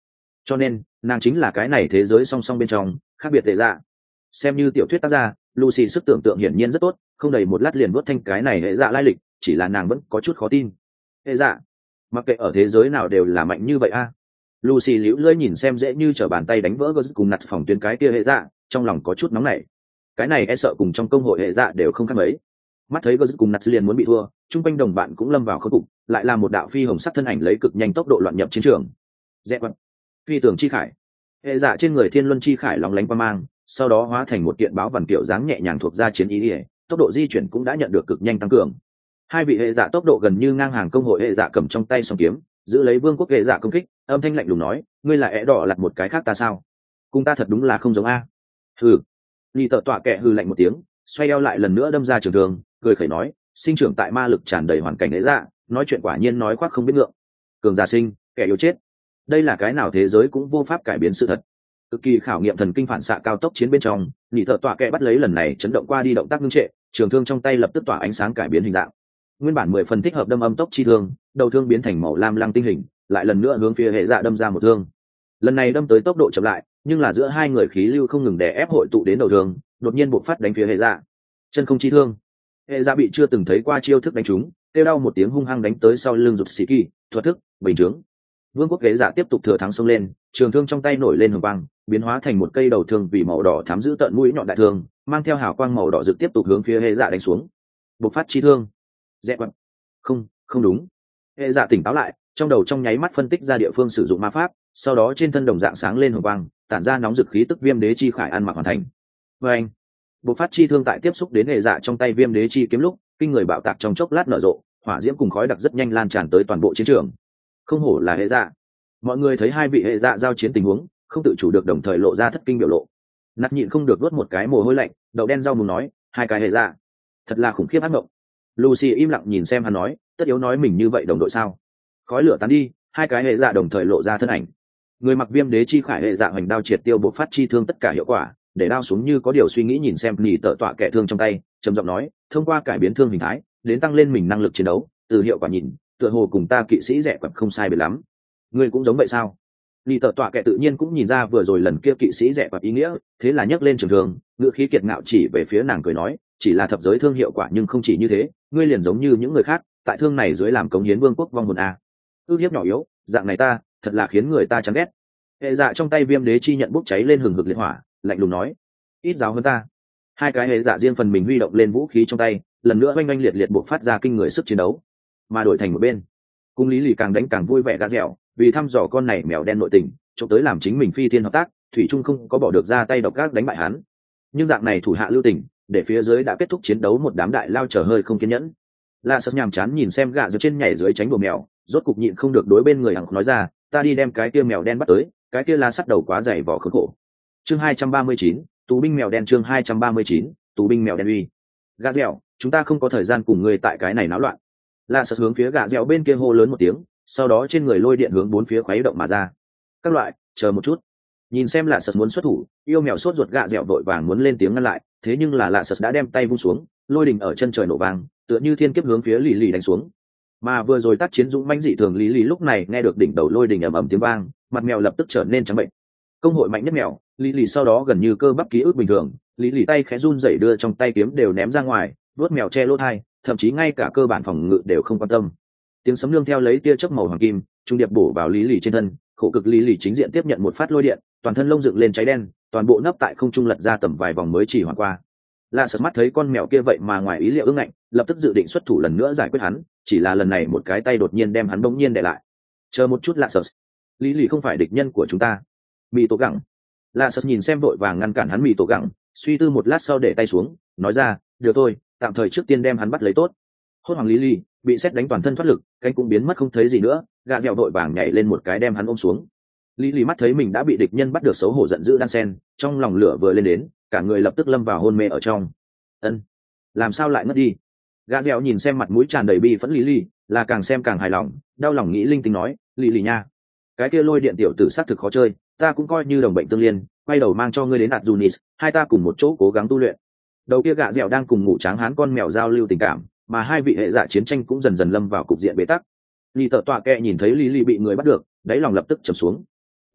cho nên nàng chính là cái này thế giới song song bên trong khác biệt hệ dạ. Xem như tiểu thuyết tác gia, Lucy sức tưởng tượng hiển nhiên rất tốt, không đầy một lát liền vuốt thanh cái này hệ dạ lai lịch, chỉ là nàng vẫn có chút khó tin. Hệ dạ, mặc kệ ở thế giới nào đều là mạnh như vậy a. Lucy liễu lưỡi nhìn xem dễ như trở bàn tay đánh vỡ Gus cùng nặt phòng tuyến cái kia hệ dạ, trong lòng có chút nóng nảy. Cái này e sợ cùng trong công hội hệ dạ đều không khác mấy. Mắt thấy Gus cùng nặt liền muốn bị thua, chung quanh đồng bạn cũng lâm vào khốn cục, lại là một đạo phi hồng sắc thân ảnh lấy cực nhanh tốc độ loạn nhập chiến trường. Dẹp quật, phi tường chi khải. Hệ dạ trên người thiên luân chi khải lóng lánh qua mang, sau đó hóa thành một kiện báo vằn kiểu dáng nhẹ nhàng thuộc ra chiến ý ỉa, tốc độ di chuyển cũng đã nhận được cực nhanh tăng cường. Hai vị hệ dạ tốc độ gần như ngang hàng công hội hệ dạ cầm trong tay song kiếm, giữ lấy vương quốc hệ dạ công kích, âm thanh lạnh lùng nói, ngươi là é đỏ lặt một cái khác ta sao? Cùng ta thật đúng là không giống a. Hừ. Ly tợ tọa kệ hừ lạnh một tiếng, xoay eo lại lần nữa đâm ra trường thương, cười khẩy nói, sinh trưởng tại ma lực tràn đầy hoàn cảnh hệ dạ, nói chuyện quả nhiên nói khoác không biết ngượng. Cường giả sinh, kẻ yếu chết. Đây là cái nào thế giới cũng vô pháp cải biến sự thật. Cực kỳ khảo nghiệm thần kinh phản xạ cao tốc chiến bên trong, Ly tợ tọa kệ bắt lấy lần này chấn động qua đi động tác ngưng trệ, trường thương trong tay lập tức tỏa ánh sáng cải biến hình dạng. Nguyên bản 10 phần thích hợp đâm âm tốc chi thương, đầu thương biến thành màu lam lăng tinh hình, lại lần nữa hướng phía hệ dạ đâm ra một thương. Lần này đâm tới tốc độ chậm lại, nhưng là giữa hai người khí lưu không ngừng đè ép hội tụ đến đầu thương, đột nhiên bộc phát đánh phía hệ dạ. Chân không chi thương. Hệ dạ bị chưa từng thấy qua chiêu thức đánh trúng, kêu đau một tiếng hung hăng đánh tới sau lưng rụt xì kỳ, thuật thức, bình trướng. Vương quốc hệ dạ tiếp tục thừa thắng xông lên, trường thương trong tay nổi lên hồng quang, biến hóa thành một cây đầu thương vì màu đỏ thắm giữ tận mũi nhọn đại thương, mang theo hào quang màu đỏ rực tiếp tục hướng phía hệ dạ đánh xuống. Bộc phát chi thương. Dẹp quật. Không đúng. Hệ dạ tỉnh táo lại, trong đầu trong nháy mắt phân tích ra địa phương sử dụng ma pháp, sau đó trên thân đồng dạng sáng lên hồng quang, tản ra nóng dực khí tức viêm đế chi khải ăn mặc hoàn thành. Và anh, bộc phát chi thương tại tiếp xúc đến hệ dạ trong tay viêm đế chi kiếm lúc, kinh người bạo tạc trong chốc lát nở rộ, hỏa diễm cùng khói đặc rất nhanh lan tràn tới toàn bộ chiến trường. Không hổ là hệ dạ. Mọi người thấy hai vị hệ dạ giao chiến tình huống, không tự chủ được đồng thời lộ ra thất kinh biểu lộ. Nát nhịn không được nuốt một cái mồ hôi lạnh, đậu đen rau mùng nói, hai cái hệ dạ, thật là khủng khiếp ác mộng. Lucy im lặng nhìn xem hắn nói, tất yếu nói mình như vậy đồng đội sao? Khói lửa tán đi, hai cái hệ dạ đồng thời lộ ra thân ảnh. Người mặc viêm đế chi khải hệ dạ hoành đao triệt tiêu bộc phát chi thương tất cả hiệu quả, để đao xuống như có điều suy nghĩ nhìn xem nhì tợ tọa kẻ thương trong tay, trầm giọng nói, thông qua cải biến thương hình thái, đến tăng lên mình năng lực chiến đấu, từ hiệu quả nhìn, tựa hồ cùng ta kỵ sĩ rẻ quẹp không sai biệt lắm. Ngươi cũng giống vậy sao? Nhì tợ tọa kẻ tự nhiên cũng nhìn ra vừa rồi lần kia kỵ sĩ rẻ quẹp ý nghĩa, thế là nhấc lên trường thương, ngựa khí kiệt ngạo chỉ về phía nàng cười nói, chỉ là thập giới thương hiệu quả nhưng không chỉ như thế, ngươi liền giống như những người khác, tại thương này dưới làm cống hiến vương quốc vong hồn a. Ước hiếp nhỏ yếu, dạng này ta, thật là khiến người ta chán ghét. Hệ dạ trong tay viêm đế chi nhận bốc cháy lên hừng hực liệt hỏa, lạnh lùng nói, ít giáo hơn ta. Hai cái hệ dạ riêng phần mình huy động lên vũ khí trong tay, lần nữa oanh oanh liệt liệt buộc phát ra kinh người sức chiến đấu. Mà đổi thành một bên, cung lý lì càng đánh càng vui vẻ gã dẻo, vì thăm dò con này mèo đen nội tình, trộm tới làm chính mình phi thiên hợp tác, thủy trung không có bỏ được ra tay độc ác đánh bại hắn. Nhưng dạng này thủ hạ lưu tình, để phía dưới đã kết thúc chiến đấu một đám đại lao trở hơi không kiên nhẫn. La Sắt nhàm chán nhìn xem gã dẻo trên nhảy dưới tránh bồ mèo, rốt cục nhịn không được đối bên người hằng nói ra, ta đi đem cái kia mèo đen bắt tới, cái kia La Sắt đầu quá dày vỏ khốn khổ. Chương 239, tù binh mèo đen. Chương 239, tù binh mèo đen uy. Gã dẻo, chúng ta không có thời gian cùng người tại cái này náo loạn. La Sắt hướng phía gã dẻo bên kia hô lớn một tiếng, sau đó trên người lôi điện hướng bốn phía khuấy động mà ra. Các loại, chờ một chút. Nhìn xem La Sắt muốn xuất thủ, yêu mèo sốt ruột gã dẻo vội vàng muốn lên tiếng ngăn lại, thế nhưng là La Sắt đã đem tay vung xuống, lôi đình ở chân trời nổ vang, tựa như thiên kiếp hướng phía lì lì đánh xuống. Mà vừa rồi tác chiến dũng mãnh dị thường lì lì lúc này nghe được đỉnh đầu lôi đình ầm ầm tiếng vang, mặt mèo lập tức trở nên trắng bệnh. Công hội mạnh nhất mèo, lì lì sau đó gần như cơ bắp ký ức bình thường, lì lì tay khẽ run rẩy đưa trong tay kiếm đều ném ra ngoài, vuốt mèo che lỗ tai, thậm chí ngay cả cơ bản phòng ngự đều không quan tâm. Tiếng sấm nương theo lấy tia chớp màu hoàng kim, trung điệp bổ vào lì lì trên thân, khổ cực lì lì chính diện tiếp nhận một phát lôi điện, toàn thân lông dựng lên cháy đen, toàn bộ nấp tại không trung lật ra tầm vài vòng mới chỉ hoàn qua. La Sật mắt thấy con mèo kia vậy mà ngoài ý liệu ương ngạnh, lập tức dự định xuất thủ lần nữa giải quyết hắn, chỉ là lần này một cái tay đột nhiên đem hắn bỗng nhiên đè lại. Chờ một chút La Sật, lý lì không phải địch nhân của chúng ta. Mị tổ gẳng. La Sật nhìn xem vội vàng ngăn cản hắn mị tổ gẳng, suy tư một lát sau để tay xuống, nói ra, được thôi, tạm thời trước tiên đem hắn bắt lấy tốt. Hốt hoàng lý lì bị xét đánh toàn thân thoát lực, cánh cũng biến mất không thấy gì nữa, gà dẻo vội vàng nhảy lên một cái đem hắn ôm xuống. Lý lì mắt thấy mình đã bị địch nhân bắt được xấu hổ giận dữ đan sen, trong lòng lửa vừa lên đến, cả người lập tức lâm vào hôn mê ở trong. Ân, làm sao lại ngất đi? Gã dẻo nhìn xem mặt mũi tràn đầy bi phẫn lý lì, là càng xem càng hài lòng, đau lòng nghĩ linh tinh nói, lý lì nha, cái kia lôi điện tiểu tử xác thực khó chơi, ta cũng coi như đồng bệnh tương liên, quay đầu mang cho ngươi đến Adjunis, hai ta cùng một chỗ cố gắng tu luyện. Đầu kia gã dẻo đang cùng ngủ tráng hán con mèo giao lưu tình cảm, mà hai vị hệ dạ chiến tranh cũng dần dần lâm vào cục diện bế tắc. Lý Tợ Tọa Kệ nhìn thấy lý lì bị người bắt được, đáy lòng lập tức trầm xuống.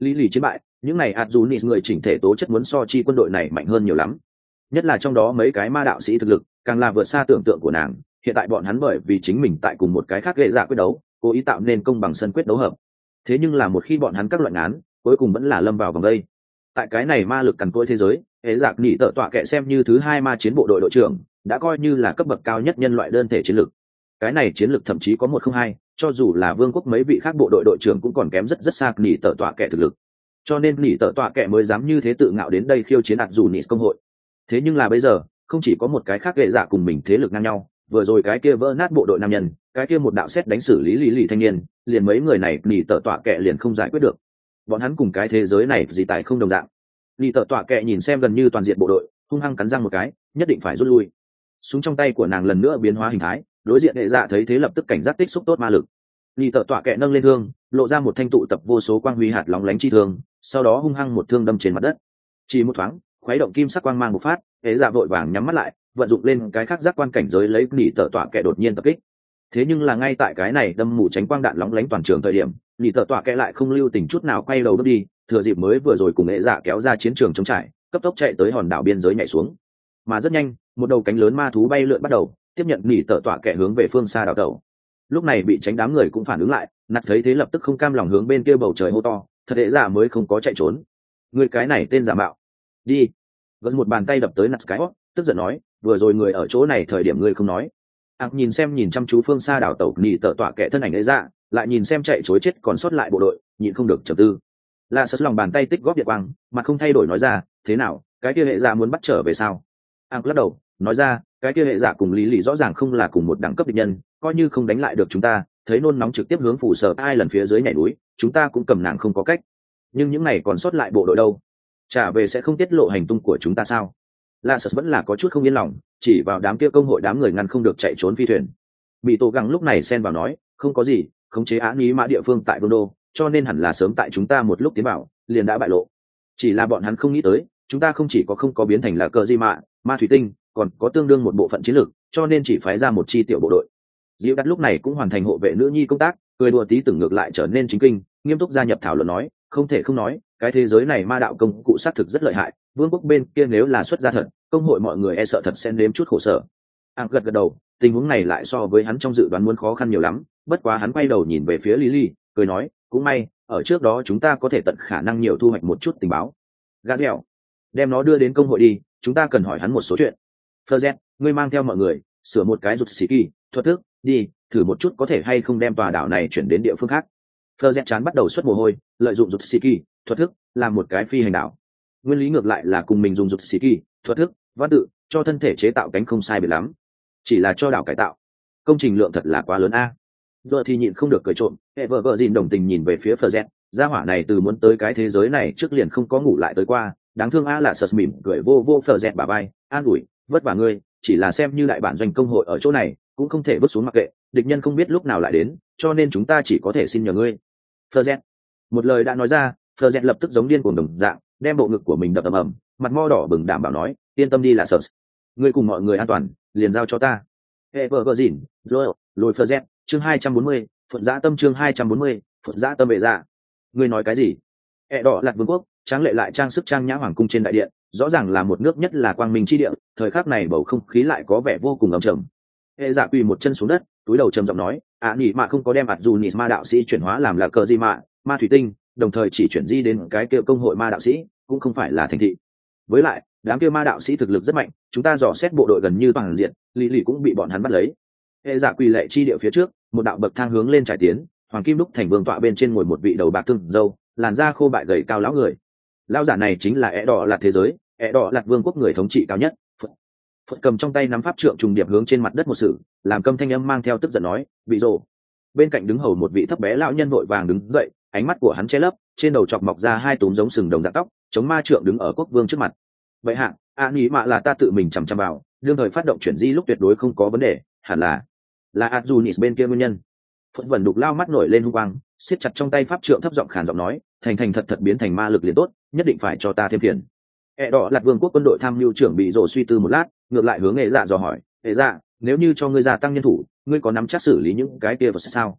lý lì chiến bại, những này Azunis người chỉnh thể tố chất muốn so chi quân đội này mạnh hơn nhiều lắm, nhất là trong đó mấy cái ma đạo sĩ thực lực càng là vượt xa tưởng tượng của nàng. Hiện tại bọn hắn bởi vì chính mình tại cùng một cái khác gây ra quyết đấu, cố ý tạo nên công bằng sân quyết đấu hợp. Thế nhưng là một khi bọn hắn các loại án cuối cùng vẫn là lâm vào vòng đây. Tại cái này ma lực cằn cỗi thế giới, hệ giặc nỉ tợ tọa kệ xem như thứ hai ma chiến bộ đội đội trưởng, đã coi như là cấp bậc cao nhất nhân loại đơn thể chiến lực. Cái này chiến lực thậm chí có 1 không 2, cho dù là vương quốc mấy vị khác bộ đội đội trưởng cũng còn kém rất xa nỉ tợ tọa kệ thực lực. Cho nên nỉ tợ tọa kệ mới dám như thế tự ngạo đến đây khiêu chiến ạt dù nỉ công hội. Thế nhưng là bây giờ không chỉ có một cái khác hệ dạ cùng mình thế lực ngang nhau, vừa rồi cái kia vỡ nát bộ đội nam nhân, cái kia một đạo xét đánh xử lý lý lì thanh niên, liền mấy người này nỉ tợ tọa kệ liền không giải quyết được. Bọn hắn cùng cái thế giới này gì tại không đồng dạng. Nỉ tợ tọa kệ nhìn xem gần như toàn diện bộ đội, hung hăng cắn răng một cái, nhất định phải rút lui. Súng trong tay của nàng lần nữa biến hóa hình thái, đối diện hệ dạ thấy thế lập tức cảnh giác tích xúc tốt ma lực. Nỉ tợ tọa kệ nâng lên thương, lộ ra một thanh tụ tập vô số quang huy hạt lóng lánh chi thương, sau đó hung hăng một thương đâm trên mặt đất. Chỉ một thoáng, khuấy động kim sắc quang mang một phát, hệ dạ vội vàng nhắm mắt lại, vận dụng lên cái khác giác quan cảnh giới lấy nỉ tợ tọa kệ đột nhiên tập kích. Thế nhưng là ngay tại cái này đâm mù tránh quang đạn lóng lánh toàn trường thời điểm, nỉ tợ tọa kệ lại không lưu tình chút nào quay đầu bước đi, thừa dịp mới vừa rồi cùng hệ dạ kéo ra chiến trường chống trải, cấp tốc chạy tới hòn đảo biên giới nhảy xuống. Mà rất nhanh, một đầu cánh lớn ma thú bay lượn bắt đầu tiếp nhận nỉ tợ tọa kệ hướng về phương xa đảo tàu. Lúc này bị tránh đám người cũng phản ứng lại, nạt thấy thế lập tức không cam lòng hướng bên kia bầu trời hô to, thật hệ dạ mới không có chạy trốn. Người cái này tên giả mạo, đi. Gần một bàn tay đập tới nạt cái hót, tức giận nói, vừa rồi người ở chỗ này thời điểm ngươi không nói. Nhìn chăm chú phương xa đảo tàu nỉ tợ tọa kệ thân ảnh ấy ra, lại nhìn xem chạy chối chết còn sót lại bộ đội, nhịn không được trầm tư. Là sật lòng bàn tay tích góp điện quang, mà không thay đổi nói ra, thế nào, cái kia hệ giả muốn bắt trở về sao? Lắc đầu, nói ra, cái kia hệ giả cùng lý lý rõ ràng không là cùng một đẳng cấp địch nhân, coi như không đánh lại được chúng ta, thấy nôn nóng trực tiếp hướng phủ sở ai lần phía dưới nhảy núi, chúng ta cũng cầm nàng không có cách. Nhưng những này còn sót lại bộ đội đâu? Trả về sẽ không tiết lộ hành tung của chúng ta sao? La Sật vẫn là có chút không yên lòng, chỉ vào đám kia công hội đám người ngăn không được chạy trốn phi thuyền. Bị Tổ Găng lúc này xen vào nói, không có gì, khống chế án ý mã địa phương tại Vương đô, cho nên hẳn là sớm tại chúng ta một lúc tiến vào, liền đã bại lộ. Chỉ là bọn hắn không nghĩ tới, chúng ta không chỉ có không có biến thành là cờ di mạ, ma thủy tinh, còn có tương đương một bộ phận chiến lược, cho nên chỉ phái ra một chi tiểu bộ đội. Diệu Đắt lúc này cũng hoàn thành hộ vệ nữ nhi công tác, cười đùa tí tưởng ngược lại trở nên chính kinh, nghiêm túc gia nhập thảo luận nói, không thể không nói, cái thế giới này ma đạo công cụ xác thực rất lợi hại, vương quốc bên kia nếu là xuất ra thật, công hội mọi người e sợ thật sẽ nếm chút khổ sở. Gật đầu, tình huống này lại so với hắn trong dự đoán muốn khó khăn nhiều lắm, bất quá hắn quay đầu nhìn về phía Lily, cười nói, cũng may, ở trước đó chúng ta có thể tận khả năng nhiều thu hoạch một chút tình báo. Gabriel, đem nó đưa đến công hội đi, chúng ta cần hỏi hắn một số chuyện. Fleur, ngươi mang theo mọi người, sửa một cái rụt xì kỳ, thuật thức, đi, thử một chút có thể hay không đem tòa đảo này chuyển đến địa phương khác. Fleur chán bắt đầu xuất mồ hôi, lợi dụng rụt xì kỳ, thuật thức, làm một cái phi hành đảo. Nguyên lý ngược lại là cùng mình dùng rụt xì kỳ, thuật thức, văn tự, cho thân thể chế tạo cánh không sai biệt lắm. Chỉ là cho đảo cải tạo, công trình lượng thật là quá lớn a. Giờ thì nhịn không được cười trộm, hệ vợ dìn đồng tình nhìn về phía Fleur, gia hỏa này từ muốn tới cái thế giới này trước liền không có ngủ lại tới qua, đáng thương a. Là sật mỉm cười vô Fleur bả vai, an ủi, vất vả ngươi, chỉ là xem như đại bản doanh công hội ở chỗ này cũng không thể vứt xuống mặc kệ, địch nhân không biết lúc nào lại đến, cho nên chúng ta chỉ có thể xin nhờ ngươi. Fleur, một lời đã nói ra, Fleur lập tức giống điên cuồng đồng dạng, đem bộ ngực của mình đập ầm, mặt mo đỏ bừng đảm bảo nói, yên tâm đi. Là sật, ngươi cùng mọi người an toàn, liền giao cho ta. Hệ vợ dìn, lôi Fleur, chương 240, phật dã tâm chương 240, phật dã tâm bệ ra. Ngươi nói cái gì? Hệ đỏ lạt vương quốc, tráng lệ lại trang sức trang nhã hoàng cung trên đại điện, rõ ràng là một nước nhất là quang minh chi địa, thời khắc này bầu không khí lại có vẻ vô cùng ấm trầm. Hệ dạ quỳ một chân xuống đất, túi đầu trầm giọng nói, nhị mạ không có đem mặt dù nhị ma đạo sĩ chuyển hóa làm là cờ di mạ, ma thủy tinh, đồng thời chỉ chuyển di đến cái kia công hội ma đạo sĩ, cũng không phải là thành thị. Với lại, đám kia ma đạo sĩ thực lực rất mạnh, chúng ta dò xét bộ đội gần như toàn diện, lì cũng bị bọn hắn bắt lấy. Hệ dạ quỳ lệ chi địa phía trước, một đạo bậc thang hướng lên trải tiến, hoàng kim đúc thành vương tọa bên trên ngồi một vị đầu bạc thương dâu, làn da khô bại gầy cao lão người. Lão giả này chính là ẻ đỏ lạt thế giới, ẻ đỏ lạt vương quốc người thống trị cao nhất. Phật cầm trong tay nắm pháp trượng trùng điệp hướng trên mặt đất một sự, làm câm thanh âm mang theo tức giận nói, bị rồ. Bên cạnh đứng hầu một vị thấp bé lão nhân vội vàng đứng dậy, ánh mắt của hắn che lấp, trên đầu chọc mọc ra hai túm giống sừng đồng dạng tóc, chống ma trượng đứng ở quốc vương trước mặt. Vậy hạ, nghĩ mạ là ta tự mình chằm chằm vào, đương thời phát động chuyển di lúc tuyệt đối không có vấn đề, hẳn là Azunis bên kia nguyên nhân. Phật vẩn đục lao mắt nổi lên hung quang, siết chặt trong tay pháp trượng thấp giọng khàn giọng nói, thành thật biến thành ma lực liền tốt, nhất định phải cho ta thêm phiền. Đỏ lạt vương quốc quân đội tham mưu trưởng bị rồ suy tư một lát, ngược lại hướng hệ dạ dò hỏi, hệ dạ, nếu như cho ngươi gia tăng nhân thủ, ngươi có nắm chắc xử lý những cái kia vật sao?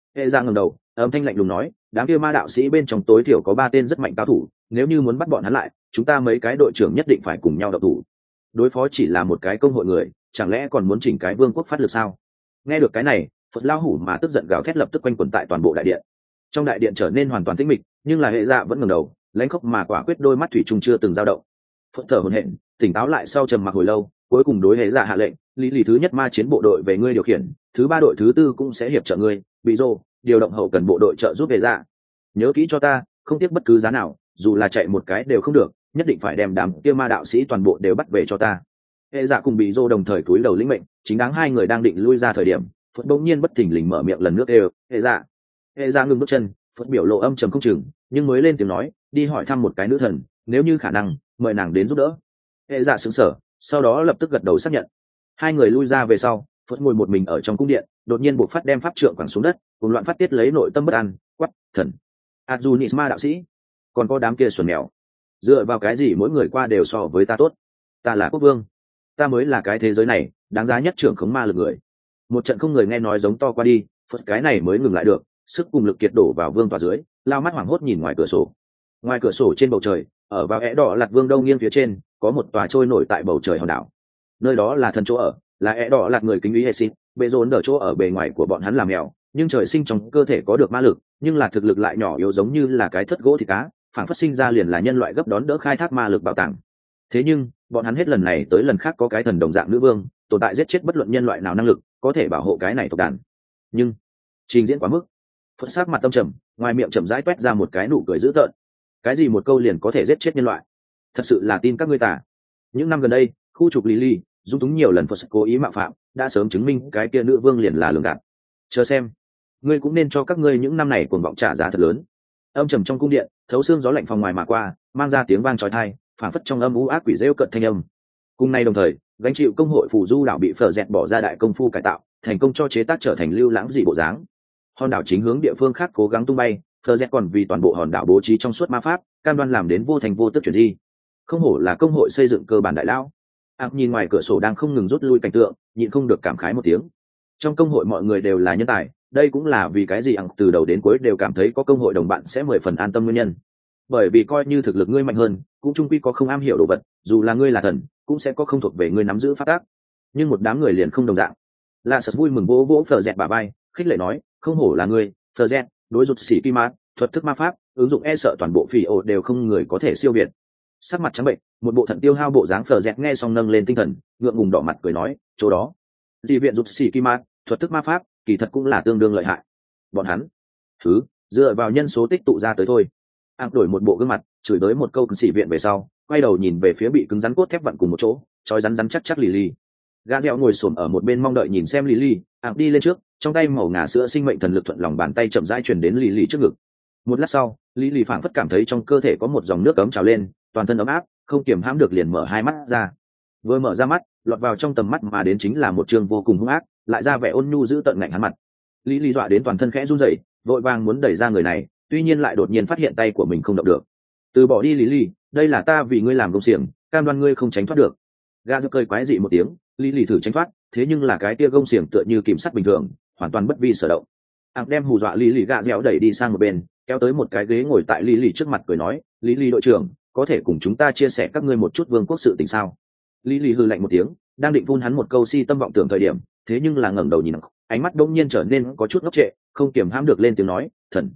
Hệ dạ ngẩng đầu, âm thanh lạnh lùng nói, đám kia ma đạo sĩ bên trong tối thiểu có 3 tên rất mạnh cao thủ, nếu như muốn bắt bọn hắn lại, chúng ta mấy cái đội trưởng nhất định phải cùng nhau độc thủ. Đối phó chỉ là một cái công hội người, chẳng lẽ còn muốn chỉnh cái vương quốc phát lực sao? Nghe được cái này, Phật lao hủ mà tức giận gào thét lập tức quanh quẩn tại toàn bộ đại điện. Trong đại điện trở nên hoàn toàn tĩnh mịch, nhưng là hệ dạ vẫn ngẩng đầu, lãnh khốc mà quả quyết đôi mắt thủy chung chưa từng dao động. Phật thở hổn hển, tỉnh táo lại sau trầm mặc hồi lâu, cuối cùng đối hệ dạ hạ lệnh, lý lý thứ nhất ma chiến bộ đội về ngươi điều khiển, thứ 3 đội thứ 4 cũng sẽ hiệp trợ ngươi, bị rồ điều động hậu cần bộ đội trợ giúp hệ dạ. Nhớ kỹ cho ta, không tiếc bất cứ giá nào, dù là chạy một cái đều không được, nhất định phải đem đám kia ma đạo sĩ toàn bộ đều bắt về cho ta. Hệ dạ cùng bị rồ đồng thời cúi đầu lĩnh mệnh, chính đáng hai người đang định lui ra thời điểm, Phật bỗng nhiên bất thình lình mở miệng lần nữa đều, hệ dạ. Hệ dạ ngừng bước chân, Phật biểu lộ âm trầm không chừng, nhưng mới lên tiếng nói, đi hỏi thăm một cái nữ thần, nếu như khả năng, mời nàng đến giúp đỡ. Hệ dạ sững sờ, sau đó lập tức gật đầu xác nhận. Hai người lui ra về sau, Phật ngồi một mình ở trong cung điện, đột nhiên buộc phát đem pháp trượng quẳng xuống đất, cùng loạn phát tiết lấy nội tâm bất an, quát, thần, Azunisma đạo sĩ, còn có đám kia xuẩn mèo, dựa vào cái gì mỗi người qua đều so với ta tốt? Ta là quốc vương, ta mới là cái thế giới này đáng giá nhất trưởng khống ma lực người. Một trận không người nghe nói giống to qua đi, Phật cái này mới ngừng lại được, sức cùng lực kiệt đổ vào vương tòa dưới, lao mắt hoảng hốt nhìn ngoài cửa sổ. Ngoài cửa sổ trên bầu trời, ở vào é đỏ lạt vương đông nghiêng phía trên, có một tòa trôi nổi tại bầu trời hòn đảo. Nơi đó là thần chỗ ở, là é đỏ lạt người kính ý hệ xịt, bệ rốn ở chỗ ở bề ngoài của bọn hắn làm mèo, nhưng trời sinh trong cơ thể có được ma lực, nhưng là thực lực lại nhỏ yếu giống như là cái thất gỗ thịt cá, phản phát sinh ra liền là nhân loại gấp đón đỡ khai thác ma lực bảo tàng. Thế nhưng bọn hắn hết lần này tới lần khác có cái thần đồng dạng nữ vương tồn tại giết chết bất luận nhân loại nào năng lực có thể bảo hộ cái này tộc đàn, nhưng trình diễn quá mức. Phật sắc mặt tâm trầm, ngoài miệng chậm rãi toét ra một cái nụ cười dữ tợn. Cái gì một câu liền có thể giết chết nhân loại? Thật sự là tin các ngươi tà. Những năm gần đây, khu trục Lily dung túng nhiều lần Phật cố ý mạo phạm, đã sớm chứng minh cái kia nữ vương liền là lường gạt. Chờ xem, ngươi cũng nên cho các ngươi những năm này cuồng vọng trả giá thật lớn. Âm trầm trong cung điện, thấu xương gió lạnh phòng ngoài mà qua, mang ra tiếng vang chói tai, phảng phất trong âm u ác quỷ rêu cận thanh âm. Cùng nay đồng thời, gánh chịu công hội phù du đảo bị phở dẹt bỏ ra đại công phu cải tạo, thành công cho chế tác trở thành lưu lãng dị bộ dáng. Hòn đảo chính hướng địa phương khác cố gắng tung bay, phở dẹt còn vì toàn bộ hòn đảo bố trí trong suốt ma pháp, cam đoan làm đến vô thành vô tức chuyển di. Không hổ là công hội xây dựng cơ bản đại lão. Nhìn ngoài cửa sổ đang không ngừng rút lui cảnh tượng, nhịn không được cảm khái một tiếng. Trong công hội mọi người đều là nhân tài, đây cũng là vì cái gì từ đầu đến cuối đều cảm thấy có công hội đồng bạn sẽ 10 phần an tâm nguyên nhân. Bởi vì coi như thực lực ngươi mạnh hơn, cũng chung quy có không am hiểu đồ vật, dù là ngươi là thần, cũng sẽ có không thuộc về ngươi nắm giữ pháp tác. Nhưng một đám người liền không đồng dạng. La Sật vui mừng vỗ vỗ Phở Dẹt bả vai, khích lệ nói, không hổ là ngươi, Phở Dẹt, đối rụt sĩ kim mát, thuật thức ma pháp, ứng dụng e sợ toàn bộ phỉ ổ đều không người có thể siêu việt. Sắc mặt trắng bệnh, một bộ thận tiêu hao bộ dáng Phở Dẹt nghe xong nâng lên tinh thần, ngượng ngùng đỏ mặt cười nói, chỗ đó, dị viện rụt sĩ kim mát, thuật thức ma pháp, kỳ thật cũng là tương đương lợi hại. Bọn hắn, thứ dựa vào nhân số tích tụ ra tới thôi. Đổi một bộ gương mặt, chửi tới một câu sĩ viện về sau, quay đầu nhìn về phía bị cứng rắn cốt thép vặn cùng một chỗ, trói rắn chắc chắc Lily. Gã dẻo ngồi xổm ở một bên mong đợi nhìn xem Lily, đi lên trước, trong tay màu ngà sữa sinh mệnh thần lực thuận lòng bàn tay chậm rãi truyền đến Lily trước ngực. Một lát sau, Lily phảng phất cảm thấy trong cơ thể có một dòng nước ấm trào lên, toàn thân ấm áp, không kiềm hãm được liền mở hai mắt ra. Vừa mở ra mắt, lọt vào trong tầm mắt mà đến chính là một trương vô cùng hung ác, lại ra vẻ ôn nhu giữ tận ngạnh hắn mặt. Lily dọa đến toàn thân khẽ run rẩy, vội vàng muốn đẩy ra người này, tuy nhiên lại đột nhiên phát hiện tay của mình không động được. Từ bỏ đi Lily, đây là ta vì ngươi làm công xiềng, cam đoan ngươi không tránh thoát được. Gã giơ cười quái dị một tiếng, Lily thử tránh thoát, thế nhưng là cái tia gông xiềng tựa như kìm sắt bình thường, hoàn toàn bất vi sở động. Đem hù dọa Lily gã dẻo đẩy đi sang một bên, kéo tới một cái ghế ngồi tại Lily trước mặt cười nói, Lily đội trưởng, có thể cùng chúng ta chia sẻ các ngươi một chút vương quốc sự tình sao? Lily hừ lạnh một tiếng, đang định phun hắn một câu si tâm vọng tưởng thời điểm, thế nhưng là ngẩng đầu nhìn, ánh mắt đống nhiên trở nên có chút ngốc trệ, không kiềm hãm được lên tiếng nói, thần.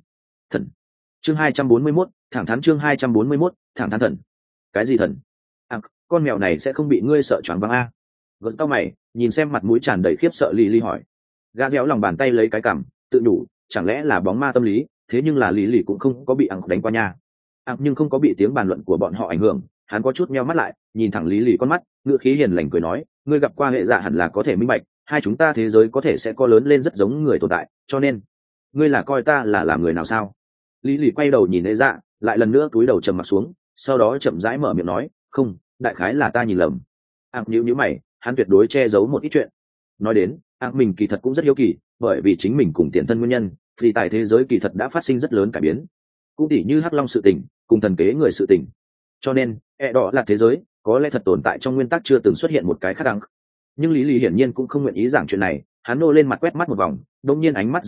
Chương 241, thẳng thắn chương 241, thẳng thắn thần. Cái gì thần? Con mèo này sẽ không bị ngươi sợ choáng váng a? Gật tao mày, nhìn xem mặt mũi tràn đầy khiếp sợ Lily hỏi. Gã déo lòng bàn tay lấy cái cằm, tự đủ, chẳng lẽ là bóng ma tâm lý, thế nhưng là Lily cũng không có bị đánh qua nha. Nhưng không có bị tiếng bàn luận của bọn họ ảnh hưởng, hắn có chút nheo mắt lại, nhìn thẳng Lily con mắt, ngựa khí hiền lành cười nói, ngươi gặp qua hệ dạ hẳn là có thể minh bạch, hai chúng ta thế giới có thể sẽ có lớn lên rất giống người tồn tại, cho nên ngươi là coi ta là làm người nào sao? Lily quay đầu nhìn hệ dạ, lại lần nữa cúi đầu trầm mặt xuống, sau đó chậm rãi mở miệng nói, không, đại khái là ta nhìn lầm. Nhíu mày, hắn tuyệt đối che giấu một ít chuyện. Nói đến, mình kỳ thật cũng rất hiếu kỳ, bởi vì chính mình cùng tiền thân nguyên nhân, vì tại thế giới kỳ thật đã phát sinh rất lớn cải biến. Cũng tỉ như Hắc Long sự tình, cùng thần kế người sự tình. Cho nên, đỏ là thế giới, có lẽ thật tồn tại trong nguyên tắc chưa từng xuất hiện một cái khác đẳng. Nhưng Lý Lý hiển nhiên cũng không nguyện ý giảng chuyện này, hắn nô lên mặt quét mắt một vòng, đột nhiên ánh mắt dừng lại,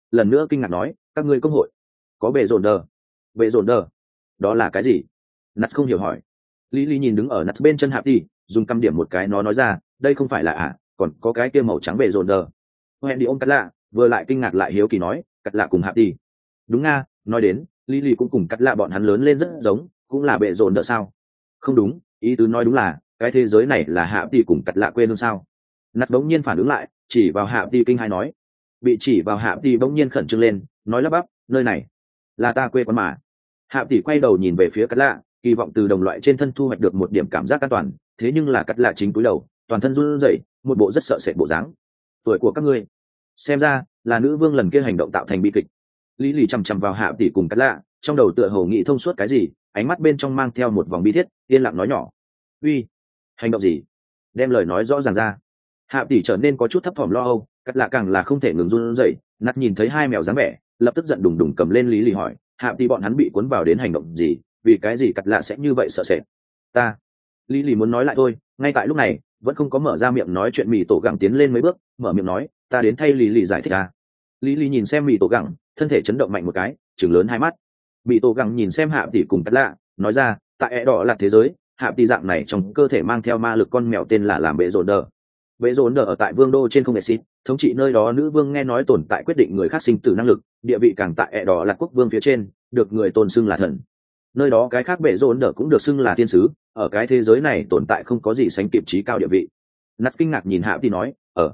lần nữa kinh ngạc nói, các ngươi công hội có bệ rồn đờ. Bệ rồn đờ, đó là cái gì? Nats không hiểu hỏi. Lý Lý nhìn đứng ở Nats bên chân Hạp Tỷ, dùng căm điểm một cái nó nói ra, đây không phải là còn có cái kia màu trắng bệ rồn đờ. Hẹn đi ôm cắt lạ, vừa lại kinh ngạc lại hiếu kỳ nói, cắt lạ cùng Hạp Tỷ. Đúng nga, nói đến, Lý Lý cũng cùng cắt lạ bọn hắn lớn lên rất giống, cũng là bệ rồn đờ sao? Không đúng, ý tứ nói đúng là, cái thế giới này là Hạp Tỷ cùng cắt lạ quê hương sao? Nats bỗng nhiên phản ứng lại, chỉ vào Hạp Tỷ kinh hai nói. Bị chỉ vào Hạp Tỷ bỗng nhiên khẩn trương lên, nói lắp bắp, nơi này là ta quê quán mà. Hạp Tỷ quay đầu nhìn về phía cắt lạ, kỳ vọng từ đồng loại trên thân thu hoạch được một điểm cảm giác an toàn, thế nhưng là cắt lạ chính cúi đầu, toàn thân run rẩy, một bộ rất sợ sệt bộ dáng. Tuổi của các ngươi, xem ra là nữ vương lần kia hành động tạo thành bi kịch. Lý Lì chằm chằm vào Hạp Tỷ cùng cắt lạ, trong đầu tựa hồ nghĩ thông suốt cái gì, ánh mắt bên trong mang theo một vòng bi thiết, yên lặng nói nhỏ, uy, hành động gì? Đem lời nói rõ ràng ra. Hạp Tỷ trở nên có chút thấp thỏm lo âu, cắt lạ càng là không thể ngừng run rẩy. Nát nhìn thấy hai mèo dáng vẻ, lập tức giận đùng đùng cầm lên Lý Lì hỏi, Hạp Tỷ bọn hắn bị cuốn vào đến hành động gì? Vì cái gì cắt lạ sẽ như vậy sợ sệt? Ta, Lý Lì muốn nói lại thôi, ngay tại lúc này vẫn không có mở ra miệng nói chuyện. Mì tổ gẳng tiến lên mấy bước, mở miệng nói, ta đến thay Lý Lì giải thích à. Lý Lì nhìn xem Mì tổ gẳng, thân thể chấn động mạnh một cái, chừng lớn hai mắt. Mì tổ gẳng nhìn xem Hạp Tỷ cùng cắt lạ, nói ra, tại ẹ đỏ là thế giới, Hạp Tỷ dạng này trong cơ thể mang theo ma lực con mèo tên là làm bệ rồn đờ. Bệ rồn đờ ở tại vương đô trên không hệ xít, thống trị nơi đó nữ vương nghe nói tồn tại quyết định người khác sinh tử năng lực, địa vị càng tại ẹ đỏ là quốc vương phía trên, được người tôn xưng là thần. Nơi đó cái khác bệ rồn đờ cũng được xưng là thiên sứ, ở cái thế giới này tồn tại không có gì sánh kịp trí cao địa vị. Nát kinh ngạc nhìn Hạp Tỷ nói,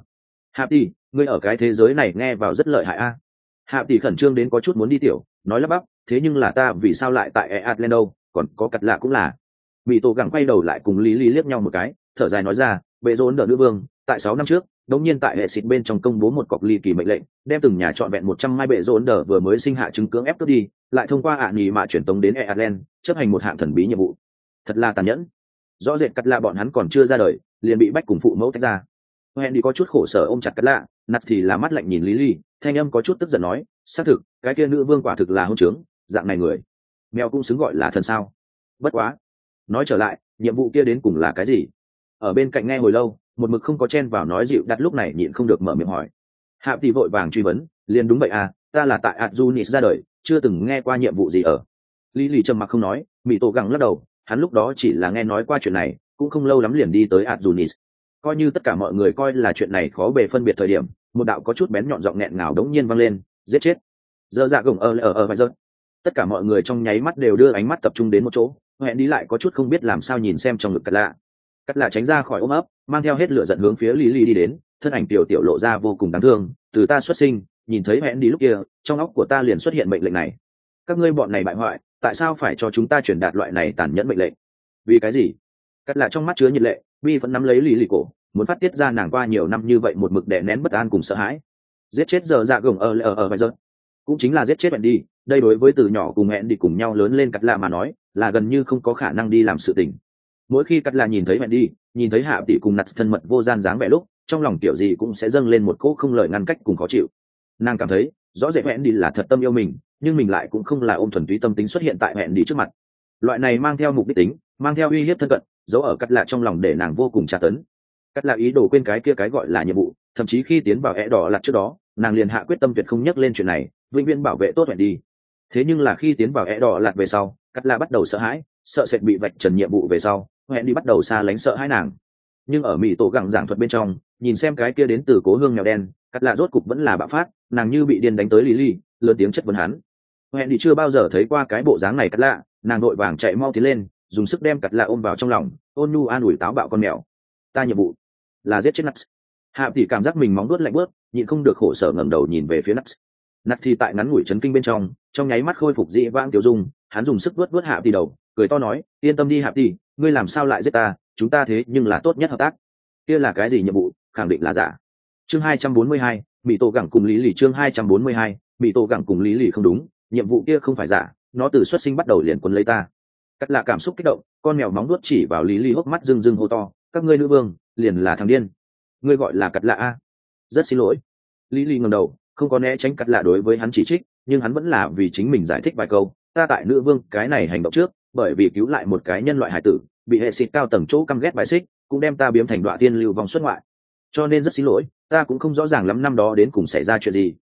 Hạp Tỷ, ngươi ở cái thế giới này nghe vào rất lợi hại a. Hạp Tỷ khẩn trương đến có chút muốn đi tiểu, nói lắp bắp, thế nhưng là ta vì sao lại tại Atlant đâu, còn có cặt lạ cũng là. Mị tổ gẳng quay đầu lại cùng Lý Lý liếc nhau một cái, thở dài nói ra, bệ rốn đỡ nữ vương tại 6 năm trước đống nhiên tại hệ xịt bên trong công bố một cọc ly kỳ mệnh lệnh, đem từng nhà trọn vẹn 100 mai bệ rốn đỡ vừa mới sinh hạ trứng cưỡng ép cướp đi, lại thông qua nhì mạ chuyển tống đến Atlant, chấp hành một hạng thần bí nhiệm vụ. Thật là tàn nhẫn. Rõ rệt cắt lạ bọn hắn còn chưa ra đời, liền bị bách cùng phụ mẫu tách ra. Hẹn đi có chút khổ sở ôm chặt cắt lạ, nặt thì là mắt lạnh nhìn Lý Lý, thanh âm có chút tức giận nói, xác thực, cái kia nữ vương quả thực là hôn trướng, dạng này người, mèo cũng xứng gọi là thần sao? Bất quá, nói trở lại, nhiệm vụ kia đến cùng là cái gì? Ở bên cạnh nghe hồi lâu, một mực không có chen vào nói dịu đặt lúc này nhịn không được mở miệng hỏi. Hạp Tỷ vội vàng truy vấn, liền đúng vậy à, ta là tại Adjunis ra đời, chưa từng nghe qua nhiệm vụ gì ở. Lý Lý trầm mặc không nói, Mị tổ gắng lắc đầu, hắn lúc đó chỉ là nghe nói qua chuyện này, cũng không lâu lắm liền đi tới Adjunis. Coi như tất cả mọi người coi là chuyện này khó bề phân biệt thời điểm, một đạo có chút bén nhọn giọng nghẹn ngào đống nhiên vang lên, giết chết. Giờ dạ gồng ở vài giờ. Tất cả mọi người trong nháy mắt đều đưa ánh mắt tập trung đến một chỗ, hẹn đi lại có chút không biết làm sao nhìn xem trong ngực cắt lạ tránh ra khỏi ôm ấp, mang theo hết lửa giận hướng phía Lý Lý đi đến, thân ảnh tiểu tiểu lộ ra vô cùng đáng thương. Từ ta xuất sinh, nhìn thấy hẹn đi lúc kia, trong óc của ta liền xuất hiện mệnh lệnh này. Các ngươi bọn này bại hoại, tại sao phải cho chúng ta truyền đạt loại này tàn nhẫn mệnh lệnh? Vì cái gì? Cắt lạ trong mắt chứa nhiệt lệ, Vi vẫn nắm lấy Lý Lý cổ, muốn phát tiết ra nàng qua nhiều năm như vậy một mực đè nén bất an cùng sợ hãi. Giết chết giờ dạ gồng ở vài giờ, cũng chính là giết chết hẹn đi. Đây đối với từ nhỏ cùng hẹn đi cùng nhau lớn lên cắt lạ mà nói, là gần như không có khả năng đi làm sự tình. Mỗi khi cắt lạ nhìn thấy hẹn đi, nhìn thấy Hạp Tỷ cùng nặt thân mật vô gian dáng vẻ lúc, trong lòng kiểu gì cũng sẽ dâng lên một cỗ không lời ngăn cách cùng khó chịu. Nàng cảm thấy rõ rệt hẹn đi là thật tâm yêu mình, nhưng mình lại cũng không là ôm thuần túy tâm tính xuất hiện tại hẹn đi trước mặt. Loại này mang theo mục đích tính, mang theo uy hiếp thân cận, giấu ở cắt lạ trong lòng để nàng vô cùng tra tấn. Cắt lạ ý đồ quên cái kia cái gọi là nhiệm vụ, thậm chí khi tiến vào ẻ đỏ lặt trước đó, nàng liền hạ quyết tâm tuyệt không nhắc lên chuyện này, vĩnh viễn bảo vệ tốt hẹn đi. Thế nhưng là khi tiến vào ẻ đỏ lặt về sau, cắt lạ bắt đầu sợ hãi, sợ sệt bị vạch trần nhiệm vụ về sau, hẹn đi bắt đầu xa lánh sợ hãi nàng. Nhưng ở Mỹ tổ gẳng giảng thuật bên trong, nhìn xem cái kia đến từ cố hương mèo đen, cắt lạ rốt cục vẫn là bạo phát, nàng như bị điên đánh tới Lý Lý, lớn tiếng chất vấn hắn. Hẹn đi chưa bao giờ thấy qua cái bộ dáng này cắt lạ, nàng đội vàng chạy mau tiến lên, dùng sức đem cắt lạ ôm vào trong lòng, ôn nhu an ủi táo bạo con mèo. Ta nhiệm vụ là giết chết Nuts. Hạp Tỷ cảm giác mình móng vuốt lạnh bớt, nhịn không được khổ sở ngẩng đầu nhìn về phía Nuts. Nuts thì tại ngắn ngủi chấn kinh bên trong nháy mắt khôi phục dị vãng tiểu dung, hắn dùng sức vuốt Hạp Tỷ đầu, cười to nói, yên tâm đi Hạp Tỷ, ngươi làm sao lại giết ta, chúng ta thế nhưng là tốt nhất hợp tác. Kia là cái gì nhiệm vụ, khẳng định là giả. Chương 242, Mỹ tổ gẳng cùng Lý Lì. Chương 242, Mỹ tổ gẳng cùng Lý Lì không đúng, nhiệm vụ kia không phải giả, nó từ xuất sinh bắt đầu liền quấn lấy ta. Cắt lạ cảm xúc kích động, con mèo móng vuốt chỉ vào Lý Lì hốc mắt rưng rưng hô to, các ngươi nữ vương liền là thằng điên. Ngươi gọi là cắt lạ a? Rất xin lỗi. Lý Lì ngẩng đầu, không có né tránh cắt lạ đối với hắn chỉ trích, nhưng hắn vẫn là vì chính mình giải thích vài câu. Ta tại nữ vương cái này hành động trước, bởi vì cứu lại một cái nhân loại hải tử, bị hệ xịt cao tầng chỗ căm ghét bài xích, cũng đem ta biếm thành đọa tiên lưu vong xuất ngoại. Cho nên rất xin lỗi, ta cũng không rõ ràng lắm năm đó đến cùng xảy ra chuyện gì,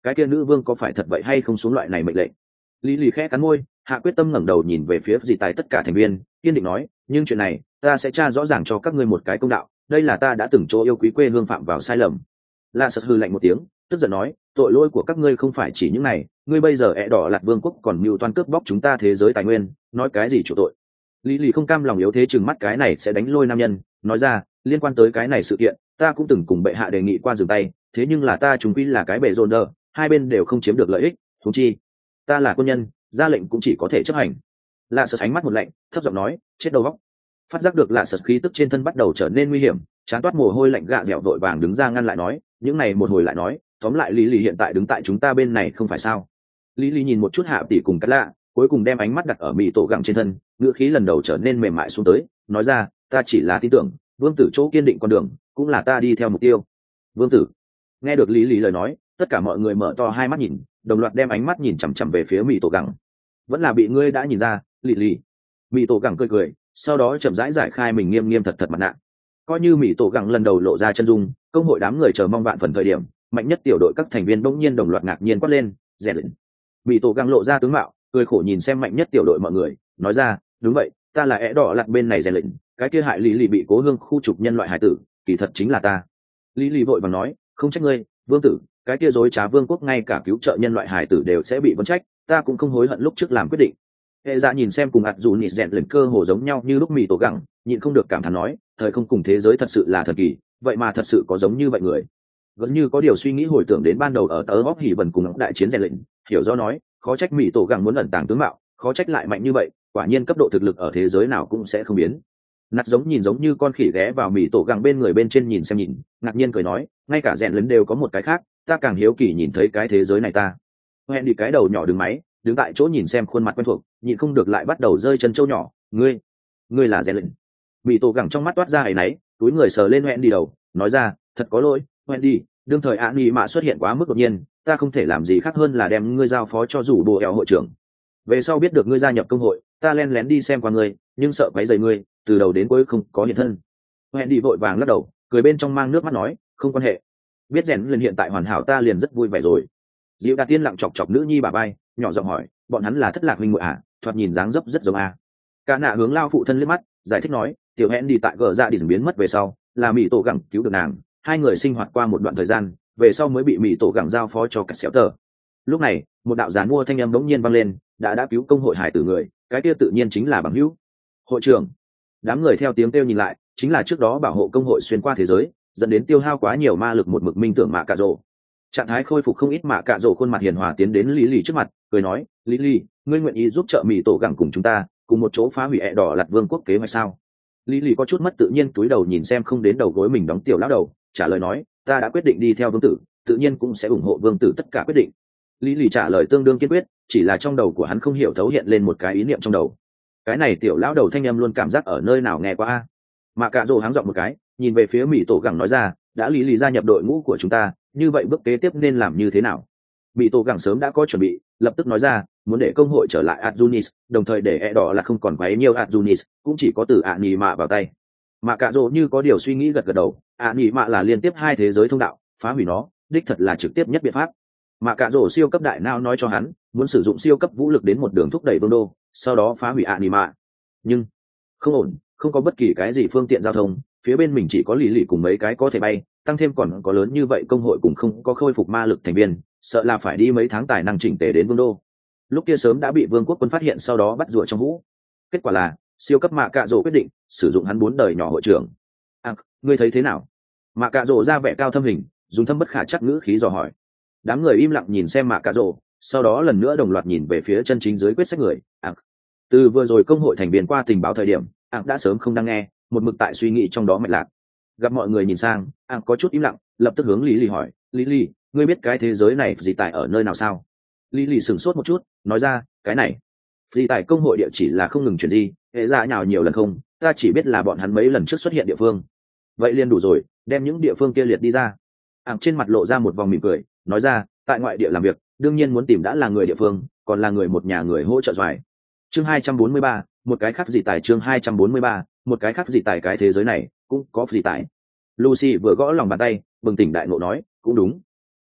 cái kia nữ vương có phải thật vậy hay không xuống loại này mệnh lệnh. Lý lì khẽ cắn môi, hạ quyết tâm ngẩng đầu nhìn về phía dì tài tất cả thành viên, kiên định nói, nhưng chuyện này ta sẽ tra rõ ràng cho các ngươi một cái công đạo, đây là ta đã từng chỗ yêu quý quê hương phạm vào sai lầm. La Sật hừ lạnh một tiếng, tức giận nói, tội lỗi của các ngươi không phải chỉ những này, ngươi bây giờ ẻ đỏ lạt vương quốc còn mưu toan cướp bóc chúng ta thế giới tài nguyên, nói cái gì chủ tội. Lý lì không cam lòng yếu thế chừng mắt cái này sẽ đánh lôi nam nhân, nói ra, liên quan tới cái này sự kiện, ta cũng từng cùng bệ hạ đề nghị qua dừng tay, thế nhưng là ta chúng quy là cái bệ rồn đơ, hai bên đều không chiếm được lợi ích, thú chi ta là quân nhân, ra lệnh cũng chỉ có thể chấp hành. Lạ Sật ánh mắt một lạnh, thấp giọng nói, chết đầu góc. Phát giác được Lạ Sật khí tức trên thân bắt đầu trở nên nguy hiểm, chán toát mồ hôi lạnh gạ dẻo vội vàng đứng ra ngăn lại nói, những này một hồi lại nói, tóm lại Lý Lì hiện tại đứng tại chúng ta bên này không phải sao. Lý Lì nhìn một chút Hạ tỷ cùng Cát Lạ, cuối cùng đem ánh mắt đặt ở mì tổ gặng trên thân, ngữ khí lần đầu trở nên mềm mại xuống tới, nói ra, ta chỉ là tin tưởng vương tử chỗ kiên định con đường cũng là ta đi theo mục tiêu. Vương tử. Nghe được Lý Lì lời nói, tất cả mọi người mở to hai mắt nhìn, đồng loạt đem ánh mắt nhìn chằm chằm về phía mì tổ gặng. Vẫn là bị ngươi đã nhìn ra, Lý Lì. Mì tổ gặng cười cười, sau đó chậm rãi giải khai mình nghiêm nghiêm thật thật mặt nạ. Coi như mì tổ gặng lần đầu lộ ra chân dung, công hội đám người chờ mong vạn phần thời điểm, mạnh nhất tiểu đội các thành viên bỗng nhiên đồng loạt ngạc nhiên quát lên, rèn luyện. Mì tổ gặng lộ ra tướng mạo, cười khổ nhìn xem mạnh nhất tiểu đội mọi người, nói ra, đúng vậy, ta là ẻ đỏ lặt bên này rèn luyện, cái kia hại Lý Lì bị cố hương khu trục nhân loại hải tử, kỳ thật chính là ta. Lý Lì vội vàng nói, không trách ngươi, vương tử, cái kia dối trá vương quốc ngay cả cứu trợ nhân loại hải tử đều sẽ bị vấn trách, ta cũng không hối hận lúc trước làm quyết định. Hệ dạ nhìn xem cùng ạt dù nịt rèn luyện cơ hồ giống nhau như lúc mì tổ gặng, nhịn không được cảm thán nói, thời không cùng thế giới thật sự là thần kỳ, vậy mà thật sự có giống như vậy người. Gần như có điều suy nghĩ hồi tưởng đến ban đầu ở tớ bóc hỉ vần cùng đại chiến rèn luyện, hiểu do nói, khó trách mì tổ gặng muốn ẩn tàng tướng mạo, khó trách lại mạnh như vậy, quả nhiên cấp độ thực lực ở thế giới nào cũng sẽ không biến. Nạt giống nhìn giống như con khỉ ghé vào mì tổ gặng bên người bên trên nhìn xem nhìn, ngạc nhiên cười nói, ngay cả rèn luyện đều có một cái khác, ta càng hiếu kỳ nhìn thấy cái thế giới này ta. Hẹn đi cái đầu nhỏ đứng máy, đứng tại chỗ nhìn xem khuôn mặt quen thuộc, nhịn không được lại bắt đầu rơi chân trâu nhỏ, ngươi là rèn luyện. Mì tổ gặng trong mắt toát ra áy náy, túi người sờ lên hẹn đi đầu, nói ra, thật có lỗi, hẹn đi, đương thời ạ nghi mạ xuất hiện quá mức đột nhiên, ta không thể làm gì khác hơn là đem ngươi giao phó cho rủ bồ eo hội trưởng. Về sau biết được ngươi gia nhập công hội, ta len lén đi xem qua ngươi, nhưng sợ quấy rầy ngươi, từ đầu đến cuối không có hiện thân. Hẹn đi vội vàng lắc đầu, cười bên trong mang nước mắt nói, không quan hệ, biết rèn lên hiện tại hoàn hảo ta liền rất vui vẻ rồi. Diệu Đạt Tiên lặng chọc chọc nữ nhi bà bay, nhỏ giọng hỏi, bọn hắn là thất lạc huynh muội à? Thoạt nhìn dáng dấp rất giống à? Cả nạ hướng lao phụ thân liếc mắt, giải thích nói, tiểu hẹn đi tại gờ ra đi biến mất về sau, là mỹ tổ gặng cứu được nàng, hai người sinh hoạt qua một đoạn thời gian, về sau mới bị mỹ tổ gặng giao phó cho cả xéo tờ. Lúc này, một đạo gián mua thanh âm bỗng nhiên vang lên, đã cứu công hội hải tử người, cái kia tự nhiên chính là bằng hữu. Hội trưởng. Đám người theo tiếng kêu nhìn lại, chính là trước đó bảo hộ công hội xuyên qua thế giới, dẫn đến tiêu hao quá nhiều ma lực một mực minh tưởng Mạ Cạ Rồ. Trạng thái khôi phục không ít, Mạ Cạ Rồ khuôn mặt hiền hòa tiến đến Lý Lì trước mặt, cười nói, Lý Lì, ngươi nguyện ý giúp trợ mỹ tổ gặng cùng chúng ta cùng một chỗ phá hủy ẹ đỏ lặt vương quốc kế hoạch sao? Lý Lì có chút mất tự nhiên túi đầu nhìn xem không đến đầu gối mình đóng tiểu lão đầu, trả lời nói, ta đã quyết định đi theo vương tử, tự nhiên cũng sẽ ủng hộ vương tử tất cả quyết định. Lý Lì trả lời tương đương kiên quyết, chỉ là trong đầu của hắn không hiểu thấu hiện lên một cái ý niệm trong đầu. Cái này tiểu lão đầu thanh âm luôn cảm giác ở nơi nào nghe qua a. Mạ Cạ Rồ háng giọng một cái, nhìn về phía mỹ tổ gặng nói ra, đã Lý Lì gia nhập đội ngũ của chúng ta, như vậy bước kế tiếp nên làm như thế nào? Mỹ tổ gặng sớm đã có chuẩn bị, lập tức nói ra, muốn để công hội trở lại Adjunis, đồng thời để e đỏ là không còn quấy nhiều Adjunis, cũng chỉ có từ ạ nhì mạ vào tay. Mạ Cạ Rồ như có điều suy nghĩ gật gật đầu, ạ nhì mạ là liên tiếp hai thế giới thông đạo, phá hủy nó, đích thật là trực tiếp nhất biện pháp. Mạ Cạ Rồ siêu cấp đại não nói cho hắn, muốn sử dụng siêu cấp vũ lực đến một đường thúc đẩy vương đô, sau đó phá hủy ạ nhì mạ. Nhưng không ổn, không có bất kỳ cái gì phương tiện giao thông, phía bên mình chỉ có Lý Lì cùng mấy cái có thể bay, tăng thêm còn có lớn như vậy công hội cũng không có khôi phục ma lực thành viên, sợ là phải đi mấy tháng tài năng chỉnh tề đến vương đô. Lúc kia sớm đã bị vương quốc quân phát hiện, sau đó bắt rùa trong hũ. Kết quả là siêu cấp Mạ Cạ Rồ quyết định sử dụng hắn 4 đời nhỏ hội trưởng. Ngươi thấy thế nào? Mạ Cạ Rồ ra vẻ cao thâm hình, dùng thâm bất khả trắc ngữ khí dò hỏi. Đám người im lặng nhìn xem Mạ Cạ Rồ, sau đó lần nữa đồng loạt nhìn về phía chân chính dưới quyết sách người. Từ vừa rồi công hội thành viên qua tình báo thời điểm, đã sớm không đang nghe, một mực tại suy nghĩ trong đó mạch lạc. Gặp mọi người nhìn sang, có chút im lặng, lập tức hướng Lý Lì hỏi, Lý Lì, ngươi biết cái thế giới này gì tại ở nơi nào sao? Lý Lì sửng sốt một chút, nói ra, cái này gì tại công hội địa chỉ là không ngừng chuyển gì, hệ ra nhào nhiều lần không, ta chỉ biết là bọn hắn mấy lần trước xuất hiện địa phương. Vậy liền đủ rồi, đem những địa phương kia liệt đi ra. Trên mặt lộ ra một vòng mỉm cười, nói ra, tại ngoại địa làm việc, đương nhiên muốn tìm đã là người địa phương, còn là người một nhà người hỗ trợ doài. Chương 243, một cái khác gì tài. Chương 243, một cái khác gì tài. Cái thế giới này cũng có gì tài. Lucy vừa gõ lòng bàn tay, bừng tỉnh đại ngộ nói, cũng đúng.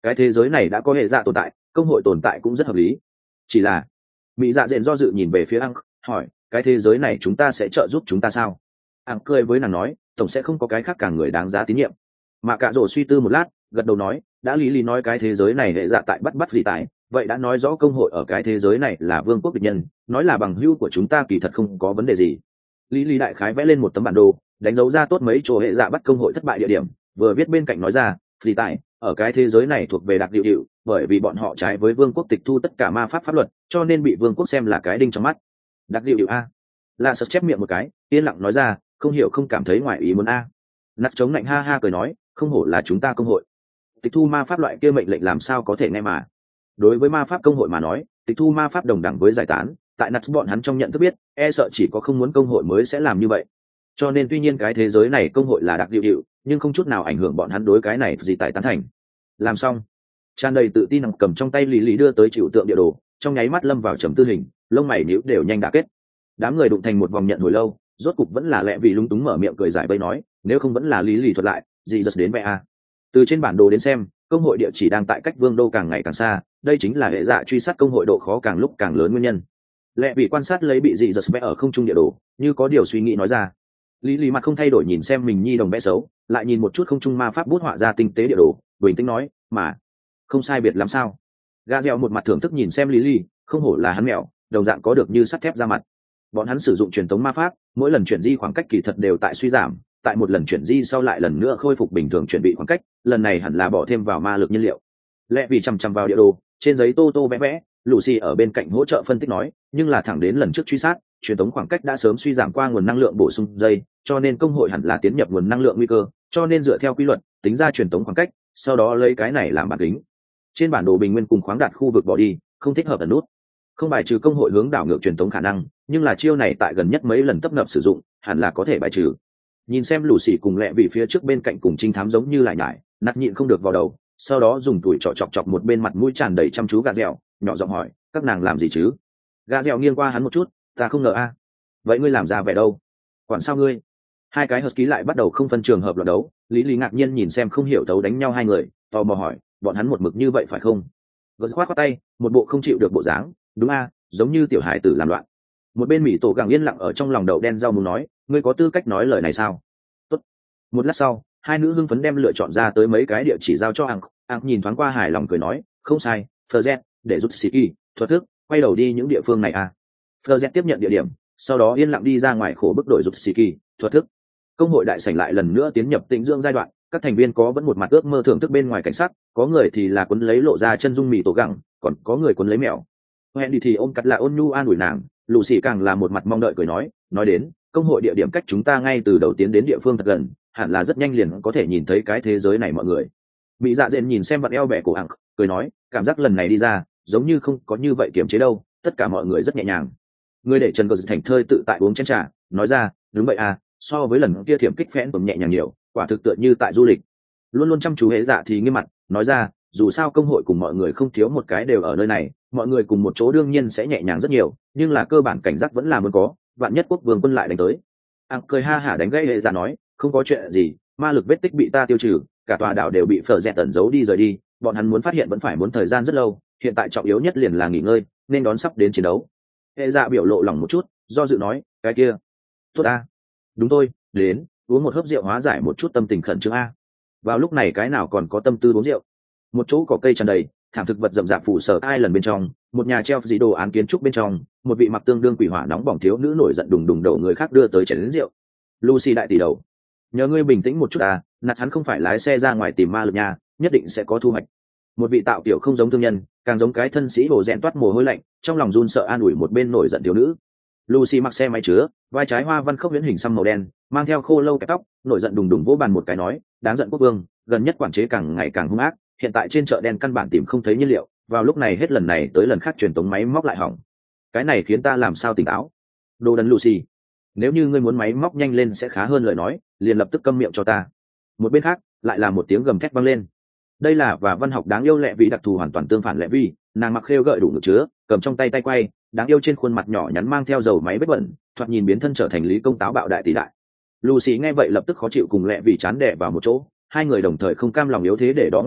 cái thế giới này đã có hệ dạ tồn tại, công hội tồn tại cũng rất hợp lý. Chỉ là mỹ dạ dện do dự nhìn về phía ăn, hỏi cái thế giới này chúng ta sẽ trợ giúp chúng ta sao? Ăn cười với nàng nói tổng sẽ không có cái khác cả người đáng giá tín nhiệm. Mà cả rổ suy tư một lát, gật đầu nói đã lý nói cái thế giới này hệ dạ tại bắt gì tại, vậy đã nói rõ công hội ở cái thế giới này là vương quốc địch nhân, nói là bằng hữu của chúng ta kỳ thật không có vấn đề gì. Lý đại khái vẽ lên một tấm bản đồ, đánh dấu ra tốt mấy chỗ hệ dạ bắt công hội thất bại địa điểm, vừa viết bên cạnh nói ra gì tại ở cái thế giới này thuộc về đặc điệu điệu, bởi vì bọn họ trái với vương quốc tịch thu tất cả ma pháp pháp luật, cho nên bị vương quốc xem là cái đinh trong mắt. Đặc điệu điệu a? Là sật chép miệng một cái, yên lặng nói ra không hiểu không cảm thấy ngoài ý muốn a. Nát chống lạnh ha ha cười nói không hổ là chúng ta công hội, tịch thu ma pháp loại kia mệnh lệnh làm sao có thể nghe mà. Đối với ma pháp công hội mà nói, tịch thu ma pháp đồng đẳng với giải tán, tại nát bọn hắn trong nhận thức biết e sợ chỉ có không muốn công hội mới sẽ làm như vậy, cho nên tuy nhiên cái thế giới này công hội là đặc điệu điệu, nhưng không chút nào ảnh hưởng bọn hắn đối cái này gì tại tán thành. Làm xong, tràn đầy tự tin cầm trong tay lý đưa tới chịu tượng địa đồ, trong nháy mắt lâm vào trầm tư hình, lông mày nhíu đều nhanh đã kết. Đám người đụng thành một vòng nhận hồi lâu, rốt cục vẫn là lẹ vì lúng túng mở miệng cười giải bày nói nếu không vẫn là lý thuật lại gì giật đến vậy à. Từ trên bản đồ đến xem, công hội địa chỉ đang tại cách vương đô càng ngày càng xa, đây chính là hệ dạ truy sát công hội độ khó càng lúc càng lớn nguyên nhân. Lẹ vì quan sát lấy bị dị giật vẽ ở không trung địa đồ, như có điều suy nghĩ nói ra. Lý mặt không thay đổi nhìn xem mình nhi đồng vẽ xấu, lại nhìn một chút không trung ma pháp bút họa ra tinh tế địa đồ, bình tĩnh nói mà không sai biệt lắm sao. Gà dẻo một mặt thưởng thức nhìn xem Lý, không hổ là hắn mèo, đồng dạng có được như sắt thép ra mặt. Bọn hắn sử dụng truyền thống ma pháp, mỗi lần chuyển di khoảng cách kỳ thật đều tại suy giảm, tại một lần chuyển di sau lại lần nữa khôi phục bình thường, chuẩn bị khoảng cách lần này hẳn là bỏ thêm vào ma lực nhiên liệu. Lẽ vì chằm chằm vào địa đồ, trên giấy tô vẽ, Lucy ở bên cạnh hỗ trợ phân tích nói nhưng là thẳng đến lần trước truy sát, truyền thống khoảng cách đã sớm suy giảm qua nguồn năng lượng bổ sung dây, cho nên công hội hẳn là tiến nhập nguồn năng lượng nguy cơ, cho nên dựa theo quy luật tính ra truyền thống khoảng cách, sau đó lấy cái này làm bản tính. Trên bản đồ bình nguyên cùng khoáng đạt khu vực bỏ đi, không thích hợp ẩn nút, không bài trừ công hội hướng đảo ngược truyền thống khả năng, nhưng là chiêu này tại gần nhất mấy lần tấp nập sử dụng hẳn là có thể bài trừ. Nhìn xem Lucy cùng Lẹ vì phía trước bên cạnh cùng trinh thám giống như lại nhải, nạt nhịn không được vào đầu, sau đó dùng tuổi trọ chọc một bên mặt mũi tràn đầy chăm chú gà dẻo, nhỏ giọng hỏi các nàng làm gì chứ. Gà dẻo nghiêng qua hắn một chút, ta không ngờ a. Vậy ngươi làm ra vẻ đâu? Quản sao ngươi? Hai cái husky lại bắt đầu không phân trường hợp luận đấu. Lý ngạc nhiên nhìn xem không hiểu thấu đánh nhau hai người, tò mò hỏi bọn hắn một mực như vậy phải không? Gật khoát tay, một bộ không chịu được bộ dáng. Đúng a, giống như tiểu hải tử làm loạn. Một bên mỹ tổ gàng yên lặng ở trong lòng đậu đen rau muốn nói ngươi có tư cách nói lời này sao? Tốt. Một lát sau, hai nữ hưng phấn đem lựa chọn ra tới mấy cái địa chỉ giao cho Ang nhìn thoáng qua hài lòng cười nói không sai, Fleur để giúp Siki thuật thức quay đầu đi những địa phương này à. Fleur tiếp nhận địa điểm, sau đó yên lặng đi ra ngoài khổ bức đổi giúp Siki thuật thức. Công hội đại sảnh lại lần nữa tiến nhập tĩnh dưỡng giai đoạn, các thành viên có vẫn một mặt ước mơ thưởng thức bên ngoài cảnh sắc, có người thì là quấn lấy lộ ra chân dung mì tổ gẳng, còn có người quấn lấy mèo. Hẹn đi thì ôm cắt là ôn nhu an ủi nàng, Lucy càng là một mặt mong đợi cười nói đến công hội địa điểm cách chúng ta ngay từ đầu tiến đến địa phương thật gần, hẳn là rất nhanh liền có thể nhìn thấy cái thế giới này mọi người. Mỹ dạ dện nhìn xem vặn eo bẻ cổ ẳng, cười nói cảm giác lần này đi ra giống như không có như vậy kiềm chế đâu, tất cả mọi người rất nhẹ nhàng. Người để Trần Cờ Thành thơi tự tại uống chén trà, nói ra đúng vậy à, so với lần kia thiểm kích phẽn tầm nhẹ nhàng nhiều, quả thực tựa như tại du lịch. Luôn luôn chăm chú hệ dạ thì nghiêm mặt nói ra dù sao công hội cùng mọi người không thiếu một cái đều ở nơi này, mọi người cùng một chỗ đương nhiên sẽ nhẹ nhàng rất nhiều, nhưng là cơ bản cảnh giác vẫn là muốn có, vạn nhất quốc vương quân lại đánh tới. Cười ha hả đánh gãy hệ dạ nói không có chuyện gì, ma lực vết tích bị ta tiêu trừ, cả tòa đảo đều bị phở dẹt tẩn giấu đi rời đi, bọn hắn muốn phát hiện vẫn phải muốn thời gian rất lâu, hiện tại trọng yếu nhất liền là nghỉ ngơi, nên đón sắp đến chiến đấu. Hệ dạ biểu lộ lòng một chút, do dự nói cái kia tốt a. Đúng thôi, đến uống một hớp rượu hóa giải một chút tâm tình khẩn trương a. Vào lúc này cái nào còn có tâm tư uống rượu. Một chỗ cỏ cây tràn đầy, thảm thực vật rậm rạp phủ sở ai lần bên trong, một nhà treo dĩ đồ án kiến trúc bên trong, một vị mặc tương đương quỷ hỏa nóng bỏng thiếu nữ nổi giận đùng đùng đầu người khác đưa tới chén đến rượu. Lucy đại tỷ đầu, nhờ ngươi bình tĩnh một chút à, nạt hắn không phải lái xe ra ngoài tìm ma lực nha, nhất định sẽ có thu hoạch. Một vị tạo kiểu không giống thương nhân, càng giống cái thân sĩ hồ rèn toát mồ hôi lạnh, trong lòng run sợ an ủi một bên nổi giận thiếu nữ. Lucy mặc xe máy chứa, vai trái hoa văn khốc huyễn hình xăm màu đen, mang theo khô lâu kẹp tóc, nổi giận đùng đùng vỗ bàn một cái nói, đáng giận quốc vương, gần nhất quản chế càng ngày càng hung ác, hiện tại trên chợ đen căn bản tìm không thấy nhiên liệu, vào lúc này hết lần này tới lần khác truyền tống máy móc lại hỏng, cái này khiến ta làm sao tỉnh táo. Đồ đần Lucy, nếu như ngươi muốn máy móc nhanh lên sẽ khá hơn lời nói, liền lập tức câm miệng cho ta. Một bên khác lại là một tiếng gầm thét vang lên. Đây là và văn học đáng yêu lẹ vị đặc thù hoàn toàn tương phản lẹ vi, nàng mặc khêu gợi đủ ngực chứa, cầm trong tay tay quay, đáng yêu trên khuôn mặt nhỏ nhắn mang theo dầu máy vết bẩn, thoạt nhìn biến thân trở thành lý công táo bạo đại tỷ đại. Lucy nghe vậy lập tức khó chịu cùng lẹ vì chán đè vào một chỗ, hai người đồng thời không cam lòng yếu thế để đó ngoan thoại,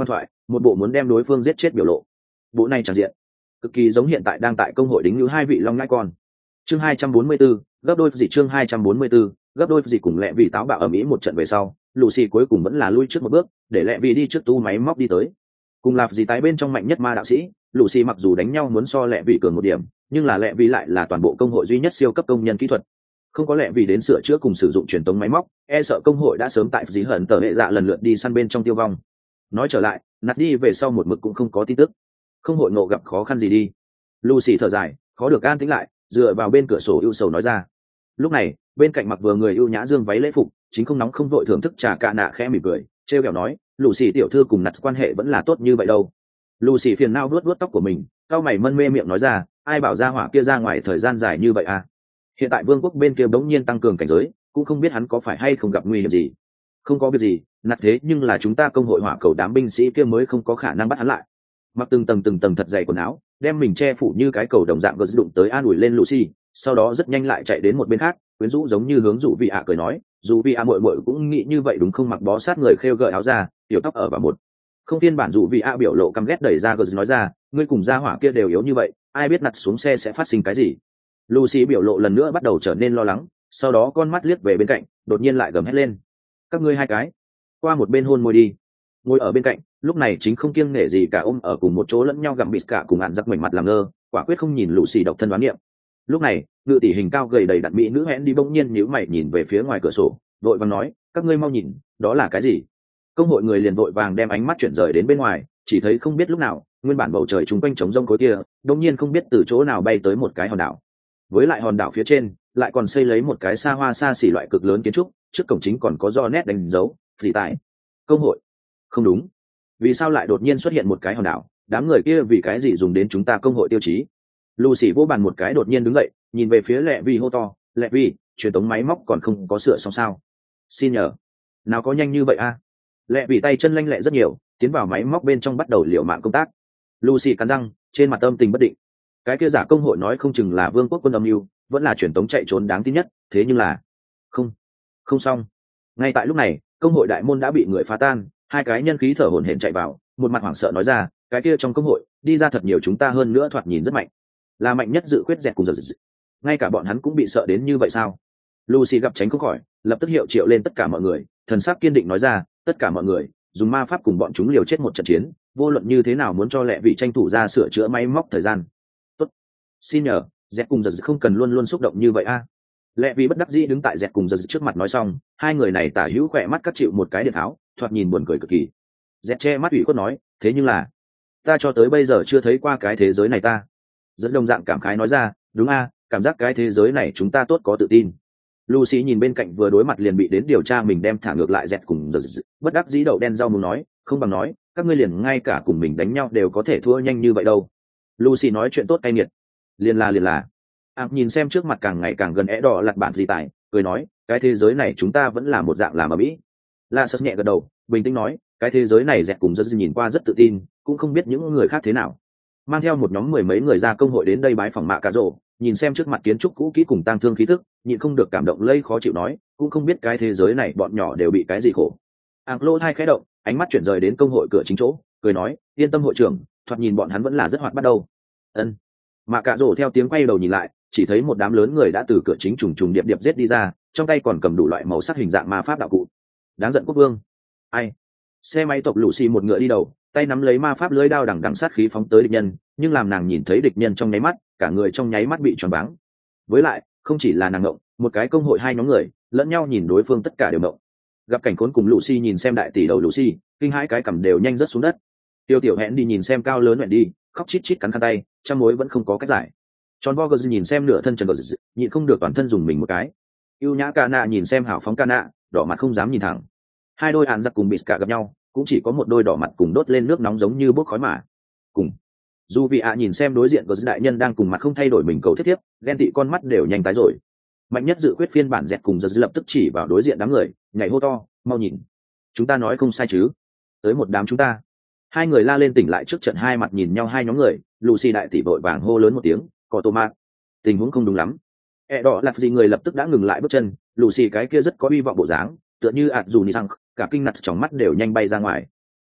một bộ muốn đem đối phương giết chết biểu lộ. Bộ này tràn diện cực kỳ giống hiện tại đang tại công hội đính như hai vị long ngãi con. Chương 244, gấp đôi gì chương 244, gấp đôi gì cùng lẹ vì táo bạo ở Mỹ một trận về sau, Lucy cuối cùng vẫn là lui trước một bước, để lẹ vì đi trước tu máy móc đi tới. Cùng lạp gì tái bên trong mạnh nhất ma đạo sĩ, Lucy mặc dù đánh nhau muốn so lẹ vì cường một điểm, nhưng là lẹ vì lại là toàn bộ công hội duy nhất siêu cấp công nhân kỹ thuật. Không có lẽ vì đến sửa chữa cùng sử dụng truyền tống máy móc, e sợ công hội đã sớm tại dí hận tờ hệ dạ lần lượt đi săn bên trong tiêu vong. Nói trở lại, nạt đi về sau một mực cũng không có tin tức. Không hội ngộ gặp khó khăn gì đi. Lucy thở dài, khó được an tĩnh lại, dựa vào bên cửa sổ ưu sầu nói ra. Lúc này, bên cạnh mặc vừa người ưu nhã dương váy lễ phục, chính không nóng không vội thưởng thức trà cạ nạ khẽ mỉm cười, trêu ghẹo nói, Lucy tiểu thư cùng nạt quan hệ vẫn là tốt như vậy đâu. Lucy phiền não vuốt vuốt tóc của mình, cau mày mân mê miệng nói ra, ai bảo ra hỏa kia ra ngoài thời gian dài như vậy à? Hiện tại vương quốc bên kia bỗng nhiên tăng cường cảnh giới, cũng không biết hắn có phải hay không gặp nguy hiểm gì. Không có việc gì, nạt thế nhưng là chúng ta công hội hỏa cầu đám binh sĩ kia mới không có khả năng bắt hắn lại. Mặc từng tầng thật dày quần áo, đem mình che phủ như cái cầu đồng dạng gật đụng tới an ủi lên Lucy, sau đó rất nhanh lại chạy đến một bên khác, quyến rũ giống như hướng dụ vị ạ cười nói, dù vị ạ muội muội cũng nghĩ như vậy đúng không? Mặc bó sát người khêu gợi áo ra, tiểu tóc ở và một không phiên bản dụ vị ạ biểu lộ căm ghét đẩy ra gật nói ra, ngươi cùng gia hỏa kia đều yếu như vậy, ai biết nặt xuống xe sẽ phát sinh cái gì. Lucy biểu lộ lần nữa bắt đầu trở nên lo lắng, sau đó con mắt liếc về bên cạnh, đột nhiên lại gầm hét lên, các ngươi hai cái qua một bên hôn môi đi. Ngồi ở bên cạnh lúc này chính không kiêng nể gì cả ôm ở cùng một chỗ lẫn nhau gặm bịt cả cùng ạn giặc mảnh mặt làm ngơ, quả quyết không nhìn Lucy độc thân đoán niệm. Lúc này ngự tỷ hình cao gầy đầy đặn mỹ nữ hẹn đi bỗng nhiên nhíu mày nhìn về phía ngoài cửa sổ, vội vàng nói, các ngươi mau nhìn, đó là cái gì? Công hội người liền vội vàng đem ánh mắt chuyển rời đến bên ngoài, chỉ thấy không biết lúc nào nguyên bản bầu trời chung quanh trống rông khối kia đột nhiên không biết từ chỗ nào bay tới một cái hòn đảo. Với lại hòn đảo phía trên lại còn xây lấy một cái xa hoa xa xỉ loại cực lớn kiến trúc, trước cổng chính còn có do nét đánh dấu phỉ tại công hội. Không đúng, vì sao lại đột nhiên xuất hiện một cái hòn đảo? Đám người kia vì cái gì dùng đến chúng ta công hội tiêu chí? Lucy vô bàn một cái đột nhiên đứng dậy, nhìn về phía lẹ vi hô to, lẹ vi, truyền tống máy móc còn không có sửa xong sao? Xin nhờ, nào có nhanh như vậy a? Lẹ vì tay chân lanh lẹ rất nhiều, tiến vào máy móc bên trong bắt đầu liều mạng công tác. Lucy cắn răng, trên mặt âm tình bất định. Cái kia giả công hội nói không chừng là vương quốc quân âm mưu, vẫn là truyền tống chạy trốn đáng tin nhất, thế nhưng là không xong. Ngay tại lúc này, công hội đại môn đã bị người phá tan, hai cái nhân khí thở hổn hển chạy vào, một mặt hoảng sợ nói ra, cái kia trong công hội đi ra thật nhiều chúng ta, hơn nữa thoạt nhìn rất mạnh, là mạnh nhất dự khuyết dẹt cùng giật. Ngay cả bọn hắn cũng bị sợ đến như vậy sao? Lucy gặp tránh không khỏi, lập tức hiệu triệu lên tất cả mọi người, thần sắc kiên định nói ra, tất cả mọi người dùng ma pháp cùng bọn chúng liều chết một trận chiến, vô luận như thế nào muốn cho lẹ vị tranh thủ ra sửa chữa máy móc thời gian. Tốt, xin nhờ, dẹt cùng giật không cần luôn luôn xúc động như vậy a. Lẹ vị bất đắc dĩ đứng tại dẹt cùng giật trước mặt nói xong, hai người này tả hữu khỏe mắt cắt chịu một cái điện tháo, thoạt nhìn buồn cười cực kỳ. Dẹt che mắt ủy khuất nói, thế nhưng là ta cho tới bây giờ chưa thấy qua cái thế giới này ta. Rất đồng dạng cảm khái nói ra, đúng a, cảm giác cái thế giới này chúng ta tốt có tự tin. Lucy nhìn bên cạnh vừa đối mặt liền bị đến điều tra mình đem thả ngược lại dẹt cùng giật, bất đắc dĩ đậu đen rau muốn nói, không bằng nói, các ngươi liền ngay cả cùng mình đánh nhau đều có thể thua nhanh như vậy đâu. Lucy nói chuyện tốt cay nghiệt. Liền là. Nhìn xem trước mặt càng ngày càng gần é đỏ lặt bản gì tài, cười nói, cái thế giới này chúng ta vẫn là một dạng làm ở mỹ. La Sơ nhẹ gật đầu, bình tĩnh nói, cái thế giới này dẹt cùng giật nhìn qua rất tự tin, cũng không biết những người khác thế nào. Mang theo một nhóm mười mấy người ra công hội đến đây bái phỏng mạ cà rổ, nhìn xem trước mặt kiến trúc cũ kỹ cùng tang thương khí thức, nhịn không được cảm động lây khó chịu nói, cũng không biết cái thế giới này bọn nhỏ đều bị cái gì khổ. Lô hai khẽ động, ánh mắt chuyển rời đến công hội cửa chính chỗ, cười nói, yên tâm hội trưởng, thoạt nhìn bọn hắn vẫn là rất hoạt bắt đầu. Ân. Mạ cà rổ theo tiếng quay đầu nhìn lại, chỉ thấy một đám lớn người đã từ cửa chính trùng trùng điệp điệp giết đi ra, trong tay còn cầm đủ loại màu sắc hình dạng ma pháp đạo cụ. Đáng giận quốc vương. Ai? Xe máy tộc Lucy một ngựa đi đầu, tay nắm lấy ma pháp lưới đao đằng đằng sát khí phóng tới địch nhân, nhưng làm nàng nhìn thấy địch nhân trong nháy mắt, cả người trong nháy mắt bị choáng váng. Với lại, không chỉ là nàng ngộng, một cái công hội hai nhóm người, lẫn nhau nhìn đối phương tất cả đều ngộng. Gặp cảnh khốn cùng Lucy nhìn xem đại tỷ đầu Lucy, kinh hãi cái cằm đều nhanh rớt xuống đất. Tiêu Tiểu Hẹn đi nhìn xem cao lớn hẹn đi, khóc chít chít cắn khăn tay, trăm mối vẫn không có cách giải. John Boger nhìn xem nửa thân trần gờ, nhịn không được toàn thân dùng mình một cái. Yêu nhã Cana nhìn xem hào phóng Cana, đỏ mặt không dám nhìn thẳng. Hai đôi ạn giặc cùng bịt cả gặp nhau, cũng chỉ có một đôi đỏ mặt cùng đốt lên nước nóng giống như bốc khói mà. Cùng dù vị ạ nhìn xem đối diện của đại nhân đang cùng mặt không thay đổi mình cầu thiết tiếp, ghen tị con mắt đều nhanh tái rồi. Mạnh nhất dự quyết phiên bản dẹt cùng giật lập tức chỉ vào đối diện đám người, nhảy hô to, mau nhìn, chúng ta nói không sai chứ? Tới một đám chúng ta. Hai người la lên tỉnh lại trước trận hai mặt nhìn nhau hai nhóm người, Lucy đại tỷ vội vàng hô lớn một tiếng, có tô mạc. Tình huống không đúng lắm. Đỏ lạt gì người lập tức đã ngừng lại bước chân, Lucy cái kia rất có hy vọng bộ dáng, tựa như ạt dù ni rằng cả kinh ngạc trong mắt đều nhanh bay ra ngoài.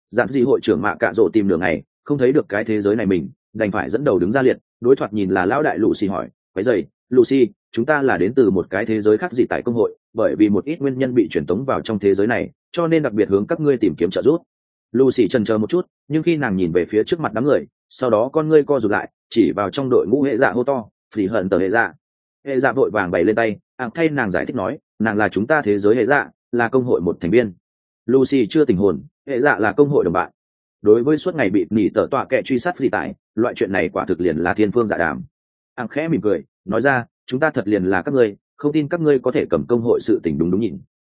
Dạn dị hội trưởng mạ cạ rộ tìm đường này không thấy được cái thế giới này mình đành phải dẫn đầu đứng ra liệt, đối thoại nhìn là lão đại Lucy hỏi, quấy dày Lucy, chúng ta là đến từ một cái thế giới khác gì tại công hội, bởi vì một ít nguyên nhân bị truyền tống vào trong thế giới này, cho nên đặc biệt hướng các ngươi tìm kiếm trợ giúp. Lucy chần chờ một chút, nhưng khi nàng nhìn về phía trước mặt đám người, sau đó con ngươi co rụt lại, chỉ vào trong đội ngũ hệ dạ hô to, phỉ hận tờ hệ dạ. Hệ dạ vội vàng bày lên tay, thay nàng giải thích nói, nàng là chúng ta thế giới hệ dạ, là công hội một thành viên. Lucy chưa tỉnh hồn, hệ dạ là công hội đồng bạn. Đối với suốt ngày bị nỉ tở tọa kệ truy sát phi tại, loại chuyện này quả thực liền là thiên phương dạ đàm. Khẽ mỉm cười, nói ra, chúng ta thật liền là các ngươi, không tin các ngươi có thể cầm công hội sự tình đúng nhìn.